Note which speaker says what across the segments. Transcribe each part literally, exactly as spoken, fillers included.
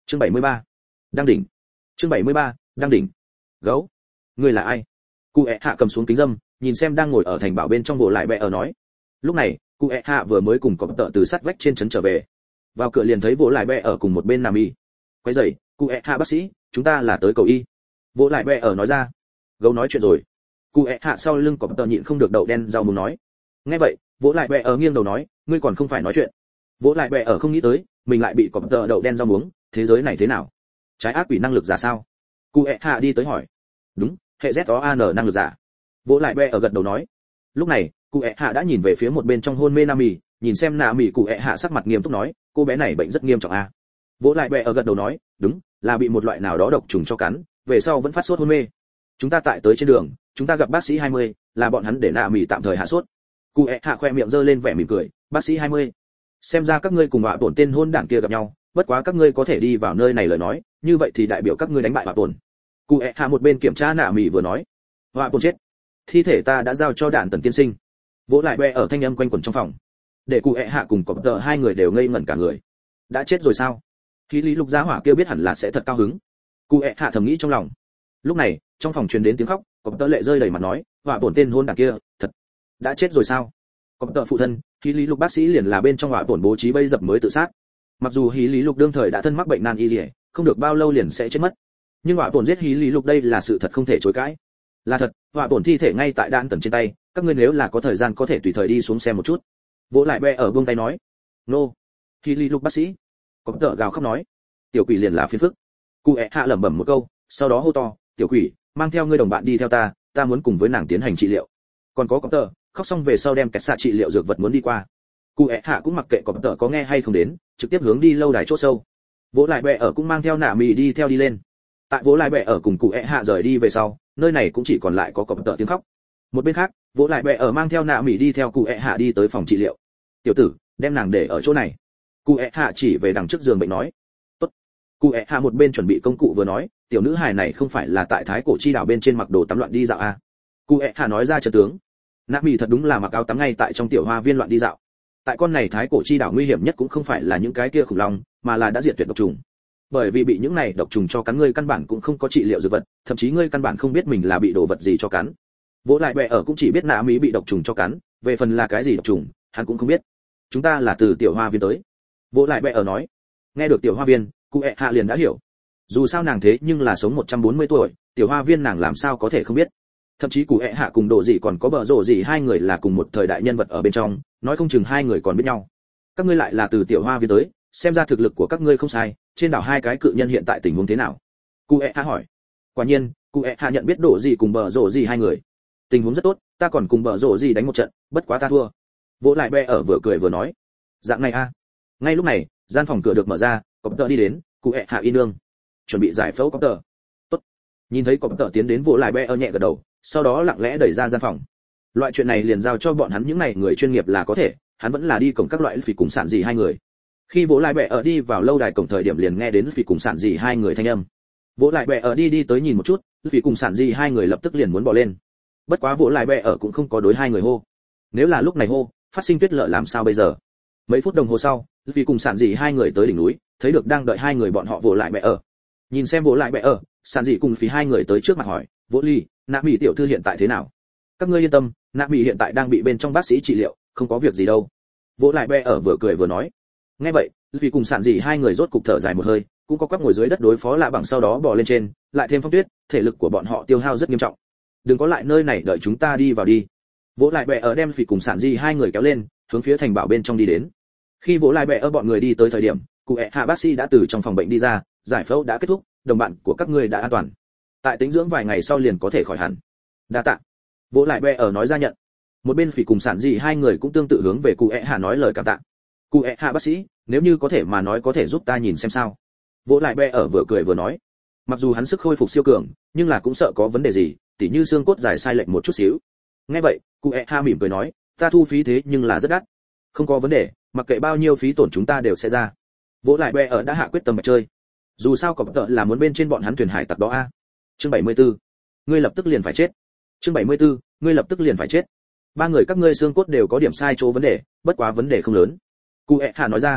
Speaker 1: Chương bảy mươi ba. Đang đỉnh. Chương bảy mươi ba. Đang đỉnh. Gấu, ngươi là ai? Cụ ẹ hạ cầm xuống kính dâm, nhìn xem đang ngồi ở thành bảo bên trong bộ lại bẹ ở nói. Lúc này, cụ ẹ hạ vừa mới cùng có tợ từ sát vách trên trấn trở về. Vào cửa liền thấy bộ lại bẹ ở cùng một bên nằm y. Quay giày, cụ ẹ hạ bác sĩ, chúng ta là tới cầu y. Bộ lại bẹ ở nói ra. Gấu nói chuyện rồi. Cụ ẹ hạ sau lưng có tợ nhịn không được đậu đen rau muốn nói. Nghe vậy, vỗ lại bẹ ở nghiêng đầu nói, ngươi còn không phải nói chuyện. Vỗ lại bẹ ở không nghĩ tới, mình lại bị có tợ đậu đen rau muống, thế giới này thế nào? Trái ác quỷ năng lực giả sao? Cụ ẹ hạ đi tới hỏi. Đúng, hệ Z O A N năng lực giả. Vỗ lại bẹ ở gật đầu nói. Lúc này, cụ ẹ hạ đã nhìn về phía một bên trong hôn mê nam mì, nhìn xem nà mì cụ ẹ hạ sắc mặt nghiêm túc nói, cô bé này bệnh rất nghiêm trọng a. Vỗ lại bẹ ở gật đầu nói, đúng, là bị một loại nào đó độc trùng cho cắn, về sau vẫn phát sốt hôn mê. Chúng ta tại tới trên đường, chúng ta gặp bác sĩ hai mươi, là bọn hắn để nà mì tạm thời hạ sốt. Cụ ẹ hạ khoe miệng giơ lên vẻ mỉm cười, bác sĩ hai mươi. Xem ra các ngươi cùng họa tổn tên hôn đảng kia gặp nhau, bất quá các ngươi có thể đi vào nơi này lời nói, như vậy thì đại biểu các ngươi đánh bại họa tổn. Cụ ẹ hạ một bên kiểm tra nà mì vừa nói, họa tổn chết, thi thể ta đã giao cho đạn tần tiên sinh. Vỗ lại bẹ ở thanh âm quanh quẩn trong phòng, để cụ ẹ hạ cùng cọp tờ hai người đều ngây ngẩn cả người. Đã chết rồi sao? Khí lý lục giá hỏa kia biết hẳn là sẽ thật cao hứng. Cụ ẹ hạ thầm nghĩ trong lòng. Lúc này, trong phòng truyền đến tiếng khóc, cọp tờ lệ rơi đầy mặt nói, họa tổn tên hôn đảng kia, thật đã chết rồi sao? Cọp tờ phụ thân, khí lý lục bác sĩ liền là bên trong họa tổn bố trí bây dập mới tự sát. Mặc dù khí lý lục đương thời đã thân mắc bệnh nan y liệt, không được bao lâu liền sẽ chết mất, nhưng họa tổn giết khí lý lục đây là sự thật không thể chối cãi. Là thật, họa tổn thi thể ngay tại đạn tần trên tay, các ngươi nếu là có thời gian có thể tùy thời đi xuống xem một chút. Vỗ lại bẹ ở buông tay nói, nô, khí lý lục bác sĩ. Cọp tờ gào khóc nói, tiểu quỷ liền là phiền phức. Cụ ẹ hạ lẩm bẩm một câu, sau đó hô to, tiểu quỷ, mang theo ngươi đồng bạn đi theo ta, ta muốn cùng với nàng tiến hành trị liệu. Còn có cọp tờ, khóc xong về sau đem kẹt xạ trị liệu dược vật muốn đi qua. Cụ ẹ hạ cũng mặc kệ cọp tờ có nghe hay không đến, trực tiếp hướng đi lâu đài chỗ sâu. Vỗ lại bẹ ở cũng mang theo nạ mì đi theo đi lên. Tại vỗ lại bẹ ở cùng cụ ẹ hạ rời đi về sau, nơi này cũng chỉ còn lại có cọp tờ tiếng khóc. Một bên khác, vỗ lại bẹ ở mang theo nạ mì đi theo cụ ẹ hạ đi tới phòng trị liệu. Tiểu tử, đem nàng để ở chỗ này. Cụ ẹ hạ chỉ về đằng trước giường bệnh nói. Tốt. Cụ ẹ hạ một bên chuẩn bị công cụ vừa nói, tiểu nữ hài này không phải là tại thái cổ chi đảo bên trên mặc đồ tắm loạn đi dạo à? Cụ ẹ hạ nói ra trận tướng. Nạ mì thật đúng là mặc áo tắm ngay tại trong tiểu hoa viên loạn đi dạo. Tại con này thái cổ chi đảo nguy hiểm nhất cũng không phải là những cái kia khủng long, mà là đã diệt tuyệt độc trùng. Bởi vì bị những này độc trùng cho cắn, ngươi căn bản cũng không có trị liệu dược vật, thậm chí ngươi căn bản không biết mình là bị đồ vật gì cho cắn. Vỗ lại bẹ ở cũng chỉ biết nạ mỹ bị độc trùng cho cắn, về phần là cái gì độc trùng, hắn cũng không biết. Chúng ta là từ tiểu hoa viên tới. Vỗ lại bẹ ở nói. Nghe được tiểu hoa viên, cụ ẹ hạ liền đã hiểu. Dù sao nàng thế nhưng là sống một trăm bốn mươi tuổi, tiểu hoa viên nàng làm sao có thể không biết. Thậm chí cụ ẹ hạ cùng độ dị còn có bờ rổ dị hai người là cùng một thời đại nhân vật ở bên trong, nói không chừng hai người còn biết nhau. Các ngươi lại là từ tiểu hoa viên tới, xem ra thực lực của các ngươi không sai, trên đảo hai cái cự nhân hiện tại tình huống thế nào? Cụ ẹ hạ hỏi. Quả nhiên, cụ ẹ hạ nhận biết độ dị cùng bờ rổ dị hai người. Tình huống rất tốt, ta còn cùng bờ rổ dị đánh một trận, bất quá ta thua. Vỗ lại bẹ ở vừa cười vừa nói. Dạng này a. Ngay lúc này, gian phòng cửa được mở ra, cọp tờ đi đến, cụ ẹ hạ y nương. Chuẩn bị giải phẫu cọp tờ. Tốt. Nhìn thấy cọp tờ tiến đến, vỗ lại bẹ ở nhẹ gật đầu, sau đó lặng lẽ đẩy ra gian phòng. Loại chuyện này liền giao cho bọn hắn những này người chuyên nghiệp là có thể, hắn vẫn là đi cổng các loại phỉ cùng sản gì hai người. Khi vỗ lại bẹ ở đi vào lâu đài cổng thời điểm liền nghe đến phỉ cùng sản gì hai người thanh âm. Vỗ lại bẹ ở đi đi tới nhìn một chút, phỉ cùng sản gì hai người lập tức liền muốn bỏ lên. Bất quá vỗ lại bẹ ở cũng không có đối hai người hô. Nếu là lúc này hô, phát sinh tuyết lở làm sao bây giờ? Mấy phút đồng hồ sau, phỉ cùng sản gì hai người tới đỉnh núi, thấy được đang đợi hai người bọn họ vỗ lại bẹ ở. Nhìn xem vỗ lại bẹ ở, sản gì cùng phỉ hai người tới trước mặt hỏi, vỗ ly, nạ mỹ tiểu thư hiện tại thế nào? Các ngươi yên tâm, nạ mỹ hiện tại đang bị bên trong bác sĩ trị liệu, không có việc gì đâu. Vỗ lại bẹ ở vừa cười vừa nói. Nghe vậy, vì cùng sản gì hai người rốt cục thở dài một hơi, cũng có quắp ngồi dưới đất đối phó lạ bằng sau đó bò lên trên, lại thêm phong tuyết, thể lực của bọn họ tiêu hao rất nghiêm trọng. Đừng có lại nơi này đợi chúng ta đi vào đi. Vỗ lại bẹ ở đem phỉ cùng sản gì hai người kéo lên, hướng phía thành bảo bên trong đi đến. Khi vỗ lại bẹ ở bọn người đi tới thời điểm, cụ ẹ hạ bác sĩ đã từ trong phòng bệnh đi ra, giải phẫu đã kết thúc, đồng bạn của các ngươi đã an toàn. Tại tĩnh dưỡng vài ngày sau liền có thể khỏi hẳn. Đa tạ. Vỗ lại bẹ ở nói ra nhận. Một bên phỉ cùng sản gì hai người cũng tương tự hướng về cụ ẹ hạ nói lời cảm tạ. Cụ ẹ hạ bác sĩ, nếu như có thể mà nói có thể giúp ta nhìn xem sao? Vỗ lại bẹ ở vừa cười vừa nói. Mặc dù hắn sức khôi phục siêu cường, nhưng là cũng sợ có vấn đề gì, tỉ như xương cốt dài sai lệch một chút xíu. Nghe vậy, cụ ẹ hạ mỉm cười nói, ta thu phí thế nhưng là rất đắt. Không có vấn đề, mặc kệ bao nhiêu phí tổn chúng ta đều sẽ ra. Vỗ lại bẹ ở đã hạ quyết tâm mà chơi. Dù sao cọp tợ là muốn bên trên bọn hắn thuyền hải tặc đó a. Chương bảy mươi tư. Ngươi lập tức liền phải chết. Chương bảy mươi tư. Ngươi lập tức liền phải chết. Ba người các ngươi xương cốt đều có điểm sai chỗ vấn đề, bất quá vấn đề không lớn. Cụ ẹ hạ nói ra.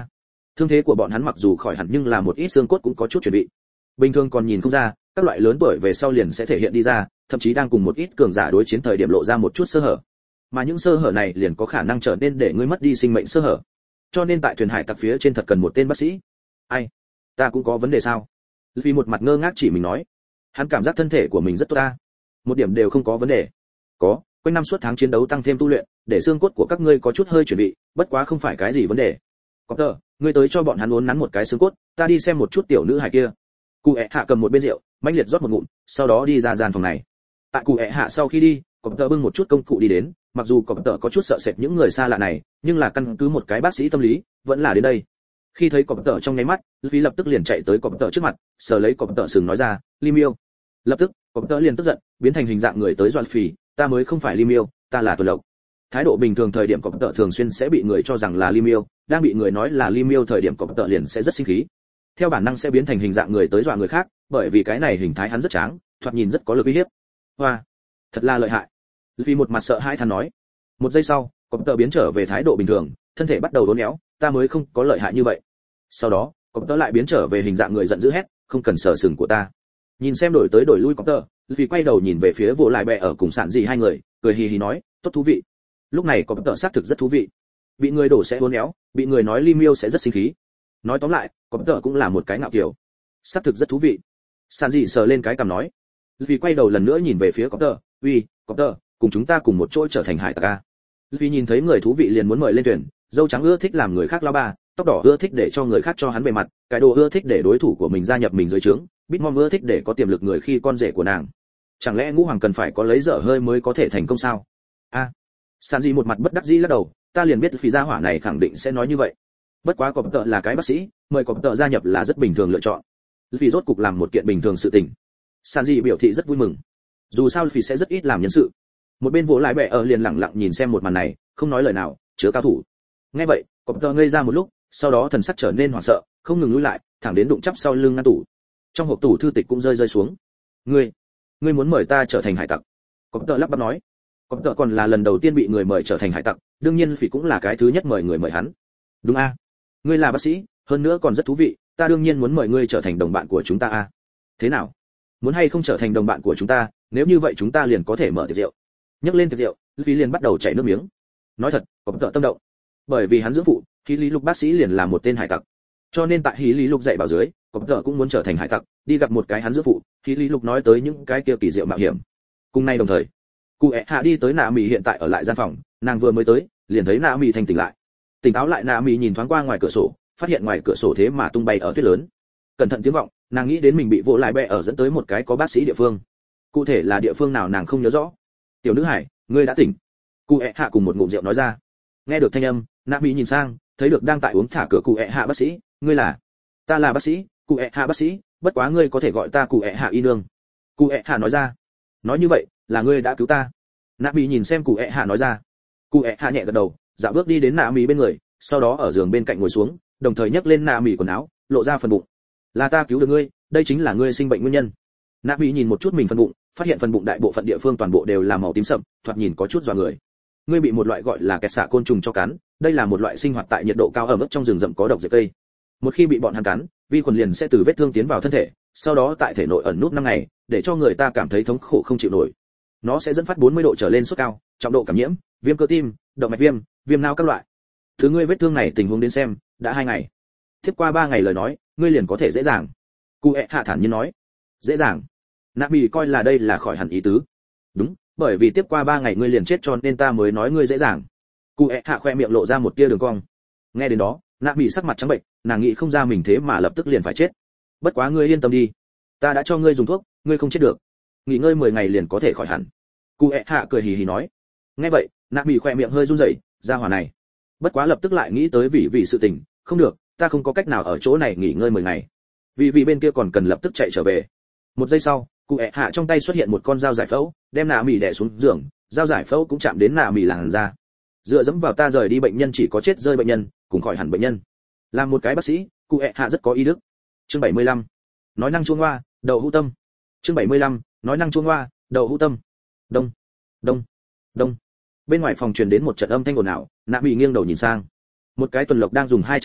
Speaker 1: Thương thế của bọn hắn mặc dù khỏi hẳn nhưng là một ít xương cốt cũng có chút chuẩn bị. Bình thường còn nhìn không ra, các loại lớn tuổi về sau liền sẽ thể hiện đi ra, thậm chí đang cùng một ít cường giả đối chiến thời điểm lộ ra một chút sơ hở. Mà những sơ hở này liền có khả năng trở nên để ngươi mất đi sinh mệnh sơ hở. Cho nên tại thuyền hải tặc phía trên thật cần một tên bác sĩ. Ai? Ta cũng có vấn đề sao? Vì một mặt ngơ ngác chỉ mình nói. Hắn cảm giác thân thể của mình rất tốt ta, một điểm đều không có vấn đề. Có, quanh năm suốt tháng chiến đấu tăng thêm tu luyện, để xương cốt của các ngươi có chút hơi chuẩn bị, bất quá không phải cái gì vấn đề. Có tờ, ngươi tới cho bọn hắn uốn nắn một cái xương cốt, ta đi xem một chút tiểu nữ hài kia. Cụ ẹ hạ cầm một bên rượu, mãnh liệt rót một ngụm, sau đó đi ra gian phòng này. Tại cụ ẹ hạ sau khi đi, có tờ bưng một chút công cụ đi đến, mặc dù có tờ có chút sợ sệt những người xa lạ này, nhưng là căn cứ một cái bác sĩ tâm lý, vẫn là đến đây. Khi thấy có tờ trong nháy mắt, Luffy lập tức liền chạy tới có tờ trước mặt, sờ lấy có tờ sừng nói ra, Limio. Lập tức, có tờ liền tức giận, biến thành hình dạng người tới doan phì, ta mới không phải Limio, ta là Tuần Lộc. Thái độ bình thường thời điểm có tờ thường xuyên sẽ bị người cho rằng là Limio, đang bị người nói là Limio thời điểm có tờ liền sẽ rất sinh khí. Theo bản năng sẽ biến thành hình dạng người tới dọa người khác, bởi vì cái này hình thái hắn rất tráng, thoạt nhìn rất có lực uy hiếp. Hoa, thật là lợi hại. Luffy một mặt sợ hãi than nói. Một giây sau, có tờ biến trở về thái độ bình thường, thân thể bắt đầu uốn éo, ta mới không có lợi hại như vậy. Sau đó, có tờ lại biến trở về hình dạng người giận dữ hét, không cần sờ sừng của ta. Nhìn xem đổi tới đổi lui có tờ, Luffy quay đầu nhìn về phía Vô Lại Bẹ ở cùng Sản Dị hai người, cười hì hì nói, tốt thú vị. Lúc này có tờ xác thực rất thú vị. Bị người đổ sẽ uốn éo, bị người nói Limio sẽ rất sinh khí. Nói tóm lại, có tờ cũng là một cái ngạo kiều. Xác thực rất thú vị. Sản Dị sờ lên cái cằm nói. Luffy quay đầu lần nữa nhìn về phía có tờ, uy, có tờ, cùng chúng ta cùng một chỗ trở thành hải tặc a. Luffy nhìn thấy người thú vị liền muốn mời lên thuyền, dâu trắng ưa thích làm người khác lao ba, tóc đỏ ưa thích để cho người khác cho hắn bề mặt, cái đồ ưa thích để đối thủ của mình gia nhập mình dưới trướng, Bitmom ưa thích để có tiềm lực người khi con rể của nàng. Chẳng lẽ ngũ hoàng cần phải có lấy dở hơi mới có thể thành công sao? A. À, Sản Dị một mặt bất đắc dĩ lắc đầu, ta liền biết Luffy gia hỏa này khẳng định sẽ nói như vậy. Bất quá có tợ là cái bác sĩ, mời có tợ gia nhập là rất bình thường lựa chọn. Luffy rốt cục làm một kiện bình thường sự tình. Sản Dị biểu thị rất vui mừng. Dù sao Luffy sẽ rất ít làm nhân sự. Một bên Vô Lại Bẹ ở liền lặng lặng nhìn xem một màn này, không nói lời nào, chứa cao thủ. Nghe vậy, có tợ ngây ra một lúc, sau đó thần sắc trở nên hoảng sợ, không ngừng lùi lại, thẳng đến đụng chắp sau lưng ngăn tủ. Trong hộp tủ thư tịch cũng rơi rơi xuống. Ngươi, ngươi muốn mời ta trở thành hải tặc? Có tợ lắp bắp nói. Có tợ còn là lần đầu tiên bị người mời trở thành hải tặc, đương nhiên Luffy cũng là cái thứ nhất mời người mời hắn. Đúng a? Ngươi là bác sĩ, hơn nữa còn rất thú vị, ta đương nhiên muốn mời ngươi trở thành đồng bạn của chúng ta a. Thế nào? Muốn hay không trở thành đồng bạn của chúng ta, nếu như vậy chúng ta liền có thể mở tiệc rượu. Nhắc lên tiệc rượu, Luffy liền bắt đầu chảy nước miếng. Nói thật, có tợ tâm động. Bởi vì hắn dưỡng phụ, Hí Lý Lục bác sĩ liền là một tên hải tặc. Cho nên tại Hí Lý Lục dạy bảo dưới, có tợ cũng muốn trở thành hải tặc, đi gặp một cái hắn dưỡng phụ. Hí Lý Lục nói tới những cái kia kỳ diệu mạo hiểm. Cùng nay đồng thời, cụ ẹ hạ đi tới Nạ Mị hiện tại ở lại gian phòng, nàng vừa mới tới, liền thấy Nạ Mị thành tỉnh lại. Tỉnh táo lại Nạ Mị nhìn thoáng qua ngoài cửa sổ, phát hiện ngoài cửa sổ thế mà tung bay ở tuyết lớn. Cẩn thận tiếng vọng, nàng nghĩ đến mình bị Vô Lại Bẹ ở dẫn tới một cái có bác sĩ địa phương. Cụ thể là địa phương nào nàng không nhớ rõ. Tiểu nữ hải, ngươi đã tỉnh. Cụ ẹ hạ cùng một ngụm rượu nói ra. Nghe được thanh âm, Nạ Mị nhìn sang, thấy được đang tại uống thả cửa cụ ẹ hạ bác sĩ, ngươi là? Ta là bác sĩ, cụ ẹ hạ bác sĩ, bất quá ngươi có thể gọi ta cụ ẹ hạ y nương. Cụ ẹ hạ nói ra. Nói như vậy, là ngươi đã cứu ta. Nạ Mị nhìn xem cụ ẹ hạ nói ra. Cụ ẹ hạ nhẹ gật đầu, dạo bước đi đến Nạ Mị bên người, sau đó ở giường bên cạnh ngồi xuống, đồng thời nhấc lên Nạ Mị quần áo, lộ ra phần bụng. Là ta cứu được ngươi, đây chính là ngươi sinh bệnh nguyên nhân. Nạ Mị nhìn một chút mình phần bụng, phát hiện phần bụng đại bộ phận địa phương toàn bộ đều là màu tím sậm, thoạt nhìn có chút dọa người. Ngươi bị một loại gọi là kẹt xạ côn trùng cho cắn, đây là một loại sinh hoạt tại nhiệt độ cao ở mức trong rừng rậm có độc dược cây. Một khi bị bọn hắn cắn, vi khuẩn liền sẽ từ vết thương tiến vào thân thể, sau đó tại thể nội ẩn nút năm ngày, để cho người ta cảm thấy thống khổ không chịu nổi. Nó sẽ dẫn phát bốn mươi độ trở lên sốt cao, trọng độ cảm nhiễm, viêm cơ tim, động mạch viêm, viêm não các loại. Thứ ngươi vết thương này tình huống đến xem, đã hai ngày. Tiếp qua ba ngày lời nói, ngươi liền có thể dễ dàng. Cụ ẹ hạ thản nhiên nói. Dễ dàng? Nạ Mị coi là đây là khỏi hẳn ý tứ. Đúng, bởi vì tiếp qua ba ngày ngươi liền chết cho nên ta mới nói ngươi dễ dàng. Cụ ẹ hạ khoe miệng lộ ra một tia đường cong. Nghe đến đó, Nạ Mị sắc mặt trắng bệch, nàng nghĩ không ra mình thế mà lập tức liền phải chết. Bất quá ngươi yên tâm đi, ta đã cho ngươi dùng thuốc, ngươi không chết được. Nghỉ ngơi mười ngày liền có thể khỏi hẳn. Cụ ẹ hạ cười hì hì nói. Nghe vậy, Nạ Mị khoe miệng hơi run rẩy, ra hỏa này. Bất quá lập tức lại nghĩ tới vì vì sự tình, không được, ta không có cách nào ở chỗ này nghỉ ngơi mười ngày. Vì vì bên kia còn cần lập tức chạy trở về. Một giây sau, cụ ẹ hạ trong tay xuất hiện một con dao giải phẫu, đem Nạ Mị đè xuống giường, dao giải phẫu cũng chạm đến Nạ Mị làn da. Dựa dẫm vào ta rời đi bệnh nhân chỉ có chết rơi bệnh nhân, cùng khỏi hẳn bệnh nhân. Làm một cái bác sĩ, cụ ẹ hạ rất có ý đức. Chương bảy mươi lăm, nói năng chuông hoa, đầu hữu tâm. Chương bảy mươi lăm, nói năng chuông hoa, đầu hữu tâm. Đông, đông, đông. Bên ngoài phòng truyền đến một trận âm thanh ồn ào, Nạ Mị nghiêng đầu nhìn sang. Một cái tuần lộc đang dùng hai chân chạy,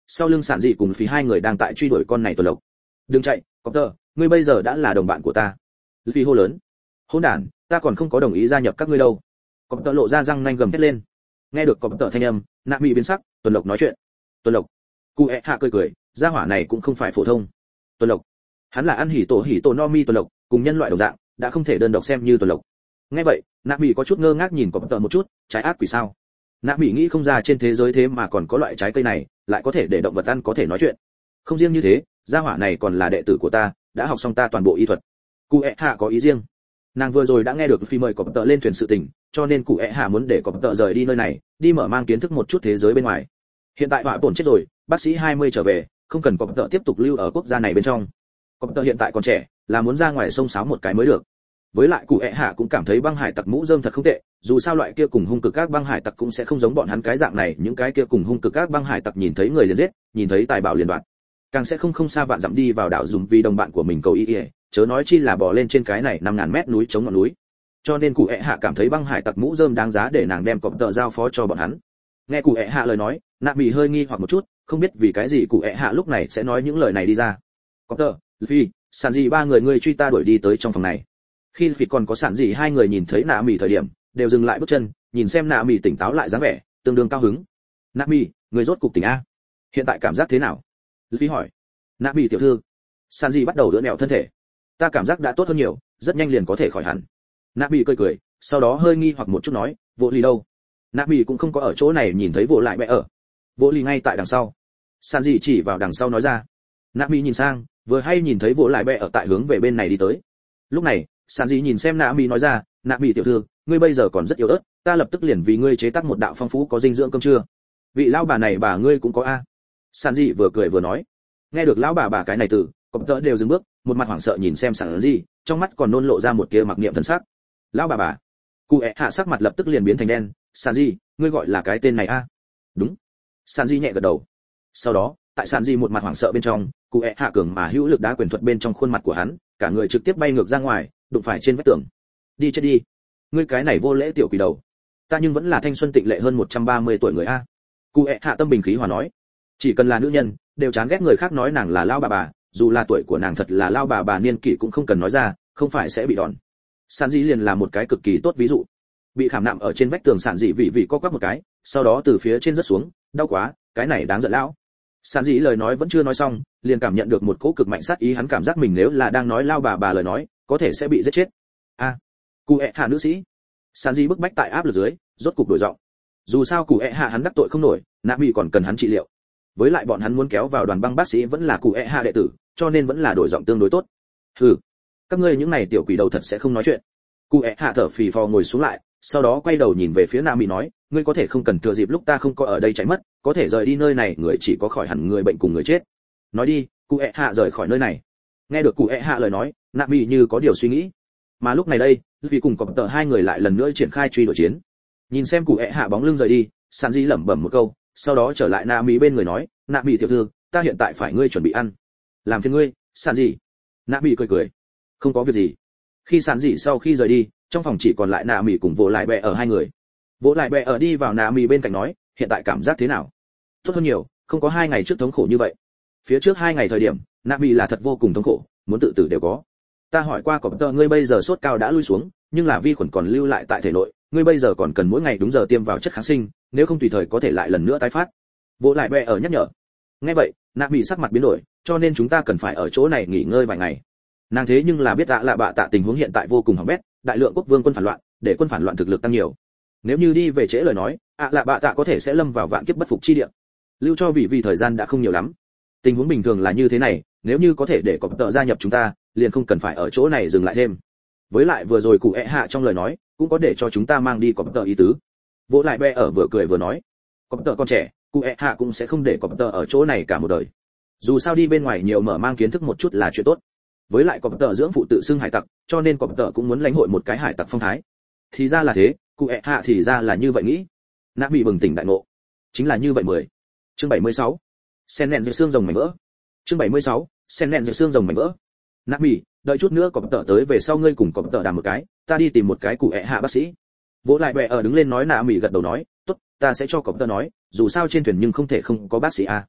Speaker 1: sau lưng sản dị cùng phí hai người đang tại truy đuổi con này tuần lộc. Đừng chạy, Copter, ngươi bây giờ đã là đồng bạn của ta. Phí hô lớn. Hỗn đản, ta còn không có đồng ý gia nhập các ngươi đâu. Copter lộ ra răng nanh gầm thét lên. Nghe được Copter thanh âm, Nạ Mỹ biến sắc, tuần lộc nói chuyện. Tuần lộc. Cụ ẹ hạ cười cười, gia hỏa này cũng không phải phổ thông. Tuần lộc. Hắn là ăn hỉ tổ hỉ tổ no mi tuần lộc, cùng nhân loại đồng dạng, đã không thể đơn độc xem như tuần lộc. Nghe vậy, Nạ Mỹ có chút ngơ ngác nhìn Copter một chút, trái ác quỷ sao? Nạ Mỹ nghĩ không ra trên thế giới thế mà còn có loại trái cây này, lại có thể để động vật ăn có thể nói chuyện. Không riêng như thế, gia hỏa này còn là đệ tử của ta, đã học xong ta toàn bộ y thuật. Cụ ẹ hạ có ý riêng. Nàng vừa rồi đã nghe được phi mời Copter lên thuyền sự tình, cho nên cụ ẹ hạ muốn để Copter rời đi nơi này, đi mở mang kiến thức một chút thế giới bên ngoài. Hiện tại họa bổn chết rồi, bác sĩ hai mươi trở về, không cần Copter tiếp tục lưu ở quốc gia này bên trong. Copter hiện tại còn trẻ, là muốn ra ngoài sông sáo một cái mới được. Với lại cụ ẹ hạ cũng cảm thấy băng hải tặc mũ rơm thật không tệ, dù sao loại kia cùng hung cực các băng hải tặc cũng sẽ không giống bọn hắn cái dạng này, những cái kia cùng hung cực các băng hải tặc nhìn thấy người liền giết, nhìn thấy tài bảo liền đoạt, càng sẽ không không xa vạn dặm đi vào đảo dùng vì đồng bạn của mình cầu ý, ý chớ nói chi là bò lên trên cái này năm ngàn mét núi chống ngọn núi. Cho nên cụ ẹ hạ cảm thấy băng hải tặc mũ rơm đáng giá để nàng đem Copter giao phó cho bọn hắn. Nghe cụ ẹ hạ lời nói, Nạ Mỹ hơi nghi hoặc một chút, không biết vì cái gì cụ ẹ hạ lúc này sẽ nói những lời này đi ra. Copter, Luffy, sản gì ba người ngươi truy ta đuổi đi tới trong phòng này. Khi Luffy còn có sản gì hai người nhìn thấy Nạ Mỹ thời điểm, đều dừng lại bước chân, nhìn xem Nạ Mỹ tỉnh táo lại dáng vẻ, tương đương cao hứng. Nạ Mỹ, người rốt cục tỉnh a? Hiện tại cảm giác thế nào? Luffy hỏi. Nạ Mỹ tiểu thư. Sản gì bắt đầu đỡ nẹo thân thể. Ta cảm giác đã tốt hơn nhiều, rất nhanh liền có thể khỏi hẳn. Nạ Mỹ cười cười, sau đó hơi nghi hoặc một chút nói, vô ly đâu? Nạ Mỹ cũng không có ở chỗ này nhìn thấy vô lại bẽ ở. Vô ly ngay tại đằng sau. Sản gì chỉ vào đằng sau nói ra. Nạ Mỹ nhìn sang, vừa hay nhìn thấy vô lại bẽ ở tại hướng về bên này đi tới. Lúc này, Sản gì nhìn xem Nạ Mỹ nói ra, Nạ Mỹ tiểu thư, ngươi bây giờ còn rất yếu ớt, ta lập tức liền vì ngươi chế tác một đạo phong phú có dinh dưỡng cơm trưa. Vị lão bà này bà ngươi cũng có a. Sản gì vừa cười vừa nói. Nghe được lão bà bà cái này từ, Copter đều dừng bước, một mặt hoảng sợ nhìn xem Sản gì, trong mắt còn nôn lộ ra một tia mặc niệm thần sắc. Lão bà bà. Cụ ẹ hạ sắc mặt lập tức liền biến thành đen, Sản gì, ngươi gọi là cái tên này a? Đúng. Sản gì nhẹ gật đầu. Sau đó, tại Sản gì một mặt hoảng sợ bên trong, cụ ẹ hạ cường mà hữu lực đá quyền thuật bên trong khuôn mặt của hắn, cả người trực tiếp bay ngược ra ngoài, đụng phải trên vách tường. Đi chết đi. Ngươi cái này vô lễ tiểu quỷ đầu. Ta nhưng vẫn là thanh xuân tịnh lệ hơn một trăm ba mươi tuổi người a. Cụ ẹ hạ tâm bình khí hòa nói. Chỉ cần là nữ nhân, đều chán ghét người khác nói nàng là lao bà bà, dù là tuổi của nàng thật là lao bà bà niên kỷ cũng không cần nói ra, không phải sẽ bị đòn. Sản dị liền là một cái cực kỳ tốt ví dụ. Bị khảm nạm ở trên vách tường sản dị vị vị co quắp một cái, sau đó từ phía trên rớt xuống, đau quá, cái này đáng giận lão. Sản dị lời nói vẫn chưa nói xong, liền cảm nhận được một cỗ cực mạnh sát ý, hắn cảm giác mình nếu là đang nói lao bà bà lời nói, có thể sẽ bị giết chết. A, à, cụ ẹ hạ nữ sĩ. Sản dị bức bách tại áp lực dưới, rốt cục đổi giọng. Dù sao cụ ẹ hạ hắn đắc tội không nổi, Nạ Mỹ còn cần hắn trị liệu. Với lại bọn hắn muốn kéo vào đoàn băng bác sĩ vẫn là cụ ẹ hạ đệ tử, cho nên vẫn là đổi giọng tương đối tốt. Hừ, các ngươi những này tiểu quỷ đầu thật sẽ không nói chuyện. Cụ ẹ hạ thở phì phò ngồi xuống lại, sau đó quay đầu nhìn về phía Nạ Mỹ nói, ngươi có thể không cần thừa dịp lúc ta không có ở đây chạy mất, có thể rời đi nơi này, người chỉ có khỏi hẳn người bệnh cùng người chết. Nói đi, cụ ẹ hạ rời khỏi nơi này. Nghe được cụ ẹ hạ lời nói, Nạ Mỹ như có điều suy nghĩ. Mà lúc này đây, vì cùng cọp tờ hai người lại lần nữa triển khai truy đuổi chiến. Nhìn xem cụ ẹ hạ bóng lưng rời đi, Sản Di lẩm bẩm một câu, sau đó trở lại Nạ Mỹ bên người nói, Nạ Mỹ tiểu thư, ta hiện tại phải ngươi chuẩn bị ăn. Làm phiền ngươi, Sản Di. Nạ Mỹ cười cười, không có việc gì. Khi Sản Di sau khi rời đi, trong phòng chỉ còn lại Nạ Mỹ cùng Vô Lại Bẹ ở hai người. Vô Lại Bẹ ở đi vào Nạ Mỹ bên cạnh nói, hiện tại cảm giác thế nào? Tốt hơn nhiều, không có hai ngày trước thống khổ như vậy. Phía trước hai ngày thời điểm, Nạ Mỹ là thật vô cùng thống khổ, muốn tự tử đều có. Ta hỏi qua cọp tờ, ngươi bây giờ sốt cao đã lui xuống, nhưng là vi khuẩn còn lưu lại tại thể nội, ngươi bây giờ còn cần mỗi ngày đúng giờ tiêm vào chất kháng sinh, nếu không tùy thời có thể lại lần nữa tái phát. Vô Lại Bẹ ở nhắc nhở. Nghe vậy, Nạ Mỹ sắc mặt biến đổi, cho nên chúng ta cần phải ở chỗ này nghỉ ngơi vài ngày. Nàng thế nhưng là biết tạ lạ bạ tạ tình huống hiện tại vô cùng hỏng bét, đại lượng quốc vương quân phản loạn, để quân phản loạn thực lực tăng nhiều. Nếu như đi về trễ lời nói, ạ lạ bạ tạ có thể sẽ lâm vào vạn kiếp bất phục chi địa. Lưu cho vị vì thời gian đã không nhiều lắm. Tình huống bình thường là như thế này, nếu như có thể để cọp tờ gia nhập chúng ta, liền không cần phải ở chỗ này dừng lại thêm. Với lại vừa rồi cụ ẹ hạ trong lời nói, cũng có để cho chúng ta mang đi cọp tờ ý tứ. Vô Lại Bẹ ở vừa cười vừa nói, cọp tờ con trẻ, cụ ẹ hạ cũng sẽ không để cọp tờ ở chỗ này cả một đời. Dù sao đi bên ngoài nhiều mở mang kiến thức một chút là chuyện tốt. Với lại cọp tờ dưỡng phụ tự xưng hải tặc, cho nên cọp tờ cũng muốn lãnh hội một cái hải tặc phong thái. Thì ra là thế, cụ ẹ hạ thì ra là như vậy nghĩ. Nạ Mỹ bừng tỉnh đại ngộ. Chính là như vậy mười. Chương bảy mươi sáu. Sen nện xương rồng mảnh vỡ. Chương bảy mươi sáu. Sen nện xương rồng mảnh vỡ. Nạ Mỹ, đợi chút nữa cọp tờ tới về sau ngươi cùng cọp tờ đàm một cái, ta đi tìm một cái cụ ẹ hạ bác sĩ. Vô Lại Bẹ ở đứng lên nói. Nạ Mỹ gật đầu nói, tốt, ta sẽ cho cọp tờ nói, dù sao trên thuyền nhưng không thể không có bác sĩ a.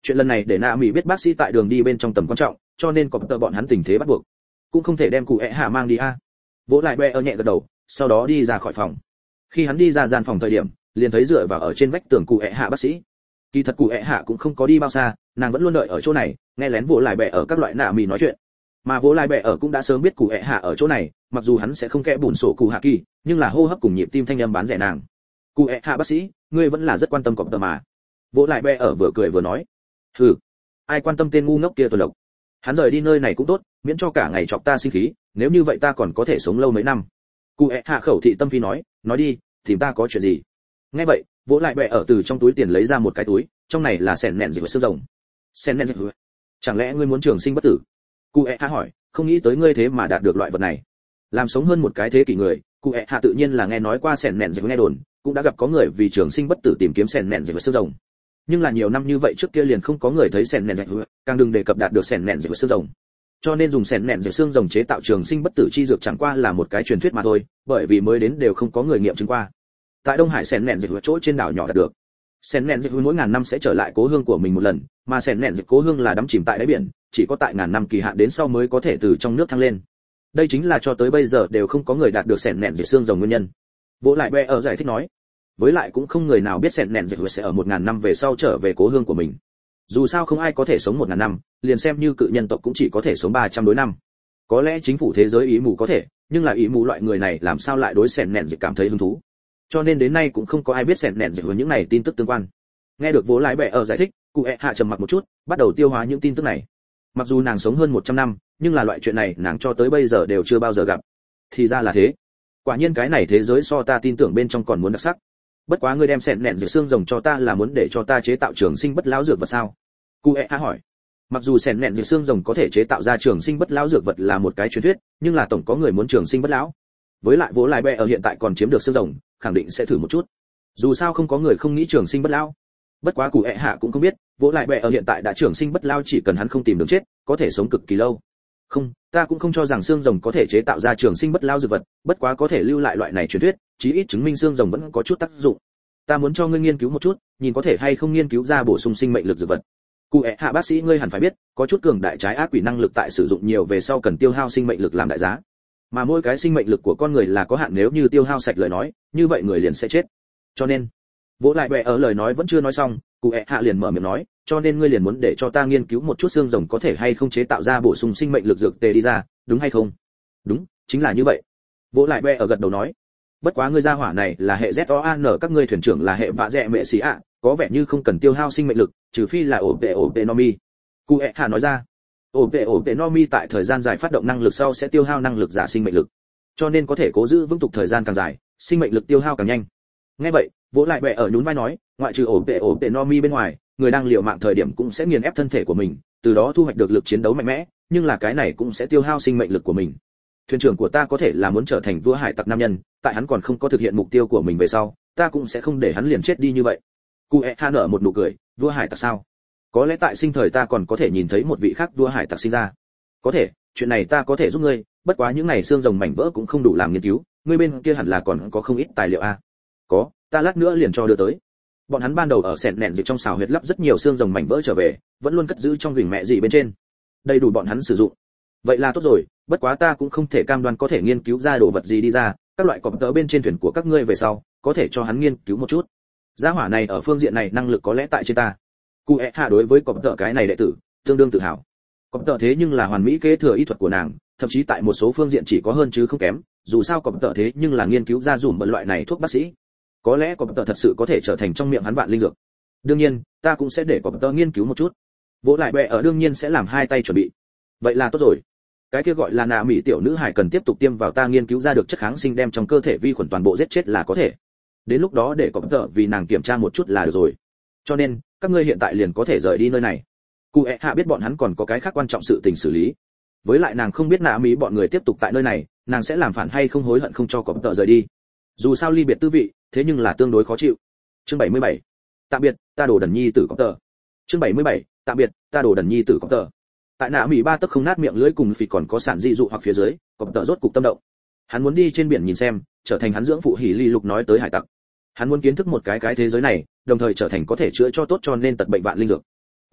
Speaker 1: Chuyện lần này để nạ mỹ biết bác sĩ tại đường đi bên trong tầm quan trọng, cho nên có tờ bọn hắn tình thế bắt buộc, cũng không thể đem cụ ẹ hạ mang đi a. Vỗ lại bẹ ở nhẹ gật đầu, sau đó đi ra khỏi phòng. Khi hắn đi ra gian phòng thời điểm, liền thấy dựa vào ở trên vách tường cụ ẹ hạ bác sĩ. Kỳ thật cụ ẹ hạ cũng không có đi bao xa, nàng vẫn luôn đợi ở chỗ này, nghe lén vỗ lại bẹ ở các loại nạ mỹ nói chuyện. Mà vỗ lại bẹ ở cũng đã sớm biết cụ ẹ hạ ở chỗ này, mặc dù hắn sẽ không kẽ bùn sổ cụ hạ kỳ, nhưng là hô hấp cùng nhịp tim thanh âm bán rẻ nàng. Cụ ẹ hạ bác sĩ, ngươi vẫn là rất quan tâm cọp tờ mà. Vỗ lại bẹ ở vừa cười vừa nói, hừ, ai quan tâm tên ngu ngốc kia tuần lộc. Hắn rời đi nơi này cũng tốt, miễn cho cả ngày chọc ta sinh khí, nếu như vậy ta còn có thể sống lâu mấy năm. Cụ ẹ hạ khẩu thị tâm phi nói, nói đi, tìm ta có chuyện gì. Nghe vậy, vỗ lại bẹ ở từ trong túi tiền lấy ra một cái túi, trong này là sèn nẹn dịch xương rồng. Sèn nẹn dịch, chẳng lẽ ngươi muốn trường sinh bất tử? Cụ ẹ hạ hỏi, không nghĩ tới ngươi thế mà đạt được loại vật này. Làm sống hơn một cái thế kỷ người, cụ ẹ hạ tự nhiên là nghe nói qua sèn nẹn dịch nghe đồn, cũng đã gặp có người vì trường sinh bất tử tìm kiếm sèn nẹn dịch xương rồng. Nhưng là nhiều năm như vậy trước kia liền không có người thấy sèn nẹn dịch, càng đừng đề cập đạt được sèn nẹn dịch xương rồng. Cho nên dùng sèn nẹn dịch xương rồng chế tạo trường sinh bất tử chi dược chẳng qua là một cái truyền thuyết mà thôi, bởi vì mới đến đều không có người nghiệm chứng qua. Tại Đông Hải sèn nẹn dịch chỗ trên đảo nhỏ đạt được. Sèn nẹn dịch mỗi ngàn năm sẽ trở lại cố hương của mình một lần, mà sèn nẹn dịch cố hương là đắm chìm tại đáy biển, chỉ có tại ngàn năm kỳ hạn đến sau mới có thể từ trong nước thăng lên. Đây chính là cho tới bây giờ đều không có người đạt được sèn nẹn dịch xương rồng nguyên nhân. Vỗ lại bẹ ở giải thích nói, với lại cũng không người nào biết sèn nẹn dịch sẽ ở một ngàn năm về sau trở về cố hương của mình. Dù sao không ai có thể sống một ngàn năm, liền xem như cự nhân tộc cũng chỉ có thể sống ba trăm đối năm. Có lẽ chính phủ thế giới ý mù có thể, nhưng là ý mù loại người này làm sao lại đối sèn nẹn dịch cảm thấy hứng thú. Cho nên đến nay cũng không có ai biết sèn nẹn dịch với những này tin tức tương quan. Nghe được Vỗ lại bẹ ở giải thích, cụ ẹ hạ trầm mặc một chút, bắt đầu tiêu hóa những tin tức này. Mặc dù nàng sống hơn một trăm năm, nhưng là loại chuyện này nàng cho tới bây giờ đều chưa bao giờ gặp. Thì ra là thế. Quả nhiên cái này thế giới so ta tin tưởng bên trong còn muốn đặc sắc. Bất quá ngươi đem sẹn nẹn dược xương rồng cho ta là muốn để cho ta chế tạo trường sinh bất lão dược vật sao? Cụ ẹ hạ hỏi. Mặc dù sẹn nẹn dược xương rồng có thể chế tạo ra trường sinh bất lão dược vật là một cái truyền thuyết, nhưng là tổng có người muốn trường sinh bất lão. Với lại Vỗ lại bẹ ở hiện tại còn chiếm được xương rồng, khẳng định sẽ thử một chút. Dù sao không có người không nghĩ trường sinh bất lão. Bất quá cụ ẹ hạ cũng không biết, Vỗ lại bẹ ở hiện tại đã trường sinh bất lão, chỉ cần hắn không tìm đường chết, có thể sống cực kỳ lâu. Không, ta cũng không cho rằng xương rồng có thể chế tạo ra trường sinh bất lão dược vật, bất quá có thể lưu lại loại này truyền thuyết, chí ít chứng minh xương rồng vẫn có chút tác dụng. Ta muốn cho ngươi nghiên cứu một chút, nhìn có thể hay không nghiên cứu ra bổ sung sinh mệnh lực dược vật. Cụ ẹ hạ bác sĩ ngươi hẳn phải biết, có chút cường đại trái ác quỷ năng lực tại sử dụng nhiều về sau cần tiêu hao sinh mệnh lực làm đại giá. Mà mỗi cái sinh mệnh lực của con người là có hạn, nếu như tiêu hao sạch lời nói, như vậy người liền sẽ chết. Cho nên, Vỗ lại bẹ ở lời nói vẫn chưa nói xong, cụ ẹ hạ liền mở miệng nói, cho nên ngươi liền muốn để cho ta nghiên cứu một chút xương rồng có thể hay không chế tạo ra bổ sung sinh mệnh lực dược tề đi ra, đúng hay không? Đúng, chính là như vậy. Vỗ lại bẹ ở gật đầu nói, bất quá ngươi gia hỏa này là hệ Z O A N, các ngươi thuyền trưởng là hệ vạ dẹ mẹ xí ạ, có vẻ như không cần tiêu hao sinh mệnh lực, trừ phi là ổ tệ ổ tệ nomi. Cụ ẹ hạ nói ra, ổ tệ ổ tệ nomi tại thời gian dài phát động năng lực sau sẽ tiêu hao năng lực giả sinh mệnh lực, cho nên có thể cố giữ vững tục thời gian càng dài, sinh mệnh lực tiêu hao càng nhanh. Nghe vậy, Vỗ lại bẹ ở nhún vai nói, ngoại trừ ổ tệ ổ tệ nomi bên ngoài, người đang liều mạng thời điểm cũng sẽ nghiền ép thân thể của mình, từ đó thu hoạch được lực chiến đấu mạnh mẽ, nhưng là cái này cũng sẽ tiêu hao sinh mệnh lực của mình. Thuyền trưởng của ta có thể là muốn trở thành vua hải tặc nam nhân, tại hắn còn không có thực hiện mục tiêu của mình về sau, ta cũng sẽ không để hắn liền chết đi như vậy. Cụ ẹ hạ nở một nụ cười, vua hải tặc sao? Có lẽ tại sinh thời ta còn có thể nhìn thấy một vị khác vua hải tặc sinh ra. Có thể, chuyện này ta có thể giúp ngươi, bất quá những này xương rồng mảnh vỡ cũng không đủ làm nghiên cứu, ngươi bên kia hẳn là còn có không ít tài liệu a. À? Có, ta lát nữa liền cho đưa tới. Bọn hắn ban đầu ở sẹn nẹn dịch trong xào huyệt lắp rất nhiều xương rồng mảnh vỡ trở về, vẫn luôn cất giữ trong gửi mẹ gì bên trên, đầy đủ bọn hắn sử dụng. Vậy là tốt rồi, bất quá ta cũng không thể cam đoan có thể nghiên cứu ra đồ vật gì đi ra, các loại cọp tớ bên trên thuyền của các ngươi về sau, có thể cho hắn nghiên cứu một chút. Gia hỏa này ở phương diện này năng lực có lẽ tại trên ta. Cụ ẹ hạ đối với cọp tớ cái này đệ tử, tương đương tự hào. Cọp tớ thế nhưng là hoàn mỹ kế thừa y thuật của nàng, thậm chí tại một số phương diện chỉ có hơn chứ không kém, dù sao cọp tớ thế nhưng là nghiên cứu ra dùm bận loại này thuốc bác sĩ. Có lẽ cọp tớ thật sự có thể trở thành trong miệng hắn vạn linh dược. Đương nhiên, ta cũng sẽ để cọp tớ nghiên cứu một chút. Vỗ lại bẹ ở đương nhiên sẽ làm hai tay chuẩn bị. Vậy là tốt rồi. Cái kia gọi là nạ mỹ tiểu nữ hải cần tiếp tục tiêm vào ta nghiên cứu ra được chất kháng sinh đem trong cơ thể vi khuẩn toàn bộ giết chết là có thể. Đến lúc đó để cọp tớ vì nàng kiểm tra một chút là được rồi. Cho nên, các ngươi hiện tại liền có thể rời đi nơi này. Cụ ẹ hạ biết bọn hắn còn có cái khác quan trọng sự tình xử lý. Với lại nàng không biết nạ mỹ bọn người tiếp tục tại nơi này, nàng sẽ làm phản hay không hối hận không cho cọp tớ rời đi. Dù sao ly biệt tư vị, thế nhưng là tương đối khó chịu. Chương bảy mươi bảy. Tạm biệt, ta đồ đần nhi tử cọp tớ. Chương bảy mươi bảy. Tạm biệt, ta đồ đần nhi tử cọp tớ. Tại nạ mỹ ba tấc không nát miệng lưỡi cùng phì còn có sản dị dụ hoặc phía dưới, cọp tớ rốt cục tâm động. Hắn muốn đi trên biển nhìn xem, trở thành hắn dưỡng phụ hỉ ly lục nói tới hải tặc. Hắn muốn kiến thức một cái cái thế giới này, đồng thời trở thành có thể chữa cho tốt cho nên tật bệnh vạn linh dược.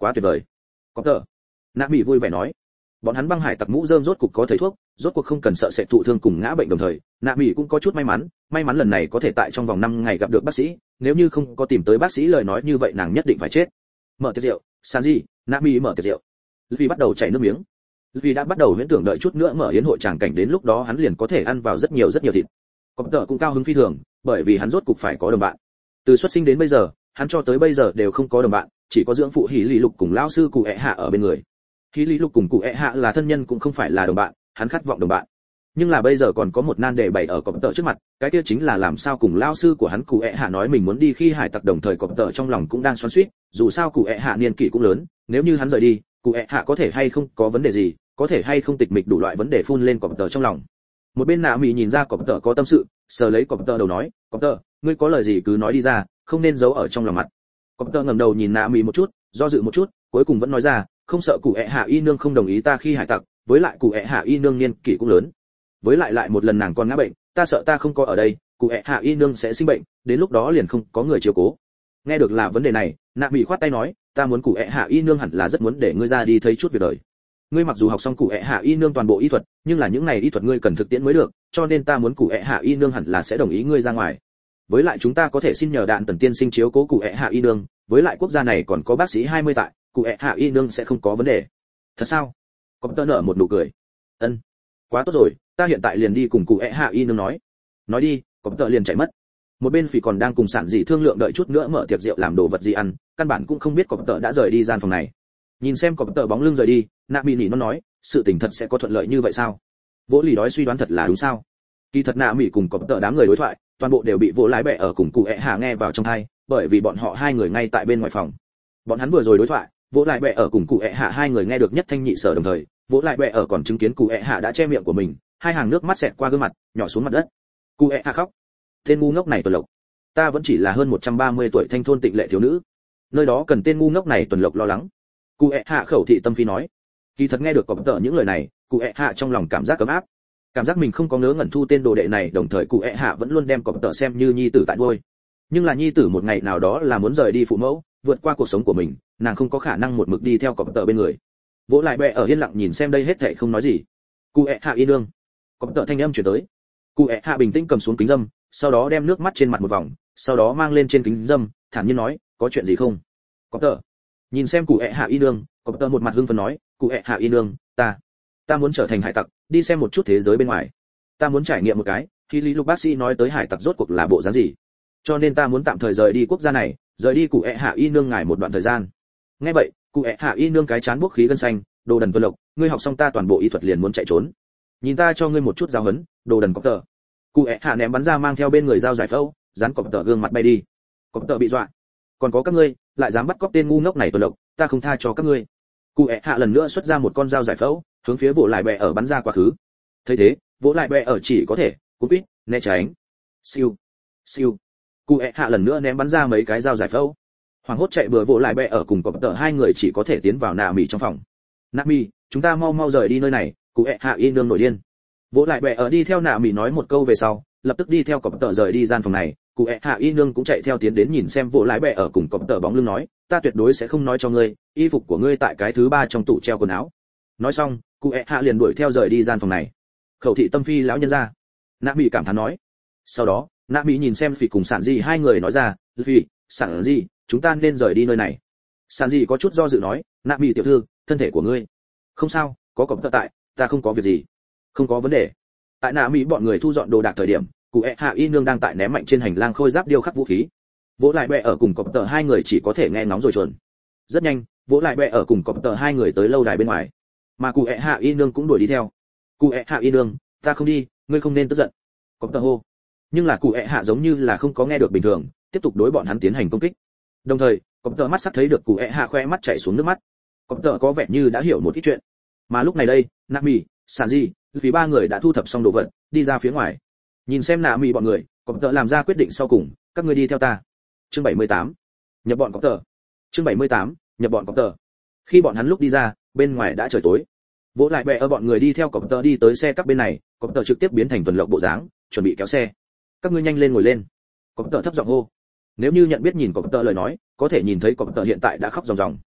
Speaker 1: quá tuyệt vời. Có tờ. Nạ Mỹ vui vẻ nói. Bọn hắn băng hải tặc mũ rơm rốt cục có thầy thuốc, rốt cuộc không cần sợ sẽ thụ thương cùng ngã bệnh đồng thời, Nạ Mỹ cũng có chút may mắn, may mắn lần này có thể tại trong vòng năm ngày gặp được bác sĩ, nếu như không có tìm tới bác sĩ lời nói như vậy nàng nhất định phải chết. Mở tiệc rượu, Sanji, Nạ Mỹ mở tiệc rượu. Vì bắt đầu chảy nước miếng. Vì đã bắt đầu huyễn tưởng đợi chút nữa mở yến hội tràng cảnh đến lúc đó hắn liền có thể ăn vào rất nhiều rất nhiều thịt. Có tờ cũng cao hứng phi thường, bởi vì hắn rốt cục phải có đồng bạn. Từ xuất sinh đến bây giờ, hắn cho tới bây giờ đều không có đồng bạn, chỉ có dưỡng phụ Hỉ Lý Lục cùng lão sư cụ ẹ hạ ở bên người. Hỉ Lý Lục cùng cụ ẹ hạ là thân nhân cũng không phải là đồng bạn, hắn khát vọng đồng bạn. Nhưng là bây giờ còn có một nan đề bày ở cọp tợ trước mặt, cái kia chính là làm sao cùng lão sư của hắn cụ ẹ hạ nói mình muốn đi khi hải tặc đồng thời cọp tợ trong lòng cũng đang xoắn xuýt, dù sao cụ ẹ hạ niên kỷ cũng lớn, nếu như hắn rời đi, cụ ẹ hạ có thể hay không có vấn đề gì, có thể hay không tịch mịch đủ loại vấn đề phun lên cọp tợ trong lòng. Một bên Nạ Mỹ nhìn ra cọp tợ có tâm sự, sờ lấy cọp tợ đầu nói, cọp tợ, ngươi có lời gì cứ nói đi ra, không nên giấu ở trong lòng mặt. Cọp tợ ngẩng đầu nhìn Nạ Mỹ một chút, do dự một chút, cuối cùng vẫn nói ra, không sợ cụ ẹ hạ y nương không đồng ý ta khi hải tặc, với lại cụ ẹ hạ y nương niên kỷ cũng lớn, với lại lại một lần nàng còn ngã bệnh, ta sợ ta không có ở đây, cụ ẹ hạ y nương sẽ sinh bệnh, đến lúc đó liền không có người chiếu cố. Nghe được là vấn đề này, Nạ Mỹ khoát tay nói, ta muốn cụ ẹ hạ y nương hẳn là rất muốn để ngươi ra đi thấy chút việc đời. Ngươi mặc dù học xong cụ ẹ hạ y nương toàn bộ y thuật, nhưng là những này y thuật ngươi cần thực tiễn mới được, cho nên ta muốn cụ ẹ hạ y nương hẳn là sẽ đồng ý ngươi ra ngoài. Với lại chúng ta có thể xin nhờ Đạn Tần tiên sinh chiếu cố cụ ẹ hạ y nương, với lại quốc gia này còn có bác sĩ hai mươi tại, cụ ẹ hạ y nương sẽ không có vấn đề. Thật sao? Có tơ nở một nụ cười. Ân, quá tốt rồi, ta hiện tại liền đi cùng cụ ẹ hạ y nương nói. Nói đi, có tơ liền chạy mất. Một bên phỉ còn đang cùng sản dị thương lượng đợi chút nữa mở tiệc rượu làm đồ vật gì ăn, căn bản cũng không biết có tơ đã rời đi gian phòng này. Nhìn xem có tơ bóng lưng rời đi, Nạ Mỹ nó nói, sự tình thật sẽ có thuận lợi như vậy sao? Vỗ lì đói suy đoán thật là đúng sao? Kỳ thật Nạ Mỹ cùng có tơ đám người đối thoại, toàn bộ đều bị vỗ lái bẹ ở cùng cụ ẹ hạ nghe vào trong tai, bởi vì bọn họ hai người ngay tại bên ngoài phòng. Bọn hắn vừa rồi đối thoại, vỗ lại bẹ ở cùng cụ ẹ hạ hai người nghe được nhất thanh nhị sở đồng thời, vỗ lại bẹ ở còn chứng kiến cụ ẹ hạ đã che miệng của mình, hai hàng nước mắt xẹt qua gương mặt, nhỏ xuống mặt đất. Cụ ẹ hạ khóc. Tên ngu ngốc này tuần lộc. Ta vẫn chỉ là hơn một trăm ba mươi tuổi thanh thôn tịnh lệ thiếu nữ. Nơi đó cần tên ngu ngốc này tuần lộc lo lắng. Cụ ẹ hạ khẩu thị tâm phi nói. Kỳ thật nghe được có tợ những lời này, cụ ẹ hạ trong lòng cảm giác cấm áp. Cảm giác mình không có ngớ ngẩn thu tên đồ đệ này, đồng thời cụ ẹ hạ vẫn luôn đem có tợ xem như nhi tử tại nuôi. Nhưng là nhi tử một ngày nào đó là muốn rời đi phụ mẫu, vượt qua cuộc sống của mình, nàng không có khả năng một mực đi theo cọp tợ bên người. Vỗ lại bẹ ở yên lặng nhìn xem đây hết thảy không nói gì. Cụ ẹ hạ y nương. Cọp tợ thanh âm truyền tới. Cụ ẹ hạ bình tĩnh cầm xuống kính dâm, sau đó đem nước mắt trên mặt một vòng, sau đó mang lên trên kính dâm, thản nhiên nói, có chuyện gì không? Cọp tợ. Nhìn xem cụ ẹ hạ y nương, cọp tợ một mặt hưng phấn nói, cụ ẹ hạ y nương, ta, ta muốn trở thành hải tặc, đi xem một chút thế giới bên ngoài. Ta muốn trải nghiệm một cái, khi Lý Lục bác sĩ nói tới hải tặc rốt cuộc là bộ dáng gì. Cho nên ta muốn tạm thời rời đi quốc gia này, rời đi cụ ẹ hạ y nương ngài một đoạn thời gian. Nghe vậy, cụ ẹ hạ y nương cái chán bốc khí gân xanh, đồ đần tuần lộc, ngươi học xong ta toàn bộ y thuật liền muốn chạy trốn. Nhìn ta cho ngươi một chút giáo huấn, đồ đần cọp tợ. Cụ ẹ hạ ném bắn ra mang theo bên người dao giải phẫu, dán cọp tợ gương mặt bay đi. Cọp tợ bị dọa. Còn có các ngươi, lại dám bắt cóc tên ngu ngốc này tuần lộc, ta không tha cho các ngươi. Cụ ẹ hạ lần nữa xuất ra một con dao giải phẫu, hướng phía vỗ lại bẹ ở bắn ra quá khứ. Thấy thế, vỗ lại bẹ ở chỉ có thể cú quýt né tránh. Siêu, siêu. Cụ ẹ hạ lần nữa ném bắn ra mấy cái dao giải phẫu. Hoàng hốt chạy bừa vỗ lại bẹ ở cùng cọp tợ hai người chỉ có thể tiến vào Nạ Mỹ trong phòng. Nạ Mỹ, chúng ta mau mau rời đi nơi này, cụ ẹ hạ y nương nổi điên. Vỗ lại bẹ ở đi theo Nạ Mỹ nói một câu về sau, lập tức đi theo cọp tợ rời đi gian phòng này. Cụ ẹ hạ y nương cũng chạy theo tiến đến nhìn xem vỗ lại bẹ ở cùng cọp tợ bóng lưng nói, ta tuyệt đối sẽ không nói cho ngươi, y phục của ngươi tại cái thứ ba trong tủ treo quần áo. Nói xong, cụ ẹ hạ liền đuổi theo rời đi gian phòng này. Khẩu thị tâm phi lão nhân ra. Nạ Mỹ cảm thán nói. Sau đó, Nạ Mỹ nhìn xem phỉ cùng sản dị hai người nói ra, phỉ, sản dị, chúng ta nên rời đi nơi này. Sản dị có chút do dự nói, Nạ Mỹ tiểu thư, thân thể của ngươi không sao, có cọp tợ tại, ta không có việc gì. Không có vấn đề. Tại Nạ Mỹ bọn người thu dọn đồ đạc thời điểm, cụ ẹ hạ y nương đang tại ném mạnh trên hành lang khôi giáp điêu khắc vũ khí. Vỗ lại bẹ ở cùng cọp tợ hai người chỉ có thể nghe ngóng rồi chuồn. Rất nhanh, vỗ lại bẹ ở cùng cọp tợ hai người tới lâu đài bên ngoài, mà cụ ẹ hạ y nương cũng đuổi đi theo. Cụ ẹ hạ y nương, ta không đi, ngươi không nên tức giận. Cọp tợ hô. Nhưng là cụ ẹ hạ giống như là không có nghe được bình thường, tiếp tục đối bọn hắn tiến hành công kích. Đồng thời, cọp tợ mắt sắc thấy được cụ ẹ hạ khoe mắt chảy xuống nước mắt. Cọp tợ có vẻ như đã hiểu một ít chuyện. Mà lúc này đây, Nạ Mỹ, Sản Dị, vì ba người đã thu thập xong đồ vật, đi ra phía ngoài. Nhìn xem Nạ Mỹ bọn người, cọp tợ làm ra quyết định sau cùng, các ngươi đi theo ta. Chương bảy mươi tám, nhập bọn cọp tợ. Chương bảy mươi tám, nhập bọn cọp tợ. Khi bọn hắn lúc đi ra, bên ngoài đã trời tối. Vỗ lại bẹ ở bọn người đi theo cọp tợ đi tới xe các bên này, cọp tợ trực tiếp biến thành tuần lộc bộ dáng, chuẩn bị kéo xe. Các ngươi nhanh lên ngồi lên. Cọp tợ thấp giọng hô. Nếu như nhận biết nhìn cọp tợ lời nói, có thể nhìn thấy cọp tợ hiện tại đã khóc ròng ròng.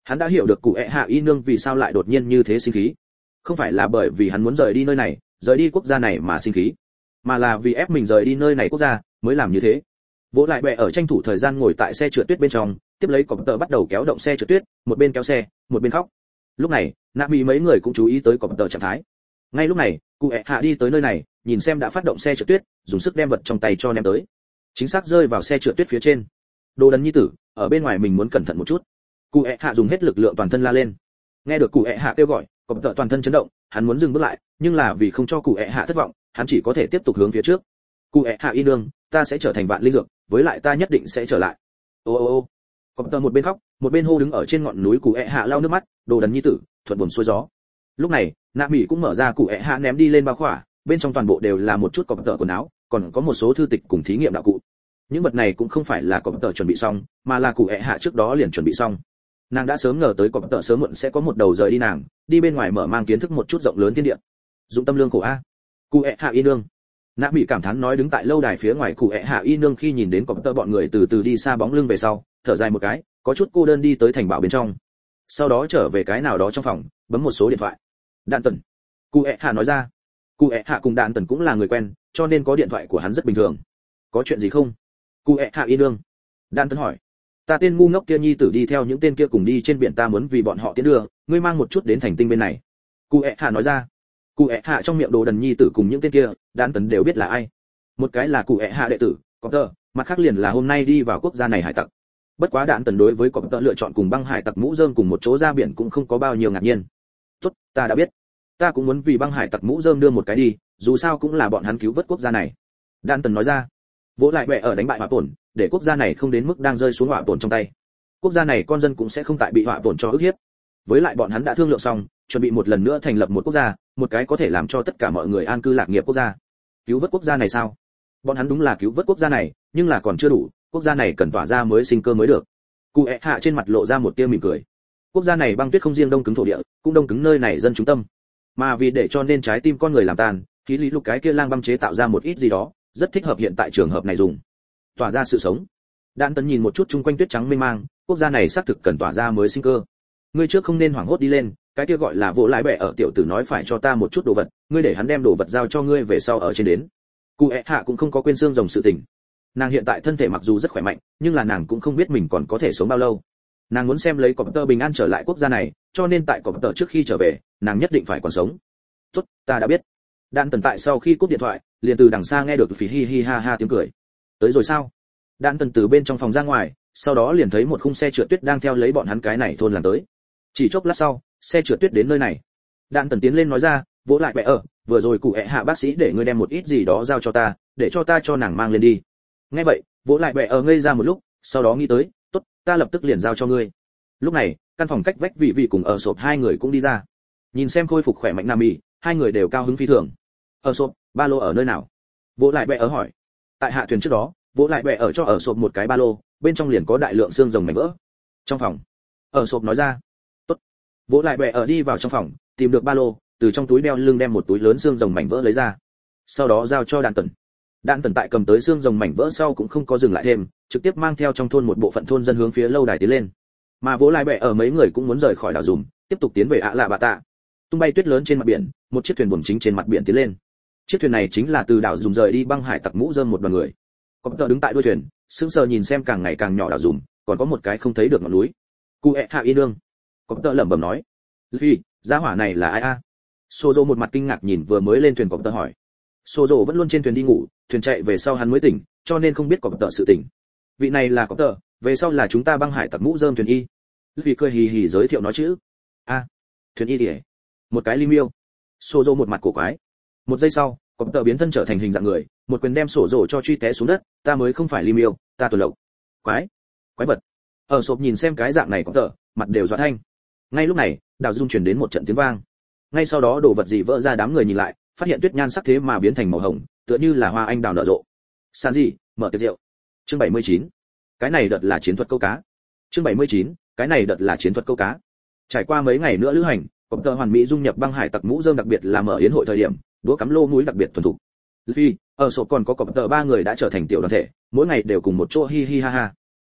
Speaker 1: Hắn đã hiểu được cụ ẹ hạ y nương vì sao lại đột nhiên như thế sinh khí. Không phải là bởi vì hắn muốn rời đi nơi này, rời đi quốc gia này mà sinh khí, mà là vì ép mình rời đi nơi này quốc gia mới làm như thế. Vỗ lại bè ở tranh thủ thời gian ngồi tại xe trượt tuyết bên trong, tiếp lấy cọp tợ bắt đầu kéo động xe trượt tuyết, một bên kéo xe, một bên khóc. Lúc này, nạ mỹ mấy người cũng chú ý tới cọp tợ trạng thái. Ngay lúc này, cụ ẹ hạ đi tới nơi này, nhìn xem đã phát động xe trượt tuyết, dùng sức đem vật trong tay cho ném tới, chính xác rơi vào xe trượt tuyết phía trên. Đồ đần nhi tử, ở bên ngoài mình muốn cẩn thận một chút. Cụ ẹ hạ dùng hết lực lượng toàn thân la lên. Nghe được cụ ẹ hạ kêu gọi, cọp tợ toàn thân chấn động, hắn muốn dừng bước lại, nhưng là vì không cho cụ ẹ hạ thất vọng, hắn chỉ có thể tiếp tục hướng phía trước. Cụ ẹ hạ y nương, ta sẽ trở thành vạn linh dược, với lại ta nhất định sẽ trở lại. Ô ô ô. Cọp tợ một bên khóc, một bên hô đứng ở trên ngọn núi cụ ẹ hạ lau nước mắt, đồ đần nhi tử, thuận buồm xuôi gió. Lúc này, nạ mỹ cũng mở ra cụ ẹ hạ ném đi lên bao khỏa, bên trong toàn bộ đều là một chút cọp tợ quần áo, còn có một số thư tịch cùng thí nghiệm đạo cụ. Những vật này cũng không phải là cọp tợ chuẩn bị xong, mà là cụ ẹ hạ trước đó liền chuẩn bị xong. Nàng đã sớm ngờ tới cọp tợ sớm muộn sẽ có một đầu rời đi nàng, đi bên ngoài mở mang kiến thức một chút rộng lớn thiên địa. Dụng tâm lương khổ a. Cụ ẹ hạ y nương. Nạ mỹ cảm thán nói đứng tại lâu đài phía ngoài cụ ẹ hạ y nương khi nhìn đến cọp tợ bọn người từ từ đi xa bóng lưng về sau, thở dài một cái, có chút cô đơn đi tới thành bảo bên trong. Sau đó trở về cái nào đó trong phòng, bấm một số điện thoại. Đạn tần. Cụ ẹ hạ nói ra. Cụ ẹ hạ cùng đạn tần cũng là người quen, cho nên có điện thoại của hắn rất bình thường. Có chuyện gì không? Cụ ẹ hạ y nương. Đạn tần hỏi. Ta tên ngu ngốc kia nhi tử đi theo những tên kia cùng đi trên biển, ta muốn vì bọn họ tiến đưa, ngươi mang một chút đến thành tinh bên này. Cụ ẹ hạ nói ra. Cụ ẹ hạ trong miệng đồ đần nhi tử cùng những tên kia, đạn tần đều biết là ai. Một cái là cụ ẹ hạ đệ tử, có tờ, mặt khác liền là hôm nay đi vào quốc gia này hải tặc. Bất quá đạn tần đối với có tờ lựa chọn cùng băng hải tặc mũ rơm cùng một chỗ ra biển cũng không có bao nhiêu ngạc nhiên. Tốt, ta đã biết. Ta cũng muốn vì băng hải tặc mũ rơm đưa một cái đi, dù sao cũng là bọn hắn cứu vớt quốc gia này. Đạn tần nói ra. Vỗ lại bè ở đánh bại hỏa tổn, để quốc gia này không đến mức đang rơi xuống hỏa tổn trong tay. Quốc gia này con dân cũng sẽ không tại bị hỏa tổn cho ức hiếp. Với lại bọn hắn đã thương lượng xong, chuẩn bị một lần nữa thành lập một quốc gia, một cái có thể làm cho tất cả mọi người an cư lạc nghiệp quốc gia. Cứu vớt quốc gia này sao? Bọn hắn đúng là cứu vớt quốc gia này, nhưng là còn chưa đủ, quốc gia này cần tỏa ra mới sinh cơ mới được. Cụ ẹ hạ trên mặt lộ ra một tia mỉm cười. Quốc gia này băng tuyết không riêng đông cứng thổ địa, cũng đông cứng nơi này dân chúng tâm. Mà vì để cho nên trái tim con người làm tan, khí lý lục cái kia lang băng chế tạo ra một ít gì đó, rất thích hợp hiện tại trường hợp này dùng. Tỏa ra sự sống. Đạn tấn nhìn một chút chung quanh tuyết trắng mênh mang, quốc gia này xác thực cần tỏa ra mới sinh cơ. Ngươi trước không nên hoảng hốt đi lên, cái kia gọi là vỗ lái bẻ ở tiểu tử nói phải cho ta một chút đồ vật, ngươi để hắn đem đồ vật giao cho ngươi về sau ở trên đến. Cụ ẹ hạ cũng không có quên xương rồng sự tình. Nàng hiện tại thân thể mặc dù rất khỏe mạnh, nhưng là nàng cũng không biết mình còn có thể sống bao lâu. Nàng muốn xem lấy cọp tơ bình an trở lại quốc gia này, cho nên tại cọp tơ trước khi trở về, nàng nhất định phải còn sống. Tốt, ta đã biết. Đạn tần tại sau khi cúp điện thoại, liền từ đằng xa nghe được phì hi hi ha ha tiếng cười. Tới rồi sao? Đạn tần từ bên trong phòng ra ngoài, sau đó liền thấy một khung xe trượt tuyết đang theo lấy bọn hắn cái này thôn làm tới. Chỉ chốc lát sau, xe trượt tuyết đến nơi này. Đạn tần tiến lên nói ra, vỗ lại bẻ ở, vừa rồi cụ ẹ hạ bác sĩ để ngươi đem một ít gì đó giao cho ta, để cho ta cho nàng mang lên đi. Nghe vậy, vỗ lại bẻ ở ngây ra một lúc, sau đó nghĩ tới, tốt, ta lập tức liền giao cho ngươi. Lúc này, căn phòng cách vách vị vị cùng ở sộp hai người cũng đi ra. Nhìn xem khôi phục khỏe mạnh nam mì, hai người đều cao hứng phi thường. Ở sộp, ba lô ở nơi nào? Vỗ lại bẻ ở hỏi. Tại hạ thuyền trước đó, vỗ lại bẻ ở cho ở sộp một cái ba lô, bên trong liền có đại lượng xương rồng mảnh vỡ. Trong phòng, ở sộp nói ra. Tốt. Vỗ lại bẻ ở đi vào trong phòng, tìm được ba lô, từ trong túi đeo lưng đem một túi lớn xương rồng mảnh vỡ lấy ra. Sau đó giao cho Đạn Tần. Đạn Tần tại cầm tới xương rồng mảnh vỡ sau cũng không có dừng lại thêm, trực tiếp mang theo trong thôn một bộ phận thôn dân hướng phía lâu đài tiến lên. Mà vỗ lại bẻ ở mấy người cũng muốn rời khỏi đảo dùm, tiếp tục tiến về ạ lạ bà tạ. Tung bay tuyết lớn trên mặt biển, một chiếc thuyền buồm chính trên mặt biển tiến lên. Chiếc thuyền này chính là từ đảo dùm rời đi băng hải tặc mũ rơm một đoàn người. Có tờ đứng tại đuôi thuyền, sững sờ nhìn xem càng ngày càng nhỏ đảo dùm, còn có một cái không thấy được ngọn núi. Cụ ẹ hạ y nương. Có tờ lẩm bẩm nói, phi, gia hỏa này là ai a? Sozo một mặt kinh ngạc nhìn vừa mới lên thuyền, có tờ hỏi. Sozo vẫn luôn trên thuyền đi ngủ, thuyền chạy về sau hắn mới tỉnh, cho nên không biết có tờ sự tỉnh. Vị này là có tờ, về sau là chúng ta băng hải tặc mũ rơm thuyền y. Vì cười hì hì giới thiệu nói chữ. A, thuyền y thì một cái lim yêu. Sozo một mặt cổ quái. Một giây sau, có tờ biến thân trở thành hình dạng người, một quyền đem sổ rổ cho truy té xuống đất. Ta mới không phải lim yêu, ta tuần lộc. Quái, quái vật. Ở sộp nhìn xem cái dạng này có tờ, mặt đều dọa thanh. Ngay lúc này, đảo dung chuyển đến một trận tiếng vang. Ngay sau đó đồ vật gì vỡ ra, đám người nhìn lại, phát hiện tuyết nhan sắc thế mà biến thành màu hồng, tựa như là hoa anh đào nở rộ. San gì, mở tiệc rượu. Chương bảy mươi chín. Cái này đợt là chiến thuật câu cá. Chương bảy mươi chín. Cái này đợt là chiến thuật câu cá. Trải qua mấy ngày nữa lữ hành, cọp tờ hoàn mỹ dung nhập băng hải tặc mũ rơm, đặc biệt là mở yến hội thời điểm, đũa cắm lô mũi đặc biệt thuần thục. Luffy, ở sổ còn có cọp tờ ba người đã trở thành tiểu đoàn thể, mỗi ngày đều cùng một chỗ hi hi ha ha.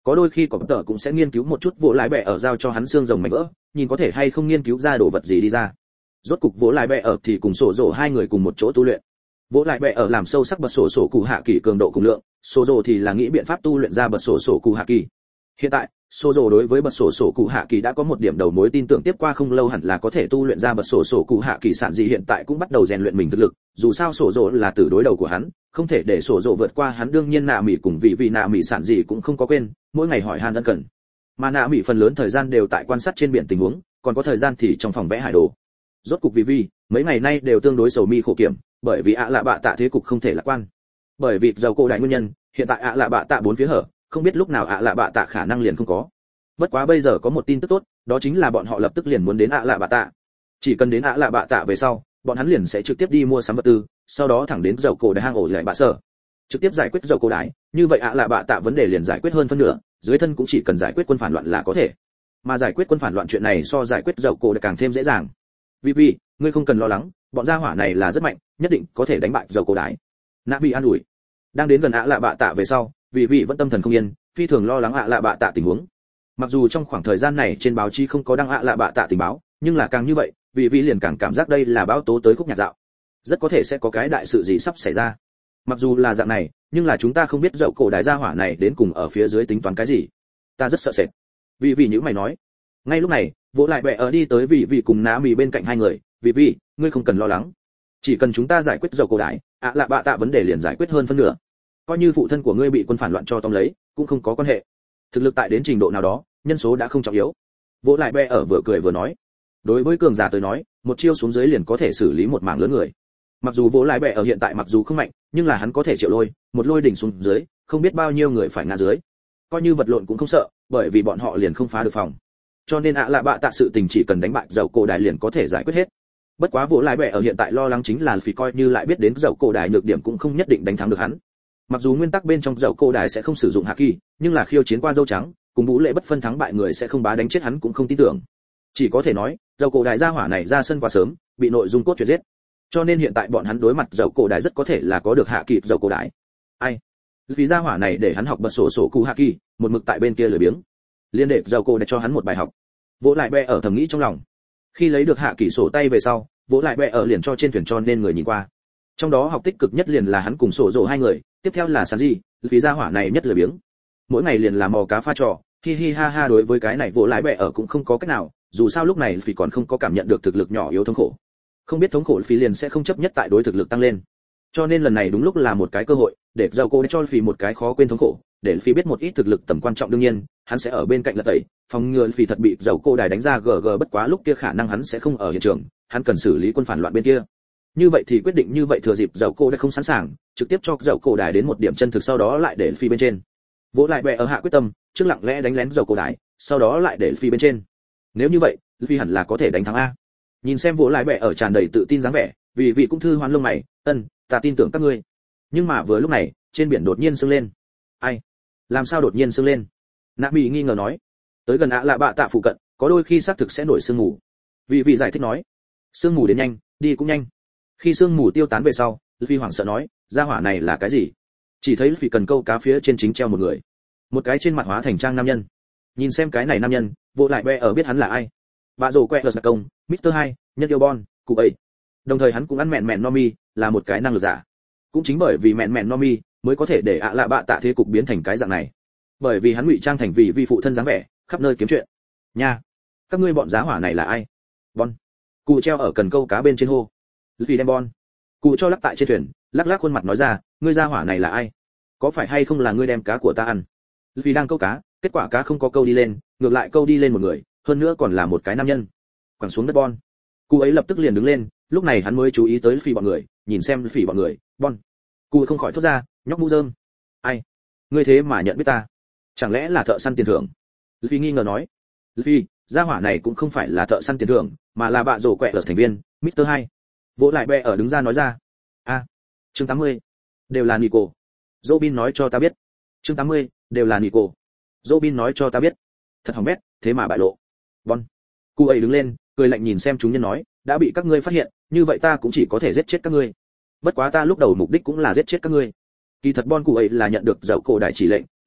Speaker 1: có đôi khi có tờ cũng sẽ nghiên cứu một chút vỗ lại bẹ ở giao cho hắn xương rồng mảnh vỡ, nhìn có thể hay không nghiên cứu ra đồ vật gì đi ra. Rốt cục vỗ lại bẹ ở thì cùng sổ rổ hai người cùng một chỗ tu luyện. Vỗ lại bẹ ở làm sâu sắc bật sổ sổ cụ hạ kỳ cường độ cùng lượng, sổ rổ thì là nghĩ biện pháp tu luyện ra bật sổ sổ cụ hạ kỳ. Hiện tại, sổ rổ đối với bật sổ sổ cụ hạ kỳ đã có một điểm đầu mối tin tưởng tiếp qua không lâu hẳn là có thể tu luyện ra bật sổ sổ cụ hạ kỳ. Sản dị hiện tại cũng bắt đầu rèn luyện mình thực lực, dù sao sổ rổ là tử đối đầu của hắn, không thể để sổ rổ vượt qua hắn. Đương nhiên nạ mỉ cùng vị vị nạ mỉ sản dị cũng không có quên, mỗi ngày hỏi han ân cần. Mà nạ mỉ phần lớn thời gian đều tại quan sát trên biển tình huống, còn có thời gian thì trong phòng vẽ hải đồ. Rốt cục vị vị mấy ngày nay đều tương đối sầu mi khổ kiểm, bởi vì ạ lạ bạ tạ thế cục không thể lạc quan. Bởi vì giàu cổ đại nguyên nhân, hiện tại ạ lạ bạ tạ bốn phía hở, không biết lúc nào ạ lạ bạ tạ khả năng liền không có. Bất quá bây giờ có một tin tức tốt, đó chính là bọn họ lập tức liền muốn đến ạ lạ bạ tạ. Chỉ cần đến ạ lạ bạ tạ về sau, bọn hắn liền sẽ trực tiếp đi mua sắm vật tư, sau đó thẳng đến dầu cổ đại hang ổ lại bạ sở, trực tiếp giải quyết dầu cổ đại. Như vậy ạ lạ bạ tạ vấn đề liền giải quyết hơn phân nửa, dưới thân cũng chỉ cần giải quyết quân phản loạn là có thể. Mà giải quyết quân phản loạn chuyện này so giải quyết dầu cổ đại càng thêm dễ dàng. Vì vì, ngươi không cần lo lắng, bọn gia hỏa này là rất mạnh, nhất định có thể đánh bại dầu cổ đại. Nạ bị an ủi. Đang đến gần ạ lạ bạ tạ về sau, vì vị vẫn tâm thần không yên, phi thường lo lắng ạ lạ bạ tạ tình huống. Mặc dù trong khoảng thời gian này trên báo chí không có đăng ạ lạ bạ tạ tình báo, nhưng là càng như vậy, vì vị liền càng cảm giác đây là báo tố tới khúc nhạc dạo, rất có thể sẽ có cái đại sự gì sắp xảy ra. Mặc dù là dạng này, nhưng là chúng ta không biết dậu cổ đại gia hỏa này đến cùng ở phía dưới tính toán cái gì, ta rất sợ sệt. Vì vị những mày nói. Ngay lúc này, vỗ lại bẹ ở đi tới vị vị cùng ná mì bên cạnh hai người. Vì vị, ngươi không cần lo lắng, chỉ cần chúng ta giải quyết dậu cổ đại, ạ lạ bạ tạ vấn đề liền giải quyết hơn phân nửa. Coi như phụ thân của ngươi bị quân phản loạn cho tóm lấy, cũng không có quan hệ. Thực lực tại đến trình độ nào đó, nhân số đã không trọng yếu. Vỗ lại bẹ ở vừa cười vừa nói. Đối với cường giả tới nói, một chiêu xuống dưới liền có thể xử lý một mảng lớn người. Mặc dù vỗ lại bẹ ở hiện tại mặc dù không mạnh, nhưng là hắn có thể triệu lôi, một lôi đỉnh xuống dưới, không biết bao nhiêu người phải ngã dưới. Coi như vật lộn cũng không sợ, bởi vì bọn họ liền không phá được phòng. Cho nên ạ lạ bạ tạ sự tình chỉ cần đánh bại dầu cổ đại liền có thể giải quyết hết. Bất quá vỗ lại bẹ ở hiện tại lo lắng chính là vì coi như lại biết đến dầu cổ đại nhược điểm cũng không nhất định đánh thắng được hắn. Mặc dù nguyên tắc bên trong dầu cổ đại sẽ không sử dụng hạ kỳ, nhưng là khiêu chiến qua dâu trắng, cùng vũ lệ bất phân thắng bại người sẽ không bá đánh chết hắn cũng không tin tưởng. Chỉ có thể nói, dầu cổ đại gia hỏa này ra sân quá sớm, bị nội dung cốt truyện giết. Cho nên hiện tại bọn hắn đối mặt dầu cổ đại rất có thể là có được hạ kỳ dầu cổ đại. Ai? Vì gia hỏa này để hắn học bật sổ sổ cụ hạ kỳ, một mực tại bên kia lười biếng. Liên đệ dầu cổ đại cho hắn một bài học. Vỗ lại bẹ ở thầm nghĩ trong lòng. Khi lấy được hạ kỳ sổ tay về sau, vỗ lại bẹ ở liền cho trên thuyền cho nên người nhìn qua. Trong đó học tích cực nhất liền là hắn cùng sổ rổ hai người, tiếp theo là Sanji, vì gia hỏa này nhất lười biếng. Mỗi ngày liền làm mò cá pha trò, hi hi ha ha. Đối với cái này vỗ lại bẹ ở cũng không có cách nào, dù sao lúc này vì còn không có cảm nhận được thực lực nhỏ yếu thống khổ, không biết thống khổ phí liền sẽ không chấp nhất tại đối thực lực tăng lên. Cho nên lần này đúng lúc là một cái cơ hội để dầu cô cho phí một cái khó quên thống khổ, để phí biết một ít thực lực tầm quan trọng. Đương nhiên hắn sẽ ở bên cạnh lật tẩy, phòng ngừa phí thật bị dầu cô đài đánh ra gg. Bất quá lúc kia khả năng hắn sẽ không ở hiện trường, hắn cần xử lý quân phản loạn bên kia. Như vậy thì quyết định như vậy, thừa dịp dầu cô đã không sẵn sàng, trực tiếp cho dầu cô đài đến một điểm chân thực, sau đó lại để phi bên trên. Vỗ lại bẹ ở hạ quyết tâm, trước lặng lẽ đánh lén dầu cô đài, sau đó lại để phi bên trên. Nếu như vậy, phi hẳn là có thể đánh thắng a. Nhìn xem vỗ lại bẹ ở tràn đầy tự tin dáng vẻ, vì vị cũng thư hoán lông mày, ân, ta tin tưởng các ngươi. Nhưng mà vừa lúc này, trên biển đột nhiên sưng lên. Ai? Làm sao đột nhiên sưng lên? Nạ Mỹ nghi ngờ nói. Tới gần ạ lạ bạ tạ phụ cận, có đôi khi xác thực sẽ nổi sương mù. Vì vị giải thích nói, sương mù đến nhanh, đi cũng nhanh. Khi sương mù tiêu tán về sau, Phi hoảng sợ nói, gia hỏa này là cái gì? Chỉ thấy Phi cần câu cá phía trên chính treo một người, một cái trên mặt hóa thành trang nam nhân. Nhìn xem cái này nam nhân, vô lại bẹ ở biết hắn là ai. Bà rồ quẹ là công, mít tơ hai, nhân yêu bon, cụ ấy. Đồng thời hắn cũng ăn mẹn mẹn no mi, là một cái năng lực giả. Cũng chính bởi vì mẹn mẹn no mi mới có thể để ạ lạ bạ tạ thế cục biến thành cái dạng này. Bởi vì hắn ngụy trang thành vị vi phụ thân dáng vẻ, khắp nơi kiếm chuyện. Nha, các ngươi bọn giá hỏa này là ai? Bon. Cụ treo ở cần câu cá bên trên hô. Vì đem bon. Cụ cho lắc tại trên thuyền, lắc lắc khuôn mặt nói ra, ngươi giá hỏa này là ai? Có phải hay không là ngươi đem cá của ta ăn? Vì đang câu cá, kết quả cá không có câu đi lên, ngược lại câu đi lên một người, hơn nữa còn là một cái nam nhân. Quẳng xuống đất bon. Cụ ấy lập tức liền đứng lên, lúc này hắn mới chú ý tới Phi bọn người, nhìn xem Phi bọn người, bon. Cụ không khỏi thốt ra, nhóc mũ rơm. Ai? Ngươi thế mà nhận biết ta? Chẳng lẽ là thợ săn tiền thưởng? Phi nghi ngờ nói. Phi, gia hỏa này cũng không phải là thợ săn tiền thưởng, mà là bạ rổ quẹ ở thành viên, mít tơ hai. Vỗ lại bẹ ở đứng ra nói ra. A, à, chương tám mươi. Đều là Nico. Robin nói cho ta biết. Chương tám mươi, đều là Nico. Robin nói cho ta biết. Thật hỏng bét, thế mà bại lộ. Bon. Cụ ấy đứng lên, cười lạnh nhìn xem chúng nhân nói, đã bị các ngươi phát hiện, như vậy ta cũng chỉ có thể giết chết các ngươi. Bất quá ta lúc đầu mục đích cũng là giết chết các ngươi. Kỳ thật Bon cụ ấy là nhận được dậu cổ đại chỉ lệnh,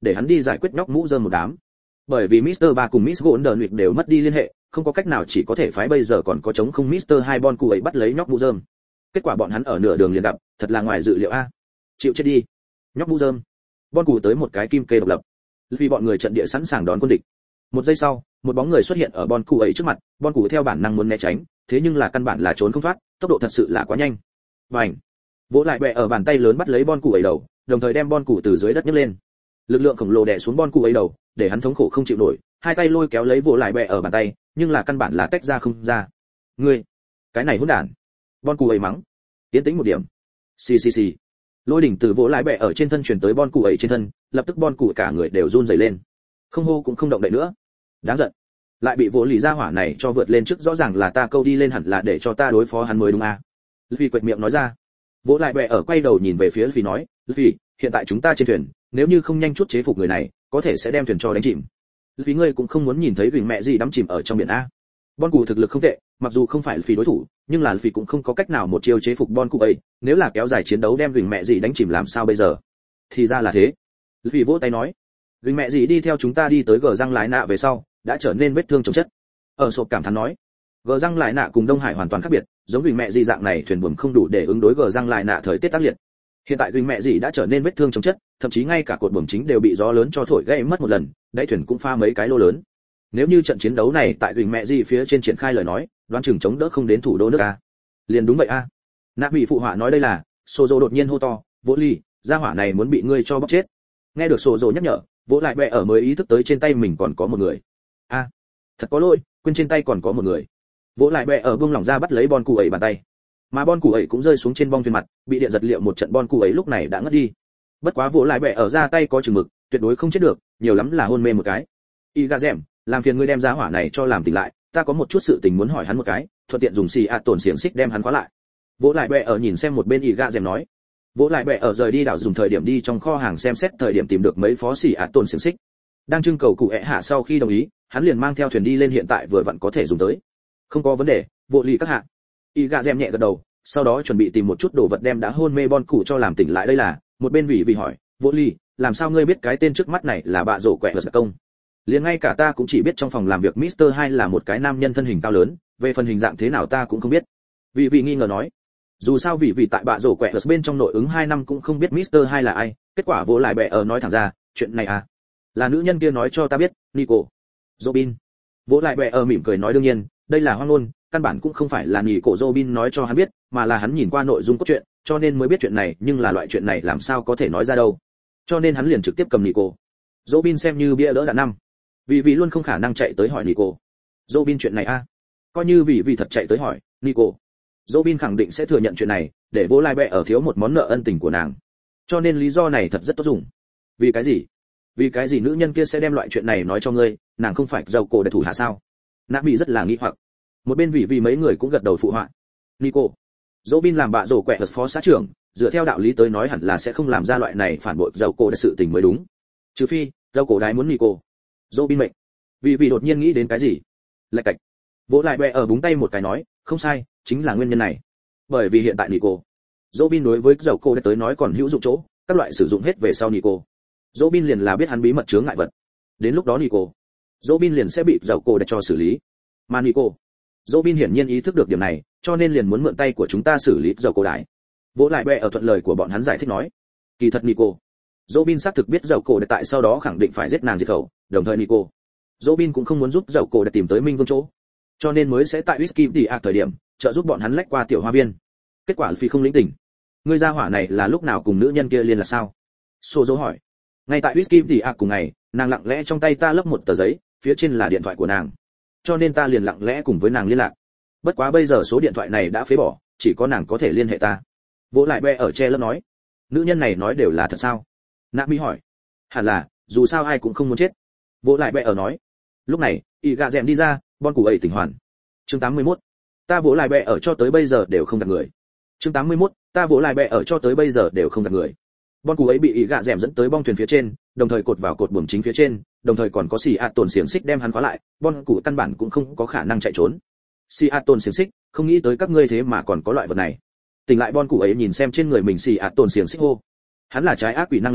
Speaker 1: để hắn đi giải quyết nhóc mũ rơm một đám. Bởi vì mít tơ ba cùng Miss Golden Week đều mất đi liên hệ, không có cách nào chỉ có thể phái bây giờ còn có chống không mít tơ hai Bon cụ ấy bắt lấy nhóc mũ rơm. Kết quả bọn hắn ở nửa đường liền gặp, thật là ngoài dự liệu a. Chịu chết đi. Nhóc mũ rơm. Bon cụ tới một cái kim kê độc lập. Vì bọn người trận địa sẵn sàng đón quân địch. Một giây sau, một bóng người xuất hiện ở Bon cụ ấy trước mặt, Bon cụ theo bản năng muốn né tránh, thế nhưng là căn bản là trốn không thoát, tốc độ thật sự là quá nhanh. Bành. Vỗ lại bẹ ở bàn tay lớn bắt lấy Bon cụ ấy đầu, đồng thời đem Bon cụ từ dưới đất nhấc lên. Lực lượng khổng lồ đè xuống Bon cụ ấy đầu, để hắn thống khổ không chịu nổi, hai tay lôi kéo lấy vỗ lại bẹ ở bàn tay, nhưng là căn bản là tách ra không ra. Ngươi, cái này hỗn đản. Bon cụ ấy mắng. Tiến tĩnh một điểm. Xì xì xì. Lôi đỉnh từ vỗ lại bẹ ở trên thân truyền tới Bon cụ ấy trên thân, lập tức Bon cụ cả người đều run rẩy lên. Không hô cũng không động đậy nữa. Đáng giận. Lại bị vỗ lì ra hỏa này cho vượt lên trước, rõ ràng là ta câu đi lên hẳn là để cho ta đối phó hắn mới đúng à. Luffy quệt miệng nói ra. Vỗ lại bẹ ở quay đầu nhìn về phía Luffy nói, Luffy, hiện tại chúng ta trên thuyền, nếu như không nhanh chút chế phục người này, có thể sẽ đem thuyền cho đánh chìm. Luffy ngươi cũng không muốn nhìn thấy gừng mẹ gì đắm chìm ở trong biển a. Bon cụ thực lực không tệ, mặc dù không phải Luffy đối thủ, nhưng là Luffy cũng không có cách nào một chiêu chế phục Bon cụ ấy, nếu là kéo dài chiến đấu đem gừng mẹ gì đánh chìm làm sao bây giờ? Thì ra là thế. Luffy vỗ tay nói, gừng mẹ gì đi theo chúng ta đi tới gờ răng lái nạ về sau, đã trở nên vết thương chồng chất. Ở sộp cảm thán nói, gờ răng lại nạ cùng Đông Hải hoàn toàn khác biệt, giống gừng mẹ gì dạng này thuyền buồm không đủ để ứng đối gờ răng lại nạ thời tiết tác liệt. Hiện tại gừng mẹ gì đã trở nên vết thương chồng chất, thậm chí ngay cả cột buồm chính đều bị gió lớn cho thổi gãy mất một lần, đáy thuyền cũng pha mấy cái lô lớn. Nếu như trận chiến đấu này tại gừng mẹ gì phía trên triển khai lời nói, đoán chừng chống đỡ không đến thủ đô nước a. Liền đúng vậy a. Nạ bị phụ họa nói đây là, Sozo đột nhiên hô to, Vỗ Ly, gia hỏa này muốn bị ngươi cho bóc chết. Nghe được Sozo nhắc nhở, Vỗ lại bẹ ở mới ý thức tới trên tay mình còn có một người. A, thật có lỗi, quên trên tay còn có một người. Vỗ lại bẹ ở buông lỏng ra bắt lấy Bon cụ ấy bàn tay, mà Bon cụ ấy cũng rơi xuống trên bong thuyền mặt, bị điện giật liệu một trận Bon cụ ấy lúc này đã ngất đi. Bất quá Vỗ lại bẹ ở ra tay có chừng mực, tuyệt đối không chết được, nhiều lắm là hôn mê một cái. Y gà dẻm, làm phiền ngươi đem giá hỏa này cho làm tỉnh lại, ta có một chút sự tình muốn hỏi hắn một cái, thuận tiện dùng xì ạt tổn xiềng xích đem hắn khóa lại. Vỗ lại bẹ ở nhìn xem một bên Y gà dẻm nói. Vỗ lại bẹ ở rời đi đảo dùng thời điểm đi trong kho hàng xem xét thời điểm tìm được mấy phó xì ạt tổn xiềng xích. Đang trưng cầu cụ ẹ hạ sau khi đồng ý, hắn liền mang theo thuyền đi lên, hiện tại vừa vặn có thể dùng tới. Không có vấn đề, Vỗ Ly các hạ. Y gà dẻm nhẹ gật đầu, sau đó chuẩn bị tìm một chút đồ vật đem đã hôn mê Bon cụ cho làm tỉnh lại. Đây là, một bên vị vị hỏi, Vỗ Ly, làm sao ngươi biết cái tên trước mắt này là bạ rổ quẹ vật công? Liền ngay cả ta cũng chỉ biết trong phòng làm việc mít tơ hai là một cái nam nhân thân hình cao lớn, về phần hình dạng thế nào ta cũng không biết. Vị vị nghi ngờ nói, dù sao vị vị tại bạ rổ quẹ vật bên trong nội ứng hai năm cũng không biết mít tơ hai là ai. Kết quả Vỗ lại bẹ ở nói thẳng ra, chuyện này à, là nữ nhân kia nói cho ta biết, Nico. Robin. Vỗ lại bẹ ở mỉm cười nói đương nhiên, đây là hoang ngôn, căn bản cũng không phải là Nico Robin nói cho hắn biết, mà là hắn nhìn qua nội dung cốt truyện, cho nên mới biết chuyện này, nhưng là loại chuyện này làm sao có thể nói ra đâu. Cho nên hắn liền trực tiếp cầm Nico. Robin xem như bia đỡ đạn năm. Vì vì luôn không khả năng chạy tới hỏi Nico. Robin chuyện này a, à? Coi như vì vì thật chạy tới hỏi Nico. Robin khẳng định sẽ thừa nhận chuyện này, để Vỗ lại bẹ ở thiếu một món nợ ân tình của nàng. Cho nên lý do này thật rất tốt dùng. Vì cái gì? Vì cái gì nữ nhân kia sẽ đem loại chuyện này nói cho ngươi, nàng không phải giàu cổ để thủ hạ sao? Nã bị rất là nghi hoặc. Một bên vì vì mấy người cũng gật đầu phụ họa. Nico. Robin làm bạ rổ quẹ phó xã trưởng, dựa theo đạo lý tới nói hẳn là sẽ không làm ra loại này phản bội giàu cổ để sự tình mới đúng. Trừ phi, giàu cổ đái muốn Nico. Robin mệnh. Vì vì đột nhiên nghĩ đến cái gì? Lạch cạch. Vỗ lại bẹ ở búng tay một cái nói, không sai, chính là nguyên nhân này. Bởi vì hiện tại Nico. Robin đối với giàu cổ để tới nói còn hữu dụng chỗ, các loại sử dụng hết về sau Nico. Robin liền là biết hắn bí mật chướng ngại vật. Đến lúc đó Nico, Robin liền sẽ bị giàu cổ để cho xử lý. Mà Nico, Robin hiển nhiên ý thức được điểm này, cho nên liền muốn mượn tay của chúng ta xử lý giàu cổ đại. Vỗ lại bẹ ở thuận lời của bọn hắn giải thích nói, kỳ thật Nico, Robin xác thực biết giàu cổ để tại sau đó khẳng định phải giết nàng diệt khẩu, đồng thời Nico, Robin cũng không muốn giúp giàu cổ để tìm tới Minh Vương chỗ, cho nên mới sẽ tại Whisky đi à thời điểm trợ giúp bọn hắn lách qua tiểu hoa viên. Kết quả phi không lĩnh tỉnh. Ngươi gia hỏa này là lúc nào cùng nữ nhân kia liên lạc sao? Sô dỗ hỏi. Ngay tại Whisky đi à cùng ngày, nàng lặng lẽ trong tay ta lấp một tờ giấy, phía trên là điện thoại của nàng. Cho nên ta liền lặng lẽ cùng với nàng liên lạc. Bất quá bây giờ số điện thoại này đã phế bỏ, chỉ có nàng có thể liên hệ ta. Vỗ lại bẹ ở che lớp nói. Nữ nhân này nói đều là thật sao? Nạ Mi hỏi. Hẳn là, dù sao ai cũng không muốn chết. Vỗ lại bẹ ở nói. Lúc này, y gà dẹm đi ra, Bon cụ ấy tỉnh hoàn. Chương tám mươi mốt. Ta vỗ lại bẹ ở cho tới bây giờ đều không gặp người. Chương tám mươi mốt. Ta vỗ lại bẹ ở cho tới bây giờ đều không gặp người. Bon cụ ấy bị y gà dẹm dẫn tới bong thuyền phía trên, đồng thời cột vào cột buồm chính phía trên, đồng thời còn có xì ạt tổn xiềng xích đem hắn khóa lại, Bon cụ căn bản cũng không có khả năng chạy trốn. Xì ạt tổn xiềng xích, không nghĩ tới các ngươi thế mà còn có loại vật này. Tỉnh lại Bon cụ ấy nhìn xem trên người mình xì ạt tổn xiềng xích hô. Hắn là trái ác quỷ năng lực giả,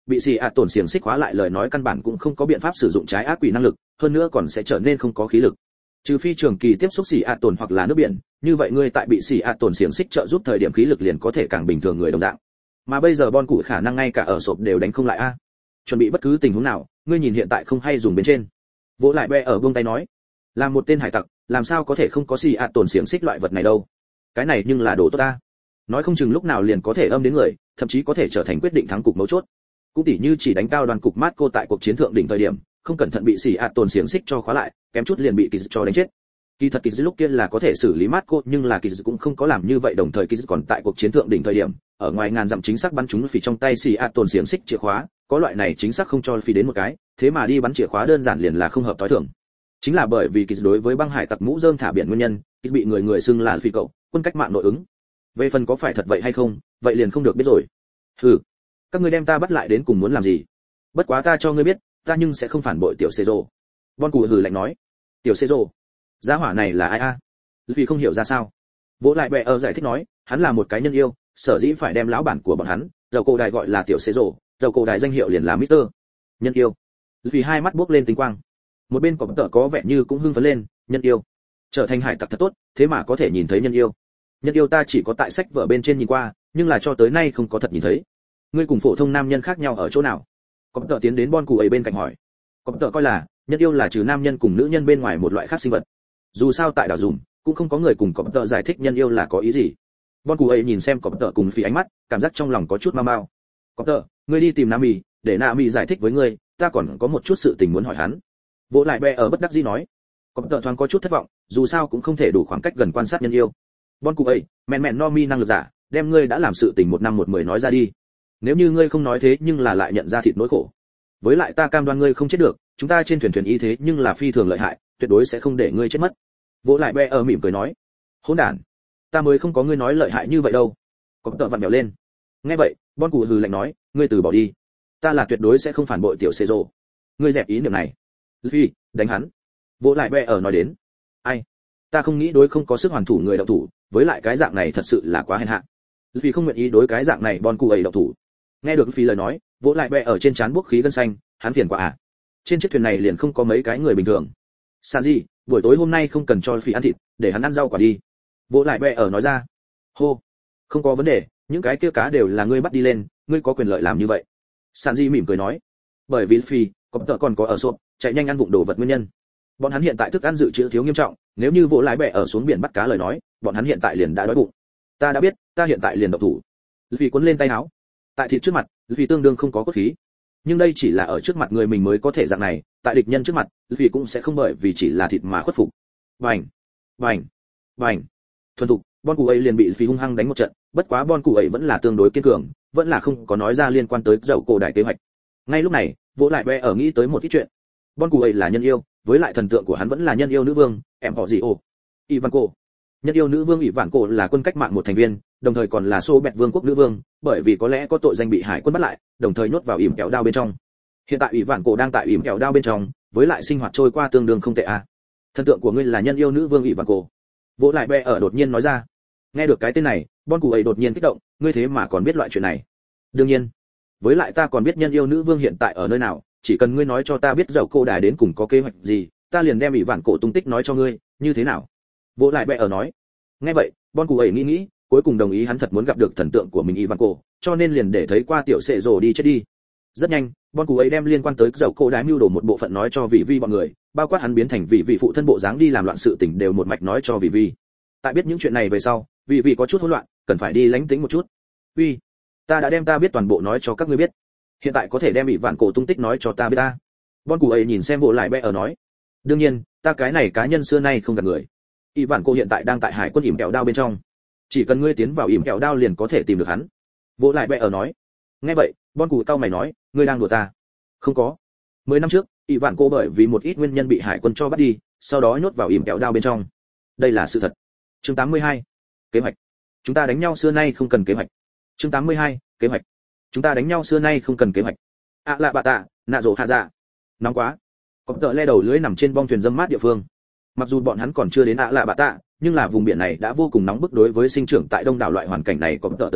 Speaker 1: bị xì ạ tổn xiềng xích khóa lại lời nói căn bản cũng không có biện pháp sử dụng trái ác quỷ năng lực, hơn nữa còn sẽ trở nên không có khí lực. Trừ phi trường kỳ tiếp xúc xì ạ tổn hoặc là nước biển, như vậy ngươi tại bị xì ạ tổn xiềng xích trợ giúp thời điểm khí lực liền có thể càng bình thường người đồng dạng. Mà bây giờ bon cụ khả năng ngay cả ở sộp đều đánh không lại a. Chuẩn bị bất cứ tình huống nào, ngươi nhìn hiện tại không hay dùng bên trên. Vỗ lại bè ở buông tay nói, làm một tên hải tặc, làm sao có thể không có xì ạ tổn xiềng xích loại vật này đâu? Cái này nhưng là đồ tốt ta. Nói không chừng lúc nào liền có thể âm đến người, thậm chí có thể trở thành quyết định thắng cục mấu chốt. Cũng tỉ như chỉ đánh cao đoàn cục Marco tại cuộc chiến thượng đỉnh thời điểm, không cẩn thận bị xì ạ tổn xiềng xích cho khóa lại, kém chút liền bị Kiz cho đánh chết. Kỳ thật Kiz lúc kia là có thể xử lý Marco, nhưng là Kiz cũng không có làm như vậy, đồng thời Kiz còn tại cuộc chiến thượng đỉnh thời điểm, ở ngoài ngàn dặm chính xác bắn trúng phỉ trong tay xì ạ tổn xiềng xích chìa khóa, có loại này chính xác không cho phỉ đến một cái, thế mà đi bắn chìa khóa đơn giản liền là không hợp tối thường. Chính là bởi vì Kiz đối với băng hải tặc mũ rơm thả biển nguyên nhân, Kiz bị người người xưng là phỉ cậu, quân cách mạng nội ứng. Về phần có phải thật vậy hay không, vậy liền không được biết rồi. Hừ, các ngươi đem ta bắt lại đến cùng muốn làm gì? Bất quá ta cho ngươi biết, ta nhưng sẽ không phản bội tiểu Cezro. Bon cụ hừ lạnh nói. Tiểu Cezro, gia hỏa này là ai a? Vì không hiểu ra sao. Vỗ lại bè ở giải thích nói, hắn là một cái nhân yêu, sở dĩ phải đem lão bản của bọn hắn, dầu cổ đại gọi là tiểu Cezro, dầu cổ đại danh hiệu liền là Mister Nhân yêu. Vì hai mắt bốc lên tinh quang. Một bên có tợ có vẻ như cũng hưng phấn lên, nhân yêu. Trở thành hải tặc thật tốt, thế mà có thể nhìn thấy nhân yêu. Nhân yêu ta chỉ có tại sách vở bên trên nhìn qua, nhưng là cho tới nay không có thật nhìn thấy. Ngươi cùng phổ thông nam nhân khác nhau ở chỗ nào? Có tợ tiến đến bon cụ ấy bên cạnh hỏi. Có tợ coi là nhân yêu là trừ nam nhân cùng nữ nhân bên ngoài một loại khác sinh vật. Dù sao tại đảo dùm cũng không có người cùng có tợ giải thích nhân yêu là có ý gì. Bon cụ ấy nhìn xem có tợ cùng phí ánh mắt, cảm giác trong lòng có chút mau mau. Có tợ, ngươi đi tìm Nam Mị, để Nam Mị giải thích với ngươi, ta còn có một chút sự tình muốn hỏi hắn. Vỗ lại bè ở bất đắc dĩ nói. Có tợ thoáng có chút thất vọng, dù sao cũng không thể đủ khoảng cách gần quan sát nhân yêu. Bon cụ ấy, mèn mèn no mi năng lực giả, đem ngươi đã làm sự tình một năm một mười nói ra đi. Nếu như ngươi không nói thế nhưng là lại nhận ra thịt nỗi khổ. Với lại ta cam đoan ngươi không chết được, chúng ta trên thuyền thuyền y thế nhưng là phi thường lợi hại, tuyệt đối sẽ không để ngươi chết mất. Vỗ lại bè ở mỉm cười nói, hỗn đản, ta mới không có ngươi nói lợi hại như vậy đâu. Có tợ vặn vẹo lên. Nghe vậy, bon cụ hừ lạnh nói, ngươi từ bỏ đi, ta là tuyệt đối sẽ không phản bội tiểu Cezro. Ngươi dẹp ý niệm này. Phi, đánh hắn. Vỗ lại bè ở nói đến, ai, ta không nghĩ đối không có sức hoàn thủ người động thủ, với lại cái dạng này thật sự là quá hèn hạ. Vì không nguyện ý đối cái dạng này bon cụ ấy động thủ. Nghe được Phi lời nói, vỗ lại bè ở trên trán bốc khí gân xanh, hắn phiền quá à? Trên chiếc thuyền này liền không có mấy cái người bình thường. Sanji, buổi tối hôm nay không cần cho Phi ăn thịt, để hắn ăn rau quả đi. Vỗ lại bè ở nói ra. Hô, không có vấn đề, những cái kia cá đều là ngươi bắt đi lên, ngươi có quyền lợi làm như vậy. Sanji mỉm cười nói. Bởi vì Phi, có tợ còn có ở sộp, chạy nhanh ăn vụng đồ vật nguyên nhân. Bọn hắn hiện tại thức ăn dự trữ thiếu nghiêm trọng, nếu như vỗ lái bè ở xuống biển bắt cá lời nói, bọn hắn hiện tại liền đã đói bụng. Ta đã biết, ta hiện tại liền động thủ. Vì cuốn lên tay áo. Tại thịt trước mặt, vì tương đương không có cốt khí. Nhưng đây chỉ là ở trước mặt người mình mới có thể dạng này, tại địch nhân trước mặt, vì cũng sẽ không bởi vì chỉ là thịt mà khuất phục. Bành, bành, bành. Thuần thục, bon cụ ấy liền bị vì hung hăng đánh một trận, bất quá bon cụ ấy vẫn là tương đối kiên cường, vẫn là không có nói ra liên quan tới dầu cổ đại kế hoạch. Ngay lúc này, vỗ lại bè ở nghĩ tới một ít chuyện. Bon cụ ấy là nhân yêu, với lại thần tượng của hắn vẫn là nhân yêu nữ vương, em họ gì ồ. Ivanko. Nhân yêu nữ vương Ivanko là quân cách mạng một thành viên, đồng thời còn là Xô Bẹt vương quốc nữ vương, bởi vì có lẽ có tội danh bị hải quân bắt lại, đồng thời nhốt vào ỉm kẹo đao bên trong. Hiện tại Ivanko đang tại ỉm kẹo đao bên trong, với lại sinh hoạt trôi qua tương đương không tệ a. À. Thần tượng của ngươi là nhân yêu nữ vương Ivanko. Vỗ lại bè ở đột nhiên nói ra. Nghe được cái tên này, bon cụ ấy đột nhiên kích động, ngươi thế mà còn biết loại chuyện này? Đương nhiên. Với lại ta còn biết nhân yêu nữ vương hiện tại ở nơi nào, chỉ cần ngươi nói cho ta biết dầu cô đài đến cùng có kế hoạch gì, ta liền đem Ivanko tung tích nói cho ngươi, như thế nào? Vỗ lại bè ở nói. Nghe vậy, bon cụ ấy nghĩ nghĩ, cuối cùng đồng ý hắn thật muốn gặp được thần tượng của mình Ivanko, cho nên liền để thấy qua tiểu Cezro đi chết đi. Rất nhanh, bon cụ ấy đem liên quan tới dầu cô đái mưu đồ một bộ phận nói cho vị vi bọn người, bao quát hắn biến thành vị vị phụ thân bộ dáng đi làm loạn sự tình đều một mạch nói cho vị vi. Tại biết những chuyện này về sau, vị vị có chút hỗn loạn, cần phải đi lánh tính một chút. Uy, ta đã đem ta biết toàn bộ nói cho các ngươi biết, hiện tại có thể đem Ivanko tung tích nói cho ta biết ta. Bon cụ ấy nhìn xem bộ lại bè ở nói. Đương nhiên, ta cái này cá nhân xưa nay không gạt người. Ivanko hiện tại đang tại hải quân ỉm kẹo đao bên trong, chỉ cần ngươi tiến vào ỉm kẹo đao liền có thể tìm được hắn. Vỗ lại bè ở nói. Nghe vậy, bon cụ tao mày nói, ngươi đang đùa ta? Không có. Mười năm trước, Ivanko bởi vì một ít nguyên nhân bị hải quân cho bắt đi, sau đó nhốt vào ỉm kẹo đao bên trong. Đây là sự thật. Chương tám mươi hai. Kế hoạch. Chúng ta đánh nhau xưa nay không cần kế hoạch. Chương tám mươi hai. Kế hoạch. Chúng ta đánh nhau xưa nay không cần kế hoạch. À lạ bà tạ, nạ rổ hạ dạ. Nóng quá. Có tợ le đầu lưới nằm trên bong thuyền dâm mát địa phương. Mặc dù bọn hắn còn chưa đến ạ lạ bà tạ, nhưng là vùng biển này đã vô cùng nóng bức, đối với sinh trưởng tại đông đảo loại hoàn cảnh này có tợ tới nói,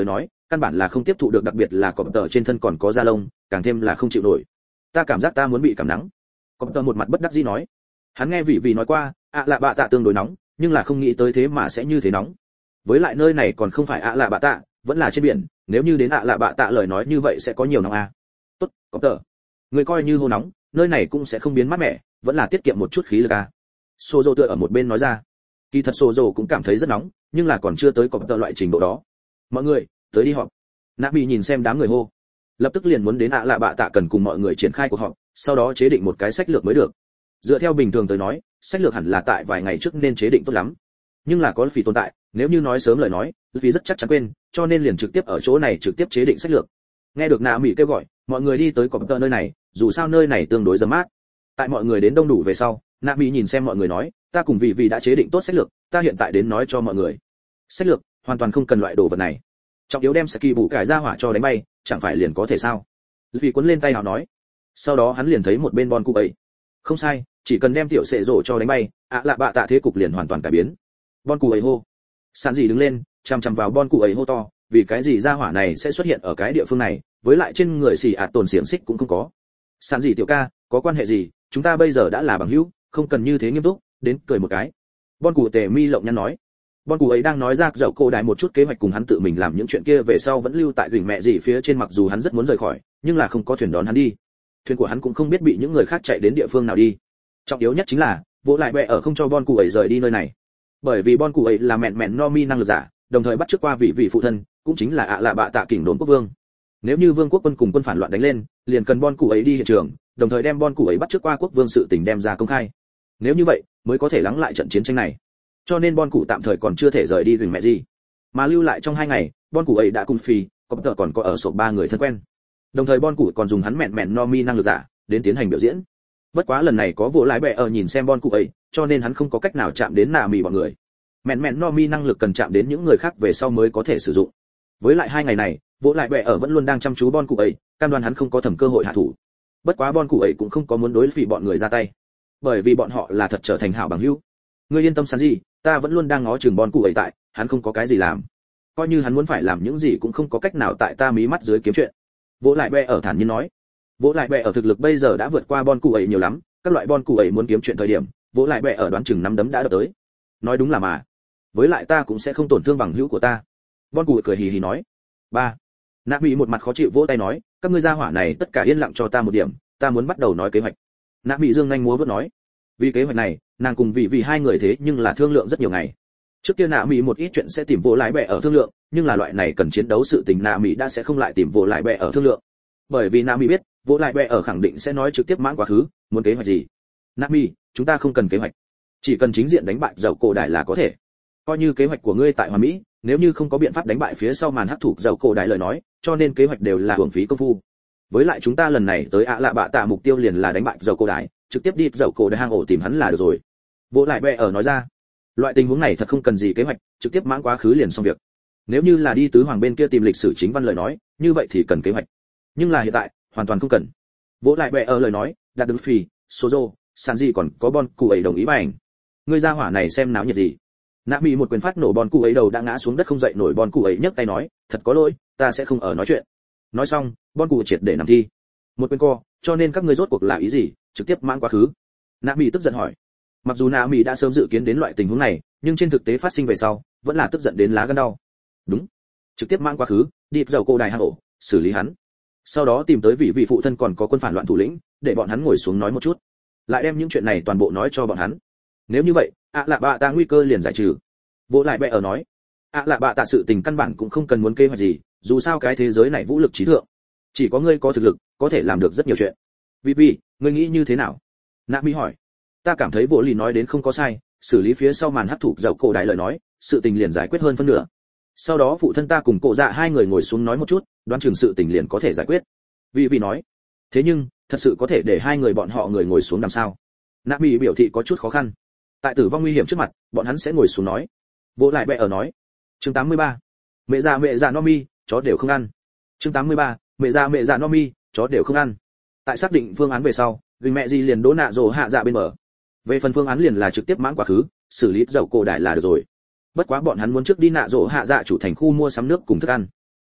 Speaker 1: căn bản là không tiếp thụ được, đặc biệt là cọp tờ trên thân còn có da lông, càng thêm là không chịu nổi. Ta cảm giác ta muốn bị cảm nắng. Cọp tờ một mặt bất đắc dĩ nói. Hắn nghe vị vị nói qua, ạ lạ bạ tạ tương đối nóng, nhưng là không nghĩ tới thế mà sẽ như thế nóng. Với lại nơi này còn không phải ạ lạ bạ tạ, vẫn là trên biển, nếu như đến ạ lạ bạ tạ lời nói như vậy sẽ có nhiều nóng à. Tốt, cọp tờ. Người coi như hô nóng, nơi này cũng sẽ không biến mát mẻ, vẫn là tiết kiệm một chút khí lực à. Sozo tựa ở một bên nói ra. Kỳ thật Sozo cũng cảm thấy rất nóng, nhưng là còn chưa tới cọp tờ loại trình độ đó. Mọi người, tới đi họp. Nabi nhìn xem đám người hô, lập tức liền muốn đến ạ lạ bạ tạ cần cùng mọi người triển khai cuộc họp, sau đó chế định một cái sách lược mới được. Dựa theo bình thường tới nói, sách lược hẳn là tại vài ngày trước nên chế định tốt lắm. Nhưng là có phỉ tồn tại, nếu như nói sớm lời nói, phỉ rất chắc chắn quên, cho nên liền trực tiếp ở chỗ này trực tiếp chế định sách lược. Nghe được Nabi kêu gọi, mọi người đi tới cọp tờ nơi này, dù sao nơi này tương đối râm mát. Tại mọi người đến đông đủ về sau, Nabi nhìn xem mọi người nói, ta cùng vị vị đã chế định tốt sách lược, ta hiện tại đến nói cho mọi người. Sách lược, hoàn toàn không cần loại đồ vật này. Trọng yếu đem Saki bù cải ra hỏa cho đánh bay, chẳng phải liền có thể sao? Vì cuốn lên tay hào nói. Sau đó hắn liền thấy một bên Bon Cụ ấy. Không sai, chỉ cần đem tiểu sệ rổ cho đánh bay, ạ lạ bạ tạ thế cục liền hoàn toàn cải biến. Bon Cụ ấy hô. Sàn gì đứng lên, chằm chằm vào Bon Cụ ấy hô to, vì cái gì ra hỏa này sẽ xuất hiện ở cái địa phương này, với lại trên người xì ạt tồn xiềng xích cũng không có. Sàn gì tiểu ca, có quan hệ gì, chúng ta bây giờ đã là bằng hữu, không cần như thế nghiêm túc, đến cười một cái. Bon Cụ tề mi lộng nhăn nói. Bon Cụ ấy đang nói ra dậu cô đại một chút kế hoạch cùng hắn tự mình làm những chuyện kia về sau vẫn lưu tại gửi mẹ gì phía trên, mặc dù hắn rất muốn rời khỏi, nhưng là không có thuyền đón hắn đi. Thuyền của hắn cũng không biết bị những người khác chạy đến địa phương nào đi. Trọng yếu nhất chính là, vỗ lại bẹ ở không cho Bon Cụ ấy rời đi nơi này. Bởi vì Bon Cụ ấy là mẹn mẹn no mi năng lực giả, đồng thời bắt chước qua vị vị phụ thân, cũng chính là ạ lạ bạ tạ kình đốn quốc vương. Nếu như vương quốc quân cùng quân phản loạn đánh lên, liền cần Bon Cụ ấy đi hiện trường, đồng thời đem Bon Cụ ấy bắt chước qua quốc vương sự tình đem ra công khai. Nếu như vậy, mới có thể lắng lại trận chiến tranh này. Cho nên Bon Cụ tạm thời còn chưa thể rời đi gửi mẹ gì, mà lưu lại trong hai ngày, Bon Cụ ấy đã cùng Phi, cọp tờ còn có ở sổ ba người thân quen. Đồng thời Bon Cụ còn dùng hắn mẹn mẹn no mi năng lực giả đến tiến hành biểu diễn. Bất quá lần này có vỗ lái bẹ ở nhìn xem Bon Cụ ấy, cho nên hắn không có cách nào chạm đến nà mì bọn người. Mẹn mẹn no mi năng lực cần chạm đến những người khác về sau mới có thể sử dụng. Với lại hai ngày này, vỗ lại bẹ ở vẫn luôn đang chăm chú Bon Cụ ấy, cam đoan hắn không có thẩm cơ hội hạ thủ. Bất quá Bon Cụ ấy cũng không có muốn đối phỉ bọn người ra tay, bởi vì bọn họ là thật trở thành hảo bằng hữu. Ngươi yên tâm sẵn gì, ta vẫn luôn đang ngó chừng Bon Cụ ấy tại, hắn không có cái gì làm. Coi như hắn muốn phải làm những gì cũng không có cách nào tại ta mí mắt dưới kiếm chuyện. Vỗ lại bẹ ở thản nhiên nói. Vỗ lại bẹ ở thực lực bây giờ đã vượt qua Bon Cụ ấy nhiều lắm, các loại Bon Cụ ấy muốn kiếm chuyện thời điểm, vỗ lại bẹ ở đoán chừng năm đấm đã đập tới. Nói đúng là mà. Với lại ta cũng sẽ không tổn thương bằng hữu của ta. Bon Cụ cười hì hì nói. Ba. Nạ Mỹ một mặt khó chịu vỗ tay nói, các ngươi gia hỏa này tất cả yên lặng cho ta một điểm, ta muốn bắt đầu nói kế hoạch. Nạ Mỹ dương nhanh múa vớt nói. Vì kế hoạch này, nàng cùng vì vì hai người thế nhưng là thương lượng rất nhiều ngày. Trước kia Nạ Mỹ một ít chuyện sẽ tìm vô lái bẹ ở thương lượng, nhưng là loại này cần chiến đấu sự tình Nạ Mỹ đã sẽ không lại tìm vô lái bẹ ở thương lượng. Bởi vì Nạ Mỹ biết, vô lái bẹ ở khẳng định sẽ nói trực tiếp mãn quá khứ, muốn kế hoạch gì. Nạ Mỹ, chúng ta không cần kế hoạch, chỉ cần chính diện đánh bại dầu cổ đại là có thể. Coi như kế hoạch của ngươi tại Hoa Mỹ, nếu như không có biện pháp đánh bại phía sau màn hắc thủ dầu cổ đại lời nói, cho nên kế hoạch đều là hưởng phí công phu. Với lại chúng ta lần này tới ạ lạ bạ tạ mục tiêu liền là đánh bại dầu cổ đại, trực tiếp đi dầu cổ đại hang ổ tìm hắn là được rồi. Vô lại bẹ ở nói ra, loại tình huống này thật không cần gì kế hoạch, trực tiếp mãn quá khứ liền xong việc. Nếu như là đi tứ hoàng bên kia tìm lịch sử chính văn lời nói, như vậy thì cần kế hoạch. Nhưng là hiện tại, hoàn toàn không cần. Vô lại bẹ ở lời nói, đạt được Phi, Sozo, Sanji còn có Bon Cụ ấy đồng ý bài ảnh. Ngươi ra hỏa này xem náo nhiệt gì? Nạ Mỹ một quyền phát nổ Bon Cụ ấy đầu đã ngã xuống đất không dậy nổi, Bon Cụ ấy nhấc tay nói, thật có lỗi, ta sẽ không ở nói chuyện. Nói xong, Bon Cụ triệt để nằm thi. Một quyền co, cho nên các ngươi rốt cuộc là ý gì? Trực tiếp mãn quá khứ. Nạ Mỹ tức giận hỏi. Mặc dù Nạ Mỹ đã sớm dự kiến đến loại tình huống này, nhưng trên thực tế phát sinh về sau, vẫn là tức giận đến lá gan đau. Đúng, trực tiếp mang quá khứ, đi dầu cô đài hang ổ, xử lý hắn. Sau đó tìm tới vị vị phụ thân còn có quân phản loạn thủ lĩnh, để bọn hắn ngồi xuống nói một chút, lại đem những chuyện này toàn bộ nói cho bọn hắn. Nếu như vậy, ạ lạ bạ tạ nguy cơ liền giải trừ. Vô lại bẹ ở nói, ạ lạ bạ tạ sự tình căn bản cũng không cần muốn kế hoạch gì, dù sao cái thế giới này vũ lực trí thượng, chỉ có ngươi có thực lực, có thể làm được rất nhiều chuyện. Vị vị, ngươi nghĩ như thế nào? Nạ Mỹ hỏi. Ta cảm thấy vô lý nói đến không có sai, xử lý phía sau màn hắc thủ dầu cổ đại lời nói, sự tình liền giải quyết hơn phân nửa. Sau đó phụ thân ta cùng cổ dạ hai người ngồi xuống nói một chút, đoán chừng sự tình liền có thể giải quyết. Vì vì nói, thế nhưng thật sự có thể để hai người bọn họ người ngồi xuống làm sao? Nạ Mỹ biểu thị có chút khó khăn. Tại tử vong nguy hiểm trước mặt, bọn hắn sẽ ngồi xuống nói. Vô lại bẹ ở nói. Chương tám mươi ba. Mẹ già mẹ già no mi, chó đều không ăn. Chương tám mươi ba. Mẹ già mẹ già no mi, chó đều không ăn. Tại xác định phương án về sau, gửi mẹ gì liền đố nạ rồ hạ dạ bên bờ. Về phần phương án liền là trực tiếp mãn quá khứ, xử lý dầu cổ đại là được rồi. Bất quá bọn hắn muốn trước đi nạ rộ hạ dạ chủ thành khu mua sắm nước cùng thức ăn.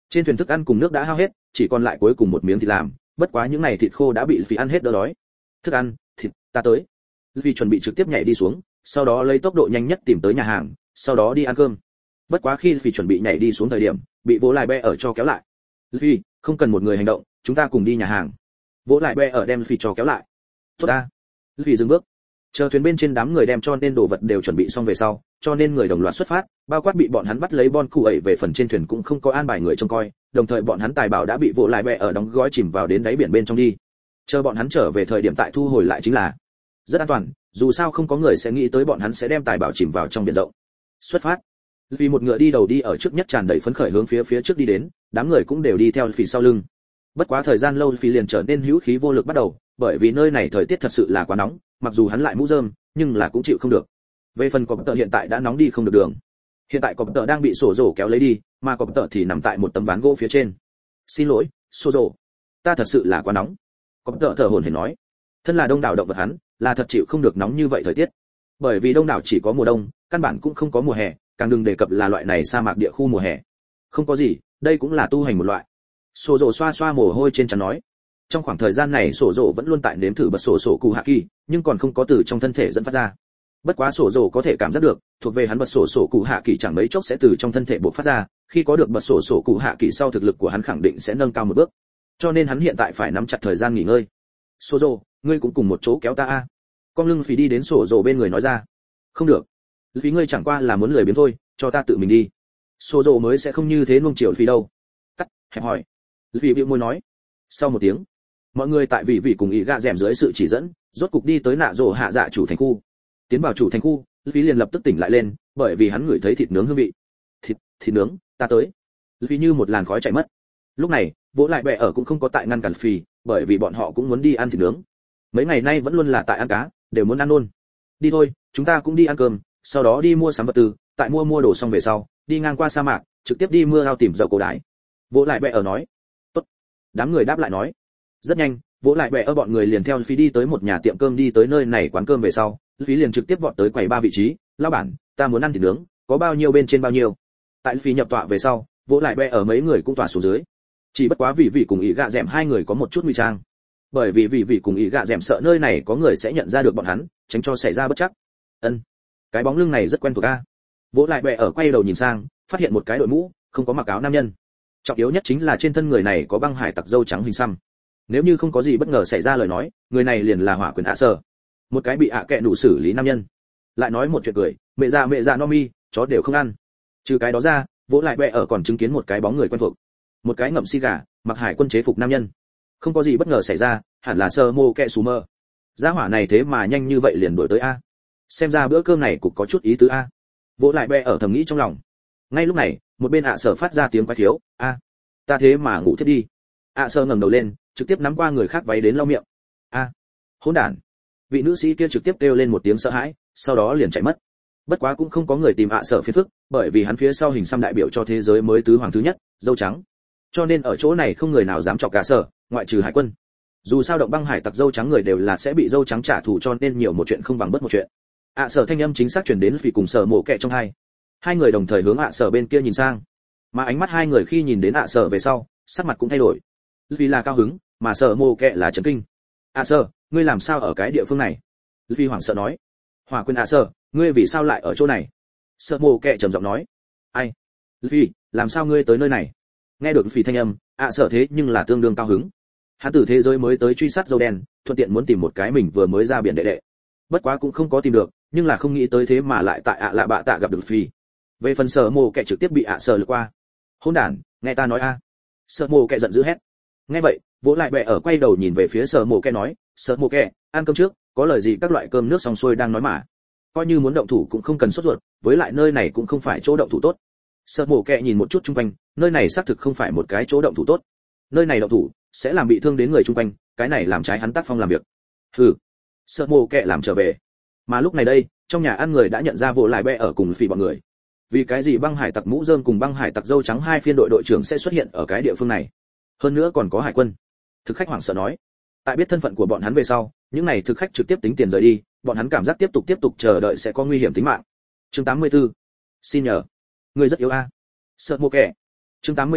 Speaker 1: Trên thuyền thức ăn cùng nước đã hao hết, chỉ còn lại cuối cùng một miếng thịt làm, bất quá những này thịt khô đã bị Phi ăn hết đỡ đói. Thức ăn, thịt, ta tới. Phi chuẩn bị trực tiếp nhảy đi xuống, sau đó lấy tốc độ nhanh nhất tìm tới nhà hàng, sau đó đi ăn cơm. Bất quá khi Phi chuẩn bị nhảy đi xuống thời điểm, bị Vỗ Lại Bẹ ở cho kéo lại. Phi, không cần một người hành động, chúng ta cùng đi nhà hàng. Vỗ Lại Bẹ ở đem Phi cho kéo lại. Tốt ta. Phi dừng bước. Chờ thuyền bên trên đám người đem cho nên đồ vật đều chuẩn bị xong về sau, cho nên người đồng loạt xuất phát, bao quát bị bọn hắn bắt lấy bon cụ ấy về phần trên thuyền cũng không có an bài người trông coi, đồng thời bọn hắn tài bảo đã bị Vỗ Lại Bẹ ở đóng gói chìm vào đến đáy biển bên trong đi. Chờ bọn hắn trở về thời điểm tại thu hồi lại chính là rất an toàn, dù sao không có người sẽ nghĩ tới bọn hắn sẽ đem tài bảo chìm vào trong biển rộng. Xuất phát. Vì một ngựa đi đầu đi ở trước nhất tràn đầy phấn khởi hướng phía phía trước đi đến, đám người cũng đều đi theo phía sau lưng. Bất quá thời gian lâu Phi liền trở nên hữu khí vô lực bắt đầu, bởi vì nơi này thời tiết thật sự là quá nóng, mặc dù hắn lại mũ rơm, nhưng là cũng chịu không được. Về phần cọp tợ hiện tại đã nóng đi không được đường. Hiện tại cọp tợ đang bị sổ rổ kéo lấy đi, mà cọp tợ thì nằm tại một tấm ván gỗ phía trên. Xin lỗi, sổ rổ, ta thật sự là quá nóng. Cọp tợ thở hổn hển nói. Thân là đông đảo động vật hắn, là thật chịu không được nóng như vậy thời tiết. Bởi vì đông đảo chỉ có mùa đông, căn bản cũng không có mùa hè, càng đừng đề cập là loại này sa mạc địa khu mùa hè. Không có gì, đây cũng là tu hành một loại. Sổ rổ xoa xoa mồ hôi trên trán nói. Trong khoảng thời gian này sổ rổ vẫn luôn tại nếm thử bật sổ sổ cụ hạ kỳ, nhưng còn không có từ trong thân thể dẫn phát ra. Bất quá sổ rổ có thể cảm giác được, thuộc về hắn bật sổ sổ cụ hạ kỳ chẳng mấy chốc sẽ từ trong thân thể bộc phát ra, khi có được bật sổ sổ cụ hạ kỳ sau thực lực của hắn khẳng định sẽ nâng cao một bước. Cho nên hắn hiện tại phải nắm chặt thời gian nghỉ ngơi. Sổ rổ, ngươi cũng cùng một chỗ kéo ta a. Con lưng phì đi đến sổ rổ bên người nói ra. Không được, phí ngươi chẳng qua là muốn lười biếng thôi, cho ta tự mình đi. Sổ rổ mới sẽ không như thế nuông chiều phí đâu. Cắt, hẹp hỏi. Phì bĩu môi nói. Sau một tiếng, mọi người tại vị vị cùng ý gạ rèm dưới sự chỉ dẫn, rốt cục đi tới nạ rổ hạ dạ chủ thành khu. Tiến vào chủ thành khu, phí liền lập tức tỉnh lại lên, bởi vì hắn ngửi thấy thịt nướng hương vị. Thịt, thịt nướng, ta tới. Phí như một làn khói chạy mất. Lúc này, Vỗ Lại Bẹ ở cũng không có tại ngăn cản phì, bởi vì bọn họ cũng muốn đi ăn thịt nướng. Mấy ngày nay vẫn luôn là tại ăn cá, đều muốn ăn luôn. Đi thôi, chúng ta cũng đi ăn cơm, sau đó đi mua sắm vật tư, tại mua mua đồ xong về sau, đi ngang qua sa mạc, trực tiếp đi mưa ao tìm dầu cổ đái. Vỗ Lại Bẹ ở nói. Tốt. Đám người đáp lại nói. Rất nhanh, Vỗ Lại Bẹ ở bọn người liền theo phí đi tới một nhà tiệm cơm, đi tới nơi này quán cơm về sau, phí liền trực tiếp vọt tới quầy ba vị trí. Lão bản, ta muốn ăn thịt nướng, có bao nhiêu bên trên bao nhiêu? Tại phí nhập tọa về sau, Vỗ Lại Bẹ ở mấy người cũng tọa xuống dưới. Chỉ bất quá vì vị cùng ý gạ dẻm hai người có một chút nguy trang, bởi vì vì vị cùng ý gạ dẻm sợ nơi này có người sẽ nhận ra được bọn hắn, tránh cho xảy ra bất chắc. Ân, cái bóng lưng này rất quen thuộc a. Vỗ Lại Bẹ ở quay đầu nhìn sang, phát hiện một cái đội mũ, không có mặc áo nam nhân. Trọng yếu nhất chính là trên thân người này có băng hải tặc râu trắng hình xăm. Nếu như không có gì bất ngờ xảy ra lời nói, người này liền là Hỏa Quyền ạ sở, một cái bị ạ kệ đủ xử lý nam nhân. Lại nói một chuyện cười, mẹ già mẹ già no mi, chó đều không ăn. Trừ cái đó ra, Vỗ Lại Bẹ ở còn chứng kiến một cái bóng người quen thuộc, một cái ngậm xì gà, mặc hải quân chế phục nam nhân. Không có gì bất ngờ xảy ra, hẳn là sơ mô kẹ sú mơ. Gia hỏa này thế mà nhanh như vậy liền đuổi tới a. Xem ra bữa cơm này cũng có chút ý tứ a. Vỗ Lại Bẹ ở thầm nghĩ trong lòng. Ngay lúc này, một bên ạ sở phát ra tiếng quái thiếu, a, ta thế mà ngủ thiết đi. ạ sở ngẩng đầu lên, trực tiếp nắm qua người khác váy đến lau miệng. A, hỗn đản. Vị nữ sĩ kia trực tiếp kêu lên một tiếng sợ hãi, sau đó liền chạy mất. Bất quá cũng không có người tìm ạ sở phiền phức, bởi vì hắn phía sau hình xăm đại biểu cho thế giới mới tứ hoàng thứ nhất, dâu trắng. Cho nên ở chỗ này không người nào dám chọc cả sở, ngoại trừ hải quân. Dù sao động băng hải tặc dâu trắng người đều là sẽ bị dâu trắng trả thù, cho nên nhiều một chuyện không bằng bất một chuyện. ạ sở thanh âm chính xác truyền đến vì cùng sở mổ kẹ trong hai. Hai người đồng thời hướng ạ sở bên kia nhìn sang, mà ánh mắt hai người khi nhìn đến ạ sở về sau, sắc mặt cũng thay đổi. Vì là cao hứng, mà sở mổ kẹ là chấn kinh. ạ sở, ngươi làm sao ở cái địa phương này? Vì hoảng sợ nói. Hỏa Quyền ạ sở, ngươi vì sao lại ở chỗ này? Sở mổ kẹ trầm giọng nói. Ai? Vì, làm sao ngươi tới nơi này? Nghe được phì thanh âm, ạ sở thế nhưng là tương đương cao hứng. Hắn từ thế giới mới tới truy sát dâu đen, thuận tiện muốn tìm một cái mình vừa mới ra biển đệ đệ. Bất quá cũng không có tìm được, nhưng là không nghĩ tới thế mà lại tại ạ lạ bạ tạ gặp được phì. Về phần sở mồ kẻ trực tiếp bị ạ sở lướt qua. Hỗn đản, nghe ta nói a. Sở mồ kẻ giận dữ hét. Nghe vậy, Vỗ Lại Bẹ ở quay đầu nhìn về phía sở mồ kẻ nói, sở mồ kẻ, ăn cơm trước, có lời gì các loại cơm nước xong xuôi đang nói mà. Coi như muốn động thủ cũng không cần sốt ruột, với lại nơi này cũng không phải chỗ động thủ tốt. Sở mồ kẻ nhìn một chút chung quanh, nơi này xác thực không phải một cái chỗ động thủ tốt. Nơi này động thủ sẽ làm bị thương đến người chung quanh, cái này làm trái hắn tác phong làm việc. Hừ. Sở mồ kẻ làm trở về. Mà lúc này đây, trong nhà ăn người đã nhận ra Vỗ Lại Bẹ ở cùng phì bọn người. Vì cái gì băng hải tặc mũ rơm cùng băng hải tặc dâu trắng hai phiên đội đội trưởng sẽ xuất hiện ở cái địa phương này? Hơn nữa còn có hải quân. Thực khách hoảng sợ nói. Tại biết thân phận của bọn hắn về sau, những này thực khách trực tiếp tính tiền rời đi, bọn hắn cảm giác tiếp tục tiếp tục chờ đợi sẽ có nguy hiểm tính mạng. Chương tám mươi tư. Xin nhờ. Người rất yếu a. Sợ mồ kẻ. Chương tám mươi tư.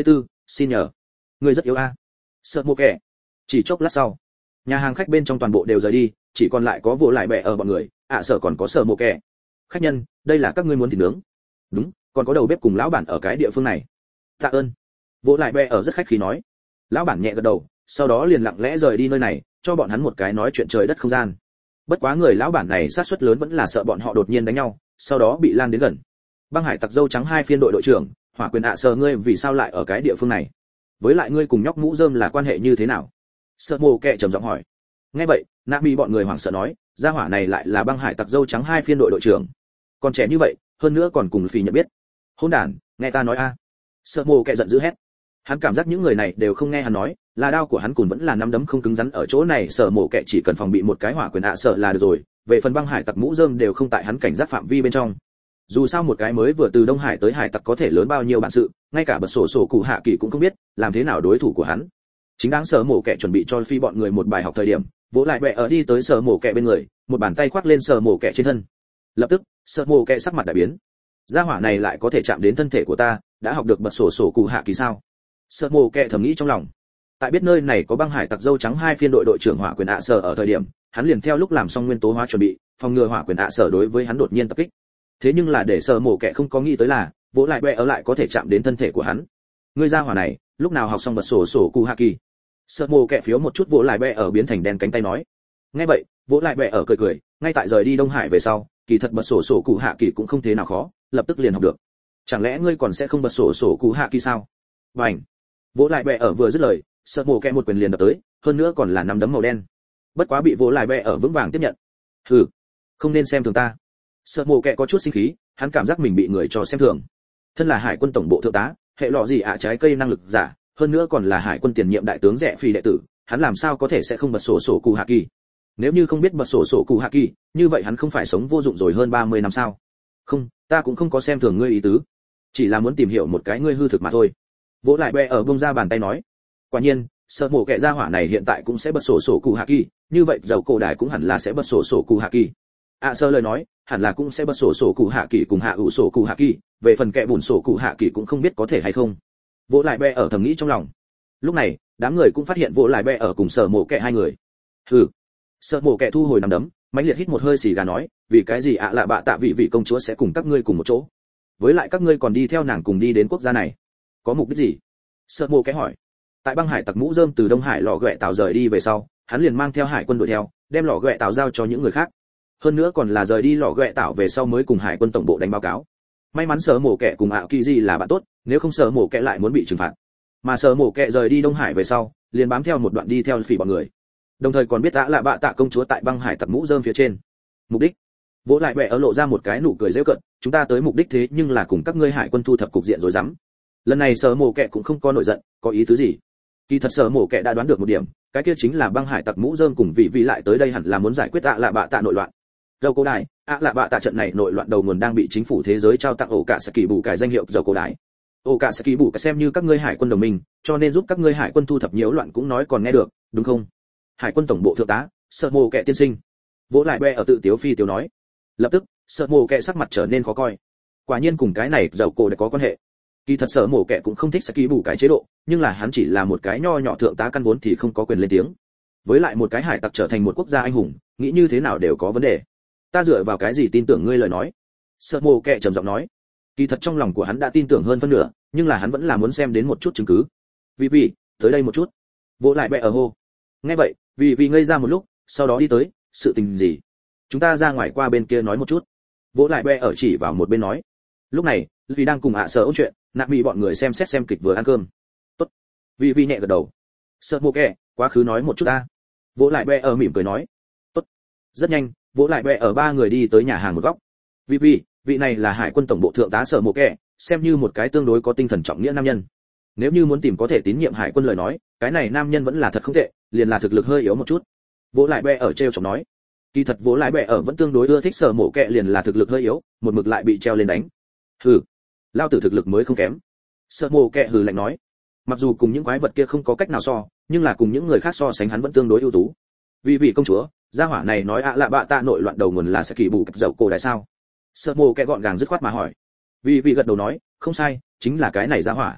Speaker 1: xin nhờ. Ngươi rất yếu a. Sợ mồ kẻ. Chỉ chốc lát sau, nhà hàng khách bên trong toàn bộ đều rời đi, chỉ còn lại có vô lại bẹ ở bọn người, ạ à, sợ còn có sợ mồ kẻ. Khách nhân, đây là các ngươi muốn thịt nướng. Đúng, còn có đầu bếp cùng lão bản ở cái địa phương này. Tạ ơn. Vô lại bẹ ở rất khách khí nói. Lão bản nhẹ gật đầu, sau đó liền lặng lẽ rời đi nơi này, cho bọn hắn một cái nói chuyện trời đất không gian. Bất quá người lão bản này sát suất lớn vẫn là sợ bọn họ đột nhiên đánh nhau, sau đó bị lan đến gần. Băng hải tặc dâu trắng hai phiên đội đội trưởng, Hỏa Quyền ạ à, sợ ngươi vì sao lại ở cái địa phương này? Với lại ngươi cùng nhóc mũ rơm là quan hệ như thế nào? Sợ mồ kẹ trầm giọng hỏi. Nghe vậy, Nabi bọn người hoảng sợ nói, gia hỏa này lại là băng hải tặc dâu trắng hai phiên đội đội trưởng. Còn trẻ như vậy, hơn nữa còn cùng phì nhận biết. Hỗn đản, nghe ta nói a. À. Sợ mồ kẹ giận dữ hét. Hắn cảm giác những người này đều không nghe hắn nói, là đao của hắn cùng vẫn là nắm đấm không cứng rắn ở chỗ này, Sợ mồ kẹ chỉ cần phòng bị một cái Hỏa Quyền ạ à, sợ là được rồi, về phần băng hải tặc mũ rơm đều không tại hắn cảnh giác phạm vi bên trong. Dù sao một cái mới vừa từ Đông Hải tới hải tặc có thể lớn bao nhiêu bản sự, ngay cả bật sổ sổ cụ hạ kỳ cũng không biết, làm thế nào đối thủ của hắn. Chính đáng Sở Mổ Kẹ chuẩn bị cho phi bọn người một bài học thời điểm, vỗ lại bẹ ở đi tới Sở Mổ Kẹ bên người, một bàn tay khoác lên Sở Mổ Kẹ trên thân. Lập tức, Sở Mổ Kẹ sắc mặt đại biến. Gia hỏa này lại có thể chạm đến thân thể của ta, đã học được bật sổ sổ cụ hạ kỳ sao? Sở Mổ Kẹ thầm nghĩ trong lòng. Tại biết nơi này có băng hải tặc dâu trắng hai phiên đội đội trưởng Hỏa Quyền ạ Sở ở thời điểm, hắn liền theo lúc làm xong nguyên tố hóa chuẩn bị, phòng ngừa Hỏa Quyền ạ Sở đối với hắn đột nhiên tập kích. Thế nhưng là để Sở Mổ Kẹ không có nghĩ tới là, vỗ lại bẹ ở lại có thể chạm đến thân thể của hắn. Ngươi gia hỏa này, lúc nào học xong bật sổ sổ cụ hạ kỳ? Sợ mồ kẹ phiếu một chút vỗ lại bẹ ở biến thành đen cánh tay nói. Nghe vậy, vỗ lại bẹ ở cười cười, ngay tại rời đi Đông Hải về sau, kỳ thật bật sổ sổ cụ hạ kỳ cũng không thế nào khó, lập tức liền học được. Chẳng lẽ ngươi còn sẽ không bật sổ sổ cụ hạ kỳ sao? Bành. Vỗ lại bẹ ở vừa dứt lời, sợ mồ kẹ một quyền liền đập tới, hơn nữa còn là nắm đấm màu đen. Bất quá bị vỗ lại bẹ ở vững vàng tiếp nhận. Hừ, không nên xem thường ta. Sợ mồ kẹ có chút sinh khí, hắn cảm giác mình bị người cho xem thường. Thân là hải quân tổng bộ thượng tá, hệ lọ gì ạ trái cây năng lực giả, hơn nữa còn là hải quân tiền nhiệm đại tướng rẻ phi đệ tử, hắn làm sao có thể sẽ không bật sổ sổ cụ hạ kỳ? Nếu như không biết bật sổ sổ cụ hạ kỳ, như vậy hắn không phải sống vô dụng rồi hơn ba mươi năm sao? Không, ta cũng không có xem thường ngươi ý tứ, chỉ là muốn tìm hiểu một cái ngươi hư thực mà thôi. Vỗ lại bẹ ở bông ra bàn tay nói. Quả nhiên, sợ mổ kẻ gia hỏa này hiện tại cũng sẽ bật sổ sổ cụ hạ kỳ, như vậy dầu cổ đại cũng hẳn là sẽ bật sổ sổ cụ hạ kỳ. À sơ lời nói, hẳn là cũng sẽ bật sổ sổ cụ hạ kỳ cùng hạ ủ sổ cụ hạ kỳ, về phần kẻ bùn sổ cụ hạ kỳ cũng không biết có thể hay không. Vỗ lại bẹ ở thầm nghĩ trong lòng. Lúc này, đám người cũng phát hiện vỗ lại bẹ ở cùng Sở Mộ Kẹ hai người. Hừ. Sở Mộ Kẹ thu hồi nắm đấm, mãnh liệt hít một hơi xì gà nói, vì cái gì ạ à lạ bạ tạ vị vị công chúa sẽ cùng các ngươi cùng một chỗ? Với lại các ngươi còn đi theo nàng cùng đi đến quốc gia này, có mục đích gì? Sở Mộ Kẹ hỏi. Tại băng hải tặc mũ rơm từ Đông Hải lọ ghẹ tạo rời đi về sau, hắn liền mang theo hải quân đuổi theo, đem lọ ghẹ tạo giao cho những người khác. Hơn nữa còn là rời đi lọ ghẹ tạo về sau mới cùng hải quân tổng bộ đánh báo cáo. May mắn Sở Mộ Kẹ cùng ạ kỳ gì là bạn tốt, nếu không Sở Mộ Kẹ lại muốn bị trừng phạt. Mà Sở Mộ Kẹ rời đi Đông Hải về sau, liền bám theo một đoạn đi theo phỉ bọn người. Đồng thời còn biết đã là bạ tạ công chúa tại băng hải tặc mũ rơm phía trên. Mục đích? Vỗ lại bẹ ở lộ ra một cái nụ cười giễu cợt, chúng ta tới mục đích thế nhưng là cùng các ngươi hải quân thu thập cục diện rồi dám. Lần này Sở Mộ Kẹ cũng không có nổi giận, có ý tứ gì? Kỳ thật Sở Mộ Kẹ đã đoán được một điểm, cái kia chính là băng hải tặc mũ rơm cùng vị vị lại tới đây hẳn là muốn giải quyết ạ là bạ tạ nội loạn. Dầu cổ đại, ạ là bạ tạ trận này nội loạn đầu nguồn đang bị chính phủ thế giới trao tặng ổ cả saki bù cải danh hiệu dầu cổ đại. Ổ cả saki bù cải xem như các ngươi hải quân đồng minh, cho nên giúp các ngươi hải quân thu thập nhiễu loạn cũng nói còn nghe được, đúng không? Hải quân tổng bộ thượng tá, Sở Mộ Kẹ tiên sinh. Vỗ lại bẹ ở tự tiếu phi tiếu nói. Lập tức, Sở Mộ Kẹ sắc mặt trở nên khó coi. Quả nhiên cùng cái này dầu cổ đại có quan hệ. Kỳ thật Sở Mộ Kẹ cũng không thích saki bù cải chế độ, nhưng là hắn chỉ là một cái nho nhỏ thượng tá căn vốn thì không có quyền lên tiếng. Với lại một cái hải tặc trở thành một quốc gia anh hùng, nghĩ như thế nào đều có vấn đề. Ta dựa vào cái gì tin tưởng ngươi lời nói? Sở Mộ Kẹ trầm giọng nói. Kỳ thật trong lòng của hắn đã tin tưởng hơn phân nửa, nhưng là hắn vẫn là muốn xem đến một chút chứng cứ. Vì vì, tới đây một chút. Vỗ lại bẹ ở hô. Nghe vậy, vì vì ngây ra một lúc, sau đó đi tới, sự tình gì? Chúng ta ra ngoài qua bên kia nói một chút. Vỗ lại bẹ ở chỉ vào một bên nói. Lúc này, vì đang cùng ạ Sở ôn chuyện, nạp bị bọn người xem xét xem kịch vừa ăn cơm. Tốt. Vì vì nhẹ gật đầu. Sở Mộ Kẹ, quá khứ nói một chút ta. Vỗ lại bẹ ở mỉm cười nói. Tốt. Rất nhanh, vỗ lại bẹ ở ba người đi tới nhà hàng một góc. Vì vì, vị này là hải quân tổng bộ thượng tá Sở Mộ Kẹ, xem như một cái tương đối có tinh thần trọng nghĩa nam nhân. Nếu như muốn tìm có thể tín nhiệm hải quân lời nói, cái này nam nhân vẫn là thật không tệ, liền là thực lực hơi yếu một chút. Vỗ lại bẹ ở treo chọc nói. Kỳ thật vỗ lại bẹ ở vẫn tương đối ưa thích Sở Mộ Kẹ liền là thực lực hơi yếu, một mực lại bị treo lên đánh. Hừ, lao tử thực lực mới không kém. Sở Mộ Kẹ hừ lạnh nói. Mặc dù cùng những quái vật kia không có cách nào so, nhưng là cùng những người khác so sánh hắn vẫn tương đối ưu tú. Vì vị công chúa, gia hỏa này nói ạ lạ bạ tạ nội loạn đầu nguồn là sẽ kỳ bù cách dầu cổ đại sao? Sở Mộ Kẹ gọn gàng dứt khoát mà hỏi. Vì vị gật đầu nói, không sai, chính là cái này gia hỏa.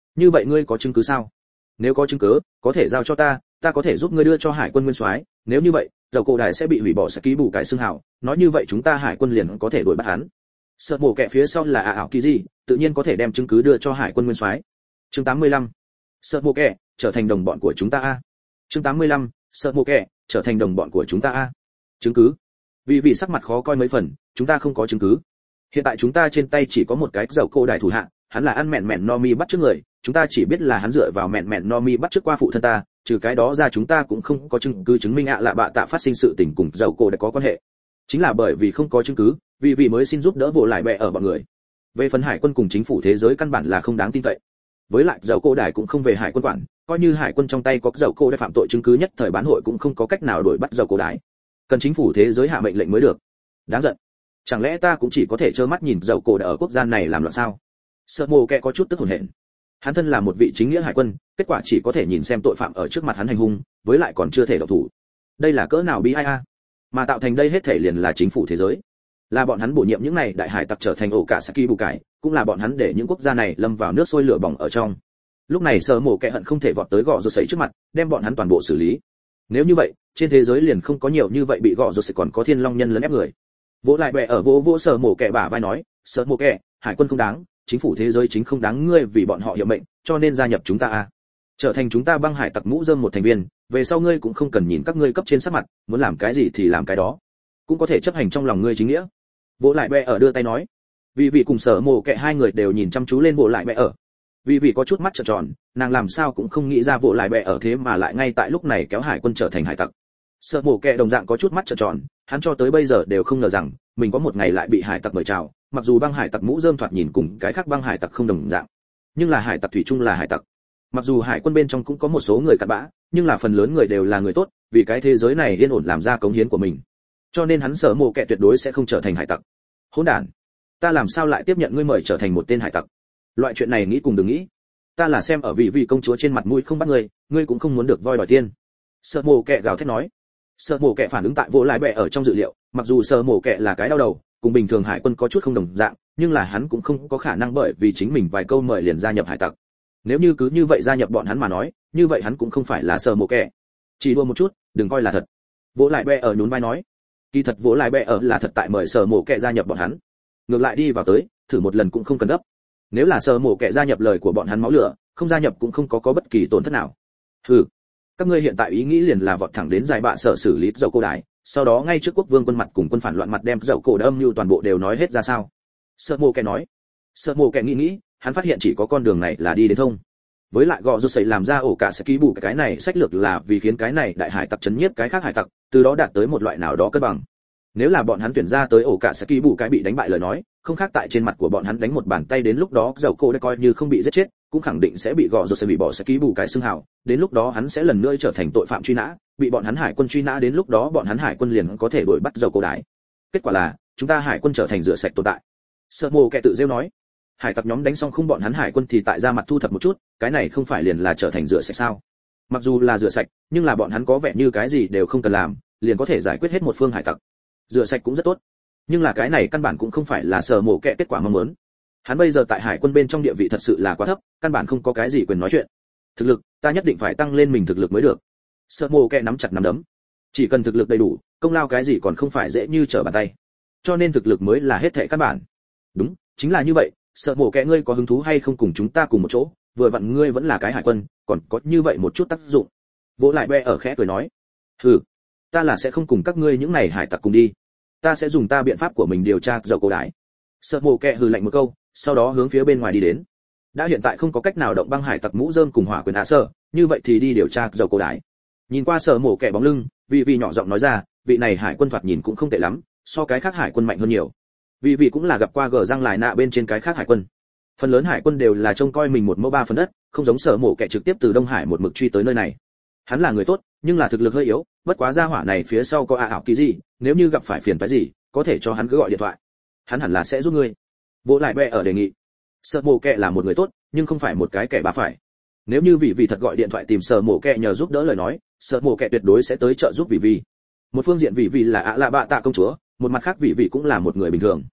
Speaker 1: như vậy ngươi có chứng cứ sao? Nếu có chứng cứ, có thể giao cho ta, ta có thể giúp ngươi đưa cho hải quân nguyên soái. Nếu như vậy, dầu cổ đại sẽ bị hủy bỏ sẽ ký bù cải xương hào, nói như vậy chúng ta hải quân liền có thể đuổi bắt hắn. Sợ mổ kẹ phía sau là ả ảo kỳ gì, tự nhiên có thể đem chứng cứ đưa cho hải quân nguyên soái. Chương tám mươi lăm. Sợ mổ kẹ trở thành đồng bọn của chúng ta a. Chương tám mươi lăm. Sợ mổ kẹ trở thành đồng bọn của chúng ta a. Chứng cứ? Vì vì sắc mặt khó coi mấy phần, chúng ta không có chứng cứ. Hiện tại chúng ta trên tay chỉ có một cái dầu cổ đại thủ hạ, hắn là ăn mẹn mẹn no mi bắt trước người, chúng ta chỉ biết là hắn dựa vào mẹn mẹn no mi bắt trước qua phụ thân ta, trừ cái đó ra chúng ta cũng không có chứng cứ chứng minh ạ lạ bạ tạ phát sinh sự tình cùng dầu cổ đã có quan hệ. Chính là bởi vì không có chứng cứ, vì vì mới xin giúp đỡ vụ lại bè ở bọn người. Về phần hải quân cùng chính phủ thế giới căn bản là không đáng tin cậy. Với lại dầu cổ đài cũng không về hải quân quản, coi như hải quân trong tay có dầu cổ đã phạm tội chứng cứ nhất thời bán hội cũng không có cách nào đuổi bắt dầu cổ đài. Cần chính phủ thế giới hạ mệnh lệnh mới được. Đáng giận. Chẳng lẽ ta cũng chỉ có thể trơ mắt nhìn dầu cổ đã ở quốc gia này làm loạn sao? Sợ mồ kẹ có chút tức hồn hển. Hắn thân là một vị chính nghĩa hải quân, kết quả chỉ có thể nhìn xem tội phạm ở trước mặt hắn hành hung, với lại còn chưa thể động thủ. Đây là cỡ nào bi ai a? Mà tạo thành đây hết thể liền là chính phủ thế giới. Là bọn hắn bổ nhiệm những này đại hải tặc trở thành ổ cả Saki bù cải, cũng là bọn hắn để những quốc gia này lâm vào nước sôi lửa bỏng ở trong. Lúc này Sở Mộ Kệ hận không thể vọt tới gọ rột sấy trước mặt, đem bọn hắn toàn bộ xử lý. Nếu như vậy, trên thế giới liền không có nhiều như vậy bị gọ rột sấy còn có thiên long nhân lấn ép người. Vỗ lại bè ở vỗ vỗ Sở Mộ Kệ bả vai nói, Sở Mộ Kệ, hải quân không đáng, chính phủ thế giới chính không đáng ngươi vì bọn họ hiệu mệnh, cho nên gia nhập chúng ta a. Trở thành chúng ta băng hải tặc mũ rơm một thành viên, về sau ngươi cũng không cần nhìn các ngươi cấp trên sắc mặt, muốn làm cái gì thì làm cái đó, cũng có thể chấp hành trong lòng ngươi chính nghĩa. Vỗ lại bè ở đưa tay nói, vì vị cùng Sở Mộ Kệ hai người đều nhìn chăm chú lên Vỗ lại bè ở. Vì vị có chút mắt trợn tròn, nàng làm sao cũng không nghĩ ra Vỗ lại bè ở thế mà lại ngay tại lúc này kéo hải quân trở thành hải tặc. Sở Mộ Kệ đồng dạng có chút mắt trợn tròn, hắn cho tới bây giờ đều không ngờ rằng mình có một ngày lại bị hải tặc mời chào, mặc dù băng hải tặc mũ rơm thoạt nhìn cùng cái khác băng hải tặc không đồng dạng, nhưng là hải tặc thủy chung là hải tặc. Mặc dù hải quân bên trong cũng có một số người cặn bã, nhưng là phần lớn người đều là người tốt, vì cái thế giới này yên ổn làm ra cống hiến của mình. Cho nên hắn Sở Mộ Kệ tuyệt đối sẽ không trở thành hải tặc. Hỗn đản, ta làm sao lại tiếp nhận ngươi mời trở thành một tên hải tặc? Loại chuyện này nghĩ cùng đừng nghĩ. Ta là xem ở vị vị công chúa trên mặt mũi không bắt ngươi, ngươi cũng không muốn được voi đòi tiên. Sở Mộ Kệ gào thét nói. Sở Mộ Kệ phản ứng tại Vỗ lại bè ở trong dự liệu, mặc dù Sở Mộ Kệ là cái đau đầu, cùng bình thường hải quân có chút không đồng dạng, nhưng là hắn cũng không có khả năng bởi vì chính mình vài câu mời liền gia nhập hải tặc. Nếu như cứ như vậy gia nhập bọn hắn mà nói, như vậy hắn cũng không phải là Sở Mộ Kệ. Chỉ đùa một chút, đừng coi là thật. Vỗ lại bè ở nhún vai nói. Kỳ thật Vỗ lại bè ở là thật tại mời Sở Mộ Kệ gia nhập bọn hắn. Ngược lại đi vào tới, thử một lần cũng không cần gấp. Nếu là Sở Mộ Kệ gia nhập lời của bọn hắn máu lửa, không gia nhập cũng không có có bất kỳ tổn thất nào. Hừ, các ngươi hiện tại ý nghĩ liền là vọt thẳng đến giải bạ sở xử lý dầu cô đái, sau đó ngay trước quốc vương quân mặt cùng quân phản loạn mặt đem dầu cổ đã âm mưu toàn bộ đều nói hết ra sao? Sở Mộ Kệ nói. Sở Mộ Kệ nghĩ nghĩ, hắn phát hiện chỉ có con đường này là đi đến thông. Với lại gọ rút sấy làm ra ổ cả sẽ ký bù cái này sách lược là vì khiến cái này đại hải tặc chấn nhiếp cái khác hải tặc, từ đó đạt tới một loại nào đó cân bằng. Nếu là bọn hắn tuyển ra tới ổ cả sẽ ký bù cái bị đánh bại lời nói, không khác tại trên mặt của bọn hắn đánh một bàn tay, đến lúc đó dầu cổ đã coi như không bị giết chết, cũng khẳng định sẽ bị gọ rút sấy bị bỏ sẽ ký bù cái xưng hào, đến lúc đó hắn sẽ lần nữa trở thành tội phạm truy nã, bị bọn hắn hải quân truy nã, đến lúc đó bọn hắn hải quân liền có thể đuổi bắt dầu cổ đái. Kết quả là chúng ta hải quân trở thành rửa sạch tồn tại. Sở Mộ Kệ tự rêu nói. Hải tặc nhóm đánh xong không bọn hắn hải quân thì tại ra mặt thu thập một chút, cái này không phải liền là trở thành rửa sạch sao? Mặc dù là rửa sạch, nhưng là bọn hắn có vẻ như cái gì đều không cần làm, liền có thể giải quyết hết một phương hải tặc. Rửa sạch cũng rất tốt, nhưng là cái này căn bản cũng không phải là Sở Mộ Kệ kết quả mong muốn. Hắn bây giờ tại hải quân bên trong địa vị thật sự là quá thấp, căn bản không có cái gì quyền nói chuyện. Thực lực, ta nhất định phải tăng lên mình thực lực mới được. Sở Mộ Kệ nắm chặt nắm đấm. Chỉ cần thực lực đầy đủ, công lao cái gì còn không phải dễ như trở bàn tay. Cho nên thực lực mới là hết thảy căn bản. Đúng, chính là như vậy. Sở Mộ Kệ, ngươi có hứng thú hay không cùng chúng ta cùng một chỗ, vừa vặn ngươi vẫn là cái hải quân, còn có như vậy một chút tác dụng. Vỗ lại bè ở khẽ cười nói. Hừ, ta là sẽ không cùng các ngươi những này hải tặc cùng đi. Ta sẽ dùng ta biện pháp của mình điều tra dầu cổ đái. Sở Mộ Kệ hừ lạnh một câu, sau đó hướng phía bên ngoài đi đến. Đã hiện tại không có cách nào động băng hải tặc mũ rơm cùng hỏa quyền hạ sơ, như vậy thì đi điều tra dầu cổ đái. Nhìn qua Sở Mộ Kệ bóng lưng, vị vị nhỏ giọng nói ra, vị này hải quân thoạt nhìn cũng không tệ lắm, so cái khác hải quân mạnh hơn nhiều. Vì vì cũng là gặp qua gờ răng lại nạ bên trên cái khác hải quân. Phần lớn hải quân đều là trông coi mình một mẫu ba phần đất, không giống Sở Mộ Kệ trực tiếp từ Đông Hải một mực truy tới nơi này. Hắn là người tốt, nhưng là thực lực hơi yếu, bất quá gia hỏa này phía sau có ả ảo kỳ gì, nếu như gặp phải phiền phức gì, có thể cho hắn cứ gọi điện thoại. Hắn hẳn là sẽ giúp ngươi. Vỗ lại bè ở đề nghị. Sở Mộ Kệ là một người tốt, nhưng không phải một cái kẻ bá phải. Nếu như vị vị thật gọi điện thoại tìm Sở Mộ Kệ nhờ giúp đỡ lời nói, Sở Mộ Kệ tuyệt đối sẽ tới trợ giúp vị vị. Một phương diện vị vị là ả lạ bạ tạ công chúa, một mặt khác vị vị cũng là một người bình thường.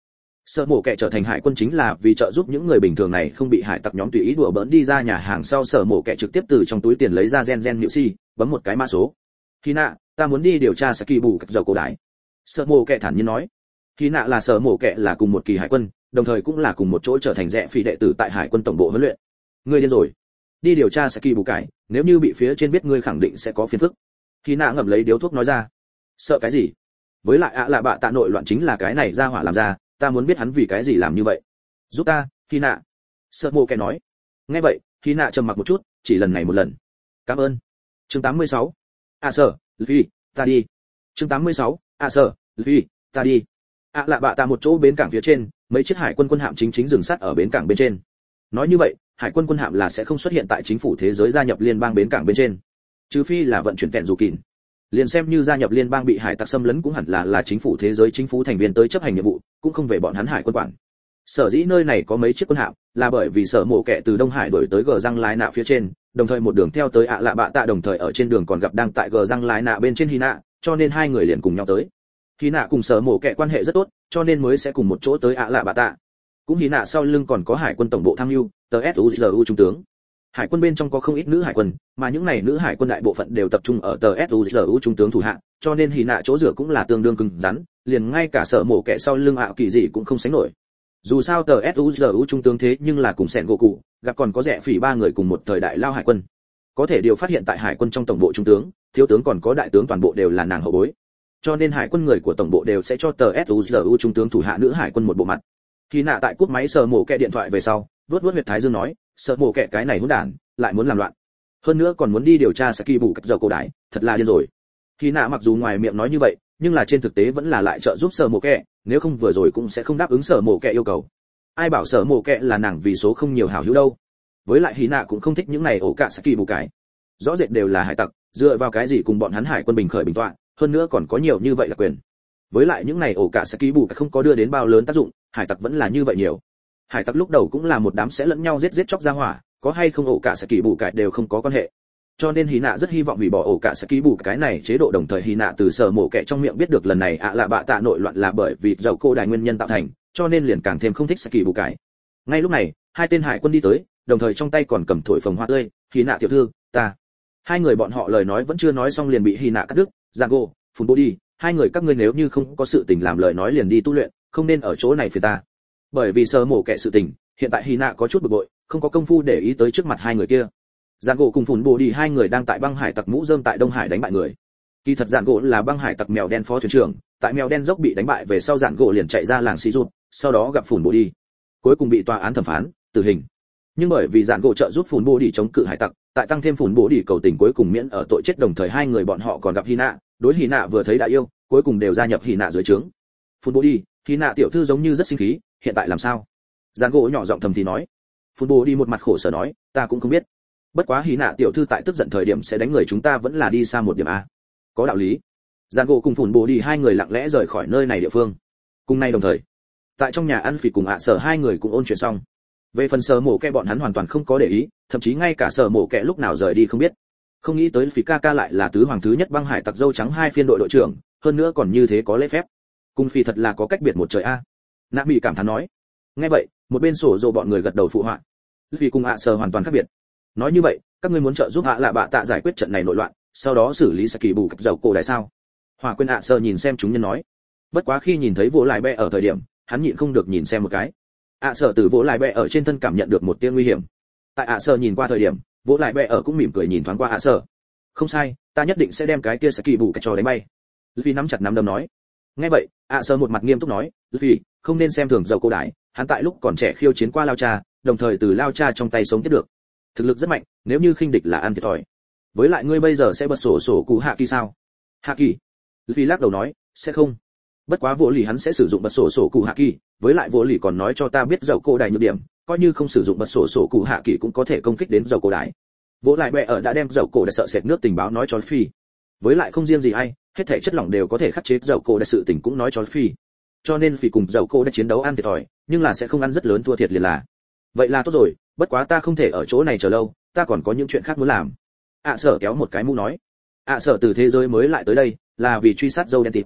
Speaker 1: Sợ mổ kẻ trở thành hải quân chính là vì trợ giúp những người bình thường này không bị hải tặc nhóm tùy ý đùa bỡn đi ra nhà hàng sau. Sợ mổ kẻ trực tiếp từ trong túi tiền lấy ra gen gen nhự si, bấm một cái mã số. Khi nạ, ta muốn đi điều tra Saki bù cắt dầu cổ đại. Sợ mổ kẻ thản nhiên nói. Khi nạ là sợ mổ kẻ là cùng một kỳ hải quân, đồng thời cũng là cùng một chỗ trở thành rẽ phi đệ tử tại hải quân tổng bộ huấn luyện. Ngươi điên rồi. Đi điều tra Saki bù cải, nếu như bị phía trên biết ngươi khẳng định sẽ có phiền phức. Khi nạ ngậm lấy điếu thuốc nói ra. Sợ cái gì? Với lại ạ là bạ tạ nội loạn chính là cái này ra hỏa làm ra, ta muốn biết hắn vì cái gì làm như vậy. Giúp ta, Khi nạ. Sợ mộ kẻ nói. Nghe vậy, Khi nạ trầm mặc một chút, chỉ lần này một lần. Cảm ơn. Chương tám mươi sáu. À sợ, Luffy, ta đi. Chương tám mươi sáu. À sợ, Luffy, ta đi. ạ là bạ tạ một chỗ bến cảng phía trên, mấy chiếc hải quân quân hạm chính chính dừng sát ở bến cảng bên trên. Nói như vậy, hải quân quân hạm là sẽ không xuất hiện tại chính phủ thế giới gia nhập liên bang bến cảng bên trên, trừ phi là vận chuyển kẹn dù kìn. Liền xem như gia nhập liên bang bị hải tặc xâm lấn cũng hẳn là là chính phủ thế giới chính phủ thành viên tới chấp hành nhiệm vụ, cũng không về bọn hắn hải quân quản. Sở dĩ nơi này có mấy chiếc quân hạm là bởi vì sở mộ kẻ từ Đông Hải đổi tới gờ răng lái nạ phía trên, đồng thời một đường theo tới ạ lạ bạ tạ, đồng thời ở trên đường còn gặp đang tại gờ răng lái nạ bên trên Hy nạ, cho nên hai người liền cùng nhau tới. Hy nạ cùng sở mộ kẻ quan hệ rất tốt, cho nên mới sẽ cùng một chỗ tới ạ lạ bạ tạ. Cũng Hy nạ sau lưng còn có hải quân tổng bộ tham mưu, tờ suzu trung tướng. Hải quân bên trong có không ít nữ hải quân, mà những này nữ hải quân đại bộ phận đều tập trung ở tờ suzu trung tướng thủ hạ, cho nên Hy nạ chỗ dựa cũng là tương đương cứng rắn, liền ngay cả sở mộ kẻ sau lưng ạ kỳ gì cũng không sánh nổi. Dù sao tờ suzu trung tướng thế nhưng là cùng sẹn gỗ cụ, gặp còn có rẻ phỉ ba người cùng một thời đại lao hải quân. Có thể điều phát hiện tại hải quân trong tổng bộ trung tướng, thiếu tướng còn có đại tướng toàn bộ đều là nàng hậu bối. Cho nên hải quân người của tổng bộ đều sẽ cho tờ suzu trung tướng thủ hạ nữ hải quân một bộ mặt. Khi nạ tại cúp máy sở mổ kẹ điện thoại về sau, vớt vớt huyệt thái dương nói, sở mổ kẹ cái này hỗn đản, lại muốn làm loạn. Hơn nữa còn muốn đi điều tra Saki bù cắt dầu cổ đái, thật là điên rồi. Khi nạ mặc dù ngoài miệng nói như vậy, nhưng là trên thực tế vẫn là lại trợ giúp sở mổ kẹ, nếu không vừa rồi cũng sẽ không đáp ứng sở mổ kẹ yêu cầu. Ai bảo sở mổ kẹ là nàng vì số không nhiều hảo hữu đâu. Với lại Hy nạ cũng không thích những này ổ cả Saki bù cái. Rõ rệt đều là hải tặc, dựa vào cái gì cùng bọn hắn hải quân bình khởi bình tọa, hơn nữa còn có nhiều như vậy là quyền. Với lại những này ổ cả Saki bù không có đưa đến bao lớn tác dụng, hải tặc vẫn là như vậy nhiều. Hải tặc lúc đầu cũng là một đám sẽ lẫn nhau giết giết chóc ra hỏa, có hay không ổ cả Saki bù cái đều không có quan hệ. Cho nên Hy nạ rất hy vọng hủy bỏ ổ cả Saki bù cái này chế độ, đồng thời Hy nạ từ sở mổ kẹ trong miệng biết được lần này ạ là bạ tạ nội loạn là bởi vì dầu cô đại nguyên nhân tạo thành, cho nên liền càng thêm không thích Saki bù cái. Ngay lúc này, hai tên hải quân đi tới, đồng thời trong tay còn cầm thổi phồng hoa tươi. Hy nạ tiểu thư, ta. Hai người bọn họ lời nói vẫn chưa nói xong liền bị Hy nạ cắt đứt. Giang Gỗ, Phun Bố đi, hai người các ngươi nếu như không có sự tình làm lời nói liền đi tu luyện, không nên ở chỗ này phiền ta. Bởi vì sở mổ kẹ sự tình, hiện tại Hy nạ có chút bực bội, không có công phu để ý tới trước mặt hai người kia. Giang Gỗ cùng Phun Bố đi hai người đang tại băng hải tặc mũ rơm tại Đông Hải đánh bại người. Kỳ thật Giang Gỗ là băng hải tặc mèo đen phó thuyền trưởng, tại mèo đen dốc bị đánh bại về sau Giang Gỗ liền chạy ra làng xì rụt, sau đó gặp Phun Bố đi, cuối cùng bị tòa án thẩm phán tử hình. Nhưng bởi vì Giang Gỗ trợ giúp Phun Bố đi chống cự hải tặc, tại tăng thêm Phun Bố đi cầu tình cuối cùng miễn ở tội chết, đồng thời hai người bọn họ còn gặp Hy nạ, đối Hy nạ vừa thấy đã yêu, cuối cùng đều gia nhập Hy nạ dưới trướng. Phun Bố đi, Hy nạ tiểu thư giống như rất sinh khí, hiện tại làm sao? Giang Gỗ nhỏ giọng thầm thì nói. Phun Bố đi một mặt khổ sở nói, ta cũng không biết. Bất quá Hy nạ tiểu thư tại tức giận thời điểm sẽ đánh người, chúng ta vẫn là đi xa một điểm a. Có đạo lý. Giang Gỗ cùng Phun Bố đi hai người lặng lẽ rời khỏi nơi này địa phương. Cùng nay đồng thời, tại trong nhà ăn phỉ cùng ạ sở hai người cũng ôn chuyện xong. Về phần sở mổ kẹ bọn hắn hoàn toàn không có để ý, thậm chí ngay cả sở mổ kẹ lúc nào rời đi không biết. Không nghĩ tới phỉ ca ca lại là tứ hoàng thứ nhất băng hải tặc dâu trắng hai phiên đội đội trưởng, hơn nữa còn như thế có lễ phép. Cùng phỉ thật là có cách biệt một trời a. Nạ Mỹ cảm thán nói. Nghe vậy, một bên sổ dồ bọn người gật đầu phụ họa. Vì cùng ạ sở hoàn toàn khác biệt. Nói như vậy, các ngươi muốn trợ giúp ạ là bạ tạ giải quyết trận này nội loạn, sau đó xử lý Saki bù cắt dầu cổ đại sao? Hỏa quên ạ sở nhìn xem chúng nhân nói. Bất quá khi nhìn thấy Vô Lại Bẹ ở thời điểm, hắn nhịn không được nhìn xem một cái. ạ sở từ Vô Lại Bẹ ở trên thân cảm nhận được một tia nguy hiểm. Tại ạ sở nhìn qua thời điểm, Vô Lại Bẹ ở cũng mỉm cười nhìn thoáng qua ạ sở. Không sai, ta nhất định sẽ đem cái kia Saki bù cắt cho đánh bay. Luffy nắm chặt nắm đấm nói. Nghe vậy, ạ sở một mặt nghiêm túc nói, Luffy, không nên xem thường dầu cổ đại, hắn tại lúc còn trẻ khiêu chiến qua Lao Cha, đồng thời từ Lao Cha trong tay sống tiếp được. Thực lực rất mạnh, nếu như khinh địch là ăn thiệt thòi. Với lại ngươi bây giờ sẽ bật sổ sổ cụ hạ kỳ sao? Hạ kỳ? Luffy lắc đầu nói, sẽ không. Bất quá vô lì hắn sẽ sử dụng bật sổ sổ cụ hạ kỳ, với lại vô lì còn nói cho ta biết dầu cổ đại nhược điểm, coi như không sử dụng bật sổ sổ cụ hạ kỳ cũng có thể công kích đến dầu cổ đại. Vô Lại Bẹ ở đã đem dầu cổ đại sợ sệt nước tình báo nói cho Luffy. Với lại không riêng gì ai, hết thảy chất lỏng đều có thể khắc chế dầu cổ đại sự tình cũng nói cho Luffy. Cho nên Luffy cùng dầu cổ đại chiến đấu ăn thiệt thòi, nhưng là sẽ không ăn rất lớn thua thiệt liền là. Vậy là tốt rồi, bất quá ta không thể ở chỗ này chờ lâu, ta còn có những chuyện khác muốn làm. ạ sở kéo một cái mũ nói. ạ sở từ thế giới mới lại tới đây là vì truy sát dâu đen tịt.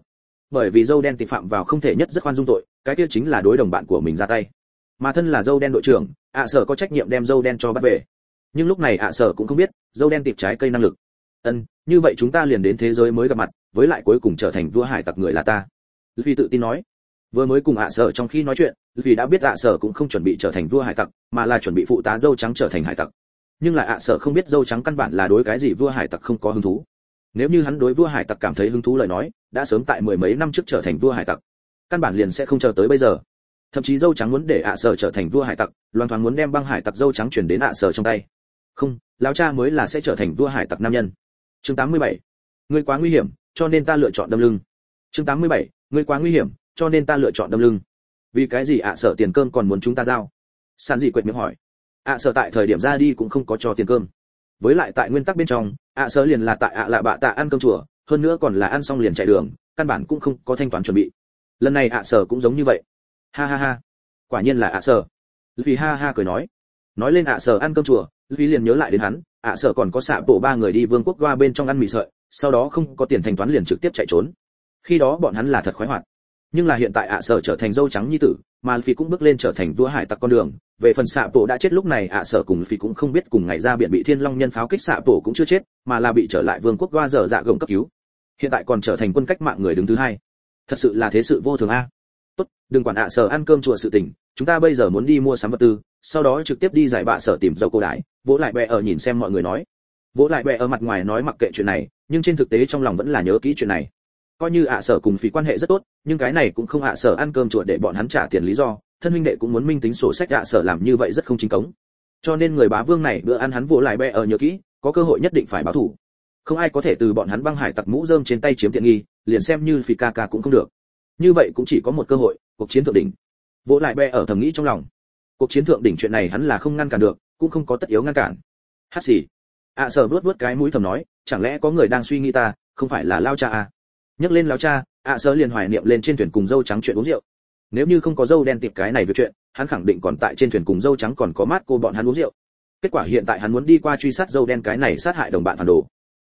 Speaker 1: bởi vì dâu đen tịp phạm vào không thể nhất rất khoan dung tội, cái kia chính là đối đồng bạn của mình ra tay. Mà thân là dâu đen đội trưởng, ạ sở có trách nhiệm đem dâu đen cho bắt về. Nhưng lúc này ạ sở cũng không biết dâu đen tịp trái cây năng lực. Ân, như vậy chúng ta liền đến thế giới mới gặp mặt, với lại cuối cùng trở thành vua hải tặc người là ta. Luffy tự tin nói. Vừa mới cùng ạ sở trong khi nói chuyện, Luffy đã biết ạ sở cũng không chuẩn bị trở thành vua hải tặc, mà là chuẩn bị phụ tá dâu trắng trở thành hải tặc. Nhưng lại ạ sở không biết dâu trắng căn bản là đối cái gì vua hải tặc không có hứng thú. Nếu như hắn đối vua hải tặc cảm thấy hứng thú lời nói, đã sớm tại mười mấy năm trước trở thành vua hải tặc. Căn bản liền sẽ không chờ tới bây giờ. Thậm chí dâu trắng muốn để ạ sở trở thành vua hải tặc, loan thoáng muốn đem băng hải tặc dâu trắng chuyển đến ạ sở trong tay. Không, lão cha mới là sẽ trở thành vua hải tặc nam nhân. Chương tám mươi bảy. Ngươi quá nguy hiểm, cho nên ta lựa chọn đâm lưng. Chương tám mươi bảy. Ngươi quá nguy hiểm, cho nên ta lựa chọn đâm lưng. Vì cái gì ạ sở tiền cơm còn muốn chúng ta giao? San dị quệt miệng hỏi. ạ sở tại thời điểm ra đi cũng không có cho tiền cơm. Với lại tại nguyên tắc bên trong, ạ sở liền là tại ạ lạ bạ tạ ăn cơm chùa, hơn nữa còn là ăn xong liền chạy đường, căn bản cũng không có thanh toán chuẩn bị. Lần này ạ sở cũng giống như vậy. Ha ha ha, quả nhiên là ạ sở. Vì ha ha cười nói. Nói lên ạ sở ăn cơm chùa, Vì liền nhớ lại đến hắn, ạ sở còn có xạ bộ ba người đi vương quốc qua bên trong ăn mì sợi, sau đó không có tiền thanh toán liền trực tiếp chạy trốn. Khi đó bọn hắn là thật khoái hoạt. Nhưng là hiện tại ạ sở trở thành dâu trắng nhi tử, mà Vì cũng bước lên trở thành vua hải tặc con đường. Về phần xạ bộ đã chết, lúc này ạ sở cùng Vì cũng không biết cùng ngày ra biển bị thiên long nhân pháo kích, xạ bộ cũng chưa chết, mà là bị trở lại vương quốc qua giờ dạ gồng cấp cứu. Hiện tại còn trở thành quân cách mạng người đứng thứ hai. Thật sự là thế sự vô thường a. Tốt, đừng quản ạ sở ăn cơm chùa sự tình, chúng ta bây giờ muốn đi mua sắm vật tư, sau đó trực tiếp đi giải bạ sở tìm dâu cô đái. Vỗ lại bè ở nhìn xem mọi người nói. Vỗ lại bè ở mặt ngoài nói mặc kệ chuyện này, nhưng trên thực tế trong lòng vẫn là nhớ kỹ chuyện này. Coi như ạ sở cùng Phí quan hệ rất tốt, nhưng cái này cũng không ạ sở ăn cơm chùa để bọn hắn trả tiền lý do, thân huynh đệ cũng muốn minh tính sổ sách, ạ sở làm như vậy rất không chính cống. Cho nên người bá vương này bữa ăn hắn vỗ lại bè ở nhớ kỹ, có cơ hội nhất định phải báo thù. Không ai có thể từ bọn hắn băng hải tặc mũ rơm trên tay chiếm tiện nghi, liền xem như Phí ca ca cũng không được. Như vậy cũng chỉ có một cơ hội, cuộc chiến thượng đỉnh. Vỗ lại bè ở thầm nghĩ trong lòng. Cuộc chiến thượng đỉnh chuyện này hắn là không ngăn cản được, cũng không có tất yếu ngăn cản. Hát xì. ạ sở vuốt vuốt cái mũi thầm nói, chẳng lẽ có người đang suy nghĩ ta, không phải là lao cha à? Nhắc lên lao cha, ạ sở liền hoài niệm lên trên thuyền cùng dâu trắng chuyện uống rượu. Nếu như không có dâu đen tiệp cái này việc chuyện, hắn khẳng định còn tại trên thuyền cùng dâu trắng còn có mát cô bọn hắn uống rượu. Kết quả hiện tại hắn muốn đi qua truy sát dâu đen cái này sát hại đồng bạn phản đồ.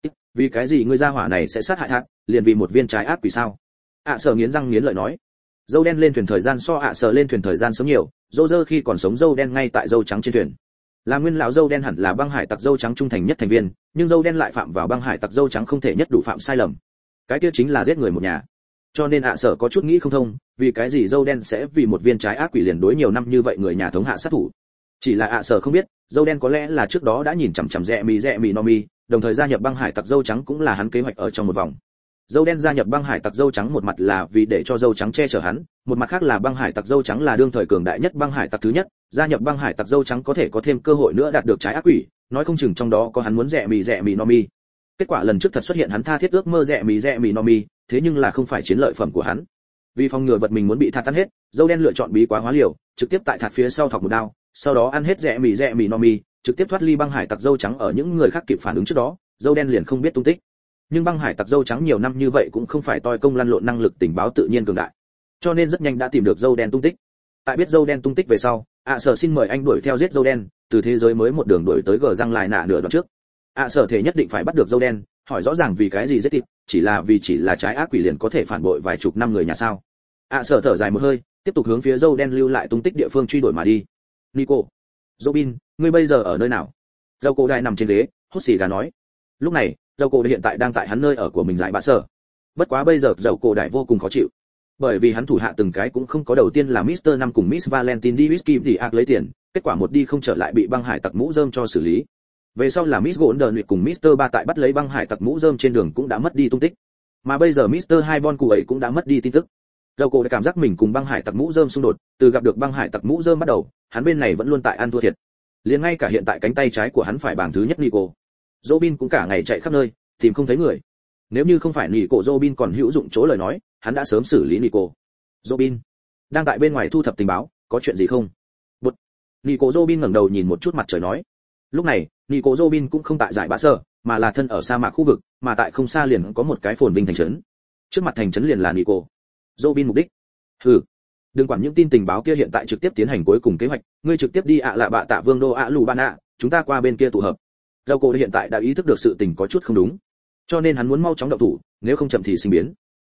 Speaker 1: Vì cái gì ngươi gia hỏa này sẽ sát hại hắn, liền vì một viên trái ác quỷ sao? ạ sở nghiến răng nghiến lợi nói. Dâu đen lên thuyền thời gian so ạ sở lên thuyền thời gian sớm nhiều, dâu dơ khi còn sống dâu đen ngay tại dâu trắng trên thuyền. Là nguyên lão dâu đen hẳn là băng hải tặc dâu trắng trung thành nhất thành viên, nhưng dâu đen lại phạm vào băng hải tặc dâu trắng không thể nhất đủ phạm sai lầm. Cái kia chính là giết người một nhà. Cho nên ạ sở có chút nghĩ không thông, vì cái gì dâu đen sẽ vì một viên trái ác quỷ liền đối nhiều năm như vậy người nhà thống hạ sát thủ. Chỉ là ạ sở không biết, dâu đen có lẽ là trước đó đã nhìn chằm chằm rẽ mì rẽ mì no mi, đồng thời gia nhập băng hải tặc dâu trắng cũng là hắn kế hoạch ở trong một vòng. Dâu đen gia nhập băng hải tặc dâu trắng một mặt là vì để cho dâu trắng che chở hắn, một mặt khác là băng hải tặc dâu trắng là đương thời cường đại nhất băng hải tặc thứ nhất, gia nhập băng hải tặc dâu trắng có thể có thêm cơ hội nữa đạt được trái ác quỷ, nói không chừng trong đó có hắn muốn rẽ mì rẽ mì no mi. Kết quả lần trước thật xuất hiện hắn tha thiết ước mơ rẽ mì rẽ mì no mi, thế nhưng là không phải chiến lợi phẩm của hắn. Vì phòng ngừa vật mình muốn bị thạt tan hết, dâu đen lựa chọn bí quá hóa liều, trực tiếp tại thạt phía sau thọc một đao, sau đó ăn hết rẽ mì rẽ mì no mi, trực tiếp thoát ly băng hải tặc dâu trắng. Ở những người khác kịp phản ứng trước đó, dâu đen liền không biết tung tích. Nhưng băng hải tặc dâu trắng nhiều năm như vậy cũng không phải toi công lăn lộn năng lực tình báo tự nhiên cường đại, cho nên rất nhanh đã tìm được dâu đen tung tích. Tại biết dâu đen tung tích về sau, ạ sở xin mời anh đuổi theo giết dâu đen, từ thế giới mới một đường đuổi tới gờ răng lại nạ nửa đoạn trước. ạ sở thể nhất định phải bắt được dâu đen, hỏi rõ ràng vì cái gì giết thịt, chỉ là vì chỉ là trái ác quỷ liền có thể phản bội vài chục năm người nhà sao? ạ sở thở dài một hơi, tiếp tục hướng phía dâu đen lưu lại tung tích địa phương truy đuổi mà đi. Nico, Robin, ngươi bây giờ ở nơi nào? Dâu cổ đại nằm trên ghế, hút xì gà nói. Lúc này, dâu cổ đại hiện tại đang tại hắn nơi ở của mình lại bạ sở. Bất quá bây giờ dâu cổ đại vô cùng khó chịu, bởi vì hắn thủ hạ từng cái cũng không có, đầu tiên là Mister năm cùng Miss Valentine đi whisky thì ác lấy tiền, kết quả một đi không trở lại bị băng hải tặc mũ rơm cho xử lý. Về sau là Miss Golden cùng Mister ba tại bắt lấy băng hải tặc mũ rơm trên đường cũng đã mất đi tung tích. Mà bây giờ Mister hai Bon cụ ấy cũng đã mất đi tin tức. Dâu cổ đã cảm giác mình cùng băng hải tặc mũ rơm xung đột, từ gặp được băng hải tặc mũ rơm bắt đầu, hắn bên này vẫn luôn tại ăn thua thiệt. Liền ngay cả hiện tại cánh tay trái của hắn phải bảng thứ nhất Nico, Robin cũng cả ngày chạy khắp nơi, tìm không thấy người. Nếu như không phải Nico Robin còn hữu dụng chỗ lời nói, hắn đã sớm xử lý Nico. Robin đang tại bên ngoài thu thập tình báo, có chuyện gì không? Bụt. Nico Robin ngẩng đầu nhìn một chút mặt trời nói. Lúc này, Nico Robin cũng không tại giải bã sở, mà là thân ở sa mạc khu vực, mà tại không xa liền có một cái phồn vinh thành trấn. Trước mặt thành trấn liền là Nico Robin mục đích. Hừ, đừng quản những tin tình báo kia, hiện tại trực tiếp tiến hành cuối cùng kế hoạch, ngươi trực tiếp đi ạ lạ bạ tạ vương đô ạ lù ban ạ, chúng ta qua bên kia tụ hợp. Dâu cổ hiện tại đã ý thức được sự tình có chút không đúng, cho nên hắn muốn mau chóng động thủ, nếu không chậm thì sinh biến.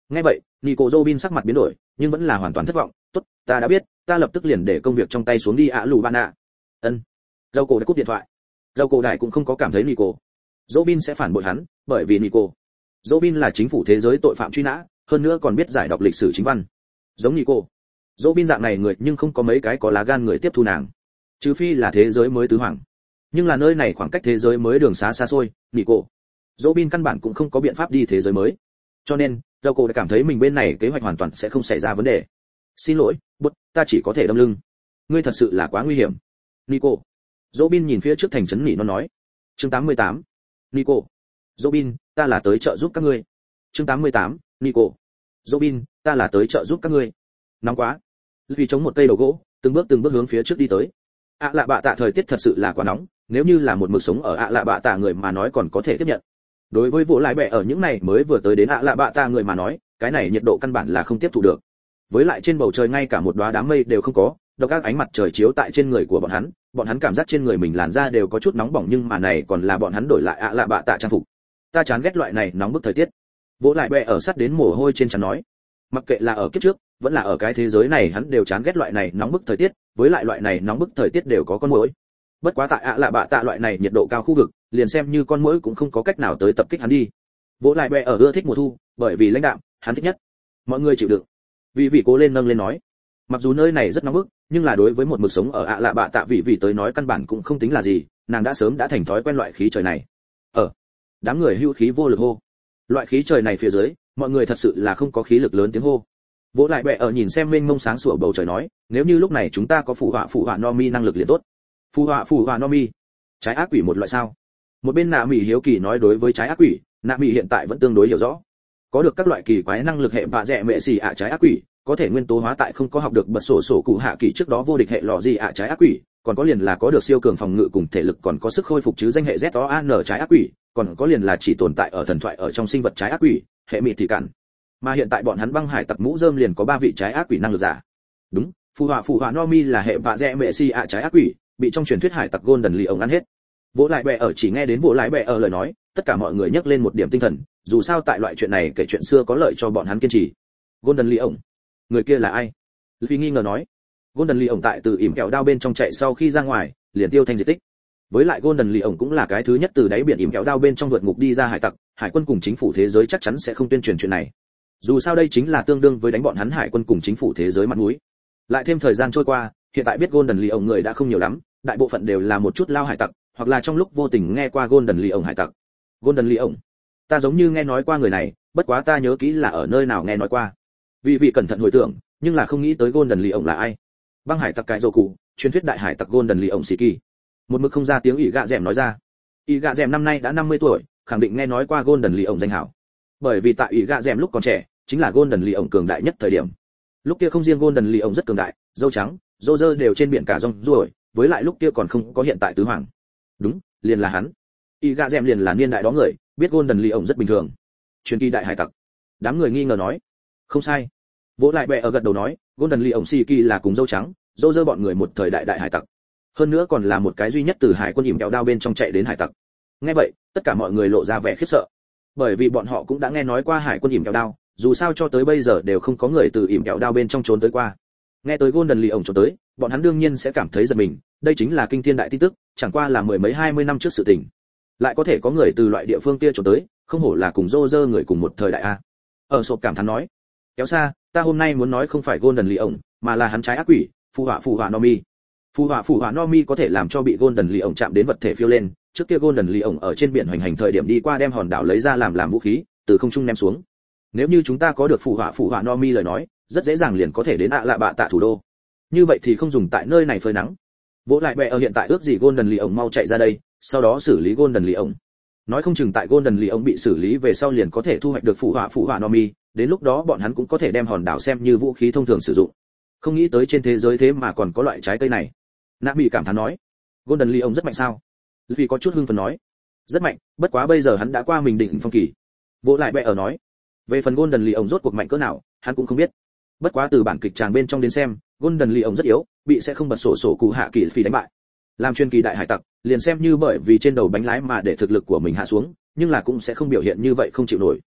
Speaker 1: Nghe vậy, Nico Robin sắc mặt biến đổi, nhưng vẫn là hoàn toàn thất vọng. "Tốt, ta đã biết, ta lập tức liền để công việc trong tay xuống đi ạ lù bạn ạ." Ân. Dâu cổ đã cúp điện thoại. Dâu cổ đại cũng không có cảm thấy Nico Robin sẽ phản bội hắn, bởi vì Nico Robin là chính phủ thế giới tội phạm truy nã, hơn nữa còn biết giải đọc lịch sử chính văn. Giống Nico Robin dạng này người nhưng không có mấy cái có lá gan người tiếp thu nàng, trừ phi là thế giới mới tứ hoàng. Nhưng là nơi này khoảng cách thế giới mới đường xá xa xôi, Nico Robin căn bản cũng không có biện pháp đi thế giới mới. Cho nên, Dâu cổ đã cảm thấy mình bên này kế hoạch hoàn toàn sẽ không xảy ra vấn đề. "Xin lỗi, bút, ta chỉ có thể đâm lưng. Ngươi thật sự là quá nguy hiểm." Nico Robin nhìn phía trước thành trấn nỉ nó nói. Chương tám mươi tám. Nico Robin, ta là tới trợ giúp các ngươi. Chương tám mươi tám. Nico Robin, ta là tới trợ giúp các ngươi. Nóng quá. Vì chống một cây đầu gỗ, từng bước từng bước hướng phía trước đi tới. ạ lạ bạ tạ thời tiết thật sự là quá nóng, nếu như là một mực sống ở ạ lạ bạ tạ người mà nói còn có thể tiếp nhận. Đối với vụ lái bẹ ở những này mới vừa tới đến ạ lạ bạ tạ người mà nói, cái này nhiệt độ căn bản là không tiếp thu được. Với lại trên bầu trời ngay cả một đóa đám mây đều không có, độc các ánh mặt trời chiếu tại trên người của bọn hắn, bọn hắn cảm giác trên người mình làn da đều có chút nóng bỏng, nhưng mà này còn là bọn hắn đổi lại ạ lạ bạ tạ trang phục. Ta chán ghét loại này nóng bức thời tiết. Vỗ lại bẹ ở sát đến mồ hôi trên trán nói. Mặc kệ là ở kiếp trước, vẫn là ở cái thế giới này, hắn đều chán ghét loại này nóng bức thời tiết, với lại loại này nóng bức thời tiết đều có con muỗi. Bất quá tại ạ lạ bạ tạ loại này nhiệt độ cao khu vực, liền xem như con muỗi cũng không có cách nào tới tập kích hắn đi. Vỗ lại bẹ ở ưa thích mùa thu, bởi vì lãnh đạm, hắn thích nhất. Mọi người chịu đựng. Vì vị cố lên nâng lên nói. Mặc dù nơi này rất nóng bức, nhưng là đối với một mực sống ở ạ lạ bạ tạ vị vị tới nói căn bản cũng không tính là gì, nàng đã sớm đã thành thói quen loại khí trời này. Ở đám người hưu khí vô lực hô. Loại khí trời này phía dưới, mọi người thật sự là không có khí lực lớn tiếng hô. Vỗ lại bẹ ở nhìn xem mênh mông sáng sủa bầu trời nói, nếu như lúc này chúng ta có phù họa phù họa no mi năng lực liền tốt. Phù họa phù họa no mi, trái ác quỷ một loại sao? Một bên nạ mỉ hiếu kỳ nói, đối với trái ác quỷ, nạ mỉ hiện tại vẫn tương đối hiểu rõ. Có được các loại kỳ quái năng lực hệ bạ rẻ mẹ xì ạ trái ác quỷ, có thể nguyên tố hóa tại không có học được bật sổ sổ cụ hạ kỳ trước đó vô địch hệ lọ gì ạ trái ác quỷ, còn có liền là có được siêu cường phòng ngự cùng thể lực, còn có sức khôi phục chứ danh hệ Z O A N trái ác quỷ, còn có liền là chỉ tồn tại ở thần thoại ở trong sinh vật trái ác quỷ, hệ mị thì cản. Mà hiện tại bọn hắn băng hải tặc mũ rơm liền có ba vị trái ác quỷ năng lực giả. Đúng, phù họa phù họa no mi là hệ bạ rẻ mẹ xì ạ trái ác quỷ, bị trong truyền thuyết hải tặc Golden Lee ông ăn hết. Vỗ lại bẹ ở chỉ nghe đến vỗ lại bẹ ở lời nói, tất cả mọi người nhấc lên một điểm tinh thần, dù sao tại loại chuyện này kể chuyện xưa có lợi cho bọn hắn kiên trì. Golden Lee ông, người kia là ai? Phi nghi ngờ nói. Golden Lee ông tại từ ỉm kẹo đao bên trong chạy sau khi ra ngoài, liền tiêu thanh diệt tích. Với lại Golden Lee ông cũng là cái thứ nhất từ đáy biển ỉm kẹo đao bên trong vượt ngục đi ra hải tặc, hải quân cùng chính phủ thế giới chắc chắn sẽ không tuyên truyền chuyện này. Dù sao đây chính là tương đương với đánh bọn hắn hải quân cùng chính phủ thế giới mặt mũi. Lại thêm thời gian trôi qua, hiện tại biết Golden Lee ông người đã không nhiều lắm, đại bộ phận đều là một chút lao hải tặc, hoặc là trong lúc vô tình nghe qua Golden Lee ông hải tặc. Golden Lee ông, ta giống như nghe nói qua người này, bất quá ta nhớ kỹ là ở nơi nào nghe nói qua. Vì vị cẩn thận hồi tưởng, nhưng là không nghĩ tới Golden Lee ông là ai. Băng hải tặc cái rồ cụ, truyền thuyết đại hải tặc Golden Lee ông Siki. Một mực không ra tiếng ỷ gạ dẻm nói ra. ỷ gạ dẻm năm nay đã năm mươi tuổi, khẳng định nghe nói qua Golden Lee ông danh hảo. Bởi vì tại ỷ gạ dẻm lúc còn trẻ, chính là Golden Lee ông cường đại nhất thời điểm. Lúc kia không riêng Golden Lee ông rất cường đại, dâu trắng, rô rơ đều trên biển cả rong ruổi, với lại lúc kia còn không có hiện tại tứ hoàng. Đúng, liền là hắn. Y gạ dẻm liền là niên đại đó người, biết Golden Lee ông rất bình thường. Truyền kỳ đại hải tặc. Đám người nghi ngờ nói, không sai. Vỗ lại bẹ ở gật đầu nói, Golden Lee ông Siki là cùng dâu trắng, rô rơ bọn người một thời đại đại hải tặc. Hơn nữa còn là một cái duy nhất từ hải quân ỉm kẹo đao bên trong chạy đến hải tặc. Nghe vậy, tất cả mọi người lộ ra vẻ khiếp sợ, bởi vì bọn họ cũng đã nghe nói qua hải quân ỉm kẹo đao, dù sao cho tới bây giờ đều không có người từ ỉm kẹo đao bên trong trốn tới qua. Nghe tới Golden Lee ông trốn tới, bọn hắn đương nhiên sẽ cảm thấy giật mình, đây chính là kinh thiên đại tin tức, chẳng qua là mười mấy hai mươi năm trước sự tình. Lại có thể có người từ loại địa phương kia trốn tới, không hổ là cùng rô rơ người cùng một thời đại a. Ở sộp cảm thán nói, kéo xa, ta hôm nay muốn nói không phải Golden Lee ông, mà là hắn trái ác quỷ, phù họa phù họa Nomi. Phù họa phù họa Nomi có thể làm cho bị Golden Lee ông chạm đến vật thể phiêu lên, trước kia Golden Lee ông ở trên biển hoành hành thời điểm đi qua đem hòn đảo lấy ra làm làm vũ khí, từ không trung ném xuống. Nếu như chúng ta có được phù họa phù họa Nomi lời nói, rất dễ dàng liền có thể đến ạ lạ bạ tạ thủ đô. Như vậy thì không dùng tại nơi này phơi nắng. Vỗ lại bẹ ở hiện tại ước gì Golden Lee ông mau chạy ra đây, sau đó xử lý Golden Lee ông. Nói không chừng tại Golden Lee ông bị xử lý về sau liền có thể thu hoạch được phù họa phù họa Nomi, đến lúc đó bọn hắn cũng có thể đem hòn đảo xem như vũ khí thông thường sử dụng. Không nghĩ tới trên thế giới thế mà còn có loại trái cây này. Nã bị cảm thán nói, Golden Lee ông rất mạnh sao? Vì có chút hưng phấn nói, rất mạnh, bất quá bây giờ hắn đã qua mình đỉnh phong kỳ. Vỗ lại bẹ ở nói, về phần Golden Lee ông rốt cuộc mạnh cỡ nào, hắn cũng không biết. Bất quá từ bản kịch tràng bên trong đến xem, Golden Lee ông rất yếu, bị sẽ không bật sổ sổ cụ hạ kỳ phi đánh bại. Làm chuyên kỳ đại hải tặc, liền xem như bởi vì trên đầu bánh lái mà để thực lực của mình hạ xuống, nhưng là cũng sẽ không biểu hiện như vậy không chịu nổi.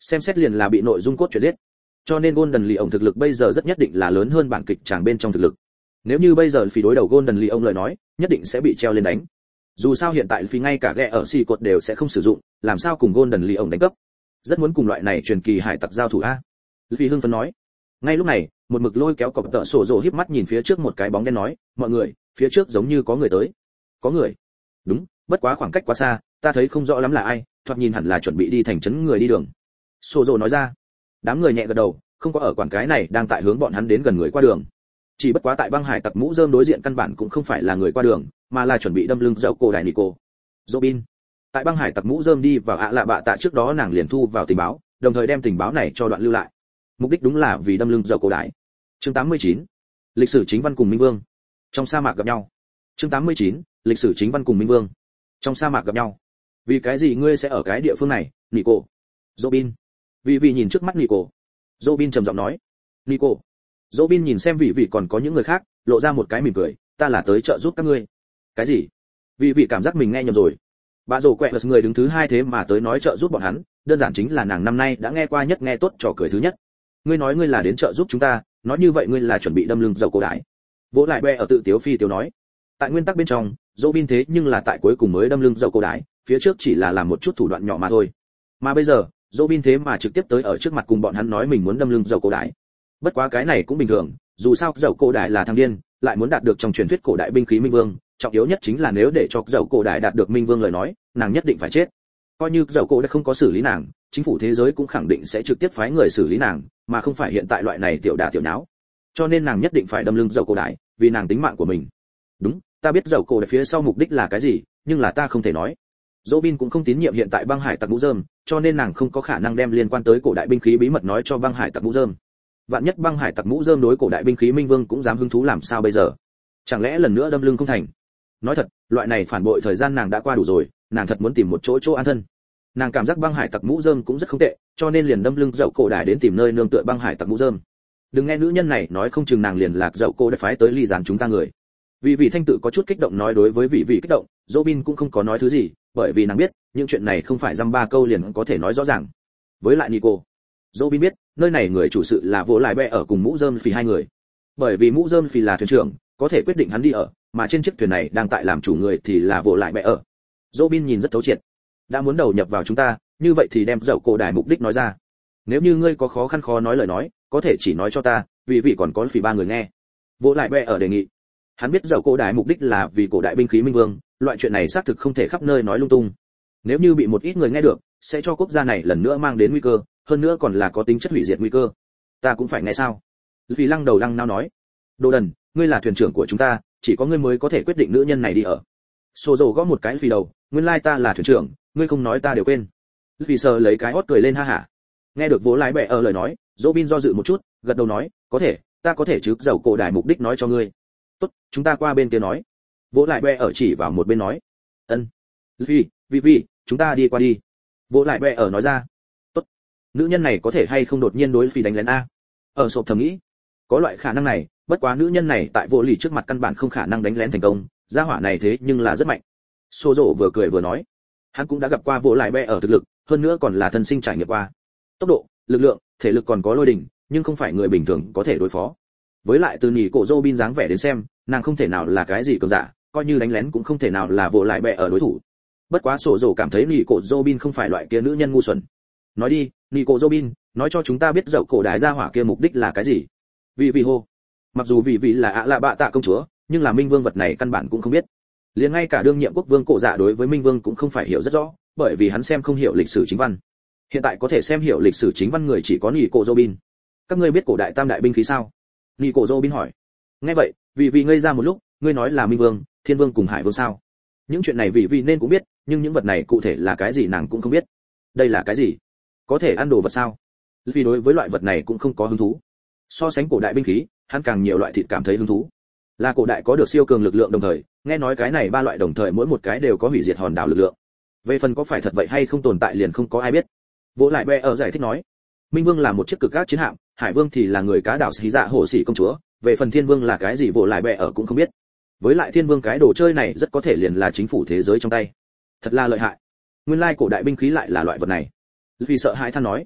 Speaker 1: xem xét liền là bị nội dung cốt truyện giết. Cho nên Golden Leon thực lực bây giờ rất nhất định là lớn hơn bản kịch tràng bên trong thực lực. Nếu như bây giờ phi đối đầu Golden Leon lời nói, nhất định sẽ bị treo lên đánh. Dù sao hiện tại phi ngay cả ghẹ ở xì cột đều sẽ không sử dụng, làm sao cùng Golden Leon đánh cấp. Rất muốn cùng loại này truyền kỳ hải tặc giao thủ a. Phi hưng phấn nói. Ngay lúc này, một mực lôi kéo cọp tợ sổ rồ híp mắt nhìn phía trước một cái bóng đen nói, mọi người, phía trước giống như có người tới. Có người? Đúng, bất quá khoảng cách quá xa, ta thấy không rõ lắm là ai, thoạt nhìn hẳn là chuẩn bị đi thành trấn người đi đường. Sổ rồ nói ra. Đám người nhẹ gật đầu, không có ở quản cái này đang tại hướng bọn hắn đến gần người qua đường. Chỉ bất quá tại băng hải tặc mũ rơm đối diện căn bản cũng không phải là người qua đường, mà là chuẩn bị đâm lưng dậu cổ đại Nico. Robin. Tại băng hải tặc mũ rơm đi vào ạ lạ bạ tạ trước đó nàng liền thu vào tình báo, đồng thời đem tình báo này cho đoạn lưu lại. Mục đích đúng là vì đâm lưng dậu cổ đại. Chương tám mươi chín. Lịch sử chính văn cùng Minh Vương. Trong sa mạc gặp nhau. Chương tám mươi chín. Lịch sử chính văn cùng Minh Vương. Trong sa mạc gặp nhau. Vì cái gì ngươi sẽ ở cái địa phương này, Nico? Robin. Vì vì nhìn trước mắt Nico. Robin trầm giọng nói. Nico. Robin nhìn xem vị vị còn có những người khác, lộ ra một cái mỉm cười, ta là tới trợ giúp các ngươi. Cái gì? Vị vị cảm giác mình nghe nhầm rồi. Bà rồ quẹ vật người đứng thứ hai thế mà tới nói trợ giúp bọn hắn, đơn giản chính là nàng năm nay đã nghe qua nhất nghe tốt trò cười thứ nhất. Ngươi nói ngươi là đến trợ giúp chúng ta, nói như vậy ngươi là chuẩn bị đâm lưng dầu cổ đại. Vỗ lại bè ở tự tiếu phi tiếu nói. Tại nguyên tắc bên trong, Robin thế nhưng là tại cuối cùng mới đâm lưng dầu cổ đại, phía trước chỉ là làm một chút thủ đoạn nhỏ mà thôi. Mà bây giờ, Robin thế mà trực tiếp tới ở trước mặt cùng bọn hắn nói mình muốn đâm lưng dầu cổ đại. Bất quá cái này cũng bình thường, dù sao dầu cổ đại là thằng điên, lại muốn đạt được trong truyền thuyết cổ đại binh khí Minh Vương, trọng yếu nhất chính là nếu để cho dầu cổ đại đạt được Minh Vương lời nói, nàng nhất định phải chết. Coi như dầu cổ đại không có xử lý nàng, chính phủ thế giới cũng khẳng định sẽ trực tiếp phái người xử lý nàng, mà không phải hiện tại loại này tiểu đả tiểu nháo. Cho nên nàng nhất định phải đâm lưng dầu cổ đại, vì nàng tính mạng của mình. Đúng, ta biết dầu cổ đại phía sau mục đích là cái gì, nhưng là ta không thể nói. Robin cũng không tín nhiệm hiện tại băng hải tặc mũ rơm, cho nên nàng không có khả năng đem liên quan tới cổ đại binh khí bí mật nói cho băng hải tặc mũ rơm. Vạn nhất băng hải tặc mũ rơm đối cổ đại binh khí Minh Vương cũng dám hứng thú làm sao bây giờ? Chẳng lẽ lần nữa đâm lưng không thành? Nói thật, loại này phản bội thời gian nàng đã qua đủ rồi, nàng thật muốn tìm một chỗ chỗ an thân. Nàng cảm giác băng hải tặc mũ rơm cũng rất không tệ, cho nên liền đâm lưng dậu cổ đại đến tìm nơi nương tựa băng hải tặc mũ rơm. Đừng nghe nữ nhân này nói không chừng nàng liền lạc dậu cổ đại phái tới ly gián chúng ta người. Vì vị thanh tự có chút kích động nói đối với vị vị kích động, Robin cũng không có nói thứ gì, bởi vì nàng biết, những chuyện này không phải dăm ba câu liền có thể nói rõ ràng. Với lại Nico, Robin biết, nơi này người chủ sự là Vô Lại Bẹ ở cùng Mũ Rơm Phì hai người. Bởi vì Mũ Rơm Phì là thuyền trưởng, có thể quyết định hắn đi ở, mà trên chiếc thuyền này đang tại làm chủ người thì là Vô Lại Bẹ ở. Robin nhìn rất thấu triệt. Đã muốn đầu nhập vào chúng ta, như vậy thì đem dậu cổ đại mục đích nói ra. Nếu như ngươi có khó khăn khó nói lời nói, có thể chỉ nói cho ta, vì vị còn có Phì ba người nghe. Vô Lại Bẹ ở đề nghị. Hắn biết dậu cổ đại mục đích là vì cổ đại binh khí Minh Vương, loại chuyện này xác thực không thể khắp nơi nói lung tung. Nếu như bị một ít người nghe được, sẽ cho quốc gia này lần nữa mang đến nguy cơ, hơn nữa còn là có tính chất hủy diệt nguy cơ. Ta cũng phải nghe sao? Vì lăng đầu lăng nao nói, đồ đần, ngươi là thuyền trưởng của chúng ta, chỉ có ngươi mới có thể quyết định nữ nhân này đi ở. Sô dầu gõ một cái vì đầu, nguyên lai ta là thuyền trưởng, ngươi không nói ta đều quên. Vì sờ lấy cái hót cười lên ha hả. Nghe được Vô Lại Bẹ ở lời nói, Robin do dự một chút, gật đầu nói, có thể, ta có thể chứ dầu cổ đại mục đích nói cho ngươi. Tốt, chúng ta qua bên kia nói. Vô Lại Bẹ ở chỉ vào một bên nói, ân. Vì, vì vì, chúng ta đi qua đi. Vô Lại Bẹ ở nói ra, tốt. Nữ nhân này có thể hay không đột nhiên đối Phi đánh lén a? Ở sộp thầm nghĩ, có loại khả năng này, bất quá nữ nhân này tại vô lì trước mặt căn bản không khả năng đánh lén thành công, gia hỏa này thế nhưng là rất mạnh. Sô Dỗ vừa cười vừa nói, hắn cũng đã gặp qua Vô Lại Bẹ ở thực lực, hơn nữa còn là thân sinh trải nghiệm qua. Tốc độ, lực lượng, thể lực còn có lôi đỉnh, nhưng không phải người bình thường có thể đối phó. Với lại từ nhỉ cổ Robin dáng vẻ đến xem, nàng không thể nào là cái gì cường giả, coi như đánh lén cũng không thể nào là Vô Lại Bẹ ở đối thủ. Bất quá Sô Dỗ cảm thấy nhỉ cổ Robin không phải loại kia nữ nhân ngu xuẩn. Nói đi, nhỉ cổ Robin, nói cho chúng ta biết dậu cổ đại gia hỏa kia mục đích là cái gì? Vì vì hô. Mặc dù vì vì là ạ lạ bạ tạ công chúa, nhưng là Minh Vương vật này căn bản cũng không biết. Liền ngay cả đương nhiệm quốc vương cổ dạ đối với Minh Vương cũng không phải hiểu rất rõ, bởi vì hắn xem không hiểu lịch sử chính văn. Hiện tại có thể xem hiểu lịch sử chính văn người chỉ có nhỉ cổ Robin. Các ngươi biết cổ đại tam đại binh khí sao? Nhỉ cổ Robin hỏi. Nghe vậy, vì vì ngây ra một lúc, ngươi nói là Minh Vương, Thiên Vương cùng Hải Vương sao? Những chuyện này vì vì nên cũng biết, nhưng những vật này cụ thể là cái gì nàng cũng không biết. Đây là cái gì? Có thể ăn đồ vật sao? Vì đối với loại vật này cũng không có hứng thú. So sánh cổ đại binh khí, hắn càng nhiều loại thịt cảm thấy hứng thú. Là cổ đại có được siêu cường lực lượng đồng thời, nghe nói cái này ba loại đồng thời mỗi một cái đều có hủy diệt hòn đảo lực lượng. Về phần có phải thật vậy hay không tồn tại liền không có ai biết. Vô Lại Bẹ ở giải thích nói, Minh Vương là một chiếc cực ác chiến hạm, Hải Vương thì là người cá đảo xí dạ hổ sĩ công chúa, về phần Thiên Vương là cái gì Vô Lại Bẹ ở cũng không biết. Với lại Thiên Vương cái đồ chơi này rất có thể liền là chính phủ thế giới trong tay. Thật là lợi hại. Nguyên lai cổ đại binh khí lại là loại vật này. Vì sợ hãi than nói,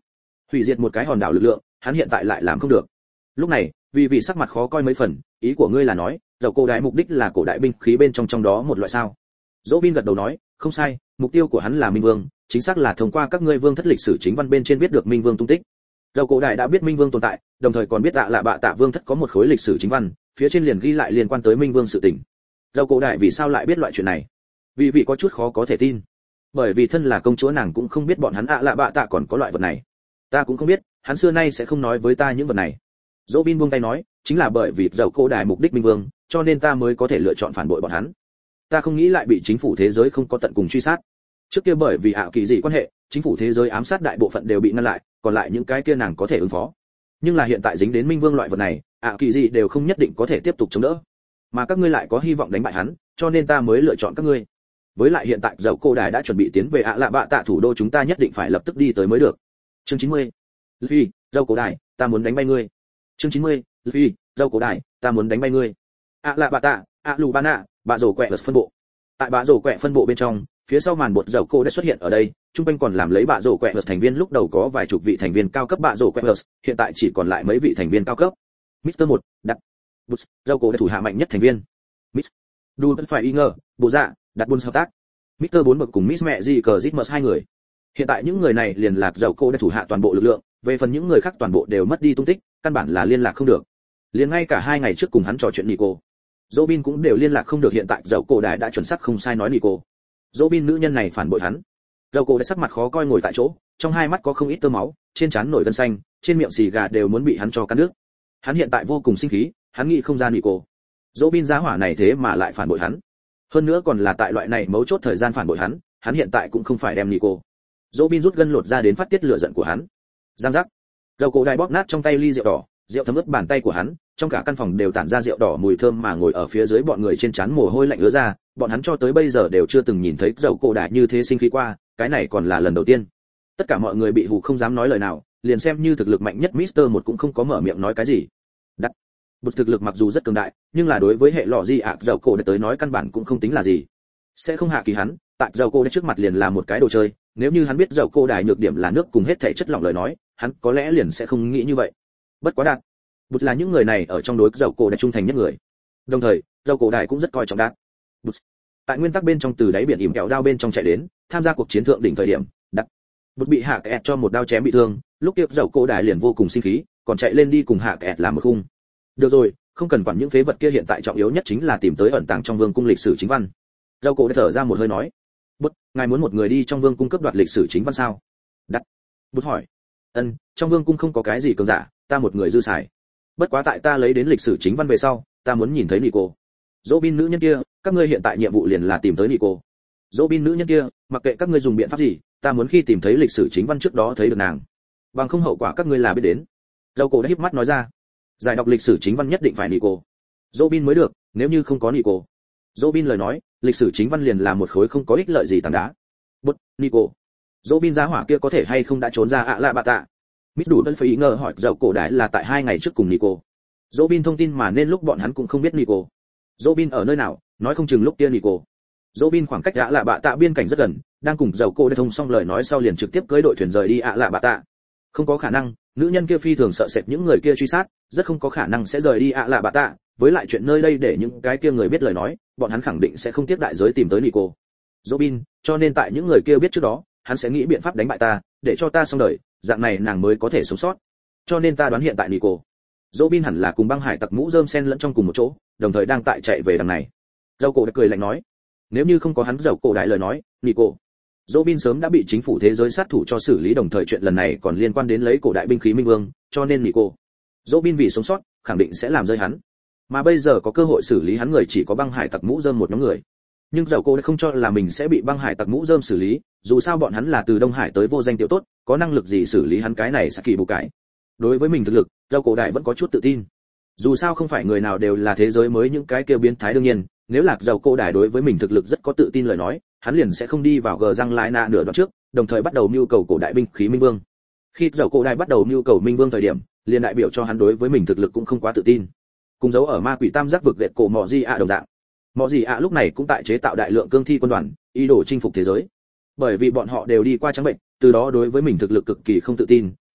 Speaker 1: hủy diệt một cái hòn đảo lực lượng, hắn hiện tại lại làm không được. Lúc này, vì vì sắc mặt khó coi mấy phần, ý của ngươi là nói, dầu cổ đại mục đích là cổ đại binh khí bên trong trong đó một loại sao? Dỗ Bin gật đầu nói, không sai, mục tiêu của hắn là Minh Vương, chính xác là thông qua các ngươi vương thất lịch sử chính văn bên trên biết được Minh Vương tung tích. Dầu cổ đại đã biết Minh Vương tồn tại, đồng thời còn biết tạ lạ bạ tạ vương thất có một khối lịch sử chính văn, phía trên liền ghi lại liên quan tới Minh Vương sự tình. Dầu cổ đại vì sao lại biết loại chuyện này? Vì vị có chút khó có thể tin. Bởi vì thân là công chúa nàng cũng không biết bọn hắn ạ lạ bạ tạ còn có loại vật này. Ta cũng không biết, hắn xưa nay sẽ không nói với ta những vật này. Dỗ Bin buông tay nói, chính là bởi vì dầu cổ đại mục đích Minh Vương, cho nên ta mới có thể lựa chọn phản bội bọn hắn. Ta không nghĩ lại bị chính phủ thế giới không có tận cùng truy sát. Trước kia bởi vì ạ kỳ dị quan hệ, chính phủ thế giới ám sát đại bộ phận đều bị ngăn lại, còn lại những cái kia nàng có thể ứng phó. Nhưng là hiện tại dính đến Minh Vương loại vật này, ạ kỳ dị đều không nhất định có thể tiếp tục chống đỡ. Mà các ngươi lại có hy vọng đánh bại hắn, cho nên ta mới lựa chọn các ngươi. Với lại hiện tại dầu cổ đại đã chuẩn bị tiến về ạ lạ bạ tạ thủ đô, chúng ta nhất định phải lập tức đi tới mới được. Chương chín mươi. Luffy, dầu cổ đại, ta muốn đánh bay ngươi. Chương chín mươi. Luffy, dầu cổ đại, ta muốn đánh bay ngươi. ạ lạ bạ tạ, ạ lù ba nạ, bạ rổ quẹ vật phân bộ. Tại bạ rổ quẹ phân bộ bên trong, phía sau màn bột dầu cổ đã xuất hiện ở đây, trung quanh còn làm lấy bạ rổ quẹ vật thành viên, lúc đầu có vài chục vị thành viên cao cấp bạ rổ quẹ vật, hiện tại chỉ còn lại mấy vị thành viên cao cấp. mít tơ một, đặt. Bút, dầu cổ đã thủ hạ mạnh nhất thành viên. Mít. Đu vẫn phải y ngờ, bộ dạ, đặt buôn hợp tác. mít tơ bốn bậc cùng Miss mẹ gì cờ Zitmus hai người. Hiện tại những người này liền lạc dầu cổ đã thủ hạ toàn bộ lực lượng, về phần những người khác toàn bộ đều mất đi tung tích, căn bản là liên lạc không được. Liền ngay cả hai ngày trước cùng hắn trò chuyện Nico, Robin cũng đều liên lạc không được. Hiện tại dầu cổ đại đã chuẩn xác không sai nói Nico. Robin nữ nhân này phản bội hắn. Dầu cổ đã sắc mặt khó coi ngồi tại chỗ, trong hai mắt có không ít tơ máu, trên trán nổi gân xanh, trên miệng xì gà đều muốn bị hắn cho cắn nước. Hắn hiện tại vô cùng sinh khí, hắn nghĩ không ra Nico. Robin giá hỏa này thế mà lại phản bội hắn. Hơn nữa còn là tại loại này mấu chốt thời gian phản bội hắn, hắn hiện tại cũng không phải đem Nico. Robin rút gân lột ra đến phát tiết lửa giận của hắn. Giang giác. Dầu cổ đại bóp nát trong tay ly rượu đỏ, rượu thấm ướt bàn tay của hắn, trong cả căn phòng đều tản ra rượu đỏ mùi thơm, mà ngồi ở phía dưới bọn người trên trán mồ hôi lạnh ứa ra, bọn hắn cho tới bây giờ đều chưa từng nhìn thấy dầu cổ đại như thế sinh khí qua, cái này còn là lần đầu tiên. Tất cả mọi người bị hù không dám nói lời nào, liền xem như thực lực mạnh nhất mít tơ một cũng không có mở miệng nói cái gì. Đắt. Bột thực lực mặc dù rất cường đại, nhưng là đối với hệ lọ gì ạ dầu cổ đại tới nói căn bản cũng không tính là gì. Sẽ không hạ kỳ hắn, tại dầu cổ đại trước mặt liền là một cái đồ chơi, nếu như hắn biết dầu cổ đại nhược điểm là nước cùng hết thể chất lỏng lời nói, hắn có lẽ liền sẽ không nghĩ như vậy. Bất quá đạt. Bụt là những người này ở trong đối dầu cổ đại trung thành nhất người. Đồng thời, dầu cổ đại cũng rất coi trọng đạt. Bụt. Tại nguyên tắc bên trong từ đáy biển ỉm kẹo đao bên trong chạy đến, tham gia cuộc chiến thượng đỉnh thời điểm, đạt. Bụt bị hạ kẹt cho một đao chém bị thương, lúc kia dầu cổ đại liền vô cùng sinh khí, còn chạy lên đi cùng hạ kẹt làm một khung. Được rồi, không cần quản những phế vật kia, hiện tại trọng yếu nhất chính là tìm tới ẩn tàng trong vương cung lịch sử chính văn. Dầu cổ đại thở ra một hơi nói, Bụt, ngài muốn một người đi trong vương cung cấp đoạt lịch sử chính văn sao? Đạt. Bụt hỏi. Ân, trong vương cung không có cái gì cường giả, ta một người dư xài. Bất quá tại ta lấy đến lịch sử chính văn về sau, ta muốn nhìn thấy Nico. Robin nữ nhân kia, các ngươi hiện tại nhiệm vụ liền là tìm tới Nico. Robin nữ nhân kia, mặc kệ các ngươi dùng biện pháp gì, ta muốn khi tìm thấy lịch sử chính văn trước đó thấy được nàng. Bằng không hậu quả các ngươi là biết đến. Dầu cổ đã híp mắt nói ra. Giải đọc lịch sử chính văn nhất định phải Nico. Robin mới được, nếu như không có Nico. Robin lời nói, lịch sử chính văn liền là một khối không có ích lợi gì tảng đá. Bút, Nico. Robin giá hỏa kia có thể hay không đã trốn ra ạ lạ bạ tạ? Mít đủ đơn phải ý ngờ hỏi dầu cổ đại là tại hai ngày trước cùng Nico. Robin thông tin mà nên lúc bọn hắn cũng không biết Nico. Robin ở nơi nào, nói không chừng lúc kia Nico. Robin khoảng cách ạ lạ bạ tạ biên cảnh rất gần, đang cùng dầu cổ đã thông xong lời nói sau liền trực tiếp cưỡi đội thuyền rời đi ạ lạ bạ tạ. Không có khả năng, nữ nhân kia phi thường sợ sệt những người kia truy sát, rất không có khả năng sẽ rời đi ạ lạ bạ tạ. Với lại chuyện nơi đây để những cái kia người biết lời nói, bọn hắn khẳng định sẽ không tiếp đại giới tìm tới Nico. Robin, cho nên tại những người kia biết trước đó, hắn sẽ nghĩ biện pháp đánh bại ta, để cho ta xong đời, dạng này nàng mới có thể sống sót. Cho nên ta đoán hiện tại Nico, Robin hẳn là cùng băng hải tặc mũ rơm sen lẫn trong cùng một chỗ, đồng thời đang tại chạy về đằng này. Dầu cổ đã cười lạnh nói, nếu như không có hắn dầu cổ đại lời nói, Nico, Robin sớm đã bị chính phủ thế giới sát thủ cho xử lý, đồng thời chuyện lần này còn liên quan đến lấy cổ đại binh khí Minh Vương, cho nên Nico, Robin vì sống sót, khẳng định sẽ làm rơi hắn. Mà bây giờ có cơ hội xử lý hắn người chỉ có băng hải tặc mũ rơm một nhóm người. Nhưng dầu cô đã không cho là mình sẽ bị băng hải tặc mũ rơm xử lý, dù sao bọn hắn là từ Đông Hải tới vô danh tiểu tốt, có năng lực gì xử lý hắn cái này Saki bù cải. Đối với mình thực lực, dầu cổ đại vẫn có chút tự tin. Dù sao không phải người nào đều là thế giới mới những cái kia biến thái, đương nhiên, nếu lạc dầu cổ đại đối với mình thực lực rất có tự tin lời nói, hắn liền sẽ không đi vào gờ răng lại nạ nửa đoạn trước, đồng thời bắt đầu mưu cầu cổ đại binh khí Minh Vương. Khi dầu cổ đại bắt đầu mưu cầu Minh Vương thời điểm, liền đại biểu cho hắn đối với mình thực lực cũng không quá tự tin. Cùng dấu ở ma quỷ tam giác vực lệ cổ mọ gì ạ đồng dạng. Mọ gì ạ lúc này cũng tại chế tạo đại lượng cương thi quân đoàn, ý đồ chinh phục thế giới. Bởi vì bọn họ đều đi qua trắng bệnh, từ đó đối với mình thực lực cực kỳ không tự tin,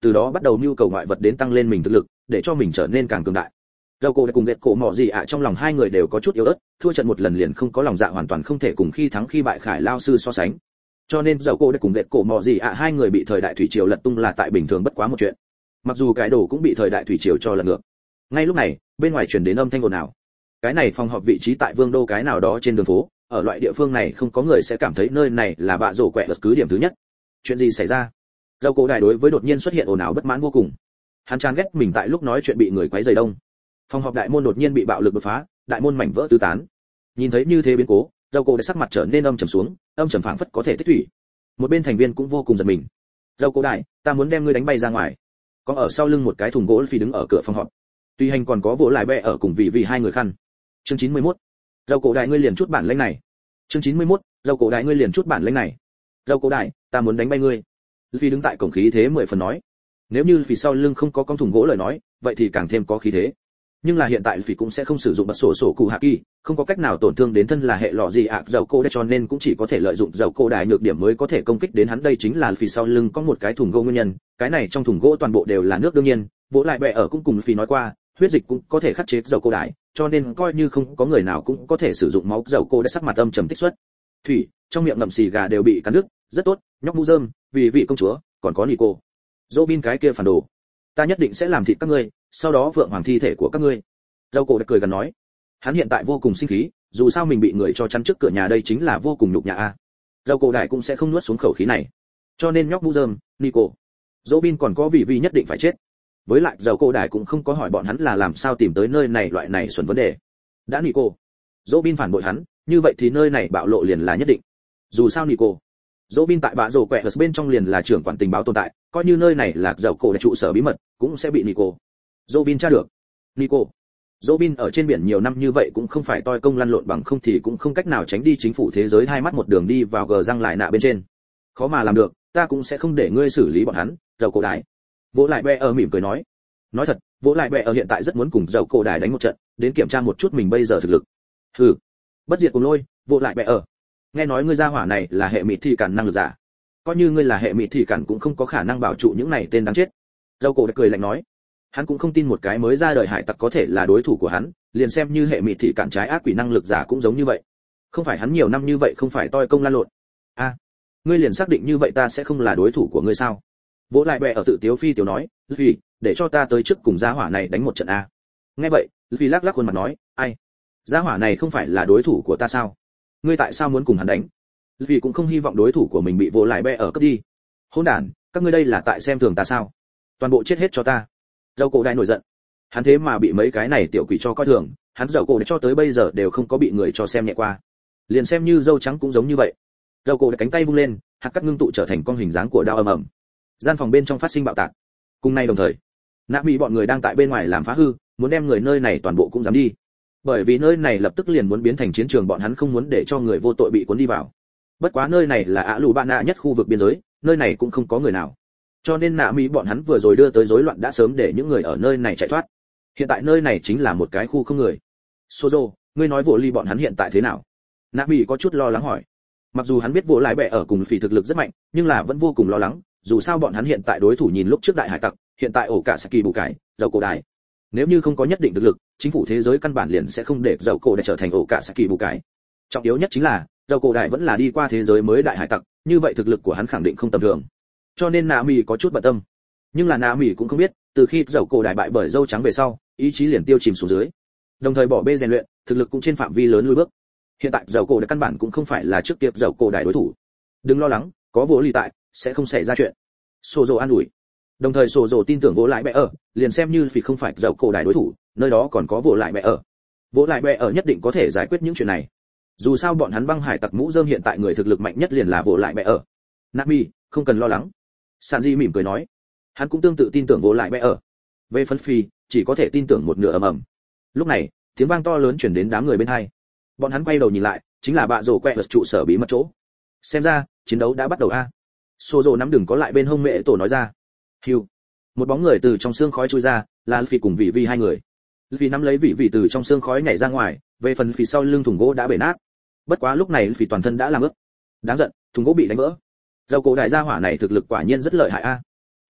Speaker 1: từ đó bắt đầu nhu cầu ngoại vật đến tăng lên mình thực lực, để cho mình trở nên càng cường đại. Dầu cổ đã cùng ghét cổ mọ gì ạ trong lòng hai người đều có chút yếu ớt, thua trận một lần liền không có lòng dạ hoàn toàn không thể cùng khi thắng khi bại Khải Lao sư so sánh. Cho nên dầu cổ đã cùng ghét cổ mọ gì ạ hai người bị thời đại thủy triều lật tung là tại bình thường bất quá một chuyện. Mặc dù cái đồ cũng bị thời đại thủy triều cho lật ngược. Ngay lúc này, bên ngoài truyền đến âm thanh ồn ào. Cái này phòng họp vị trí tại Vương đô cái nào đó trên đường phố, ở loại địa phương này không có người sẽ cảm thấy nơi này là bạ rổ quẹ cứ điểm thứ nhất. Chuyện gì xảy ra? Dầu cổ đại đối với đột nhiên xuất hiện ồn ào bất mãn vô cùng. Hắn chán ghét mình tại lúc nói chuyện bị người quấy rầy đông. Phòng họp đại môn đột nhiên bị bạo lực đột phá, đại môn mảnh vỡ tứ tán. Nhìn thấy như thế biến cố, dầu cổ đại sắc mặt trở nên âm trầm xuống, âm trầm phảng phất có thể tích thủy. Một bên thành viên cũng vô cùng giật mình. Dầu cổ đại, ta muốn đem ngươi đánh bay ra ngoài. Có ở sau lưng một cái thùng gỗ phi đứng ở cửa phòng họp. Tuy hành còn có vỗ lại bẹ ở cùng vì vì hai người khăn. Chương chín mươi mốt. Dầu cổ đại ngươi liền chút bản lĩnh này. Chương chín mươi mốt. Dầu cổ đại ngươi liền chút bản lĩnh này. Dầu cổ đại, ta muốn đánh bay ngươi. Phi đứng tại cổng khí thế mười phần nói. Nếu như phía sau lưng không có con thùng gỗ lời nói, vậy thì càng thêm có khí thế. Nhưng là hiện tại Phi cũng sẽ không sử dụng bật sổ sổ cụ hạ kỳ, không có cách nào tổn thương đến thân là hệ lọ gì ạ dầu cổ đại cho nên cũng chỉ có thể lợi dụng dầu cổ đại nhược điểm mới có thể công kích đến hắn đây chính là Phi sau lưng có một cái thùng gỗ nguyên nhân, cái này trong thùng gỗ toàn bộ đều là nước đương nhiên, vỗ lại bẹ ở cũng cùng Phi nói qua, huyết dịch cũng có thể khắc chế dầu cổ đại, cho nên coi như không có người nào cũng có thể sử dụng máu dầu cổ đại sắc mặt âm trầm tích xuất. Thủy, trong miệng ngậm xì gà đều bị cắn đứt, rất tốt, nhóc mũ rơm, vì vị công chúa, còn có Nico. Robin cái kia phản đồ, ta nhất định sẽ làm thịt các ngươi, sau đó vượng hoàng thi thể của các ngươi. Dầu cổ đã cười gần nói, hắn hiện tại vô cùng sinh khí, dù sao mình bị người cho chắn trước cửa nhà đây chính là vô cùng nhục nhã a. Dầu cổ đại cũng sẽ không nuốt xuống khẩu khí này, cho nên nhóc mũ rơm, Nico, Robin còn có vị vị nhất định phải chết. Với lại dầu cổ đại cũng không có hỏi bọn hắn là làm sao tìm tới nơi này loại này xuẩn vấn đề. Đã Nico, Robin phản bội hắn, như vậy thì nơi này bạo lộ liền là nhất định. Dù sao Nico, Robin tại bạ rổ quẹ bên trong liền là trưởng quản tình báo tồn tại, coi như nơi này là dầu cổ đại trụ sở bí mật, cũng sẽ bị Nico, Robin tra được. Nico, Robin ở trên biển nhiều năm như vậy cũng không phải toi công lăn lộn bằng không thì cũng không cách nào tránh đi chính phủ thế giới hai mắt một đường đi vào gờ răng lại nạ bên trên. Khó mà làm được, ta cũng sẽ không để ngươi xử lý bọn hắn, dầu cổ đại. Vỗ lại bẹ ở mỉm cười nói. Nói thật, vỗ lại bẹ ở hiện tại rất muốn cùng dầu cổ đại đánh một trận, đến kiểm tra một chút mình bây giờ thực lực. Hừ, bất diệt cùng lôi, vỗ lại bẹ ở. Nghe nói ngươi gia hỏa này là hệ mịt thì cản năng lực giả. Coi như ngươi là hệ mịt thì cản cũng không có khả năng bảo trụ những này tên đáng chết. Dầu cổ đại cười lạnh nói. Hắn cũng không tin một cái mới ra đời hải tặc có thể là đối thủ của hắn, liền xem như hệ mịt thị cản trái ác quỷ năng lực giả cũng giống như vậy. Không phải hắn nhiều năm như vậy không phải toi công lan lộn. A, à, ngươi liền xác định như vậy ta sẽ không là đối thủ của ngươi sao? Vỗ lại bẹ ở tự tiếu phi tiểu nói, vì để cho ta tới trước cùng gia hỏa này đánh một trận a. Nghe vậy, vì lắc lắc khuôn mặt nói, ai, gia hỏa này không phải là đối thủ của ta sao? Ngươi tại sao muốn cùng hắn đánh? Vì cũng không hy vọng đối thủ của mình bị vỗ lại bẹ ở cướp đi. Hỗn đản, các ngươi đây là tại xem thường ta sao? Toàn bộ chết hết cho ta. Dầu cổ đại nổi giận, hắn thế mà bị mấy cái này tiểu quỷ cho coi thường, hắn dầu cổ đại cho tới bây giờ đều không có bị người cho xem nhẹ qua, liền xem như dâu trắng cũng giống như vậy. Dầu cổ đại cánh tay vung lên, hạt cắt ngưng tụ trở thành con hình dáng của đao ầm ầm, gian phòng bên trong phát sinh bạo tạc. Cùng nay đồng thời, nạ mỹ bọn người đang tại bên ngoài làm phá hư, muốn đem người nơi này toàn bộ cũng dám đi, bởi vì nơi này lập tức liền muốn biến thành chiến trường, bọn hắn không muốn để cho người vô tội bị cuốn đi vào. Bất quá nơi này là ạ lù bạn nạ nhất khu vực biên giới, nơi này cũng không có người nào, cho nên nạ mỹ bọn hắn vừa rồi đưa tới rối loạn đã sớm để những người ở nơi này chạy thoát. Hiện tại nơi này chính là một cái khu không người. Sozo, ngươi nói vô ly bọn hắn hiện tại thế nào? Nạ mỹ có chút lo lắng hỏi. Mặc dù hắn biết vô lại bẹ ở cùng phỉ thực lực rất mạnh, nhưng là vẫn vô cùng lo lắng, dù sao bọn hắn hiện tại đối thủ nhìn lúc trước đại hải tặc, hiện tại ổ cả Saki bù cải, dầu cổ đại. Nếu như không có nhất định thực lực, chính phủ thế giới căn bản liền sẽ không để dầu cổ đại trở thành ổ cả Saki bù cải. Trọng yếu nhất chính là, dầu cổ đại vẫn là đi qua thế giới mới đại hải tặc, như vậy thực lực của hắn khẳng định không tầm thường. Cho nên nạ mỹ có chút bận tâm, nhưng là nạ mỹ cũng không biết, từ khi dầu cổ đại bại bởi dâu trắng về sau, ý chí liền tiêu chìm xuống dưới, đồng thời bỏ bê rèn luyện, thực lực cũng trên phạm vi lớn lùi bước. Hiện tại dầu cổ đại căn bản cũng không phải là trước kia dầu cổ đại đối thủ. Đừng lo lắng, có vô ly tại, sẽ không xảy ra chuyện. Sô dồ an ủi. Đồng thời Sô dồ tin tưởng vô lại bẹ ở, liền xem như vì không phải dầu cổ đại đối thủ, nơi đó còn có vô lại bẹ ở. Vô lại bẹ ở nhất định có thể giải quyết những chuyện này. Dù sao bọn hắn băng hải tặc mũ rơm hiện tại người thực lực mạnh nhất liền là vô lại bẹ ở. Nami, không cần lo lắng. Sàn Di mỉm cười nói, hắn cũng tương tự tin tưởng vô lại bẹ ở. Về phân phi, chỉ có thể tin tưởng một nửa ầm ầm. Lúc này, tiếng vang to lớn truyền đến đám người bên hai. Bọn hắn quay đầu nhìn lại, chính là bạ rổ quẹ vật trụ sở bí mật chỗ. Xem ra, chiến đấu đã bắt đầu a. Sô dồ nắm đừng có lại bên hông mẹ tổ nói ra. Hưu. Một bóng người từ trong xương khói chui ra, là Phi cùng vị vi hai người. Phi nắm lấy vị vị từ trong xương khói nhảy ra ngoài, về phần Phi sau lưng thùng gỗ đã bể nát. Bất quá lúc này Phi toàn thân đã làm ướt. Đáng giận, thùng gỗ bị đánh vỡ. Dầu cổ đại gia hỏa này thực lực quả nhiên rất lợi hại a.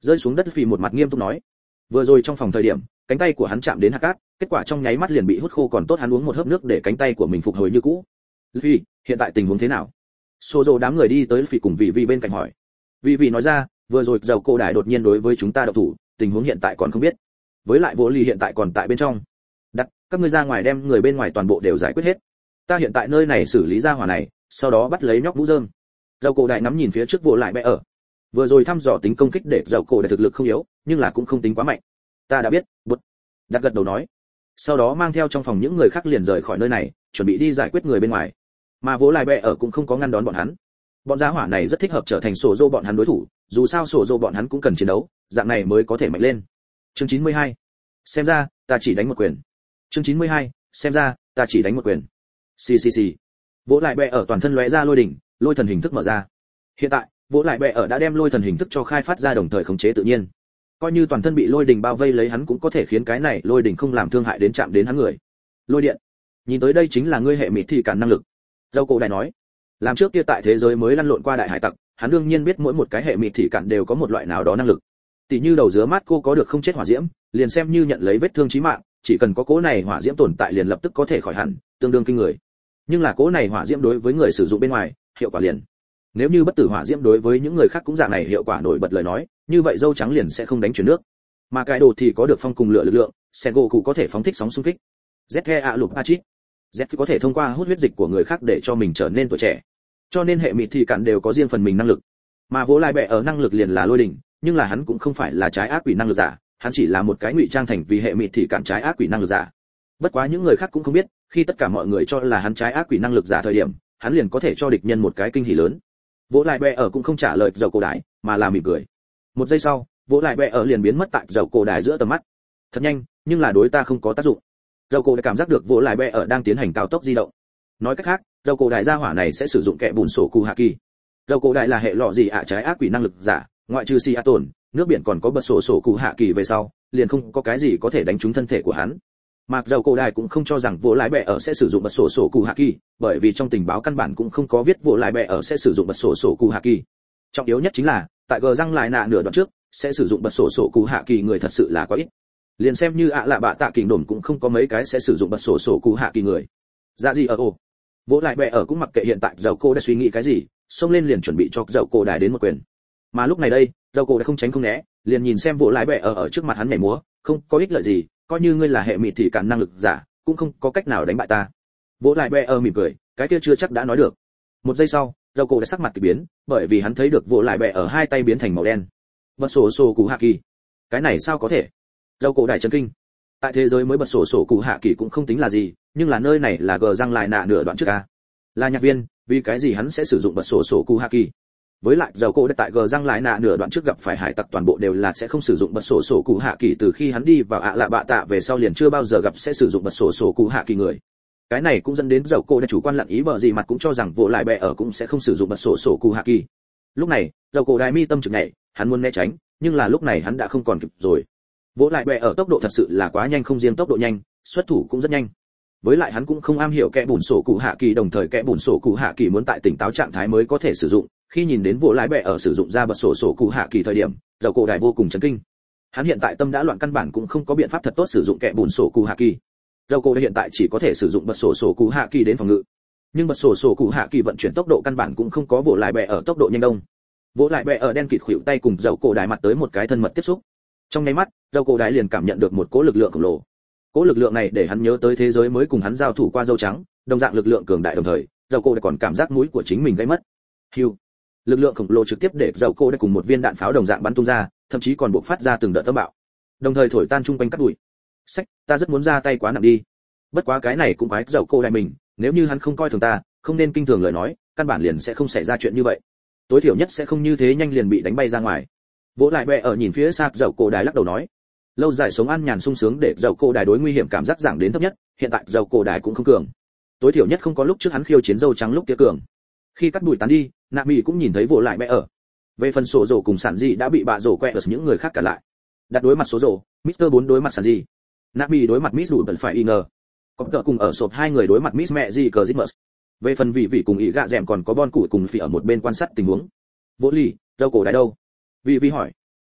Speaker 1: Rơi xuống đất Phi một mặt nghiêm túc nói. Vừa rồi trong phòng thời điểm, cánh tay của hắn chạm đến hạt cát, kết quả trong nháy mắt liền bị hút khô, còn tốt hắn uống một hớp nước để cánh tay của mình phục hồi như cũ. Phi, hiện tại tình huống thế nào? Sô Dô đám người đi tới Phi cùng Vị Vị bên cạnh hỏi. Vị Vị nói ra, vừa rồi dầu cổ đại đột nhiên đối với chúng ta động thủ, tình huống hiện tại còn không biết. Với lại Vô Ly hiện tại còn tại bên trong. Đặt, các ngươi ra ngoài đem người bên ngoài toàn bộ đều giải quyết hết. Ta hiện tại nơi này xử lý ra hỏa này, sau đó bắt lấy nhóc mũ rơm. Dầu cổ đại nắm nhìn phía trước Vô lại bẽ ở. Vừa rồi thăm dò tính công kích để dầu cổ đại thực lực không yếu, nhưng là cũng không tính quá mạnh. Ta đã biết, bút. Đặt gật đầu nói. Sau đó mang theo trong phòng những người khác liền rời khỏi nơi này, chuẩn bị đi giải quyết người bên ngoài. Mà Vô lại bẽ ở cũng không có ngăn đón bọn hắn. Bọn gia hỏa này rất thích hợp trở thành sổ dô bọn hắn đối thủ, dù sao sổ dô bọn hắn cũng cần chiến đấu, dạng này mới có thể mạnh lên. Chương chín mươi hai. Xem ra, ta chỉ đánh một quyền. Chương chín mươi hai. Xem ra, ta chỉ đánh một quyền. Xì xì xì. Vỗ lại bẹ ở toàn thân lóe ra lôi đỉnh, lôi thần hình thức mở ra. Hiện tại, vỗ lại bẹ ở đã đem lôi thần hình thức cho khai phát ra, đồng thời khống chế tự nhiên. Coi như toàn thân bị lôi đỉnh bao vây lấy, hắn cũng có thể khiến cái này lôi đỉnh không làm thương hại đến chạm đến hắn người. Lôi điện. Nhìn tới đây chính là ngươi hệ mịt thì cản năng lực. Dâu cổ đại nói. Làm trước kia tại thế giới mới lăn lộn qua đại hải tặc, hắn đương nhiên biết mỗi một cái hệ mịt thì cản đều có một loại nào đó năng lực. Tỷ như đầu dứa mát cô có được không chết hỏa diễm, liền xem như nhận lấy vết thương chí mạng, chỉ cần có cỗ này hỏa diễm tồn tại liền lập tức có thể khỏi hẳn, tương đương kinh người. Nhưng là cỗ này hỏa diễm đối với người sử dụng bên ngoài, hiệu quả liền. Nếu như bất tử hỏa diễm đối với những người khác cũng dạng này hiệu quả nổi bật lời nói, như vậy dâu trắng liền sẽ không đánh chuyển nước. Mà cái đồ thì có được phong cùng lửa lực lượng, Sengoku có thể phóng thích sóng xung kích. Zetke a lục achit. Z có thể thông qua hút huyết dịch của người khác để cho mình trở nên tuổi trẻ. Cho nên hệ mịt thì cản đều có riêng phần mình năng lực. Mà Vô Lai Bệ ở năng lực liền là lôi đỉnh, nhưng là hắn cũng không phải là trái ác quỷ năng lực giả, hắn chỉ là một cái ngụy trang thành vì hệ mịt thì cản trái ác quỷ năng lực giả. Bất quá những người khác cũng không biết, khi tất cả mọi người cho là hắn trái ác quỷ năng lực giả thời điểm, hắn liền có thể cho địch nhân một cái kinh hỉ lớn. Vô Lai Bệ ở cũng không trả lời dầu cổ đái, mà là mỉm cười. Một giây sau, Vô Lai Bệ ở liền biến mất tại dầu cổ đái giữa tầm mắt. Thật nhanh, nhưng là đối ta không có tác dụng. Dầu cổ đã cảm giác được Vô Lai Bệ ở đang tiến hành cao tốc di động. Nói cách khác, dầu cổ đại gia hỏa này sẽ sử dụng kẽ bùn sổ cụ hạ kỳ. Dầu cổ đại là hệ lọ gì ạ trái ác quỷ năng lực giả, ngoại trừ si a tổn, nước biển còn có bật sổ sổ cụ hạ kỳ về sau, liền không có cái gì có thể đánh trúng thân thể của hắn. Mà dầu cổ đại cũng không cho rằng Vô Lai Bệ ở sẽ sử dụng bật sổ sổ cụ hạ kỳ, bởi vì trong tình báo căn bản cũng không có viết Vô Lai Bệ ở sẽ sử dụng bật sổ sổ cụ hạ kỳ. Trọng yếu nhất chính là, tại gờ răng lại nạ nửa đoạn trước, sẽ sử dụng bật sổ sổ cụ hạ kỳ người thật sự là có ít. Liền xem như ạ lạ bạ tạ kình đồn cũng không có mấy cái sẽ sử dụng bật sổ sổ cụ hạ kỳ người. Dạ gì ở ồ. Vỗ lại bẹ ở cũng mặc kệ hiện tại dầu cô đã suy nghĩ cái gì, xông lên liền chuẩn bị cho dầu cô đài đến một quyền. Mà lúc này đây, dầu cô đã không tránh không né, liền nhìn xem vỗ lại bẹ ở ở trước mặt hắn nhảy múa, không có ích lợi gì, coi như ngươi là hệ mịt thì cản năng lực giả, cũng không có cách nào đánh bại ta. Vỗ lại bẹ ở mỉm cười, cái kia chưa chắc đã nói được. Một giây sau, dầu cô đã sắc mặt kỳ biến, bởi vì hắn thấy được vỗ lại bẹ ở hai tay biến thành màu đen. Bật sổ sổ cụ hạ kỳ. Cái này sao có thể? Dầu cổ đại chấn kinh. Tại thế giới mới bật sổ sổ cụ hạ kỳ cũng không tính là gì, nhưng là nơi này là gờ răng lại nạ nửa đoạn trước a. Là nhạc viên, vì cái gì hắn sẽ sử dụng bật sổ sổ cụ hạ kỳ? Với lại dầu cổ đại tại gờ răng lại nạ nửa đoạn trước gặp phải hải tặc toàn bộ đều là sẽ không sử dụng bật sổ sổ cụ hạ kỳ, từ khi hắn đi vào ạ lạ bạ tạ về sau liền chưa bao giờ gặp sẽ sử dụng bật sổ sổ cụ hạ kỳ người. Cái này cũng dẫn đến dầu cổ đại chủ quan lặn ý bờ gì mặt cũng cho rằng Vô Lại Bệ ở cũng sẽ không sử dụng bật sổ sổ cụ hạ kỳ. Lúc này, dầu cổ đại mi tâm trực nhảy, hắn muốn né tránh, nhưng là lúc này hắn đã không còn kịp rồi. Vỗ lại bẹ ở tốc độ thật sự là quá nhanh, không riêng tốc độ nhanh, xuất thủ cũng rất nhanh. Với lại hắn cũng không am hiểu kẽ bùn sổ cụ hạ kỳ, đồng thời kẽ bùn sổ cụ hạ kỳ muốn tại tỉnh táo trạng thái mới có thể sử dụng. Khi nhìn đến vỗ lại bẹ ở sử dụng ra bật sổ sổ cụ hạ kỳ thời điểm, dầu cổ đại vô cùng chấn kinh. Hắn hiện tại tâm đã loạn, căn bản cũng không có biện pháp thật tốt sử dụng kẽ bùn sổ cụ hạ kỳ. Dầu cổ đại hiện tại chỉ có thể sử dụng bật sổ sổ cụ hạ kỳ đến phòng ngự. Nhưng bật sổ sổ cụ hạ kỳ vận chuyển tốc độ căn bản cũng không có vỗ lại bẹ ở tốc độ nhanh đông. Vỗ lại bẹ ở đen kịt khuỷu tay cùng dầu cổ đại mặt tới một cái thân mật tiếp xúc. Trong nháy mắt, dâu cổ đái liền cảm nhận được một cỗ lực lượng khổng lồ. Cỗ lực lượng này để hắn nhớ tới thế giới mới cùng hắn giao thủ qua dâu trắng, đồng dạng lực lượng cường đại, đồng thời dâu cổ đái còn cảm giác mũi của chính mình gãy mất. Hưu, lực lượng khổng lồ trực tiếp để dâu cổ đái cùng một viên đạn pháo đồng dạng bắn tung ra, thậm chí còn bộc phát ra từng đợt tâm bạo, đồng thời thổi tan chung quanh cát bụi. Sách, ta rất muốn ra tay quá nặng đi. Bất quá cái này cũng quái dâu cổ đái mình, nếu như hắn không coi thường ta, không nên kinh thường lời nói, căn bản liền sẽ không xảy ra chuyện như vậy. Tối thiểu nhất sẽ không như thế nhanh liền bị đánh bay ra ngoài. Vỗ lại bẹ ở nhìn phía xa dầu cổ đài lắc đầu nói, lâu dài sống an nhàn sung sướng để dầu cổ đài đối nguy hiểm cảm giác giảm đến thấp nhất, hiện tại dầu cổ đài cũng không cường, tối thiểu nhất không có lúc trước hắn khiêu chiến dâu trắng lúc kia cường. Khi cắt đuổi tán đi, nạ mỹ cũng nhìn thấy vỗ lại bẹ ở. Về phần sổ rổ cùng sản dị đã bị bạ rổ quẹ ở những người khác cả lại. Đặt đối mặt số rổ, Mister bốn đối mặt sản dị, nạ mỹ đối mặt Miss đủ vẫn phải y ngờ. Có cỡ cùng ở sộp hai người đối mặt Miss mẹ gì cờ Zitmus. Về phần vị vị cùng ý gạ rèm còn có bon củi cùng phỉ ở một bên quan sát tình huống. Vỗ lì, dầu cổ đài đâu? Vị vị hỏi.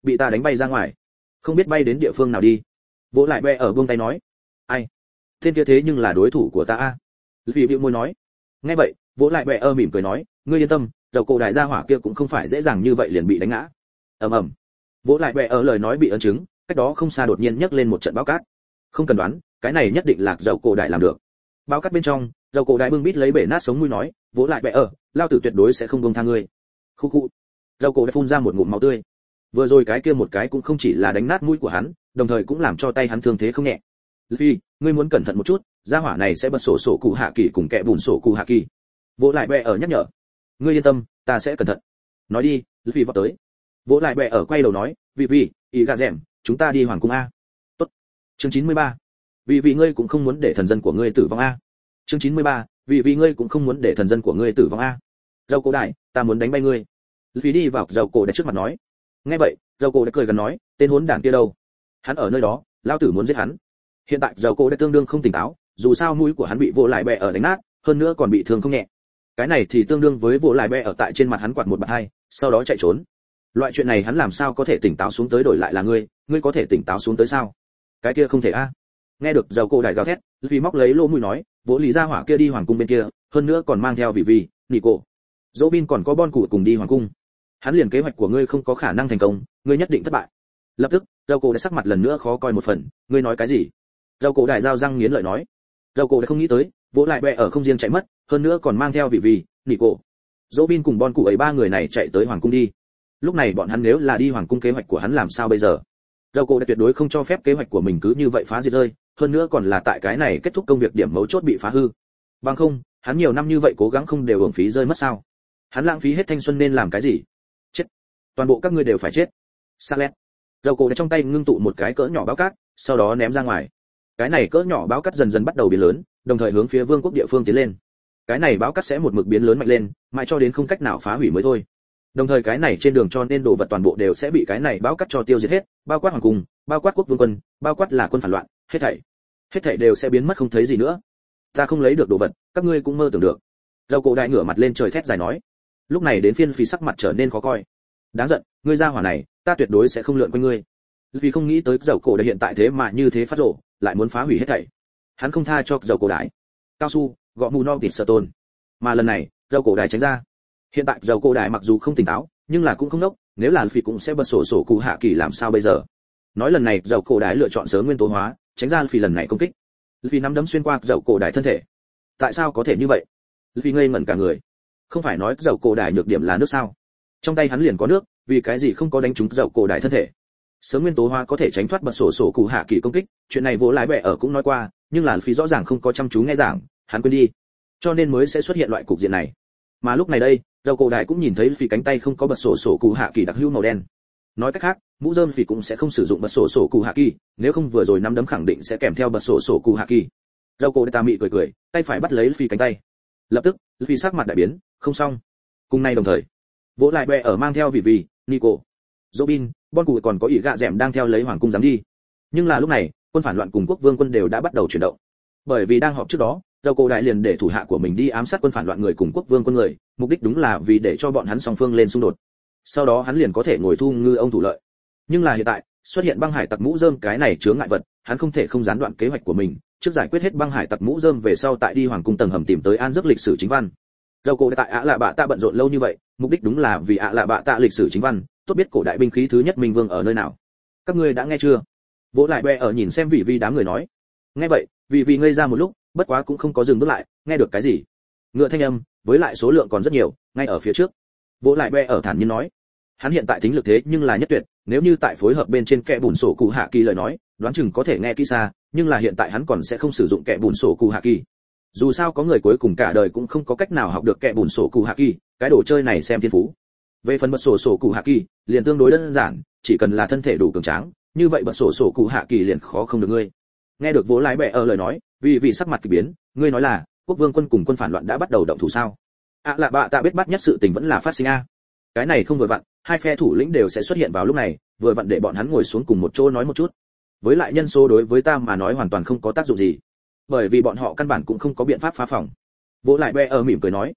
Speaker 1: bị ta đánh bay ra ngoài, không biết bay đến địa phương nào đi. Vỗ lại bẹ ở buông tay nói, ai, tên kia thế nhưng là đối thủ của ta a. Vì bĩu môi nói. Nghe vậy, vỗ lại bẹ ở mỉm cười nói, ngươi yên tâm, dầu cổ đại gia hỏa kia cũng không phải dễ dàng như vậy liền bị đánh ngã. Ầm ầm. Vỗ lại bẹ ở lời nói bị ấn chứng, cách đó không xa đột nhiên nhấc lên một trận bão cát. Không cần đoán, cái này nhất định là dầu cổ đại làm được. Bão cát bên trong, dầu cổ đại bưng bít lấy bể nát sống mũi nói, vỗ lại bẹ ở, lao tử tuyệt đối sẽ không buông tha ngươi. Khu khu. Dầu cổ đại phun ra một ngụm máu tươi. Vừa rồi cái kia một cái cũng không chỉ là đánh nát mũi của hắn, đồng thời cũng làm cho tay hắn thương thế không nhẹ. Luffy, ngươi muốn cẩn thận một chút, gia hỏa này sẽ bật sổ sổ cụ hạ kỳ cùng kẻ bùn sổ cụ hạ kỳ. Vỗ lại bẹ ở nhắc nhở. Ngươi yên tâm, ta sẽ cẩn thận. Nói đi, Luffy vọt tới. Vỗ lại bẹ ở quay đầu nói, vì vì, ý gà rèm, chúng ta đi hoàng cung a. Tốt. Chương chín mươi ba. Vì vì ngươi cũng không muốn để thần dân của ngươi tử vong a. Chương chín mươi ba. Vì vì ngươi cũng không muốn để thần dân của ngươi tử vong a. Dầu cổ đại, ta muốn đánh bay ngươi. Luffy đi vào dầu cổ đại trước mặt nói. Nghe vậy, dầu cổ đã cười gần nói, tên hỗn đản kia đâu? Hắn ở nơi đó, lão tử muốn giết hắn. Hiện tại dầu cổ đã tương đương không tỉnh táo, dù sao mũi của hắn bị vô lại bẹ ở đánh nát, hơn nữa còn bị thương không nhẹ. Cái này thì tương đương với vô lại bẹ ở tại trên mặt hắn quạt một bạt hai, sau đó chạy trốn. Loại chuyện này hắn làm sao có thể tỉnh táo xuống tới đổi lại là ngươi, ngươi có thể tỉnh táo xuống tới sao? Cái kia không thể a. Nghe được dầu cổ đại gào thét, vì móc lấy lỗ mũi nói, vỗ lý ra hỏa kia đi hoàng cung bên kia, hơn nữa còn mang theo vị vị, Nico, Robin còn có Bon cụ cùng đi hoàng cung. Hắn liền kế hoạch của ngươi không có khả năng thành công, ngươi nhất định thất bại. Lập tức, dầu cổ đã sắc mặt lần nữa khó coi một phần, ngươi nói cái gì? Dầu cổ đại giao răng nghiến lợi nói. Dầu cổ đã không nghĩ tới, vỗ lại bẹ ở không riêng chạy mất, hơn nữa còn mang theo vị vị, Nico, Robin cùng Bon cụ ấy ba người này chạy tới hoàng cung đi. Lúc này bọn hắn nếu là đi hoàng cung kế hoạch của hắn làm sao bây giờ? Dầu cổ đã tuyệt đối không cho phép kế hoạch của mình cứ như vậy phá diệt rơi, hơn nữa còn là tại cái này kết thúc công việc điểm mấu chốt bị phá hư. Bằng không, hắn nhiều năm như vậy cố gắng không đều uổng phí rơi mất sao? Hắn lãng phí hết thanh xuân nên làm cái gì? Chết. Toàn bộ các ngươi đều phải chết. Salet. Dầu cổ đã trong tay ngưng tụ một cái cỡ nhỏ báo cát, sau đó ném ra ngoài. Cái này cỡ nhỏ báo cát dần dần bắt đầu biến lớn, đồng thời hướng phía vương quốc địa phương tiến lên. Cái này báo cát sẽ một mực biến lớn mạnh lên, mãi cho đến không cách nào phá hủy mới thôi. Đồng thời cái này trên đường cho nên đồ vật toàn bộ đều sẽ bị cái này báo cát cho tiêu diệt hết, bao quát hoàng cung, bao quát quốc vương quân, bao quát là quân phản loạn, hết thảy, hết thảy đều sẽ biến mất không thấy gì nữa. Ta không lấy được đồ vật, các ngươi cũng mơ tưởng được. Dầu cổ đại ngửa mặt lên trời thét dài nói. Lúc này đến phiên Phi sắc mặt trở nên khó coi. Đáng giận, ngươi ra hỏa này, ta tuyệt đối sẽ không lượn quanh ngươi. Vì không nghĩ tới dầu cổ đại hiện tại thế mà như thế phát rồ, lại muốn phá hủy hết thảy. Hắn không tha cho dầu cổ đại. Cao su, gõ mù no tịt sờ tôn. Mà lần này, dầu cổ đại tránh ra. Hiện tại dầu cổ đại mặc dù không tỉnh táo, nhưng là cũng không nốc, nếu là Phi cũng sẽ bật sổ sổ cụ hạ kỳ làm sao bây giờ? Nói lần này dầu cổ đại lựa chọn sớm nguyên tố hóa, tránh ra Phi lần này công kích. Phi nắm đấm xuyên qua dầu cổ đại thân thể. Tại sao có thể như vậy? Phi ngây ngẩn cả người. Không phải nói dầu cổ đại nhược điểm là nước sao? Trong tay hắn liền có nước, vì cái gì không có đánh trúng dầu cổ đại thân thể? Sớm nguyên tố hóa có thể tránh thoát bật sổ sổ cụ hạ kỳ công kích, chuyện này vỗ lái bẹ ở cũng nói qua, nhưng là Phi rõ ràng không có chăm chú nghe giảng, hắn quên đi, cho nên mới sẽ xuất hiện loại cục diện này. Mà lúc này đây, dầu cổ đại cũng nhìn thấy Phi cánh tay không có bật sổ sổ cụ hạ kỳ đặc hữu màu đen. Nói cách khác, mũ rơm Phi cũng sẽ không sử dụng bật sổ sổ cụ hạ kỳ, nếu không vừa rồi năm đấm khẳng định sẽ kèm theo bật sổ sổ cụ hạ kỳ. Dầu cổ đại ta mị cười cười, tay phải bắt lấy Phi cánh tay. Lập tức, Phi sắc mặt đại biến, không xong. Cùng nay đồng thời, vỗ lại bẹ ở mang theo vị vị, Nico, Robin, Bon cụ còn có ý gạ dẻm đang theo lấy hoàng cung dám đi. Nhưng là lúc này, quân phản loạn cùng quốc vương quân đều đã bắt đầu chuyển động. Bởi vì đang họp trước đó, dầu cổ đại liền để thủ hạ của mình đi ám sát quân phản loạn người cùng quốc vương quân người, mục đích đúng là vì để cho bọn hắn song phương lên xung đột. Sau đó hắn liền có thể ngồi thu ngư ông thủ lợi. Nhưng là hiện tại, xuất hiện băng hải tặc mũ rơm cái này chướng ngại vật, hắn không thể không gián đoạn kế hoạch của mình, trước giải quyết hết băng hải tặc mũ rơm về sau tại đi hoàng cung tầng hầm tìm tới an giấc lịch sử chính văn. Dầu cổ đại tại ạ lạ bạ tạ bận rộn lâu như vậy, mục đích đúng là vì ạ lạ bạ tạ lịch sử chính văn, tốt biết cổ đại binh khí thứ nhất minh vương ở nơi nào. Các ngươi đã nghe chưa? Vỗ lại bẹ ở nhìn xem vị vi đám người nói. Nghe vậy, vị vi ngây ra một lúc, bất quá cũng không có dừng bước lại, nghe được cái gì? Ngựa thanh âm, với lại số lượng còn rất nhiều, ngay ở phía trước. Vỗ lại bẹ ở thản nhiên nói. Hắn hiện tại tính lực thế nhưng là nhất tuyệt, nếu như tại phối hợp bên trên kẽ bùn sổ cụ hạ kỳ lời nói, đoán chừng có thể nghe kỹ xa, nhưng là hiện tại hắn còn sẽ không sử dụng kẽ bùn sổ cụ hạ kỳ. Dù sao có người cuối cùng cả đời cũng không có cách nào học được kẽ bùn sổ cụ hạ kỳ, cái đồ chơi này xem thiên phú. Về phần bật sổ sổ cụ hạ kỳ, liền tương đối đơn giản, chỉ cần là thân thể đủ cường tráng, như vậy bật sổ sổ cụ hạ kỳ liền khó không được ngươi. Nghe được vỗ lái bẹ ở lời nói, vì vì sắc mặt kỳ biến, ngươi nói là quốc vương quân cùng quân phản loạn đã bắt đầu động thủ sao? À là bạ tạ biết bắt nhất sự tình vẫn là phát sinh a. Cái này không vừa vặn, hai phe thủ lĩnh đều sẽ xuất hiện vào lúc này, vừa vặn để bọn hắn ngồi xuống cùng một chỗ nói một chút. Với lại nhân số đối với ta mà nói hoàn toàn không có tác dụng gì, bởi vì bọn họ căn bản cũng không có biện pháp phá phòng. Vỗ lại bẹ ở mỉm cười nói.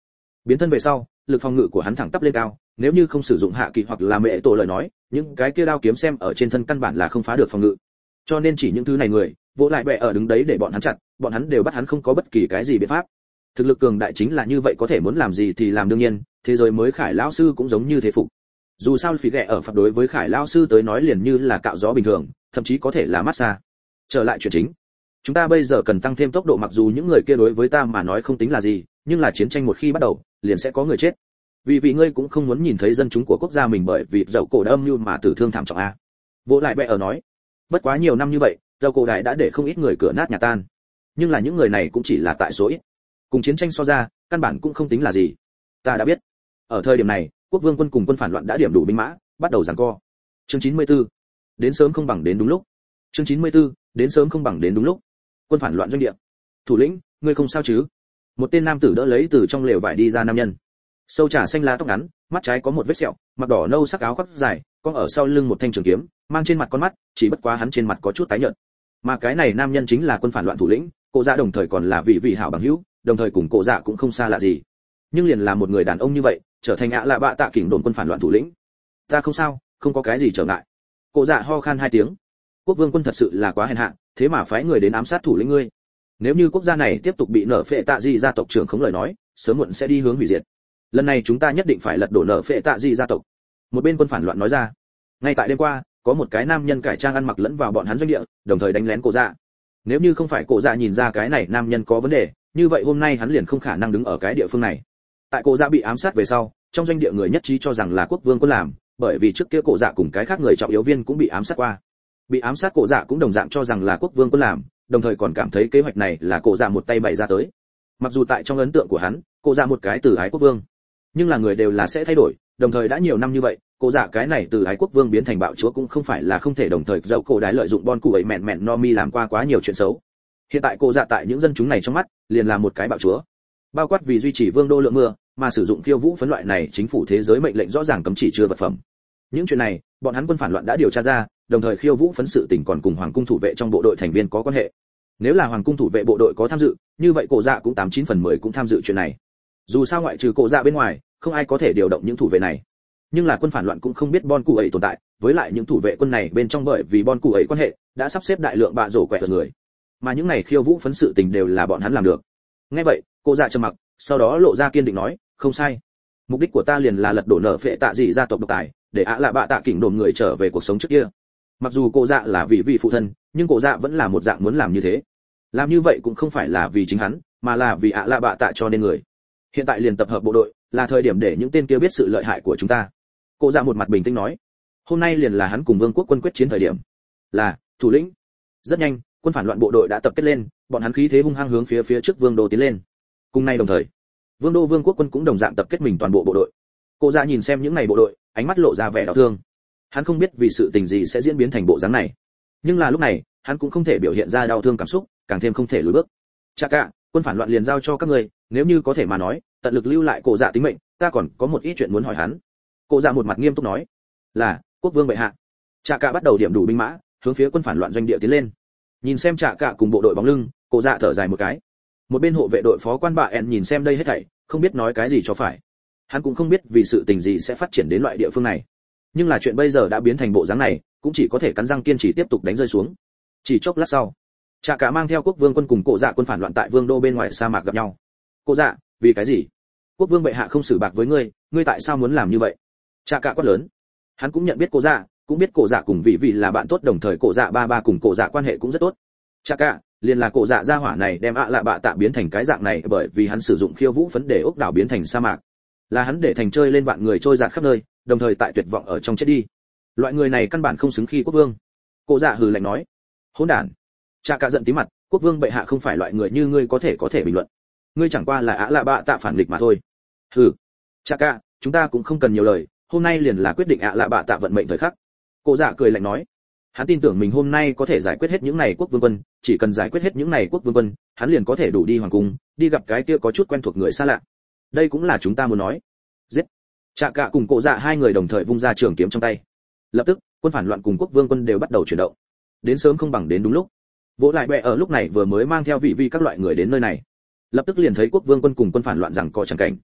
Speaker 1: Biến thân về sau, lực phòng ngự của hắn thẳng tắp lên cao, nếu như không sử dụng hạ kỳ hoặc là mẹ tổ lời nói, những cái kia đao kiếm xem ở trên thân căn bản là không phá được phòng ngự. Cho nên chỉ những thứ này người, vỗ lại bẹ ở đứng đấy để bọn hắn chặn, bọn hắn đều bắt hắn không có bất kỳ cái gì biện pháp. Thực lực cường đại chính là như vậy, có thể muốn làm gì thì làm. Đương nhiên, thế giới mới Khải lão sư cũng giống như thế phục. Dù sao phỉ ghẻ ở Phật đối với Khải lão sư tới nói liền như là cạo gió bình thường, thậm chí có thể là massage. Trở lại chuyện chính, chúng ta bây giờ cần tăng thêm tốc độ. Mặc dù những người kia đối với ta mà nói không tính là gì, nhưng là chiến tranh một khi bắt đầu, liền sẽ có người chết. Vì vị ngươi cũng không muốn nhìn thấy dân chúng của quốc gia mình bởi vì dậu cổ đã âm mưu mà tử thương thảm trọng a. Vỗ lại bẹ ở nói, bất quá nhiều năm như vậy, dậu cổ đại đã để không ít người cửa nát nhà tan, nhưng là những người này cũng chỉ là tại số ít, cùng chiến tranh so ra, căn bản cũng không tính là gì. Ta đã biết. Ở thời điểm này, quốc vương quân cùng quân phản loạn đã điểm đủ binh mã, bắt đầu giằng co. Chương chín mươi tư, đến sớm không bằng đến đúng lúc. Chương chín mươi tư, đến sớm không bằng đến đúng lúc. Quân phản loạn doanh địa. Thủ lĩnh, ngươi không sao chứ? Một tên nam tử đỡ lấy từ trong lều vải đi ra nam nhân. Sâu trà xanh lá tóc ngắn, mắt trái có một vết sẹo, mặc đỏ nâu sắc áo khoác dài, có ở sau lưng một thanh trường kiếm, mang trên mặt con mắt, chỉ bất quá hắn trên mặt có chút tái nhợt. Mà cái này nam nhân chính là quân phản loạn thủ lĩnh, Cổ Dạ đồng thời còn là vị vị hảo bằng hữu, đồng thời cùng Cổ Dạ cũng không xa lạ gì. Nhưng liền là một người đàn ông như vậy, trở thành ạ lạ bạ tạ kỉnh đồn quân phản loạn thủ lĩnh. Ta không sao, không có cái gì trở ngại. Cổ Dạ ho khan hai tiếng. Quốc vương quân thật sự là quá hèn hạ, thế mà phái người đến ám sát thủ lĩnh ngươi. Nếu như quốc gia này tiếp tục bị nở phệ tạ gì gia tộc trưởng khống lời nói, sớm muộn sẽ đi hướng hủy diệt. Lần này chúng ta nhất định phải lật đổ nở phệ tạ gì gia tộc. Một bên quân phản loạn nói ra. Ngay tại đêm qua, có một cái nam nhân cải trang ăn mặc lẫn vào bọn hắn doanh địa, đồng thời đánh lén Cổ Dạ. Nếu như không phải Cổ Dạ nhìn ra cái này nam nhân có vấn đề, như vậy hôm nay hắn liền không khả năng đứng ở cái địa phương này. Tại Cổ Dạ bị ám sát về sau, trong doanh địa người nhất trí cho rằng là quốc vương quân làm, bởi vì trước kia Cổ Dạ cùng cái khác người trọng yếu viên cũng bị ám sát qua. Bị ám sát Cổ Dạ cũng đồng dạng cho rằng là quốc vương quân làm, đồng thời còn cảm thấy kế hoạch này là Cổ Dạ một tay bày ra tới. Mặc dù tại trong ấn tượng của hắn, Cổ Dạ một cái từ ái quốc vương, nhưng là người đều là sẽ thay đổi, đồng thời đã nhiều năm như vậy, Cổ Dạ cái này từ ái quốc vương biến thành bạo chúa cũng không phải là không thể. Đồng thời dậu cổ đái lợi dụng bon cụ ấy mẹn mẹn no mi làm qua quá nhiều chuyện xấu. Hiện tại Cổ Dạ tại những dân chúng này trong mắt liền là một cái bạo chúa, bao quát vì duy trì vương đô lượng mưa mà sử dụng khiêu vũ phấn loại này chính phủ thế giới mệnh lệnh rõ ràng cấm chỉ chưa vật phẩm. Những chuyện này bọn hắn quân phản loạn đã điều tra ra, đồng thời khiêu vũ phấn sự tình còn cùng hoàng cung thủ vệ trong bộ đội thành viên có quan hệ. Nếu là hoàng cung thủ vệ bộ đội có tham dự, như vậy Cổ Dạ cũng tám chín phần mười cũng tham dự chuyện này. Dù sao ngoại trừ Cổ Dạ bên ngoài, không ai có thể điều động những thủ vệ này. Nhưng là quân phản loạn cũng không biết bon cụ ấy tồn tại, với lại những thủ vệ quân này bên trong bởi vì bon cụ ấy quan hệ đã sắp xếp đại lượng bạ rổ quẹt người, mà những này khiêu vũ phấn sự tình đều là bọn hắn làm được. Nghe vậy, Cổ Dạ trầm mặc, sau đó lộ ra kiên định nói, không sai, mục đích của ta liền là lật đổ nở phệ tạ dị gia tộc độc tài, để ạ lạ bạ tạ kỉnh đồn người trở về cuộc sống trước kia. Mặc dù Cổ Dạ là vì vị phụ thân, nhưng Cổ Dạ vẫn là một dạng muốn làm như thế. Làm như vậy cũng không phải là vì chính hắn, mà là vì ạ lạ bạ tạ cho nên người. Hiện tại liền tập hợp bộ đội, là thời điểm để những tên kia biết sự lợi hại của chúng ta. Cổ Dạ một mặt bình tĩnh nói, hôm nay liền là hắn cùng vương quốc quân quyết chiến thời điểm. Là thủ lĩnh. Rất nhanh, quân phản loạn bộ đội đã tập kết lên, bọn hắn khí thế hung hăng hướng phía phía trước vương đô tiến lên. Cùng nay đồng thời, vương đô vương quốc quân cũng đồng dạng tập kết mình toàn bộ bộ đội. Cổ Dạ nhìn xem những này bộ đội, ánh mắt lộ ra vẻ đau thương. Hắn không biết vì sự tình gì sẽ diễn biến thành bộ dáng này, nhưng là lúc này hắn cũng không thể biểu hiện ra đau thương cảm xúc, càng thêm không thể lùi bước. Chả cả, quân phản loạn liền giao cho các ngươi, nếu như có thể mà nói, tận lực lưu lại Cổ Dạ tính mệnh, ta còn có một ít chuyện muốn hỏi hắn. Cổ Dạ một mặt nghiêm túc nói, là quốc vương bệ hạ. Chả cả bắt đầu điểm đủ binh mã, hướng phía quân phản loạn doanh địa tiến lên. Nhìn xem Chả cả cùng bộ đội bóng lưng, Cổ Dạ thở dài một cái. Một bên hộ vệ đội phó quan bà En nhìn xem đây hết thảy, không biết nói cái gì cho phải. Hắn cũng không biết vì sự tình gì sẽ phát triển đến loại địa phương này, nhưng là chuyện bây giờ đã biến thành bộ dáng này, cũng chỉ có thể cắn răng kiên trì tiếp tục đánh rơi xuống. Chỉ chốc lát sau, Chả cả mang theo quốc vương quân cùng Cổ Dạ quân phản loạn tại vương đô bên ngoài sa mạc gặp nhau. Cổ Dạ, vì cái gì? Quốc vương bệ hạ không xử bạc với ngươi, ngươi tại sao muốn làm như vậy? Chả cả quát lớn. Hắn cũng nhận biết Cổ Dạ, cũng biết Cổ Dạ cùng vị vị là bạn tốt, đồng thời Cổ Dạ ba ba cùng Cổ Dạ quan hệ cũng rất tốt. Chả cả, liền là Cổ Dạ gia hỏa này đem ạ lạ bạ tạ biến thành cái dạng này, bởi vì hắn sử dụng khiêu vũ phấn để ốc đảo biến thành sa mạc. Là hắn để thành chơi lên vạn người trôi dạt khắp nơi, đồng thời tại tuyệt vọng ở trong chết đi. Loại người này căn bản không xứng khi quốc vương. Cổ Dạ hừ lạnh nói, hỗn đản. Chả cả giận tí mặt, quốc vương bệ hạ không phải loại người như ngươi có thể có thể bình luận. Ngươi chẳng qua là ạ lạ bạ tạ phản nghịch mà thôi. Hừ. Chả cả, chúng ta cũng không cần nhiều lời, hôm nay liền là quyết định ạ lạ bạ tạ vận mệnh thời khắc. Cổ Dạ cười lạnh nói, hắn tin tưởng mình hôm nay có thể giải quyết hết những này quốc vương quân, chỉ cần giải quyết hết những này quốc vương quân, hắn liền có thể đủ đi hoàng cung, đi gặp cái kia có chút quen thuộc người xa lạ. Đây cũng là chúng ta muốn nói. Giết. Chả cả cùng Cổ Dạ hai người đồng thời vung ra trường kiếm trong tay. Lập tức, quân phản loạn cùng quốc vương quân đều bắt đầu chuyển động. Đến sớm không bằng đến đúng lúc. Vỗ lại bẹ ở lúc này vừa mới mang theo vị vi các loại người đến nơi này, lập tức liền thấy quốc vương quân cùng quân phản loạn rằng co chẳng cảnh.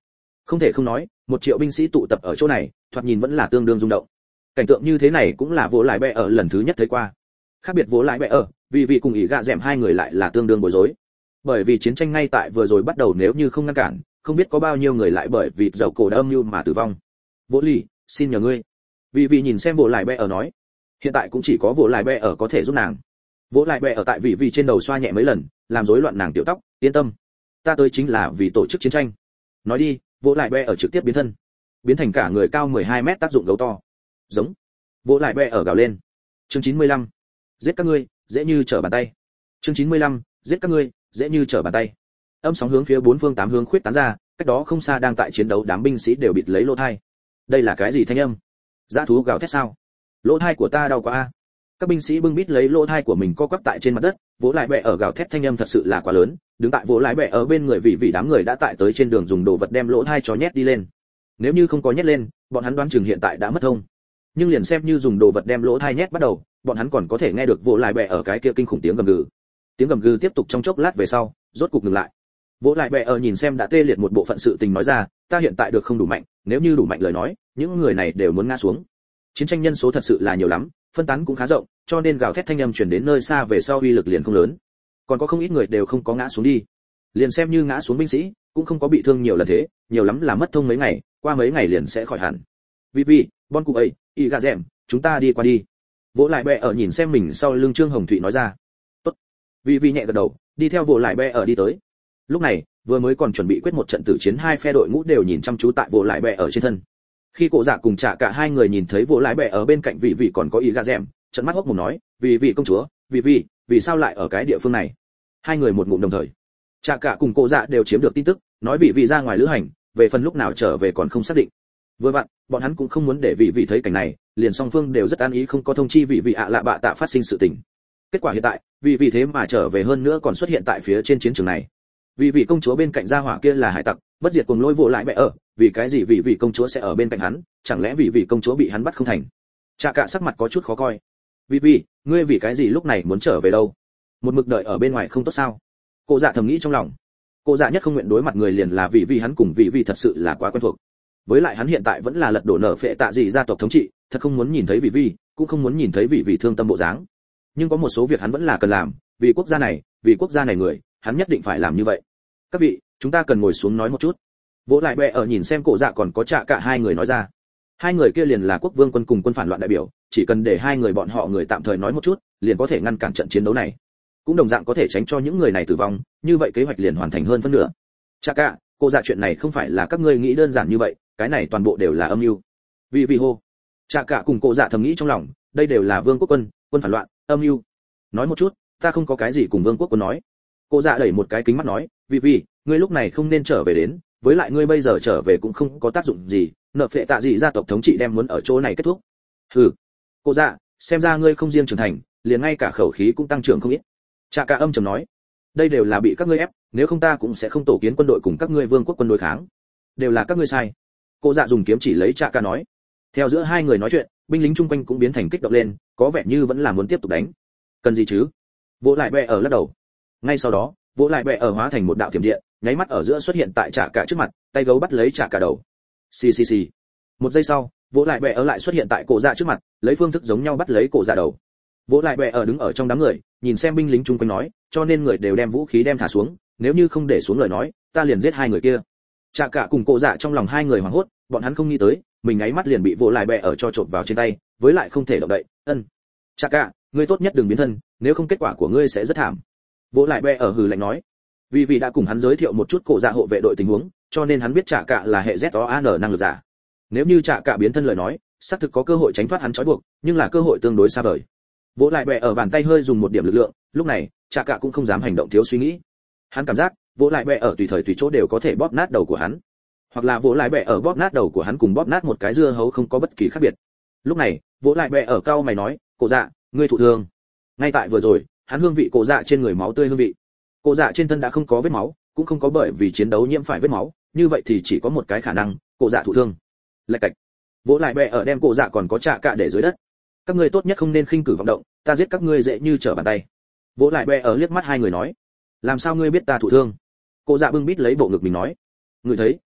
Speaker 1: Không thể không nói, một triệu binh sĩ tụ tập ở chỗ này, thoạt nhìn vẫn là tương đương rung động. Cảnh tượng như thế này cũng là Vô Lại Bẹ ở lần thứ nhất thấy qua. Khác biệt Vô Lại Bẹ ở, vì vị cùng ỷ gạ dẻm hai người lại là tương đương bối rối. Bởi vì chiến tranh ngay tại vừa rồi bắt đầu, nếu như không ngăn cản, không biết có bao nhiêu người lại bởi vì dầu cổ đã âm mưu mà tử vong. Vô Lì, xin nhờ ngươi. Vì vị nhìn xem Vô Lại Bẹ ở nói, hiện tại cũng chỉ có Vô Lại Bẹ ở có thể giúp nàng. Vô Lại Bẹ ở tại vị vị trên đầu xoa nhẹ mấy lần, làm rối loạn nàng tiểu tóc, yên tâm, ta tới chính là vì tổ chức chiến tranh. Nói đi, Vô Lại Bẹ ở trực tiếp biến thân, biến thành cả người cao mười hai mét tác dụng gấu to. Giống. Vô Lại Bẹ ở gào lên. Chương chín mươi lăm. Giết các ngươi, dễ như trở bàn tay. Chương chín mươi lăm. Giết các ngươi, dễ như trở bàn tay. Âm sóng hướng phía bốn phương tám hướng khuyết tán ra, cách đó không xa đang tại chiến đấu đám binh sĩ đều bịt lấy lỗ tai. Đây là cái gì thanh âm? Dã thú gào thét sao? Lỗ tai của ta đau quá a. Các binh sĩ bưng bít lấy lỗ tai của mình co quắp tại trên mặt đất, Vô Lại Bẹ ở gào thét thanh âm thật sự là quá lớn, đứng tại Vô Lại Bẹ ở bên người vì vì đám người đã tại tới trên đường dùng đồ vật đem lỗ tai cho nhét đi lên. Nếu như không có nhét lên, bọn hắn đoán chừng hiện tại đã mất thông. Nhưng liền xem như dùng đồ vật đem lỗ tai nhét bắt đầu, bọn hắn còn có thể nghe được Vô Lại Bẹ ở cái kia kinh khủng tiếng gầm gừ. Tiếng gầm gừ tiếp tục trong chốc lát về sau, rốt cục ngừng lại. Vô Lại Bẹ ở nhìn xem đã tê liệt một bộ phận sự tình nói ra, ta hiện tại được không đủ mạnh, nếu như đủ mạnh lời nói, những người này đều muốn ngã xuống. Chiến tranh nhân số thật sự là nhiều lắm, phân tán cũng khá rộng, cho nên gào thét thanh âm truyền đến nơi xa về sau uy lực liền không lớn. Còn có không ít người đều không có ngã xuống đi. Liền xem như ngã xuống binh sĩ, cũng không có bị thương nhiều lần thế, nhiều lắm là mất thông mấy ngày, qua mấy ngày liền sẽ khỏi hẳn. Vì vì, bon cụ ấy, y gà rèm, chúng ta đi qua đi. Vô Lại Bẹ ở nhìn xem mình sau lưng Trương Hồng Thụy nói ra. Tốt. Vì vì nhẹ gật đầu, đi theo Vô Lại Bẹ ở đi tới. Lúc này, vừa mới còn chuẩn bị quyết một trận tử chiến, hai phe đội ngũ đều nhìn chăm chú tại Vô Lại Bẹ ở trên thân. Khi Cổ Dạ cùng Trả Cả hai người nhìn thấy Vô Lại Bẹ ở bên cạnh vị vị còn có ý gà rèm, trận mắt hốc mồm nói, vì vị công chúa, vì vị, vì sao lại ở cái địa phương này? Hai người một ngụm đồng thời. Trả Cả cùng Cổ Dạ đều chiếm được tin tức, nói vị vị ra ngoài lữ hành, về phần lúc nào trở về còn không xác định. Vừa vặn, bọn hắn cũng không muốn để vị vị thấy cảnh này, liền song phương đều rất an ý không có thông chi vị vị ạ lạ bạ tạ phát sinh sự tình. Kết quả hiện tại, vị vị thế mà trở về hơn nữa còn xuất hiện tại phía trên chiến trường này. Vị vị công chúa bên cạnh gia hỏa kia là hải tặc, bất diệt cùng lôi Vô Lại Bẹ ở, vì cái gì vị vị công chúa sẽ ở bên cạnh hắn, chẳng lẽ vị vị công chúa bị hắn bắt không thành? Trả Cả sắc mặt có chút khó coi. Vị vị, ngươi vì cái gì lúc này muốn trở về đâu? Một mực đợi ở bên ngoài không tốt sao? Cô Dạ thầm nghĩ trong lòng. Cô Dạ nhất không nguyện đối mặt người liền là vị vị hắn cùng vị vị thật sự là quá quen thuộc. Với lại hắn hiện tại vẫn là lật đổ nở phệ tạ gì gia tộc thống trị, thật không muốn nhìn thấy vị vị, cũng không muốn nhìn thấy vị vị thương tâm bộ dáng. Nhưng có một số việc hắn vẫn là cần làm, vì quốc gia này, vì quốc gia này người, hắn nhất định phải làm như vậy. Các vị, chúng ta cần ngồi xuống nói một chút. Vô Lại Bẹ ở nhìn xem Cổ Dạ còn có Trả Cả hai người nói ra. Hai người kia liền là quốc vương quân cùng quân phản loạn đại biểu, chỉ cần để hai người bọn họ người tạm thời nói một chút, liền có thể ngăn cản trận chiến đấu này. Cũng đồng dạng có thể tránh cho những người này tử vong, như vậy kế hoạch liền hoàn thành hơn phân nửa. Trả Cả, Cổ Dạ chuyện này không phải là các ngươi nghĩ đơn giản như vậy, cái này toàn bộ đều là âm mưu. Vì vì hô. Trả Cả cùng Cổ Dạ thầm nghĩ trong lòng, đây đều là vương quốc quân, quân phản loạn, âm mưu. Nói một chút, ta không có cái gì cùng vương quốc quân nói. Cổ Dạ đẩy một cái kính mắt nói, vì vì, ngươi lúc này không nên trở về đến, với lại ngươi bây giờ trở về cũng không có tác dụng gì, nợ phệ tạ gì gia tộc thống trị đem muốn ở chỗ này kết thúc. Hừ. Cổ Dạ, xem ra ngươi không riêng trưởng thành, liền ngay cả khẩu khí cũng tăng trưởng không ít. Trả Cả âm trầm nói, đây đều là bị các ngươi ép, nếu không ta cũng sẽ không tổ kiến quân đội cùng các ngươi vương quốc quân đối kháng. Đều là các ngươi sai. Cổ Dạ dùng kiếm chỉ lấy Trả Cả nói. Theo giữa hai người nói chuyện, binh lính chung quanh cũng biến thành kích động lên, có vẻ như vẫn là muốn tiếp tục đánh. Cần gì chứ? Vô Lại Bẹ ở lắc đầu. Ngay sau đó, Vô Lại Bẹ ở hóa thành một đạo thiểm điện, nháy mắt ở giữa xuất hiện tại Trả Cả trước mặt, tay gấu bắt lấy Trả Cả đầu. Xì xì xì. Một giây sau, Vô Lại Bẹ ở lại xuất hiện tại Cổ Dạ trước mặt, lấy phương thức giống nhau bắt lấy Cổ Dạ đầu. Vô Lại Bẹ ở đứng ở trong đám người, nhìn xem binh lính chung quanh nói, cho nên người đều đem vũ khí đem thả xuống, nếu như không để xuống lời nói, ta liền giết hai người kia. Trả Cả cùng Cổ Dạ trong lòng hai người hoảng hốt, bọn hắn không nghĩ tới, mình nháy mắt liền bị Vô Lại Bẹ ở cho trộn vào trên tay, với lại không thể động đậy. Ân. Trả Cả, ngươi tốt nhất đừng biến thân, nếu không kết quả của ngươi sẽ rất thảm. Vô Lại Bẹ ở hừ lạnh nói. Vì vì đã cùng hắn giới thiệu một chút Cổ Dạ hộ vệ đội tình huống, cho nên hắn biết Trả Cả là hệ Z O A N năng lực giả. Nếu như Trả Cả biến thân lời nói, xác thực có cơ hội tránh thoát hắn trói buộc, nhưng là cơ hội tương đối xa vời. Vô Lại Bẹ ở bàn tay hơi dùng một điểm lực lượng, lúc này, Trả Cả cũng không dám hành động thiếu suy nghĩ. Hắn cảm giác, Vô Lại Bẹ ở tùy thời tùy chỗ đều có thể bóp nát đầu của hắn, hoặc là Vô Lại Bẹ ở bóp nát đầu của hắn cùng bóp nát một cái dưa hấu không có bất kỳ khác biệt. Lúc này, Vô Lại Bẹ ở cau mày nói, Cổ Dạ, ngươi thụ thương. Ngay tại vừa rồi, hắn hương vị Cổ Dạ trên người máu tươi hương vị. Cổ Dạ trên thân đã không có vết máu, cũng không có bởi vì chiến đấu nhiễm phải vết máu, như vậy thì chỉ có một cái khả năng, Cổ Dạ thụ thương. Lạch cạch. Vô Lại Bẹ ở đem Cổ Dạ còn có Trả Cả để dưới đất. Các ngươi tốt nhất không nên khinh cử vọng động, ta giết các ngươi dễ như trở bàn tay. Vô Lại Bẹ ở liếc mắt hai người nói, làm sao ngươi biết ta thụ thương? Cổ Dạ bưng bít lấy bộ ngực mình nói, ngươi thấy,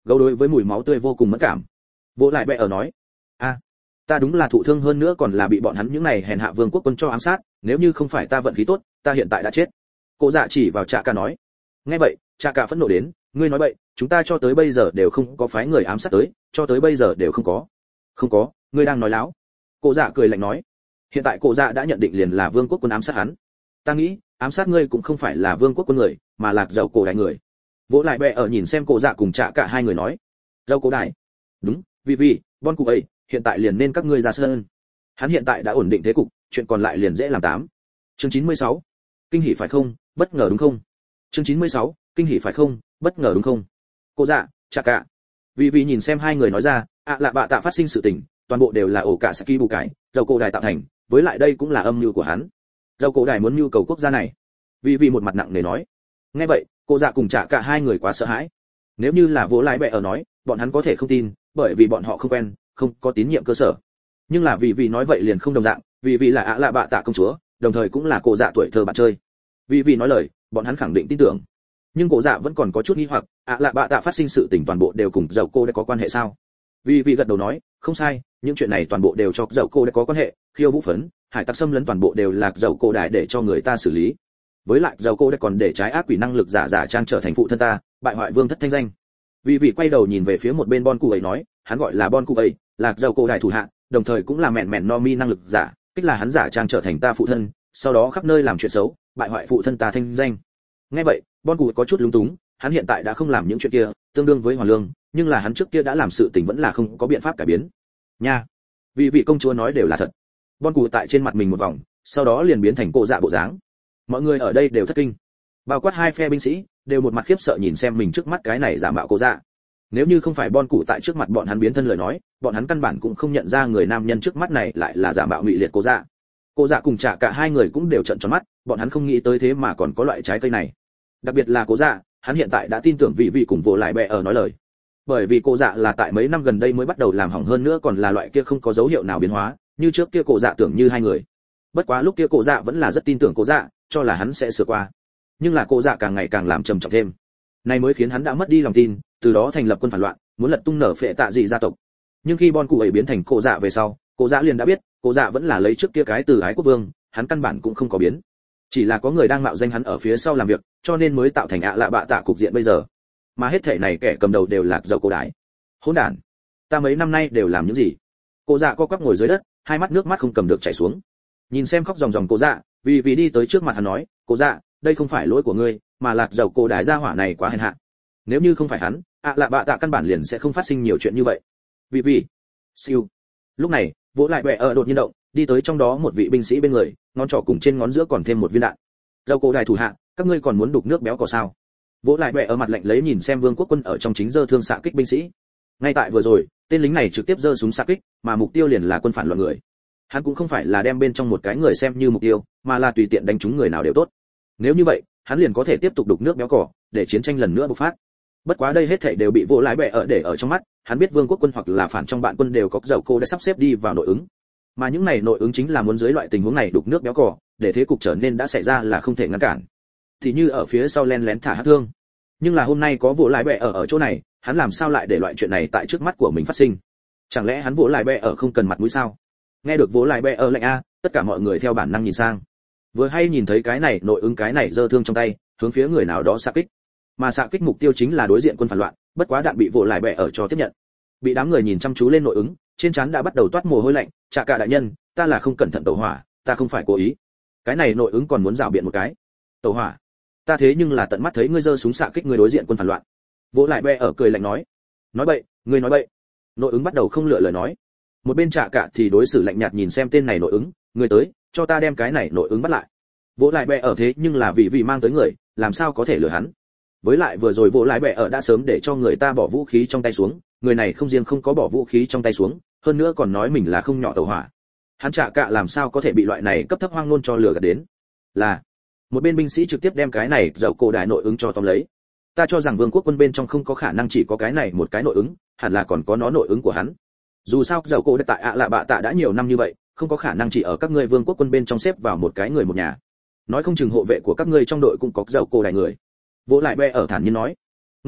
Speaker 1: Gấu đối với mùi máu tươi vô cùng mẫn cảm. Vỗ lại bẹ ở nói, a, ta đúng là thụ thương hơn nữa còn là bị bọn hắn những này hèn hạ vương quốc quân cho ám sát, nếu như không phải ta vận khí tốt, ta hiện tại đã chết. Cô dạ chỉ vào Trạ Cả nói. Nghe vậy, Trạ Cả phẫn nộ đến, ngươi nói bậy, chúng ta cho tới bây giờ đều không có phái người ám sát tới, cho tới bây giờ đều không có. Không có, ngươi đang nói láo. Cô dạ cười lạnh nói, hiện tại cô dạ đã nhận định liền là vương quốc quân ám sát hắn. Ta nghĩ, ám sát ngươi cũng không phải là vương quốc quân người, mà là dầu cổ đại người. Vỗ lại bẹ ở nhìn xem cô dạ cùng Trạ Cả hai người nói, dầu cổ đại. Đúng, vì vì, bon cụ ấy, hiện tại liền nên các ngươi ra sân. Hắn hiện tại đã ổn định thế cục, chuyện còn lại liền dễ làm tám. Chương chín mươi sáu. Kinh hỉ phải không, bất ngờ đúng không? Chương chín mươi sáu. Kinh hỉ phải không, bất ngờ đúng không? Cô dạ, Trạ Cả. Vì vì nhìn xem hai người nói ra, ạ à lạ bạ tạ phát sinh sự tình, toàn bộ đều là ổ cả Saki bù cái, dầu cổ đài tạo thành, với lại đây cũng là âm mưu của hắn. Dầu cổ đài muốn mưu cầu quốc gia này. Vì vì một mặt nặng nề nói. Nghe vậy, cô dạ cùng Trạ Cả hai người quá sợ hãi. Nếu như là Vỗ Lại Bẹ ở nói, bọn hắn có thể không tin, bởi vì bọn họ không quen, không có tín nhiệm cơ sở. Nhưng là vì vì nói vậy liền không đồng dạng, vì vì là ạ à lạ bạ tạ công chúa, đồng thời cũng là cô dạ tuổi thơ bạn chơi. Vì vì nói lời, bọn hắn khẳng định tin tưởng. Nhưng cô dạ vẫn còn có chút nghi hoặc, ạ à lạ bạ tạ phát sinh sự tình toàn bộ đều cùng dầu cô đã có quan hệ sao? Vì vì gật đầu nói, không sai, những chuyện này toàn bộ đều cho dầu cô đã có quan hệ, khiêu vũ phấn, hải tặc xâm lấn toàn bộ đều là dầu cô đại để cho người ta xử lý. Với lại dầu cô đã còn để trái ác quỷ năng lực giả giả trang trở thành phụ thân ta, bại hoại vương thất thanh danh. Vì vì quay đầu nhìn về phía một bên bon cụ ấy nói, hắn gọi là bon cụ ấy, là dầu cô đại thủ hạ, đồng thời cũng là mẹn mẹn no mi năng lực giả, kích là hắn giả trang trở thành ta phụ thân, sau đó khắp nơi làm chuyện xấu, bại hoại phụ thân ta thanh danh. Nghe vậy, bon cụ có chút lúng túng, hắn hiện tại đã không làm những chuyện kia, tương đương với hoàn lương, nhưng là hắn trước kia đã làm sự tình vẫn là không có biện pháp cải biến. Nha, vì vị công chúa nói đều là thật. Bon cụ tại trên mặt mình một vòng, sau đó liền biến thành cô dạ bộ dáng. Mọi người ở đây đều thất kinh, bao quát hai phe binh sĩ đều một mặt khiếp sợ nhìn xem mình trước mắt cái này giả mạo cô dạ. Nếu như không phải bon cụ tại trước mặt bọn hắn biến thân lời nói, bọn hắn căn bản cũng không nhận ra người nam nhân trước mắt này lại là giả mạo ngụy liệt cô dạ. Cô dạ cùng Trạ Cả hai người cũng đều trợn tròn mắt, bọn hắn không nghĩ tới thế mà còn có loại trái cây này. Đặc biệt là cô dạ, hắn hiện tại đã tin tưởng vị vị cùng Vô Lại Bẹ ở nói lời. Bởi vì cô dạ là tại mấy năm gần đây mới bắt đầu làm hỏng, hơn nữa còn là loại kia không có dấu hiệu nào biến hóa, như trước kia cô dạ tưởng như hai người. Bất quá lúc kia cô dạ vẫn là rất tin tưởng cô dạ, cho là hắn sẽ sửa qua. Nhưng là cô dạ càng ngày càng làm trầm trọng thêm. Này mới khiến hắn đã mất đi lòng tin, từ đó thành lập quân phản loạn, muốn lật tung nở phệ tạ dị gia tộc. Nhưng khi bon cụ ấy biến thành cô dạ về sau, cô dạ liền đã biết, cô dạ vẫn là lấy trước kia cái từ ái quốc vương, hắn căn bản cũng không có biến. Chỉ là có người đang mạo danh hắn ở phía sau làm việc, cho nên mới tạo thành ạ lạ bạ tạ cục diện bây giờ. Mà hết thể này kẻ cầm đầu đều là dầu cô đái. Hỗn đản, ta mấy năm nay đều làm những gì? Cô dạ co quắp ngồi dưới đất, hai mắt nước mắt không cầm được chảy xuống. Nhìn xem khóc ròng ròng cô dạ, vì vì đi tới trước mặt hắn nói, cô dạ, đây không phải lỗi của ngươi, mà là dầu cô đái gia hỏa này quá hèn hạ. Nếu như không phải hắn, ạ lạ bạ tạ căn bản liền sẽ không phát sinh nhiều chuyện như vậy. Vì vì, siêu. Lúc này, Vỗ Lại Bẹ ở đột nhiên động, đi tới trong đó một vị binh sĩ bên người, ngón trỏ cùng trên ngón giữa còn thêm một viên đạn. Dầu cô đài thủ hạ, các ngươi còn muốn đục nước béo cò sao? Vỗ Lại Bẹ ở mặt lạnh lấy nhìn xem vương quốc quân ở trong chính giơ thương xạ kích binh sĩ. Ngay tại vừa rồi, tên lính này trực tiếp giơ súng xạ kích, mà mục tiêu liền là quân phản loạn người. Hắn cũng không phải là đem bên trong một cái người xem như mục tiêu, mà là tùy tiện đánh trúng người nào đều tốt. Nếu như vậy, hắn liền có thể tiếp tục đục nước béo cò, để chiến tranh lần nữa bộc phát. Bất quá đây hết thảy đều bị Vỗ Lại Bẹ ở để ở trong mắt, hắn biết vương quốc quân hoặc là phản trong bạn quân đều có dầu cô đã sắp xếp đi vào nội ứng. Mà những này nội ứng chính là muốn dưới loại tình huống này đục nước béo cò, để thế cục trở nên đã xảy ra là không thể ngăn cản. Thì như ở phía sau len lén thả hát thương. Nhưng là hôm nay có Vỗ Lại Bẹ ở ở chỗ này, hắn làm sao lại để loại chuyện này tại trước mắt của mình phát sinh? Chẳng lẽ hắn Vỗ Lại Bẹ ở không cần mặt mũi sao? Nghe được Vỗ Lại Bẹ ở lệnh a, tất cả mọi người theo bản năng nhìn sang. Vừa hay nhìn thấy cái này nội ứng cái này giơ thương trong tay, hướng phía người nào đó xạ kích. Mà xạ kích mục tiêu chính là đối diện quân phản loạn, bất quá đạn bị Vỗ Lại Bẹ ở cho tiếp nhận. Bị đám người nhìn chăm chú lên nội ứng, trên trán đã bắt đầu toát mồ hôi lạnh, Trạ Cả đại nhân, ta là không cẩn thận tẩu hỏa, ta không phải cố ý. Cái này nội ứng còn muốn rảo biện một cái. Tẩu hỏa? Ta thế nhưng là tận mắt thấy ngươi giơ súng xạ kích người đối diện quân phản loạn. Vỗ Lại Bẹ ở cười lạnh nói. Nói bậy, ngươi nói bậy. Nội ứng bắt đầu không lựa lời nói. Một bên Trạ Cả thì đối xử lạnh nhạt nhìn xem tên này nội ứng, người tới, cho ta đem cái này nội ứng bắt lại. Vỗ Lại Bẹ ở thế nhưng là vì vì mang tới người, làm sao có thể lừa hắn? Với lại vừa rồi Vỗ Lại Bẹ ở đã sớm để cho người ta bỏ vũ khí trong tay xuống, người này không riêng không có bỏ vũ khí trong tay xuống, hơn nữa còn nói mình là không nhỏ tẩu hỏa. Hắn Trạ Cả làm sao có thể bị loại này cấp thấp hoang ngôn cho lừa gạt đến? Là một bên binh sĩ trực tiếp đem cái này dầu cổ đại nội ứng cho tóm lấy. Ta cho rằng vương quốc quân bên trong không có khả năng chỉ có cái này một cái nội ứng, hẳn là còn có nó nội ứng của hắn. Dù sao dầu cổ tại ạ lạ bạ tạ đã nhiều năm như vậy, không có khả năng chỉ ở các ngươi vương quốc quân bên trong xếp vào một cái người một nhà. Nói không chừng hộ vệ của các ngươi trong đội cũng có dầu cổ đại người. Vỗ Lại Bẹ ở thản nhiên nói. Nghe vậy,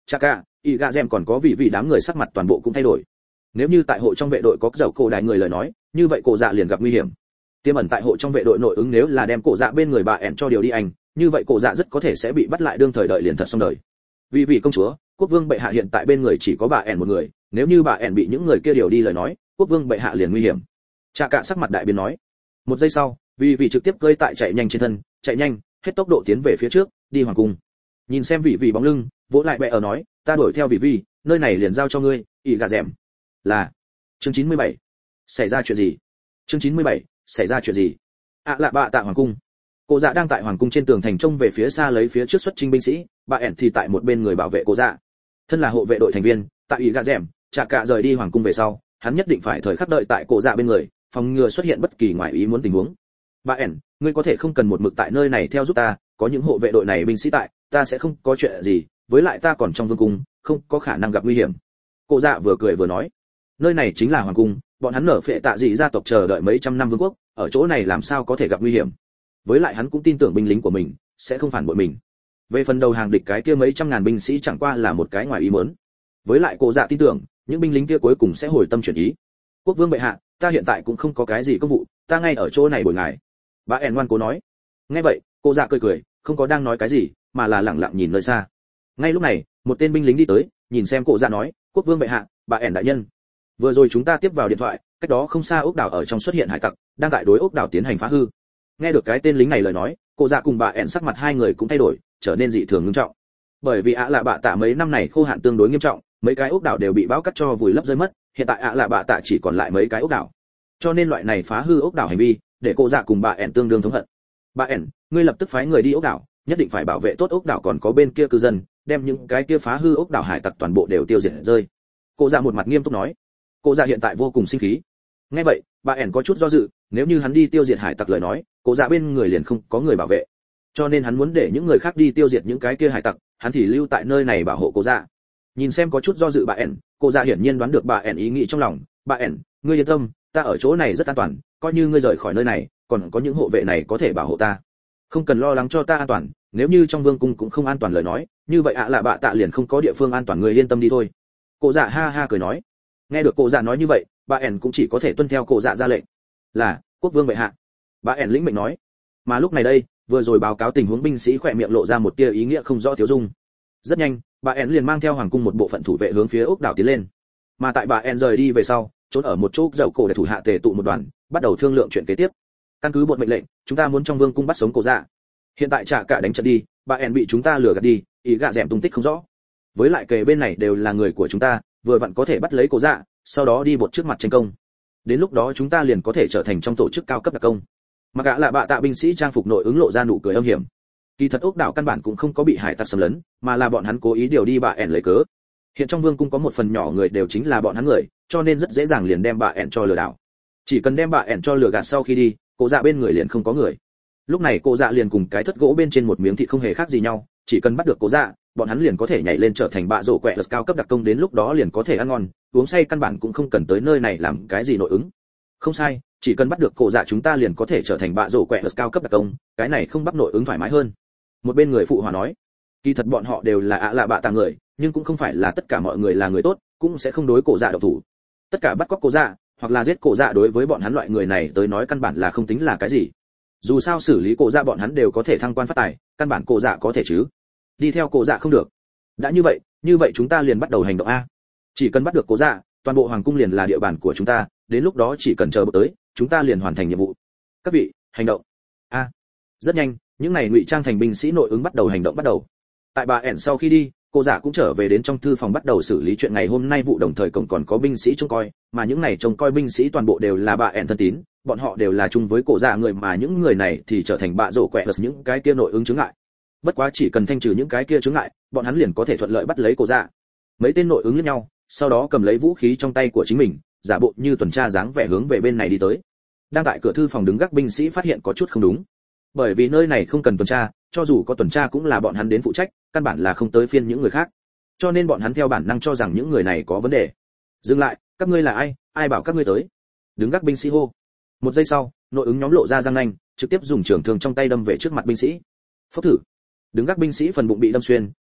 Speaker 1: Chaka, y gà rèm còn có vị vị đám người sắc mặt toàn bộ cũng thay đổi. Nếu như tại hộ trong vệ đội có dầu cổ đại người lời nói, như vậy cổ dạ liền gặp nguy hiểm. Tiềm ẩn tại hộ trong vệ đội nội ứng nếu là đem cổ dạ bên người bà ẻn cho điều đi anh, như vậy cổ dạ rất có thể sẽ bị bắt lại đương thời đợi liền thật xong đời. Vì vị công chúa, quốc vương bệ hạ hiện tại bên người chỉ có bà ẻn một người, nếu như bà ẻn bị những người kia điều đi lời nói, quốc vương bệ hạ liền nguy hiểm. Cha cả sắc mặt đại biến nói. Một giây sau, vì vị trực tiếp cơi tại chạy nhanh trên thân, chạy nhanh, hết tốc độ tiến về phía trước, đi hoàng cung. Nhìn xem vị vị bóng lưng, vỗ lại bệ ở nói, ta đuổi theo vị vị, nơi này liền giao cho ngươi, ỉ gà rèm. Là. Chương chín mươi bảy. Xảy ra chuyện gì? Chương chín mươi bảy. Xảy ra chuyện gì? ạ à lạ bạ tạ hoàng cung. Cô dạ đang tại hoàng cung trên tường thành trông về phía xa lấy phía trước xuất chinh binh sĩ, bà ẻn thì tại một bên người bảo vệ cô dạ. Thân là hộ vệ đội thành viên, tại ỉ gà rèm, chả cả rời đi hoàng cung về sau, hắn nhất định phải thời khắc đợi tại cô dạ bên người, phòng ngừa xuất hiện bất kỳ ngoài ý muốn tình huống. Bà ẻn, ngươi có thể không cần một mực tại nơi này theo giúp ta, có những hộ vệ đội này binh sĩ tại, ta sẽ không có chuyện gì, với lại ta còn trong vương cung, không có khả năng gặp nguy hiểm. Cô dạ vừa cười vừa nói, nơi này chính là hoàng cung, bọn hắn nở phệ tạ dị gia tộc chờ đợi mấy trăm năm vương quốc, ở chỗ này làm sao có thể gặp nguy hiểm. Với lại hắn cũng tin tưởng binh lính của mình sẽ không phản bội mình. Về phần đầu hàng địch cái kia mấy trăm ngàn binh sĩ chẳng qua là một cái ngoài ý muốn. Với lại cô dạ tin tưởng những binh lính kia cuối cùng sẽ hồi tâm chuyển ý. Quốc vương bệ hạ, ta hiện tại cũng không có cái gì công vụ, ta ngay ở chỗ này bồi ngài. Bà ẻn ngoan cố nói. Nghe vậy, cô dạ cười cười, không có đang nói cái gì, mà là lặng lặng nhìn nơi xa. Ngay lúc này, một tên binh lính đi tới, nhìn xem cô dạ nói, quốc vương bệ hạ, bà ẻn đại nhân. Vừa rồi chúng ta tiếp vào điện thoại, cách đó không xa ốc đảo ở trong xuất hiện hải tặc, đang tại đối ốc đảo tiến hành phá hư. Nghe được cái tên lính này lời nói, cô dạ cùng bà ẻn sắc mặt hai người cũng thay đổi, trở nên dị thường nghiêm trọng. Bởi vì ạ lạ bạ tạ mấy năm này khô hạn tương đối nghiêm trọng, mấy cái ốc đảo đều bị bão cắt cho vùi lấp rơi mất, hiện tại ạ lạ bạ tạ chỉ còn lại mấy cái ốc đảo. Cho nên loại này phá hư ốc đảo hành vi, để cô dạ cùng bà ẻn tương đương thống hận. Bà ẻn, ngươi lập tức phái người đi ốc đảo, nhất định phải bảo vệ tốt ốc đảo còn có bên kia cư dân, đem những cái kia phá hư ốc đảo hải tặc toàn bộ đều tiêu diệt rơi. Cô dạ một mặt nghiêm túc nói. Cô dạ hiện tại vô cùng sinh khí. Nghe vậy, bà ẻn có chút do dự, nếu như hắn đi tiêu diệt hải tặc lời nói, cô dạ bên người liền không có người bảo vệ. Cho nên hắn muốn để những người khác đi tiêu diệt những cái kia hải tặc, hắn thì lưu tại nơi này bảo hộ cô dạ. Nhìn xem có chút do dự bà ẻn, cô dạ hiển nhiên đoán được bà ẻn ý nghĩ trong lòng. Bà ẻn, ngươi yên tâm, ta ở chỗ này rất an toàn, coi như ngươi rời khỏi nơi này, còn có những hộ vệ này có thể bảo hộ ta. Không cần lo lắng cho ta an toàn, nếu như trong vương cung cũng không an toàn lời nói, như vậy ạ là bạ tạ liền không có địa phương an toàn, người yên tâm đi thôi. Cô dạ ha ha cười nói. Nghe được cô dạ nói như vậy, bà ẻn cũng chỉ có thể tuân theo cô dạ ra lệnh. Là, quốc vương bệ hạ. Bà ẻn lĩnh mệnh nói. Mà lúc này đây, vừa rồi báo cáo tình huống binh sĩ khỏe miệng lộ ra một tia ý nghĩa không rõ thiếu dung. Rất nhanh, bà ẻn liền mang theo hoàng cung một bộ phận thủ vệ hướng phía ốc đảo tiến lên. Mà tại bà ẻn rời đi về sau, trốn ở một chỗ dậu cổ để thủ hạ tề tụ một đoàn, bắt đầu thương lượng chuyện kế tiếp. Căn cứ bộ mệnh lệnh, chúng ta muốn trong vương cung bắt sống cô dạ. Hiện tại trả cả đánh trận đi, bà ẻn bị chúng ta lừa gạt đi, ý gạ dẻm tung tích không rõ. Với lại kề bên này đều là người của chúng ta, vừa vặn có thể bắt lấy cô dạ, sau đó đi bột trước mặt tranh công. Đến lúc đó chúng ta liền có thể trở thành trong tổ chức cao cấp đặc công. Mà gã là bạ tạ binh sĩ trang phục nội ứng lộ ra nụ cười âm hiểm. Kỳ thật ốc đảo căn bản cũng không có bị hải tặc xâm lấn, mà là bọn hắn cố ý điều đi bà ẻn lấy cớ. Hiện trong vương cung có một phần nhỏ người đều chính là bọn hắn người, cho nên rất dễ dàng liền đem bà ẻn cho lừa đảo. Chỉ cần đem bà ẻn cho lừa gạt sau khi đi, cô dạ bên người liền không có người. Lúc này cô dạ liền cùng cái thất gỗ bên trên một miếng thịt không hề khác gì nhau, chỉ cần bắt được cô dạ, bọn hắn liền có thể nhảy lên trở thành bạ rổ quẹ lật cao cấp đặc công, đến lúc đó liền có thể ăn ngon uống say, căn bản cũng không cần tới nơi này làm cái gì nội ứng. Không sai, chỉ cần bắt được cô dạ chúng ta liền có thể trở thành bạ rổ quẹ lật cao cấp đặc công, cái này không bắt nội ứng thoải mái hơn. Một bên người phụ hòa nói, kỳ thật bọn họ đều là ạ lạ bạ tạ người, nhưng cũng không phải là tất cả mọi người là người tốt, cũng sẽ không đối cô dạ độc thủ. Tất cả bắt cóc cô dạ hoặc là giết cô dạ đối với bọn hắn loại người này tới nói căn bản là không tính là cái gì. Dù sao xử lý cô dạ bọn hắn đều có thể thăng quan phát tài, căn bản cô dạ có thể chứ đi theo cô dạ không được. Đã như vậy, như vậy chúng ta liền bắt đầu hành động a. Chỉ cần bắt được cô dạ, toàn bộ hoàng cung liền là địa bàn của chúng ta, đến lúc đó chỉ cần chờ bộ tới, chúng ta liền hoàn thành nhiệm vụ. Các vị, hành động. A. Rất nhanh, những này ngụy trang thành binh sĩ nội ứng bắt đầu hành động bắt đầu. Tại bà ẻn sau khi đi, cô dạ cũng trở về đến trong thư phòng bắt đầu xử lý chuyện ngày hôm nay vụ, đồng thời cổng còn có binh sĩ trông coi, mà những này trông coi binh sĩ toàn bộ đều là bà ẻn thân tín, bọn họ đều là chung với cô dạ người, mà những người này thì trở thành bạ rổ quẹ những cái kia nội ứng chướng ngại. Bất quá chỉ cần thanh trừ những cái kia chướng ngại, bọn hắn liền có thể thuận lợi bắt lấy cô dạ. Mấy tên nội ứng liếc nhau, sau đó cầm lấy vũ khí trong tay của chính mình, giả bộ như tuần tra dáng vẻ hướng về bên này đi tới. Đang tại cửa thư phòng đứng gác binh sĩ phát hiện có chút không đúng, bởi vì nơi này không cần tuần tra, cho dù có tuần tra cũng là bọn hắn đến phụ trách, căn bản là không tới phiên những người khác, cho nên bọn hắn theo bản năng cho rằng những người này có vấn đề. Dừng lại, các ngươi là ai, ai bảo các ngươi tới? Đứng gác binh sĩ hô. Một giây sau, nội ứng nhóm lộ ra răng nanh, trực tiếp dùng trường thương trong tay đâm về trước mặt binh sĩ. Phốc thử. Đứng gác binh sĩ phần bụng bị đâm xuyên,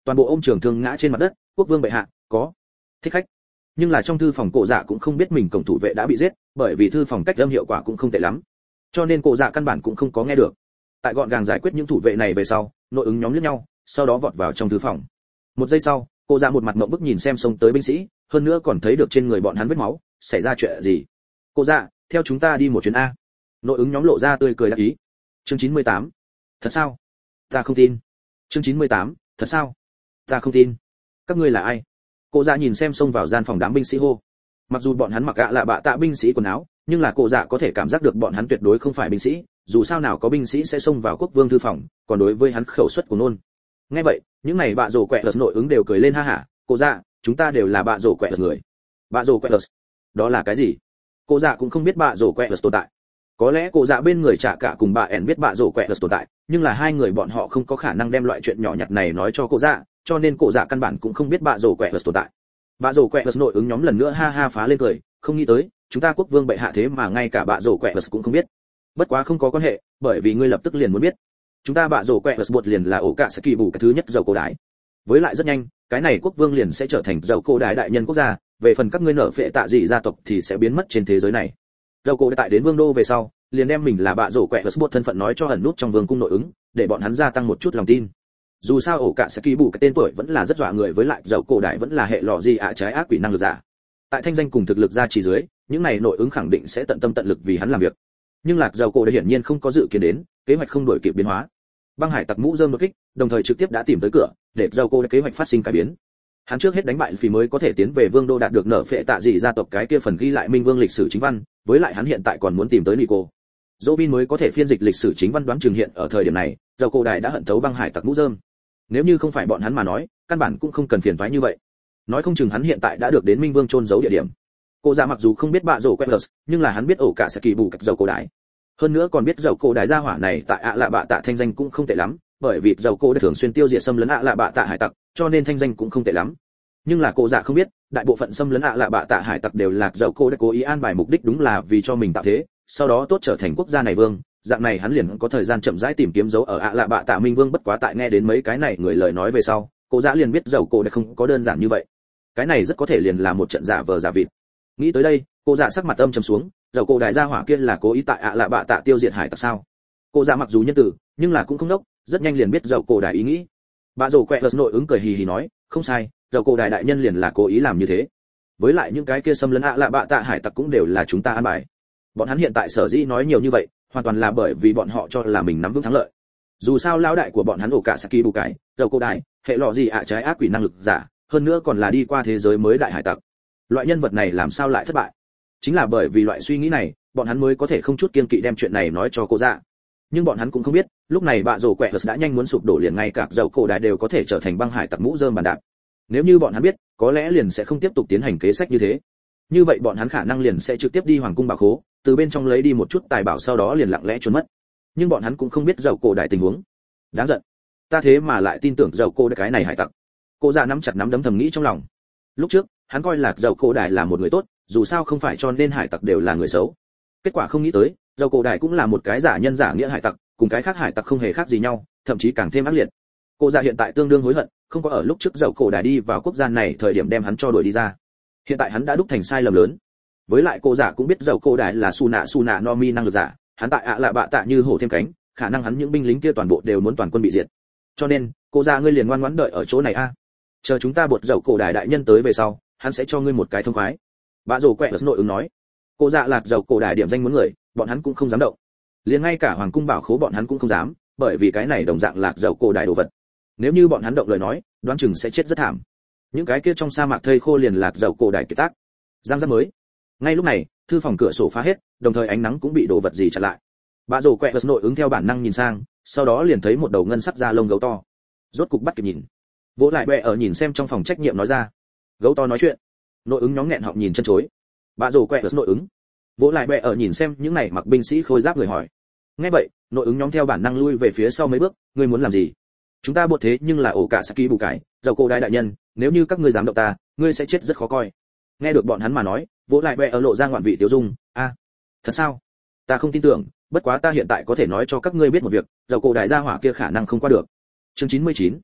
Speaker 1: toàn bộ ôm trường thương ngã trên mặt đất. Quốc vương bệ hạ, có thích khách. Nhưng là trong thư phòng cổ dạ cũng không biết mình cổng thủ vệ đã bị giết, bởi vì thư phòng cách âm hiệu quả cũng không tệ lắm, cho nên cổ dạ căn bản cũng không có nghe được. Tại gọn gàng giải quyết những thủ vệ này về sau, nội ứng nhóm liếc nhau, sau đó vọt vào trong thư phòng. Một giây sau, cổ dạ một mặt ngậm bức nhìn xem xông tới binh sĩ, hơn nữa còn thấy được trên người bọn hắn vết máu. Xảy ra chuyện gì? Cổ dạ, theo chúng ta đi một chuyến a. Nội ứng nhóm lộ ra tươi cười đắc ý. Chương chín mươi tám. Thật sao? Ta không tin. Chương chín mươi tám. Thật sao? Ta không tin. Các ngươi là ai? Cổ dạ nhìn xem xông vào gian phòng đám binh sĩ hô. Mặc dù bọn hắn mặc gạ lạ bạ tạ binh sĩ quần áo, nhưng là cổ dạ có thể cảm giác được bọn hắn tuyệt đối không phải binh sĩ, dù sao nào có binh sĩ sẽ xông vào quốc vương thư phòng, còn đối với hắn khẩu suất của nôn. Nghe vậy, những này bạ rồ quẹ lật nội ứng đều cười lên ha hả. Cổ dạ, chúng ta đều là bạ rồ quẹ lật người. Bạ rồ quẹ lật? Đó là cái gì? Cổ dạ cũng không biết bạ rồ quẹ lật tồn tại. Có lẽ cổ dạ bên người trả cả cùng bà ẻn biết bạ rồ quẹ lật tồn tại, nhưng là hai người bọn họ không có khả năng đem loại chuyện nhỏ nhặt này nói cho cổ dạ, cho nên cổ dạ căn bản cũng không biết bạ rồ quẹ lật tồn tại. Bạ rồ quẹ lật nội ứng nhóm lần nữa ha ha phá lên cười, không nghĩ tới chúng ta quốc vương bệ hạ thế mà ngay cả bạ rồ quẹ lật cũng không biết. Bất quá không có quan hệ, bởi vì ngươi lập tức liền muốn biết. Chúng ta bạ rồ quẹ lật một liền là ổ cả sẽ kỳ bù cái thứ nhất dầu cổ đái. Với lại rất nhanh, cái này quốc vương liền sẽ trở thành dầu cổ đái đại nhân quốc gia, về phần các ngươi nở phệ tạ dị gia tộc thì sẽ biến mất trên thế giới này. Dầu cổ tại đến vương đô về sau, liền đem mình là bạ rổ quẹ một thân phận nói cho ẩn nút trong vương cung nội ứng, để bọn hắn gia tăng một chút lòng tin. Dù sao ổ cả sẽ ký bù cái tên tuổi vẫn là rất dọa người, với lại dầu cổ đại vẫn là hệ lọ gì ạ trái ác quỷ năng lực giả. Tại thanh danh cùng thực lực gia trì dưới, những này nội ứng khẳng định sẽ tận tâm tận lực vì hắn làm việc. Nhưng lạc dầu cổ đại hiển nhiên không có dự kiến đến, kế hoạch không đổi kịp biến hóa. Băng hải tặc mũ rơm đột kích, đồng thời trực tiếp đã tìm tới cửa, để dầu cổ đại kế hoạch phát sinh cải biến. Hắn trước hết đánh bại phỉ mới có thể tiến về vương đô đạt được nở phệ tạ dị gia tộc cái kia phần ghi lại minh vương lịch sử chính văn, với lại hắn hiện tại còn muốn tìm tới Nico. Robin mới có thể phiên dịch lịch sử chính văn, đoán chừng hiện ở thời điểm này, dầu cổ đại đã hận thấu băng hải tặc mũ rơm. Nếu như không phải bọn hắn mà nói, căn bản cũng không cần phiền toái như vậy. Nói không chừng hắn hiện tại đã được đến minh vương chôn giấu địa điểm. Cô dạ mặc dù không biết bạ rổ Quetlos, nhưng là hắn biết ổ cả sẽ kỳ bù cách dầu cổ đại. Hơn nữa còn biết dầu cổ đại gia hỏa này tại ạ lạ bạ tạ thanh danh cũng không tệ lắm, bởi vì dầu cổ đã thường xuyên tiêu diệt xâm lấn ạ lạ bạ tạ hải tặc, cho nên thanh danh cũng không tệ lắm. Nhưng là cô dạ không biết, đại bộ phận xâm lấn ạ lạ bạ tạ hải tặc đều là dầu cổ đã cố ý an bài mục đích đúng là vì cho mình tạo thế, sau đó tốt trở thành quốc gia này vương, dạng này hắn liền có thời gian chậm rãi tìm kiếm dấu ở ạ lạ bạ tạ minh vương. Bất quá tại nghe đến mấy cái này người lời nói về sau, cô dạ liền biết dầu cổ đã không có đơn giản như vậy, cái này rất có thể liền là một trận giả vờ giả vịt. Nghĩ tới đây, cô dạ sắc mặt âm trầm xuống, dầu cổ đại gia hỏa kia là cố ý tại ạ lạ bạ tạ tiêu diệt hải tặc sao? Cô dạ mặc dù nhân tử, nhưng là cũng không đốc, rất nhanh liền biết dầu cổ đại ý nghĩ. Bà rồ quẹ lật nội ứng cười hì hì nói, không sai, dầu cổ đại đại nhân liền là cố ý làm như thế. Với lại những cái kia xâm lấn ạ lạ bạ tạ hải tặc cũng đều là chúng ta an bài. Bọn hắn hiện tại sở dĩ nói nhiều như vậy, hoàn toàn là bởi vì bọn họ cho là mình nắm vững thắng lợi. Dù sao lão đại của bọn hắn ổ cả Saki bù cái, dầu cổ đại, hệ lọ gì ạ trái ác quỷ năng lực giả, hơn nữa còn là đi qua thế giới mới đại hải tặc. Loại nhân vật này làm sao lại thất bại? Chính là bởi vì loại suy nghĩ này, bọn hắn mới có thể không chút kiên kỵ đem chuyện này nói cho cô dạ. Nhưng bọn hắn cũng không biết, lúc này bạ rồ quẹ đã nhanh muốn sụp đổ, liền ngay cả dầu cổ đại đều có thể trở thành băng hải tặc mũ rơm bàn đạp. Nếu như bọn hắn biết, có lẽ liền sẽ không tiếp tục tiến hành kế sách như thế. Như vậy bọn hắn khả năng liền sẽ trực tiếp đi hoàng cung bảo khố, từ bên trong lấy đi một chút tài bảo, sau đó liền lặng lẽ trốn mất. Nhưng bọn hắn cũng không biết dầu cổ đại tình huống. Đáng giận, ta thế mà lại tin tưởng dầu cổ đại cái này hải tặc. Cô dạ nắm chặt nắm đấm thầm nghĩ trong lòng. Lúc trước hắn coi là dầu cổ đại là một người tốt, dù sao không phải cho nên hải tặc đều là người xấu. Kết quả không nghĩ tới, dầu cổ đại cũng là một cái giả nhân giả nghĩa hải tặc, cùng cái khác hải tặc không hề khác gì nhau, thậm chí càng thêm ác liệt. Cô dạ hiện tại tương đương hối hận, không có ở lúc trước dầu cổ đại đi vào quốc gia này thời điểm đem hắn cho đuổi đi ra. Hiện tại hắn đã đúc thành sai lầm lớn. Với lại cô dạ cũng biết dầu cổ đại là su nạ su nạ no mi năng lực giả, hắn tại ạ lạ bạ tạ như hổ thêm cánh, khả năng hắn những binh lính kia toàn bộ đều muốn toàn quân bị diệt. Cho nên cô dạ ngươi liền ngoan ngoãn đợi ở chỗ này a, chờ chúng ta bột dầu cổ đại đại nhân tới về sau, hắn sẽ cho ngươi một cái thông khoái. Bạ rồ quẹ nội ứng nói. Cô dạ lạc dầu cổ đại điểm danh muốn người, bọn hắn cũng không dám động. Liền ngay cả hoàng cung bảo khố bọn hắn cũng không dám, bởi vì cái này đồng dạng lạc dầu cổ đại đồ vật. Nếu như bọn hắn động lời nói, đoán chừng sẽ chết rất thảm. Những cái kia trong sa mạc thây khô liền lạc dầu cổ đại kiệt tác. Giang giác mới. Ngay lúc này, thư phòng cửa sổ phá hết, đồng thời ánh nắng cũng bị đồ vật gì chặn lại. Bạ rồ quẹ nội ứng theo bản năng nhìn sang, sau đó liền thấy một đầu ngân sắc da lông gấu to. Rốt cục bắt kịp nhìn. Vỗ lại bẹ ở nhìn xem trong phòng trách nhiệm nói ra. Gấu to nói chuyện. Nội ứng nhóm nghẹn họng nhìn chân chối. Bạ rồ quẹ nội ứng. Vỗ lại bẹ ở nhìn xem những này mặc binh sĩ khôi giáp người hỏi. Nghe vậy, nội ứng nhóm theo bản năng lui về phía sau mấy bước, ngươi muốn làm gì? Chúng ta buộc thế nhưng là ổ cả Saki bù cái, dầu cổ đại đại nhân, nếu như các ngươi dám động ta, ngươi sẽ chết rất khó coi. Nghe được bọn hắn mà nói, vỗ lại bẹ ở lộ ra ngoạn vị tiêu dung, a, thật sao? Ta không tin tưởng, bất quá ta hiện tại có thể nói cho các ngươi biết một việc, dầu cổ đại gia hỏa kia khả năng không qua được. Chương chín mươi chín.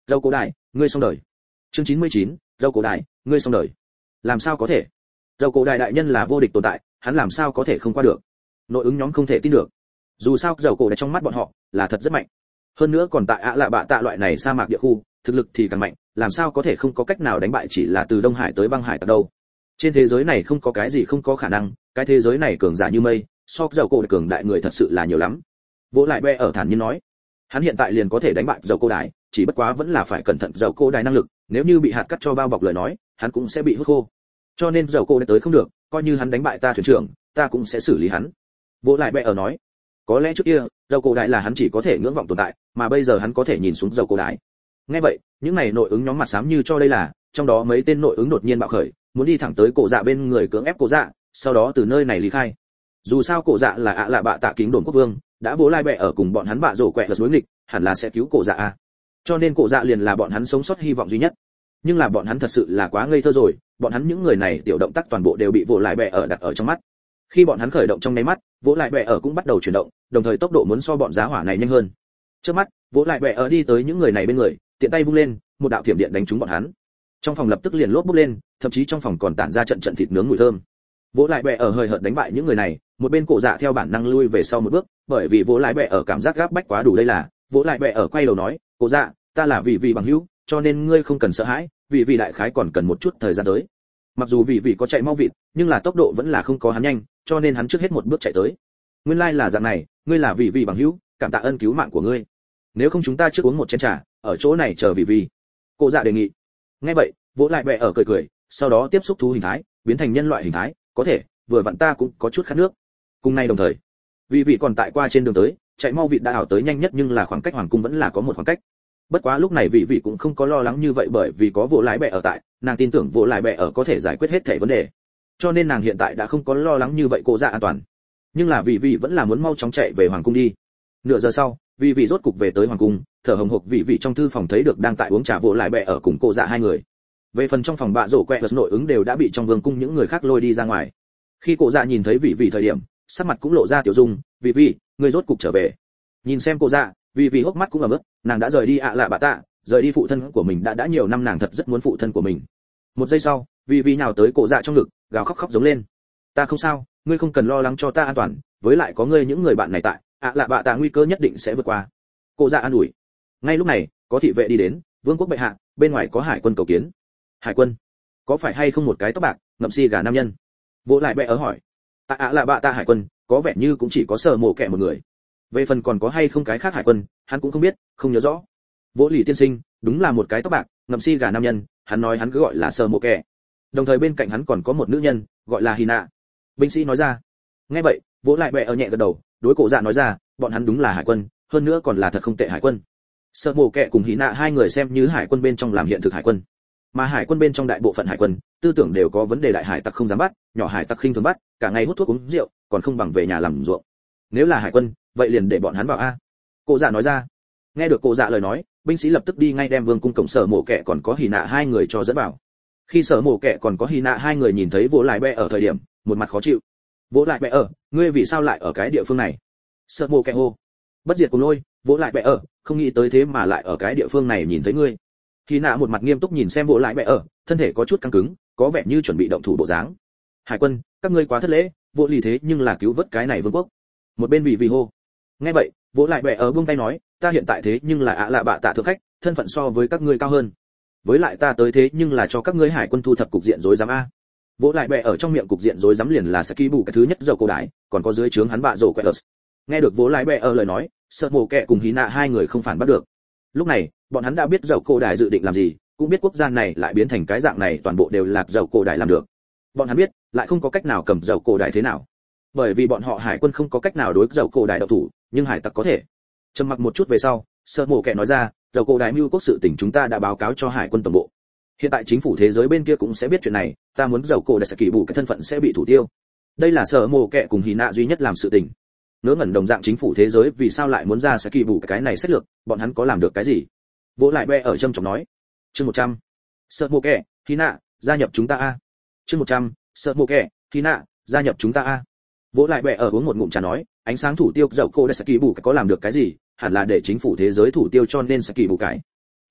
Speaker 1: Dầu cổ đại, ngươi xong đời. Chương chín mươi chín, dầu cổ đại, ngươi xong đời. Làm sao có thể? Dầu cổ đại đại nhân là vô địch tồn tại, hắn làm sao có thể không qua được? Nội ứng nhóm không thể tin được. Dù sao dầu cổ đại trong mắt bọn họ là thật rất mạnh. Hơn nữa còn tại ạ lạ bạ tạ loại này sa mạc địa khu, thực lực thì càng mạnh, làm sao có thể không có cách nào đánh bại chỉ là từ Đông Hải tới băng hải tặc đâu? Trên thế giới này không có cái gì không có khả năng, cái thế giới này cường giả như mây, so dầu cổ đại cường đại người thật sự là nhiều lắm. Vỗ lại bè ở thản nhiên nói, hắn hiện tại liền có thể đánh bại dầu cổ đại, chỉ bất quá vẫn là phải cẩn thận dầu cổ đại năng lực, nếu như bị hạt cắt cho bao bọc lời nói, hắn cũng sẽ bị hút khô. Cho nên dầu cổ đại tới không được, coi như hắn đánh bại ta thuyền trưởng, ta cũng sẽ xử lý hắn. Vỗ lại bè ở nói, có lẽ trước kia dầu cổ đại là hắn chỉ có thể ngưỡng vọng tồn tại, mà bây giờ hắn có thể nhìn xuống dầu cổ đại. Nghe vậy, những này nội ứng nhóm mặt xám như cho đây là, trong đó mấy tên nội ứng đột nhiên bạo khởi, muốn đi thẳng tới cổ dạ bên người cưỡng ép cổ dạ, sau đó từ nơi này lý khai. Dù sao cổ dạ là ạ lạ bạ tạ kính đồn quốc vương, đã vỗ lai bẹ ở cùng bọn hắn bạ rổ quẹ lật đối nghịch, hẳn là sẽ cứu cổ dạ a. Cho nên cổ dạ liền là bọn hắn sống sót hy vọng duy nhất. Nhưng là bọn hắn thật sự là quá ngây thơ rồi, bọn hắn những người này tiểu động tác toàn bộ đều bị vỗ lại bẹ ở đặt ở trong mắt. Khi bọn hắn khởi động trong nháy mắt, vỗ lại bẹ ở cũng bắt đầu chuyển động, đồng thời tốc độ muốn so bọn giá hỏa này nhanh hơn. Trước mắt, vỗ lại bẹ ở đi tới những người này bên người, tiện tay vung lên, một đạo thiểm điện đánh trúng bọn hắn. Trong phòng lập tức liền lốp bốc lên, thậm chí trong phòng còn tản ra trận trận thịt nướng mùi thơm. Vỗ lại bẹ ở hơi hợt đánh bại những người này, một bên cổ dạ theo bản năng lui về sau một bước, bởi vì vỗ lại bẹ ở cảm giác gáp bách quá đủ đây là, vỗ lại bẹ ở quay đầu nói, cổ dạ, ta là vì vì bằng hữu, cho nên ngươi không cần sợ hãi, vì vì đại khái còn cần một chút thời gian tới. Mặc dù vì vì có chạy mau vịt, nhưng là tốc độ vẫn là không có hắn nhanh, cho nên hắn trước hết một bước chạy tới. Nguyên lai like là dạng này, ngươi là vì vì bằng hữu, cảm tạ ơn cứu mạng của ngươi. Nếu không chúng ta trước uống một chén trà, ở chỗ này chờ vì vì. Cổ dạ đề nghị. Nghe vậy, vỗ lại bẹ ở cười cười, sau đó tiếp xúc thú hình thái, biến thành nhân loại hình thái, có thể, vừa vặn ta cũng có chút khát nước. Cùng nay đồng thời, vì vị còn tại qua trên đường tới, chạy mau vịt đã ảo tới nhanh nhất nhưng là khoảng cách hoàng cung vẫn là có một khoảng cách. Bất quá lúc này vị vị cũng không có lo lắng như vậy bởi vì có vỗ lại bẹ ở tại, nàng tin tưởng vỗ lại bẹ ở có thể giải quyết hết thảy vấn đề. Cho nên nàng hiện tại đã không có lo lắng như vậy cô dạ an toàn. Nhưng là vị vị vẫn là muốn mau chóng chạy về hoàng cung đi. Nửa giờ sau, vị vị rốt cục về tới hoàng cung, thở hồng hộc vị vị trong thư phòng thấy được đang tại uống trà vỗ lại bẹ ở cùng cô dạ hai người. Về phần trong phòng bạ rổ quẹ nội ứng đều đã bị trong vương cung những người khác lôi đi ra ngoài. Khi cô dạ nhìn thấy vị vị thời điểm, sắc mặt cũng lộ ra tiểu dung, vị vị, người rốt cục trở về. Nhìn xem cô dạ, vị vị hốc mắt cũng ẩm ướt, nàng đã rời đi ạ lạ bạ tạ, rời đi phụ thân của mình đã đã nhiều năm nàng thật rất muốn phụ thân của mình. Một giây sau, vị vị nhào tới cô dạ trong ngực, gào khóc khóc giống lên. Ta không sao, ngươi không cần lo lắng cho ta an toàn, với lại có ngươi những người bạn này tại, ạ lạ bạ tạ nguy cơ nhất định sẽ vượt qua. Cô dạ an ủi. Ngay lúc này, có thị vệ đi đến, vương quốc bệ hạ, bên ngoài có hải quân cầu kiến. Hải quân? Có phải hay không một cái tóc bạc, ngậm si gà nam nhân? Vỗ lại bệ ở hỏi. Tạ ạ lạ bạ tạ hải quân, có vẻ như cũng chỉ có sở mộ kẻ một người. Về phần còn có hay không cái khác hải quân, hắn cũng không biết, không nhớ rõ. Vỗ lì tiên sinh, đúng là một cái tóc bạc, ngậm si gà nam nhân, hắn nói hắn cứ gọi là sở mộ kẻ. Đồng thời bên cạnh hắn còn có một nữ nhân, gọi là Hina. Binh sĩ nói ra. Nghe vậy, vỗ lại bệ ở nhẹ gật đầu, đối cổ dạ nói ra, bọn hắn đúng là hải quân, hơn nữa còn là thật không tệ hải quân. Sở mộ kẻ cùng Hina hai người xem như hải quân bên trong làm hiện thực hải quân. Mà hải quân bên trong đại bộ phận hải quân, tư tưởng đều có vấn đề đại hải tặc không dám bắt, nhỏ hải tặc khinh thường bắt, cả ngày hút thuốc uống rượu, còn không bằng về nhà làm ruộng. Nếu là hải quân, vậy liền để bọn hắn vào a. Cổ dạ nói ra. Nghe được cổ dạ lời nói, binh sĩ lập tức đi ngay đem vương cung cổng sở mộ kẻ còn có Hì nạ hai người cho dẫn vào. Khi sở mộ kẻ còn có Hì nạ hai người nhìn thấy vỗ lại bẹ ở thời điểm, một mặt khó chịu. Vỗ lại bẹ ở, ngươi vì sao lại ở cái địa phương này? Sở mộ kẻ hô. Bất diệt cùng lôi, vỗ lại bẹ ở, không nghĩ tới thế mà lại ở cái địa phương này nhìn thấy ngươi. Hì nạ một mặt nghiêm túc nhìn xem vỗ lại bẹ ở, thân thể có chút căng cứng, có vẻ như chuẩn bị động thủ bộ dáng. Hải quân, các ngươi quá thất lễ, vỗ lì thế nhưng là cứu vớt cái này vương quốc. Một bên bị vì hô. Nghe vậy, vỗ lại bẹ ở buông tay nói, ta hiện tại thế nhưng là ạ lạ bạ tạ thượng khách, thân phận so với các ngươi cao hơn. Với lại ta tới thế nhưng là cho các ngươi hải quân thu thập cục diện rối rắm a. Vỗ lại bẹ ở trong miệng cục diện rối rắm liền là Saki bù cái thứ nhất dầu cổ đái, còn có dưới trướng hắn bạ rổ Quẹt. Nghe được vỗ lại bẹ ở lời nói, sợ mồ kẹ cùng Hí nạ hai người không phản bắt được. Lúc này, bọn hắn đã biết dầu cổ đái dự định làm gì, cũng biết quốc gia này lại biến thành cái dạng này toàn bộ đều là dầu cổ đái làm được. Bọn hắn biết, lại không có cách nào cầm dầu cổ đái thế nào. Bởi vì bọn họ hải quân không có cách nào đối dầu cổ đái độc thủ, nhưng hải tặc có thể. Trầm mặc một chút về sau, sợ mồ kẹ nói ra, dầu cổ đái mưu quốc sự tình chúng ta đã báo cáo cho hải quân tổng bộ. Hiện tại chính phủ thế giới bên kia cũng sẽ biết chuyện này, ta muốn dầu cổ đái sẽ kỳ bù cái thân phận sẽ bị thủ tiêu. Đây là sợ mồ kẹ cùng Hí nạ duy nhất làm sự tình. Ngớ ngẩn đồng dạng chính phủ thế giới vì sao lại muốn ra sẽ kỳ bù cái này xét lược, bọn hắn có làm được cái gì? Vỗ lại bẹ ở trầm trọng nói. Chương một trăm. Sợ mồ kẹ, Hí nạ, gia nhập chúng ta a. Chương một trăm. Sợ mồ kẹ, Hí nạ, gia nhập chúng ta a. Vỗ lại bẹ ở uống một ngụm trà nói, ánh sáng thủ tiêu dầu cổ đái sẽ kỳ bù có làm được cái gì? Hẳn là để chính phủ thế giới thủ tiêu cho nên sẽ kỳ bù cái.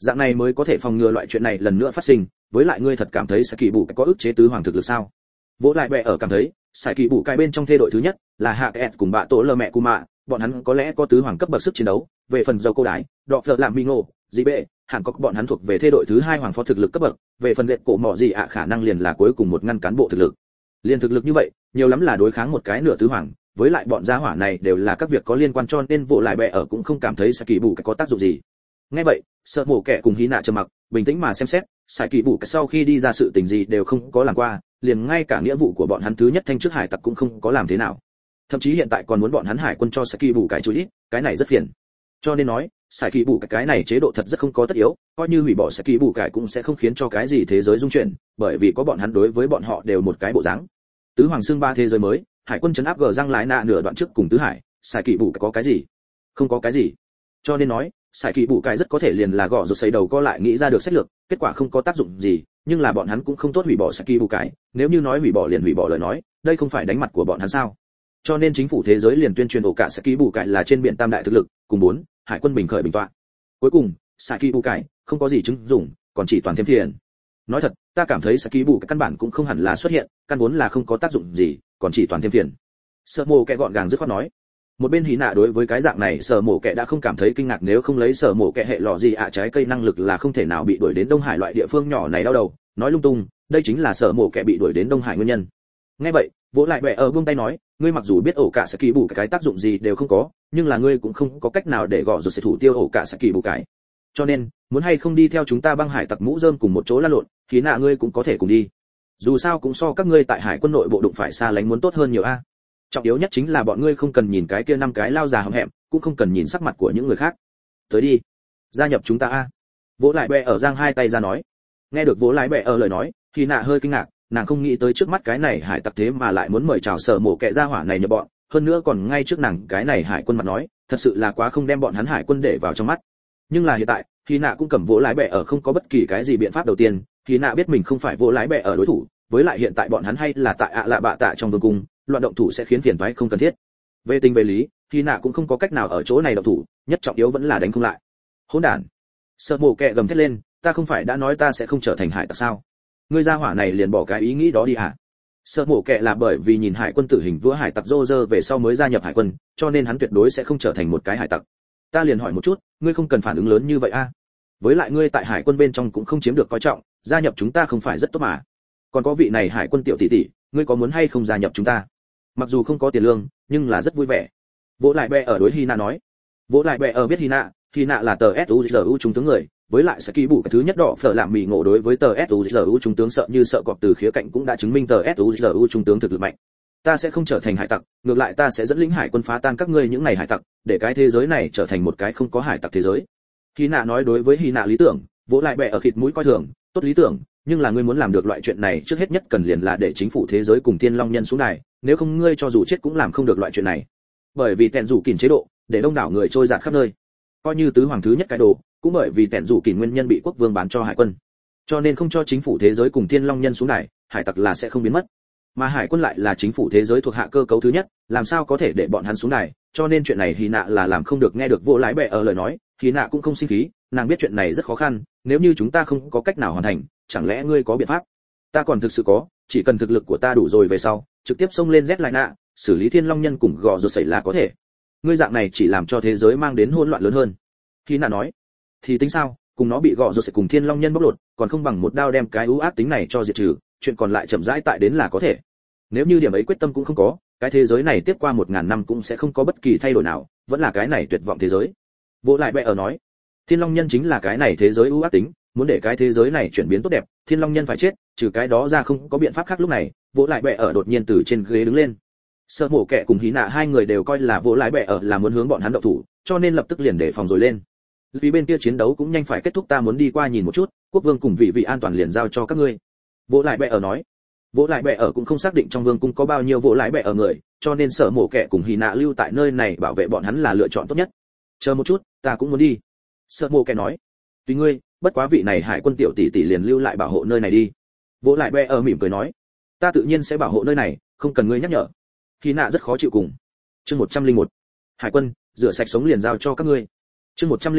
Speaker 1: dạng này mới có thể phòng ngừa loại chuyện này lần nữa phát sinh. Với lại ngươi thật cảm thấy sẽ kỳ bù có ức chế tứ hoàng thực lực sao? Vỗ lại bè ở cảm thấy sai kỳ bù cái bên trong thê đội thứ nhất là hạ kẹt cùng bạ tổ lơ mẹ cù mạ, bọn hắn có lẽ có tứ hoàng cấp bậc sức chiến đấu. Về phần dầu cô đái đọ phở làm mingo gì bệ hẳn có bọn hắn thuộc về thê đội thứ hai hoàng phó thực lực cấp bậc. Về phần lệ cổ mỏ gì ạ khả năng liền là cuối cùng một ngăn cán bộ thực lực. Liên thực lực như vậy nhiều lắm là đối kháng một cái nửa tứ hoàng. Với lại bọn gia hỏa này đều là các việc có liên quan, cho nên vỗ lại bè ở cũng không cảm thấy sai kỳ bù có tác dụng gì. Nghe vậy sợ mổ kẻ cùng hí nạ trầm mặc, bình tĩnh mà xem xét. Sai kỳ bù sau khi đi ra sự tình gì đều không có làm qua, liền ngay cả nghĩa vụ của bọn hắn thứ nhất thanh trước hải tặc cũng không có làm thế nào, thậm chí hiện tại còn muốn bọn hắn hải quân cho sai kỳ bù cái chú ít, cái này rất phiền. Cho nên nói sai kỳ bù cái, cái này chế độ thật rất không có tất yếu, coi như hủy bỏ sai kỳ bù cái cũng sẽ không khiến cho cái gì thế giới dung chuyển, bởi vì có bọn hắn đối với bọn họ đều một cái bộ dáng. Tứ hoàng xương ba thế giới mới, hải quân chấn áp gờ răng lái nạ nửa đoạn trước cùng tứ hải, sai kỳ bù có cái gì? Không có cái gì. Cho nên nói sai kỳ bù cái rất có thể liền là gõ rồi xây đầu co lại nghĩ ra được sách lược, kết quả không có tác dụng gì, nhưng là bọn hắn cũng không tốt hủy bỏ sai kỳ bù cái, nếu như nói hủy bỏ liền hủy bỏ lời nói, đây không phải đánh mặt của bọn hắn sao? Cho nên chính phủ thế giới liền tuyên truyền ổ cả sai kỳ bù cái là trên biển tam đại thực lực, cùng bốn hải quân bình khởi bình tọa. Cuối cùng sai kỳ bù cái không có gì chứng dụng, còn chỉ toàn thêm phiền. Nói thật, ta cảm thấy sai kỳ bù cái căn bản cũng không hẳn là xuất hiện, căn vốn là không có tác dụng gì, còn chỉ toàn thêm phiền. Sở Mộ Kẻ gọn gàng dứt khoát nói. Một bên hí nạ đối với cái dạng này Sở Mộ Kẻ đã không cảm thấy kinh ngạc, nếu không lấy Sở Mộ Kẻ hệ lọ gì ạ trái cây năng lực là không thể nào bị đuổi đến Đông Hải loại địa phương nhỏ này đau đầu, nói lung tung, đây chính là Sở Mộ Kẻ bị đuổi đến Đông Hải nguyên nhân. Nghe vậy, vỗ lại bẻ ở buông tay nói, ngươi mặc dù biết ổ cả sẽ kỳ bù cái tác dụng gì đều không có, nhưng là ngươi cũng không có cách nào để gõ rồi sẽ thủ tiêu ổ cả sẽ kỳ bù cái. Cho nên, muốn hay không đi theo chúng ta băng hải tặc mũ rơm cùng một chỗ lăn lộn, hí nạ ngươi cũng có thể cùng đi. Dù sao cũng so các ngươi tại hải quân nội bộ đụng phải xa lánh muốn tốt hơn nhiều a. Trọng yếu nhất chính là bọn ngươi không cần nhìn cái kia năm cái lao già hậm hẹm, cũng không cần nhìn sắc mặt của những người khác. Tới đi, gia nhập chúng ta a. Vỗ lại bè ở giang hai tay ra nói. Nghe được vỗ lại bè ở lời nói, thì nạ hơi kinh ngạc, nàng không nghĩ tới trước mắt cái này hải tặc thế mà lại muốn mời chào Sở Mộ Kẻ gia hỏa này nhập bọn, hơn nữa còn ngay trước nàng cái này hải quân mặt nói, thật sự là quá không đem bọn hắn hải quân để vào trong mắt. Nhưng là hiện tại, thì nạ cũng cầm vỗ lái bè ở không có bất kỳ cái gì biện pháp. Đầu tiên, thì nạ biết mình không phải vỗ lái bè ở đối thủ, với lại hiện tại bọn hắn hay là tại ạ lạ bạ tạ trong vương cung, loạn động thủ sẽ khiến phiền toái không cần thiết. Về tình về lý, thì nạ cũng không có cách nào ở chỗ này động thủ, nhất trọng yếu vẫn là đánh không lại. Hỗn đản! Sở Mộ Kẻ gầm thét lên, ta không phải đã nói ta sẽ không trở thành hải tặc sao? Ngươi gia hỏa này liền bỏ cái ý nghĩ đó đi à? Sở Mộ Kẻ là bởi vì nhìn hải quân tử hình vua hải tặc Roger về sau mới gia nhập hải quân, cho nên hắn tuyệt đối sẽ không trở thành một cái hải tặc. Ta liền hỏi một chút, ngươi không cần phản ứng lớn như vậy a? À? Với lại ngươi tại hải quân bên trong cũng không chiếm được coi trọng, gia nhập chúng ta không phải rất tốt mà? Còn có vị này hải quân tiểu tỷ tỷ, ngươi có muốn hay không gia nhập chúng ta? Mặc dù không có tiền lương, nhưng là rất vui vẻ. Vỗ lại bè ở đối Hina nói. Vỗ lại bè ở biết Hina, Hina là tờ Suzu trung tướng người, với lại sẽ ký bù cái thứ nhất đỏ phở làm mì ngộ đối với tờ Suzu trung tướng sợ như sợ cọp từ khía cạnh cũng đã chứng minh tờ Suzu trung tướng thực lực mạnh. Ta sẽ không trở thành hải tặc, ngược lại ta sẽ dẫn lĩnh hải quân phá tan các ngươi những này hải tặc, để cái thế giới này trở thành một cái không có hải tặc thế giới. Hina nói đối với Hina lý tưởng, vỗ lại bè ở khịt mũi coi thường, tốt lý tưởng, nhưng là ngươi muốn làm được loại chuyện này trước hết nhất cần liền là để chính phủ thế giới cùng Thiên Long nhân xuống đài, nếu không ngươi cho dù chết cũng làm không được loại chuyện này. Bởi vì tẹn rủ kỉn chế độ, để đông đảo người trôi dạt khắp nơi. Coi như tứ hoàng thứ nhất cái đồ, cũng bởi vì tẹn rủ kỉn nguyên nhân bị quốc vương bán cho hải quân. Cho nên không cho chính phủ thế giới cùng Thiên Long nhân xuống đài, hải tặc là sẽ không biến mất. Mà hải quân lại là chính phủ thế giới thuộc hạ cơ cấu thứ nhất, làm sao có thể để bọn hắn xuống đài, cho nên chuyện này Hina là làm không được. Nghe được vô lái bè ở lời nói, Hina cũng không sinh khí, nàng biết chuyện này rất khó khăn, nếu như chúng ta không có cách nào hoàn thành, chẳng lẽ ngươi có biện pháp? Ta còn thực sự có, chỉ cần thực lực của ta đủ rồi về sau, trực tiếp xông lên Z lại nạ, xử lý Thiên Long nhân cùng gò rột xảy là có thể. Ngươi dạng này chỉ làm cho thế giới mang đến hỗn loạn lớn hơn. Hina nói, thì tính sao, cùng nó bị gò rột xảy cùng Thiên Long nhân bóc lột, còn không bằng một đao đem cái ưu ác tính này cho diệt trừ, chuyện còn lại chậm rãi tại đến là có thể. Nếu như điểm ấy quyết tâm cũng không có, cái thế giới này tiếp qua một ngàn năm cũng sẽ không có bất kỳ thay đổi nào, vẫn là cái này tuyệt vọng thế giới. Vô lại bè ở nói, Thiên Long nhân chính là cái này thế giới ưu ác tính, muốn để cái thế giới này chuyển biến tốt đẹp, Thiên Long nhân phải chết, trừ cái đó ra không có biện pháp khác. Lúc này, Vỗ lại bè ở đột nhiên từ trên ghế đứng lên. Sở Mộ Kẻ cùng Hí Nạ hai người đều coi là Vỗ lại bè ở là muốn hướng bọn hắn động thủ, cho nên lập tức liền để phòng rồi lên. Vì bên kia chiến đấu cũng nhanh phải kết thúc, ta muốn đi qua nhìn một chút, quốc vương cùng vị vị an toàn liền giao cho các ngươi. Vỗ lại bè ở nói. Vỗ lại bè ở cũng không xác định trong vương cung có bao nhiêu vỗ lại bè ở người, cho nên Sở Mộ Kẻ cùng Hí Nạ lưu tại nơi này bảo vệ bọn hắn là lựa chọn tốt nhất. Chờ một chút, ta cũng muốn đi. Sở Mộ Kẻ nói. Tùy ngươi, bất quá vị này hải quân tiểu tỷ tỷ liền lưu lại bảo hộ nơi này đi. Vỗ lại bè ở mỉm cười nói. Ta tự nhiên sẽ bảo hộ nơi này, không cần ngươi nhắc nhở. Hí Nạ rất khó chịu cùng. Chương một trăm lẻ một. Hải quân, rửa sạch sống liền giao cho các ngươi. Chương một trăm lẻ một.